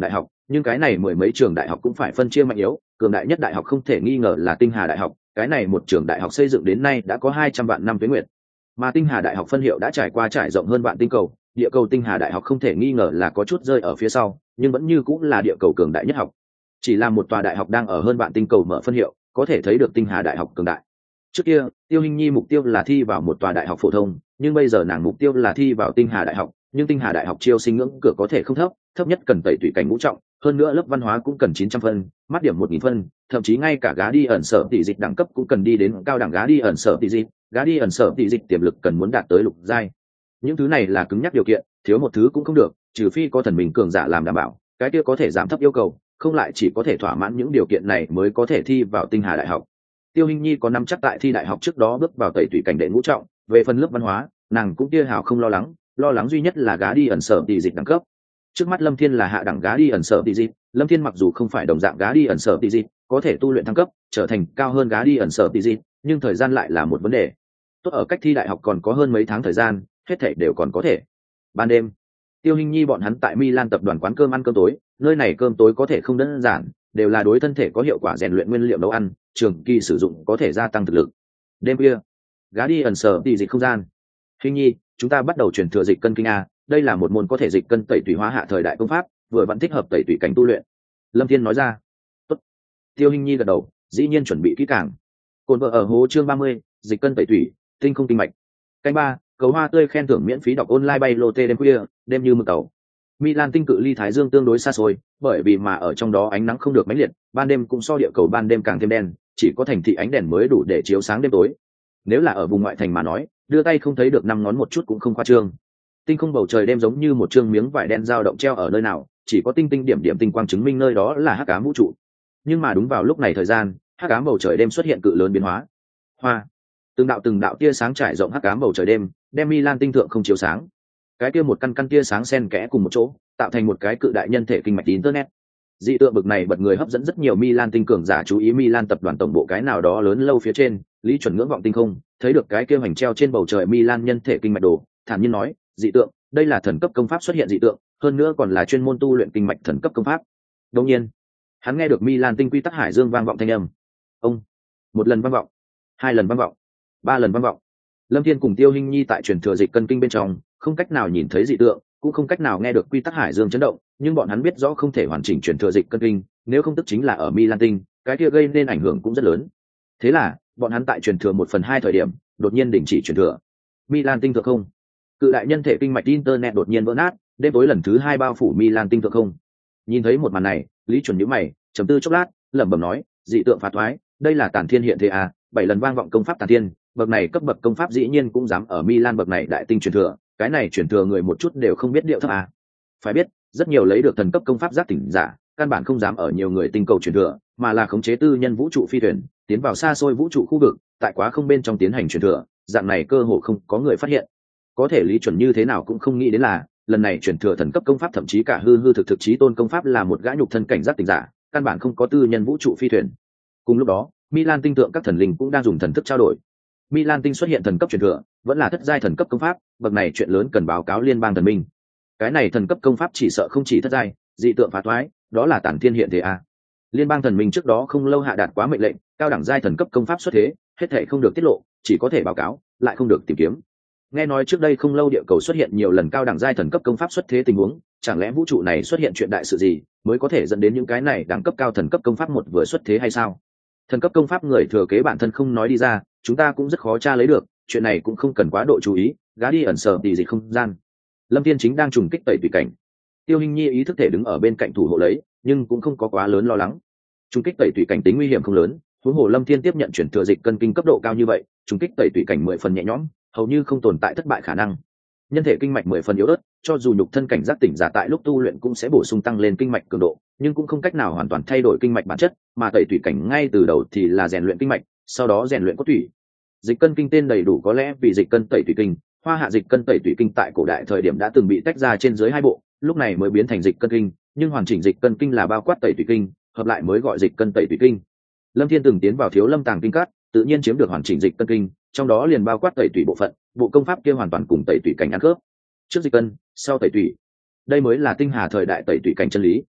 nhưng cái này mười mấy trường đại học cũng phải phân chia mạnh yếu, cường đại nhất đại học không thể nghi ngờ là Tinh Hà Đại học, cái này một trường đại học xây dựng đến nay đã có hai trăm vạn năm tuế nguyệt, mà Tinh Hà Đại học phân hiệu đã trải qua trải rộng hơn vạn tinh cầu, địa cầu Tinh Hà Đại học không thể nghi ngờ là có chút rơi ở phía sau, nhưng vẫn như cũng là địa cầu cường đại nhất học. Chỉ là một tòa đại học đang ở hơn vạn tinh cầu mở phân hiệu, có thể thấy được Tinh Hà Đại học cường đại. Trước kia, Tiêu Hinh Nhi mục tiêu là thi vào một tòa đại học phổ thông, nhưng bây giờ nàng mục tiêu là thi vào Tinh Hà Đại học, nhưng Tinh Hà Đại học chiêu sinh ngưỡng cửa có thể không thấp, thấp nhất cần tẩy tủy cảnh ngũ trọng, hơn nữa lớp văn hóa cũng cần chín trăm phân, mắt điểm một nghìn phân, thậm chí ngay cả gá đi ẩn sở tỷ dịch đẳng cấp cũng cần đi đến cao đẳng gá đi ẩn sở tỷ dịch, gá đi ẩn sở tỷ dịch tiềm lực cần muốn đạt tới lục giai. Những thứ này là cứng nhắc điều kiện, thiếu một thứ cũng không được, trừ phi có thần mình cường giả làm đảm bảo, cái kia có thể giảm thấp yêu cầu, không lại chỉ có thể thỏa mãn những điều kiện này mới có thể thi vào Tinh Hà Đại học. Tiêu Hinh Nhi có nắm chắc tại thi đại học trước đó bước vào tẩy tủy cảnh đệ ngũ trọng, về phần lớp văn hóa, nàng cũng kia hào không lo lắng, lo lắng duy nhất là gá đi ẩn sở tỷ dịch đẳng cấp. Trước mắt Lâm Thiên là hạ đẳng gá đi ẩn sở tỷ dịch, Lâm Thiên mặc dù không phải đồng dạng gá đi ẩn sở tỷ dịch, có thể tu luyện thăng cấp, trở thành cao hơn gá đi ẩn sở tỷ dịch, nhưng thời gian lại là một vấn đề. Tốt ở cách thi đại học còn có hơn mấy tháng thời gian, hết thảy đều còn có thể. Ban đêm, Tiêu Hinh Nhi bọn hắn tại Milan tập đoàn quán cơm ăn cơm tối, nơi này cơm tối có thể không đơn giản, đều là đối thân thể có hiệu quả rèn luyện nguyên liệu nấu ăn, trường kỳ sử dụng có thể gia tăng thực lực. Đêm khuya, gá đi ẩn sở tỷ dịch không gian. Hinh Nhi, chúng ta bắt đầu truyền thừa dịch cân kinh a, đây là một môn có thể dịch cân tẩy tủy hóa hạ thời đại công pháp, vừa vẫn thích hợp tẩy tủy cảnh tu luyện. Lâm Thiên nói ra. Tốt. Tiêu Hinh Nhi gật đầu, dĩ nhiên chuẩn bị kỹ càng. Cồn vợ ở hố chương ba mươi, dịch cân tẩy tủy, tinh không kinh mạch. Canh ba, cầu hoa tươi khen thưởng miễn phí đọc online bay lô tê đêm khuya, đêm như mực tàu. Milan tinh cự ly Thái Dương tương đối xa xôi, bởi vì mà ở trong đó ánh nắng không được mãnh liệt, ban đêm cũng so địa cầu ban đêm càng thêm đen, chỉ có thành thị ánh đèn mới đủ để chiếu sáng đêm tối. Nếu là ở vùng ngoại thành mà nói, đưa tay không thấy được năm ngón một chút cũng không khoa trương. Tinh không bầu trời đêm giống như một trương miếng vải đen dao động treo ở nơi nào, chỉ có tinh tinh điểm điểm tinh quang chứng minh nơi đó là hắc ám vũ trụ. Nhưng mà đúng vào lúc này thời gian, hắc ám bầu trời đêm xuất hiện cự lớn biến hóa. Hoa, từng đạo từng đạo tia sáng trải rộng hắc ám bầu trời đêm, đem Milan tinh thượng không chiếu sáng. Cái kia một căn căn tia sáng xen kẽ cùng một chỗ, tạo thành một cái cự đại nhân thể kinh mạch internet. Dị tượng bực này bật người hấp dẫn rất nhiều Milan tinh cường giả chú ý. Milan tập đoàn tổng bộ cái nào đó lớn lâu phía trên, Lý Chuẩn ngưỡng vọng tinh không, thấy được cái kia hoành treo trên bầu trời Milan nhân thể kinh mạch đồ, thản nhiên nói, dị tượng, đây là thần cấp công pháp xuất hiện dị tượng, hơn nữa còn là chuyên môn tu luyện kinh mạch thần cấp công pháp. Đương nhiên, hắn nghe được Milan tinh quy tắc hải dương vang vọng thanh âm. Ông, một lần vang vọng, hai lần vang vọng, ba lần vang vọng. Lâm Thiên cùng Tiêu Hinh Nhi tại truyền thừa dịch cân kinh bên trong, không cách nào nhìn thấy dị tượng, cũng không cách nào nghe được quy tắc hải dương chấn động, nhưng bọn hắn biết rõ không thể hoàn chỉnh truyền thừa dịch cân kinh, nếu không tức chính là ở Milan tinh, cái kia gây nên ảnh hưởng cũng rất lớn. Thế là, bọn hắn tại truyền thừa một phần hai thời điểm, đột nhiên đình chỉ truyền thừa. Milan tinh thượng không, cự đại nhân thể kinh mạch internet đột nhiên vỡ nát, đêm tối lần thứ hai bao phủ Milan tinh thượng không. Nhìn thấy một màn này, Lý Chuẩn nhíu mày, trầm tư chốc lát, lẩm bẩm nói, dị tượng phá thoái, đây là tản thiên hiện thế à, bảy lần vang vọng công pháp tản thiên, bậc này cấp bậc công pháp dĩ nhiên cũng dám ở Milan bậc này đại tinh truyền thừa, cái này truyền thừa người một chút đều không biết điệu thấp à. Phải biết, rất nhiều lấy được thần cấp công pháp giác tỉnh giả, căn bản không dám ở nhiều người tinh cầu truyền thừa, mà là khống chế tư nhân vũ trụ phi thuyền, tiến vào xa xôi vũ trụ khu vực, tại quá không bên trong tiến hành truyền thừa, dạng này cơ hội không có người phát hiện. Có thể Lý Chuẩn như thế nào cũng không nghĩ đến là, lần này truyền thừa thần cấp công pháp thậm chí cả hư hư thực thực chí tôn công pháp là một gã nhục thân cảnh giác tỉnh giả, căn bản không có tư nhân vũ trụ phi thuyền. Cùng lúc đó, Milan tinh tượng các thần linh cũng đang dùng thần thức trao đổi. Milan tinh xuất hiện thần cấp truyền thừa, vẫn là thất giai thần cấp công pháp, bậc này chuyện lớn cần báo cáo liên bang thần minh. Cái này thần cấp công pháp chỉ sợ không chỉ thất giai, dị tượng phá thoái, đó là tản thiên hiện thế a. Liên bang thần minh trước đó không lâu hạ đạt quá mệnh lệnh, cao đẳng giai thần cấp công pháp xuất thế, hết thảy không được tiết lộ, chỉ có thể báo cáo, lại không được tìm kiếm. Nghe nói trước đây không lâu địa cầu xuất hiện nhiều lần cao đẳng giai thần cấp công pháp xuất thế tình huống, chẳng lẽ vũ trụ này xuất hiện chuyện đại sự gì, mới có thể dẫn đến những cái này đẳng cấp cao thần cấp công pháp một vừa xuất thế hay sao? Thần cấp công pháp người thừa kế bản thân không nói đi ra, chúng ta cũng rất khó tra lấy được, chuyện này cũng không cần quá độ chú ý, gá đi ẩn sờ tỷ dịch không gian. Lâm Thiên chính đang trùng kích tẩy tùy cảnh. Tiêu Hinh Nhi ý thức thể đứng ở bên cạnh thủ hộ lấy, nhưng cũng không có quá lớn lo lắng. Trùng kích tẩy tùy cảnh tính nguy hiểm không lớn, huống hồ Lâm Thiên tiếp nhận chuyển thừa dịch cân kinh cấp độ cao như vậy, trùng kích tẩy tùy cảnh mười phần nhẹ nhõm, hầu như không tồn tại thất bại khả năng. Nhân thể kinh mạch mười phần yếu ớt, cho dù nhục thân cảnh giác tỉnh giả tại lúc tu luyện cũng sẽ bổ sung tăng lên kinh mạch cường độ, nhưng cũng không cách nào hoàn toàn thay đổi kinh mạch bản chất, mà tẩy tùy cảnh ngay từ đầu thì là rèn luyện kinh mạch, sau đó rèn luyện cốt tủy. Dịch cân kinh tên đầy đủ có lẽ vì dịch cân tẩy tùy kinh, hoa hạ dịch cân tẩy tùy kinh tại cổ đại thời điểm đã từng bị tách ra trên dưới hai bộ, lúc này mới biến thành dịch cân kinh, nhưng hoàn chỉnh dịch cân kinh là bao quát tẩy tùy kinh, hợp lại mới gọi dịch cân tẩy tùy kinh. Lâm Thiên từng tiến vào Thiếu Lâm Tàng kinh cát, tự nhiên chiếm được hoàn chỉnh dịch cân kinh, trong đó liền bao quát tẩy tùy bộ phận, bộ công pháp kia hoàn toàn cùng tẩy tùy cảnh ăn khớp. Trước dịch cân, sau tẩy tùy, đây mới là tinh hà thời đại tẩy tùy cảnh chân lý.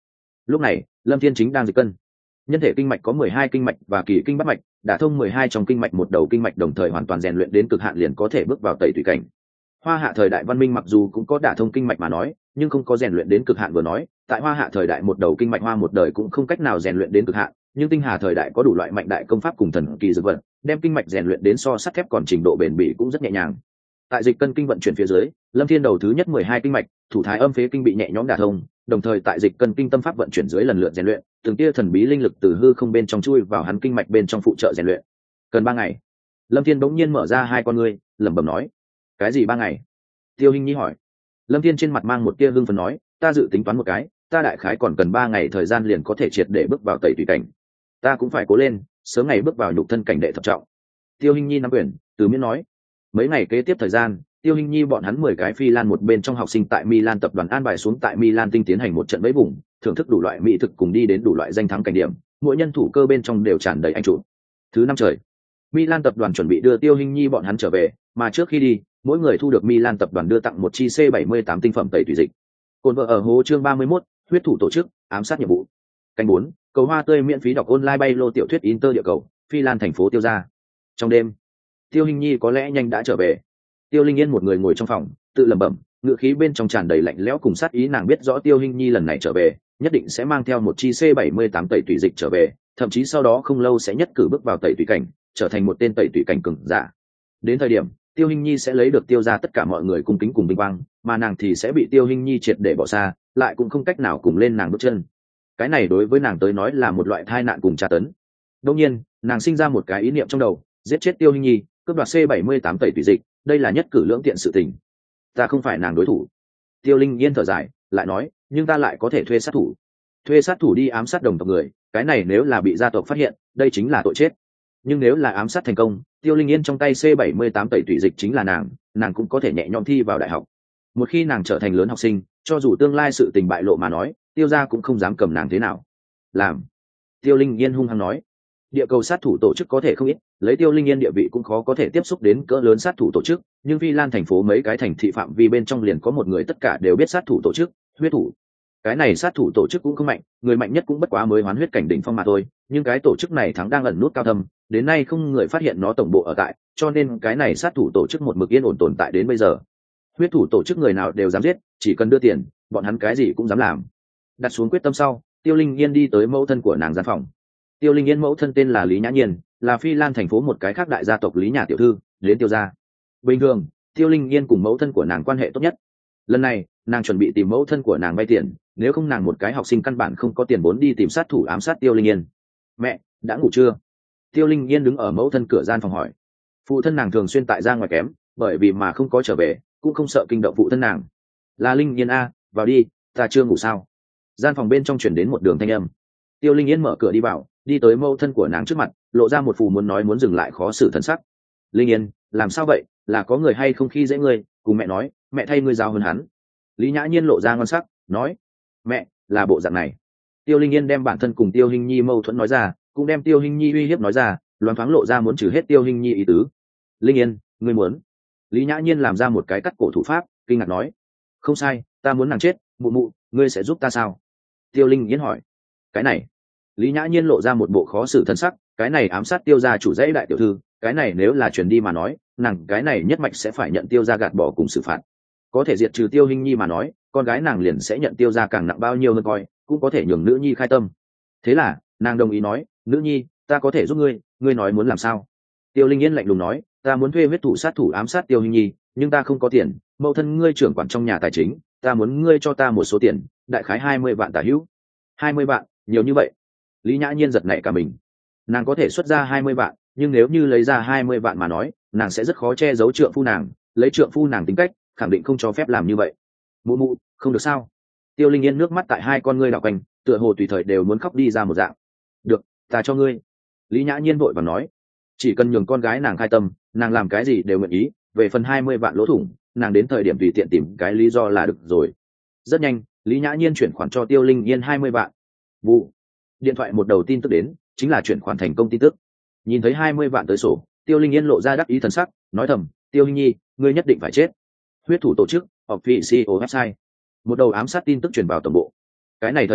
lúc này Lâm Thiên chính đang dịch cân. Nhân thể kinh mạch có mười hai kinh mạch và kỳ kinh bát mạch, đả thông mười hai trong kinh mạch một đầu kinh mạch đồng thời hoàn toàn rèn luyện đến cực hạn liền có thể bước vào tẩy tùy cảnh. Hoa Hạ thời đại văn minh mặc dù cũng có đả thông kinh mạch mà nói, nhưng không có rèn luyện đến cực hạn vừa nói, tại Hoa Hạ thời đại một đầu kinh mạch hoa một đời cũng không cách nào rèn luyện đến cực hạn, nhưng Tinh Hà thời đại có đủ loại mạnh đại công pháp cùng thần kỳ dược vật, đem kinh mạch rèn luyện đến so sắt thép còn trình độ bền bỉ cũng rất nhẹ nhàng. Tại dịch cân kinh vận chuyển phía dưới, Lâm Thiên đầu thứ nhất mười hai kinh mạch, thủ thái âm phế kinh bị nhẹ nhõm đả thông, đồng thời tại dịch cân kinh tâm pháp vận chuyển dưới lần lượt rèn luyện, từng tia thần bí linh lực từ hư không bên trong chui vào hắn kinh mạch bên trong phụ trợ rèn luyện. Cần ba ngày. Lâm Thiên bỗng nhiên mở ra hai con ngươi, lẩm bẩm nói: "Cái gì ba ngày?" Tiêu Hinh Nhi hỏi. Lâm Thiên trên mặt mang một tia hưng phấn nói: "Ta dự tính toán một cái, ta đại khái còn cần ba ngày thời gian liền có thể triệt để bước vào tẩy tùy cảnh. Ta cũng phải cố lên, sớm ngày bước vào nhục thân cảnh đệ thập trọng." Tiêu Hinh Nhi nắm quyền, từ miễn nói. Mấy ngày kế tiếp thời gian, Tiêu Hinh Nhi bọn hắn mười cái Phi Lan một bên trong học sinh tại Milan tập đoàn an bài xuống tại Milan tinh tiến hành một trận vẫy vùng, thưởng thức đủ loại mỹ thực cùng đi đến đủ loại danh thắng cảnh điểm, mỗi nhân thủ cơ bên trong đều tràn đầy anh chủ. Thứ năm trời, Milan tập đoàn chuẩn bị đưa Tiêu Hinh Nhi bọn hắn trở về, mà trước khi đi, mỗi người thu được Milan tập đoàn đưa tặng một chi C bảy mươi tám tinh phẩm tẩy tùy dịch. Cồn vợ ở hố chương ba mươi mốt, huyết thủ tổ chức, ám sát nhiệm vụ. Canh bốn, cầu hoa tươi miễn phí đọc online bay lô tiểu thuyết Inter địa cầu, Phi Lan thành phố Tiêu gia. Trong đêm, Tiêu Hinh Nhi có lẽ nhanh đã trở về. Tiêu Linh Yên một người ngồi trong phòng, tự lẩm bẩm, ngữ khí bên trong tràn đầy lạnh lẽo cùng sát ý, nàng biết rõ Tiêu Hinh Nhi lần này trở về, nhất định sẽ mang theo một chi C bảy mươi tám tẩy tùy dịch trở về, thậm chí sau đó không lâu sẽ nhất cử bước vào tẩy tùy cảnh, trở thành một tên tẩy tùy cảnh cường giả. Đến thời điểm, Tiêu Hinh Nhi sẽ lấy được Tiêu gia tất cả mọi người cung kính cùng vinh quang, mà nàng thì sẽ bị Tiêu Hinh Nhi triệt để bỏ xa, lại cũng không cách nào cùng lên nàng bước chân. Cái này đối với nàng tới nói là một loại tai nạn cùng tra tấn. Đương nhiên, nàng sinh ra một cái ý niệm trong đầu, giết chết Tiêu Hinh Nhi, cướp đoạt C bảy mươi tám tẩy tùy dịch, đây là nhất cử lưỡng tiện sự tình. Ta không phải nàng đối thủ. Tiêu Linh Yên thở dài, lại nói, nhưng ta lại có thể thuê sát thủ. Thuê sát thủ đi ám sát đồng tộc người, cái này nếu là bị gia tộc phát hiện, đây chính là tội chết. Nhưng nếu là ám sát thành công, Tiêu Linh Yên trong tay C bảy mươi tám tẩy tùy dịch chính là nàng, nàng cũng có thể nhẹ nhõm thi vào đại học. Một khi nàng trở thành lớn học sinh, cho dù tương lai sự tình bại lộ mà nói, Tiêu gia cũng không dám cầm nàng thế nào. Làm. Tiêu Linh Yên hung hăng nói. Địa cầu sát thủ tổ chức có thể không ít, lấy Tiêu Linh Yên địa vị cũng khó có thể tiếp xúc đến cỡ lớn sát thủ tổ chức, nhưng Phi Lan thành phố mấy cái thành thị phạm vi bên trong liền có một người tất cả đều biết sát thủ tổ chức, huyết thủ. Cái này sát thủ tổ chức cũng không mạnh, người mạnh nhất cũng bất quá mới hoán huyết cảnh đỉnh phong mà thôi, nhưng cái tổ chức này thắng đang ẩn nút cao thâm, đến nay không người phát hiện nó tổng bộ ở tại, cho nên cái này sát thủ tổ chức một mực yên ổn tồn tại đến bây giờ. Huyết thủ tổ chức người nào đều dám giết, chỉ cần đưa tiền, bọn hắn cái gì cũng dám làm. Đặt xuống quyết tâm sau, Tiêu Linh Yên đi tới mẫu thân của nàng gian phòng. Tiêu Linh Yên mẫu thân tên là Lý Nhã Nhiên, là Phi Lan thành phố một cái khác đại gia tộc Lý nhà tiểu thư, đến Tiêu gia. Bình thường, Tiêu Linh Yên cùng mẫu thân của nàng quan hệ tốt nhất. Lần này, nàng chuẩn bị tìm mẫu thân của nàng vay tiền, nếu không nàng một cái học sinh căn bản không có tiền vốn đi tìm sát thủ ám sát Tiêu Linh Yên. Mẹ, đã ngủ chưa? Tiêu Linh Yên đứng ở mẫu thân cửa gian phòng hỏi. Phụ thân nàng thường xuyên tại ra ngoài kém, bởi vì mà không có trở về, cũng không sợ kinh động phụ thân nàng. Là Linh Yên a, vào đi, ta chưa ngủ sao? Gian phòng bên trong chuyển đến một đường thanh âm. Tiêu Linh Yên mở cửa đi vào, đi tới mẫu thân của nàng trước mặt, lộ ra một phù muốn nói muốn dừng lại khó xử thần sắc. Linh Yên, làm sao vậy? Là có người hay không khi dễ ngươi? Cùng mẹ nói, mẹ thay ngươi giáo hơn hắn. Lý Nhã Nhiên lộ ra ngon sắc, nói, mẹ, là bộ dạng này. Tiêu Linh Yên đem bản thân cùng Tiêu Hinh Nhi mâu thuẫn nói ra, cũng đem Tiêu Hinh Nhi uy hiếp nói ra, loáng thoáng lộ ra muốn trừ hết Tiêu Hinh Nhi ý tứ. Linh Yên, ngươi muốn? Lý Nhã Nhiên làm ra một cái cắt cổ thủ pháp, kinh ngạc nói, không sai, ta muốn nàng chết, mụ mụ, ngươi sẽ giúp ta sao? Tiêu Linh Yên hỏi. Cái này, Lý Nhã Nhiên lộ ra một bộ khó xử thân sắc, cái này ám sát Tiêu gia chủ dãy đại tiểu thư, cái này nếu là truyền đi mà nói, nàng cái này nhất mạch sẽ phải nhận Tiêu gia gạt bỏ cùng xử phạt. Có thể diệt trừ Tiêu Hinh Nhi mà nói, con gái nàng liền sẽ nhận Tiêu gia càng nặng bao nhiêu hơn coi, cũng có thể nhường nữ nhi khai tâm. Thế là, nàng đồng ý nói, nữ nhi, ta có thể giúp ngươi, ngươi nói muốn làm sao? Tiêu Linh Yên lạnh lùng nói, ta muốn thuê huyết thủ sát thủ ám sát Tiêu Hinh Nhi, nhưng ta không có tiền, mẫu thân ngươi trưởng quản trong nhà tài chính, ta muốn ngươi cho ta một số tiền, đại khái hai mươi vạn tả hữu. hai mươi vạn, nhiều như vậy? Lý Nhã Nhiên giật nảy cả mình. Nàng có thể xuất ra hai mươi vạn, nhưng nếu như lấy ra hai mươi vạn mà nói, nàng sẽ rất khó che giấu trượng phu nàng, lấy trượng phu nàng tính cách, khẳng định không cho phép làm như vậy. Mụ mụ, không được sao? Tiêu Linh Yên nước mắt tại hai con ngươi đảo quanh, tựa hồ tùy thời đều muốn khóc đi ra một dạng. Được, ta cho ngươi. Lý Nhã Nhiên vội vàng nói, chỉ cần nhường con gái nàng khai tâm, nàng làm cái gì đều nguyện ý. Về phần hai mươi vạn lỗ thủng, nàng đến thời điểm tùy tiện tìm cái lý do là được rồi. Rất nhanh, Lý Nhã Nhiên chuyển khoản cho Tiêu Linh Yên hai mươi vạn. Vụ. Điện thoại một đầu tin tức đến, chính là chuyển khoản thành công tin tức. Nhìn thấy hai mươi vạn tới sổ, Tiêu Linh Yên lộ ra đắc ý thần sắc, nói thầm, Tiêu Hinh Nhi, ngươi nhất định phải chết. Huyết thủ tổ chức, official website. Một đầu ám sát tin tức truyền vào tổng bộ. Cái này thời điểm,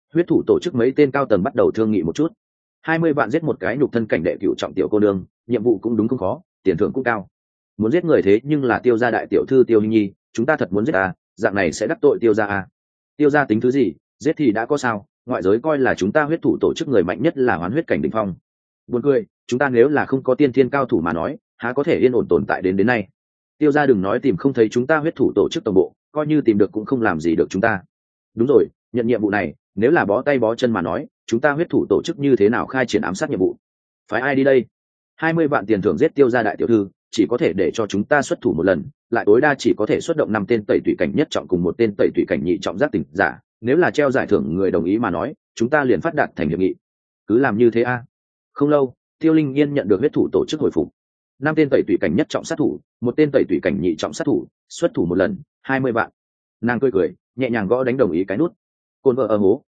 huyết thủ tổ chức mấy tên cao tầng bắt đầu thương nghị một chút. Hai mươi vạn giết một cái nhục thân cảnh đệ cựu trọng tiểu cô nương, nhiệm vụ cũng đúng không khó, tiền thưởng cũng cao. Muốn giết người thế nhưng là Tiêu gia đại tiểu thư Tiêu Hinh Nhi, chúng ta thật muốn giết à, dạng này sẽ đắc tội Tiêu gia à. Tiêu gia tính thứ gì, giết thì đã có sao, ngoại giới coi là chúng ta huyết thủ tổ chức người mạnh nhất là hoán huyết cảnh đỉnh phong. Buồn cười, chúng ta nếu là không có tiên thiên cao thủ mà nói, há có thể yên ổn tồn tại đến đến nay. Tiêu gia đừng nói tìm không thấy chúng ta huyết thủ tổ chức tổng bộ, coi như tìm được cũng không làm gì được chúng ta. Đúng rồi, nhận nhiệm vụ này, nếu là bó tay bó chân mà nói, chúng ta huyết thủ tổ chức như thế nào khai triển ám sát nhiệm vụ? Phải ai đi đây? Hai mươi vạn tiền thưởng giết Tiêu gia đại tiểu thư, chỉ có thể để cho chúng ta xuất thủ một lần, lại tối đa chỉ có thể xuất động năm tên tẩy tùy cảnh nhất trọng cùng một tên tẩy tùy cảnh nhị trọng giác tỉnh giả, nếu là treo giải thưởng người đồng ý mà nói, chúng ta liền phát đạt thành hiệp nghị. Cứ làm như thế a. Không lâu, Tiêu Linh Yên nhận được huyết thủ tổ chức hồi phục. Năm tên tẩy tùy cảnh nhất trọng sát thủ, một tên tẩy tùy cảnh nhị trọng sát thủ, xuất thủ một lần, hai mươi vạn. Nàng cười cười, nhẹ nhàng gõ đánh đồng ý cái nút. Côn vợ ở hố,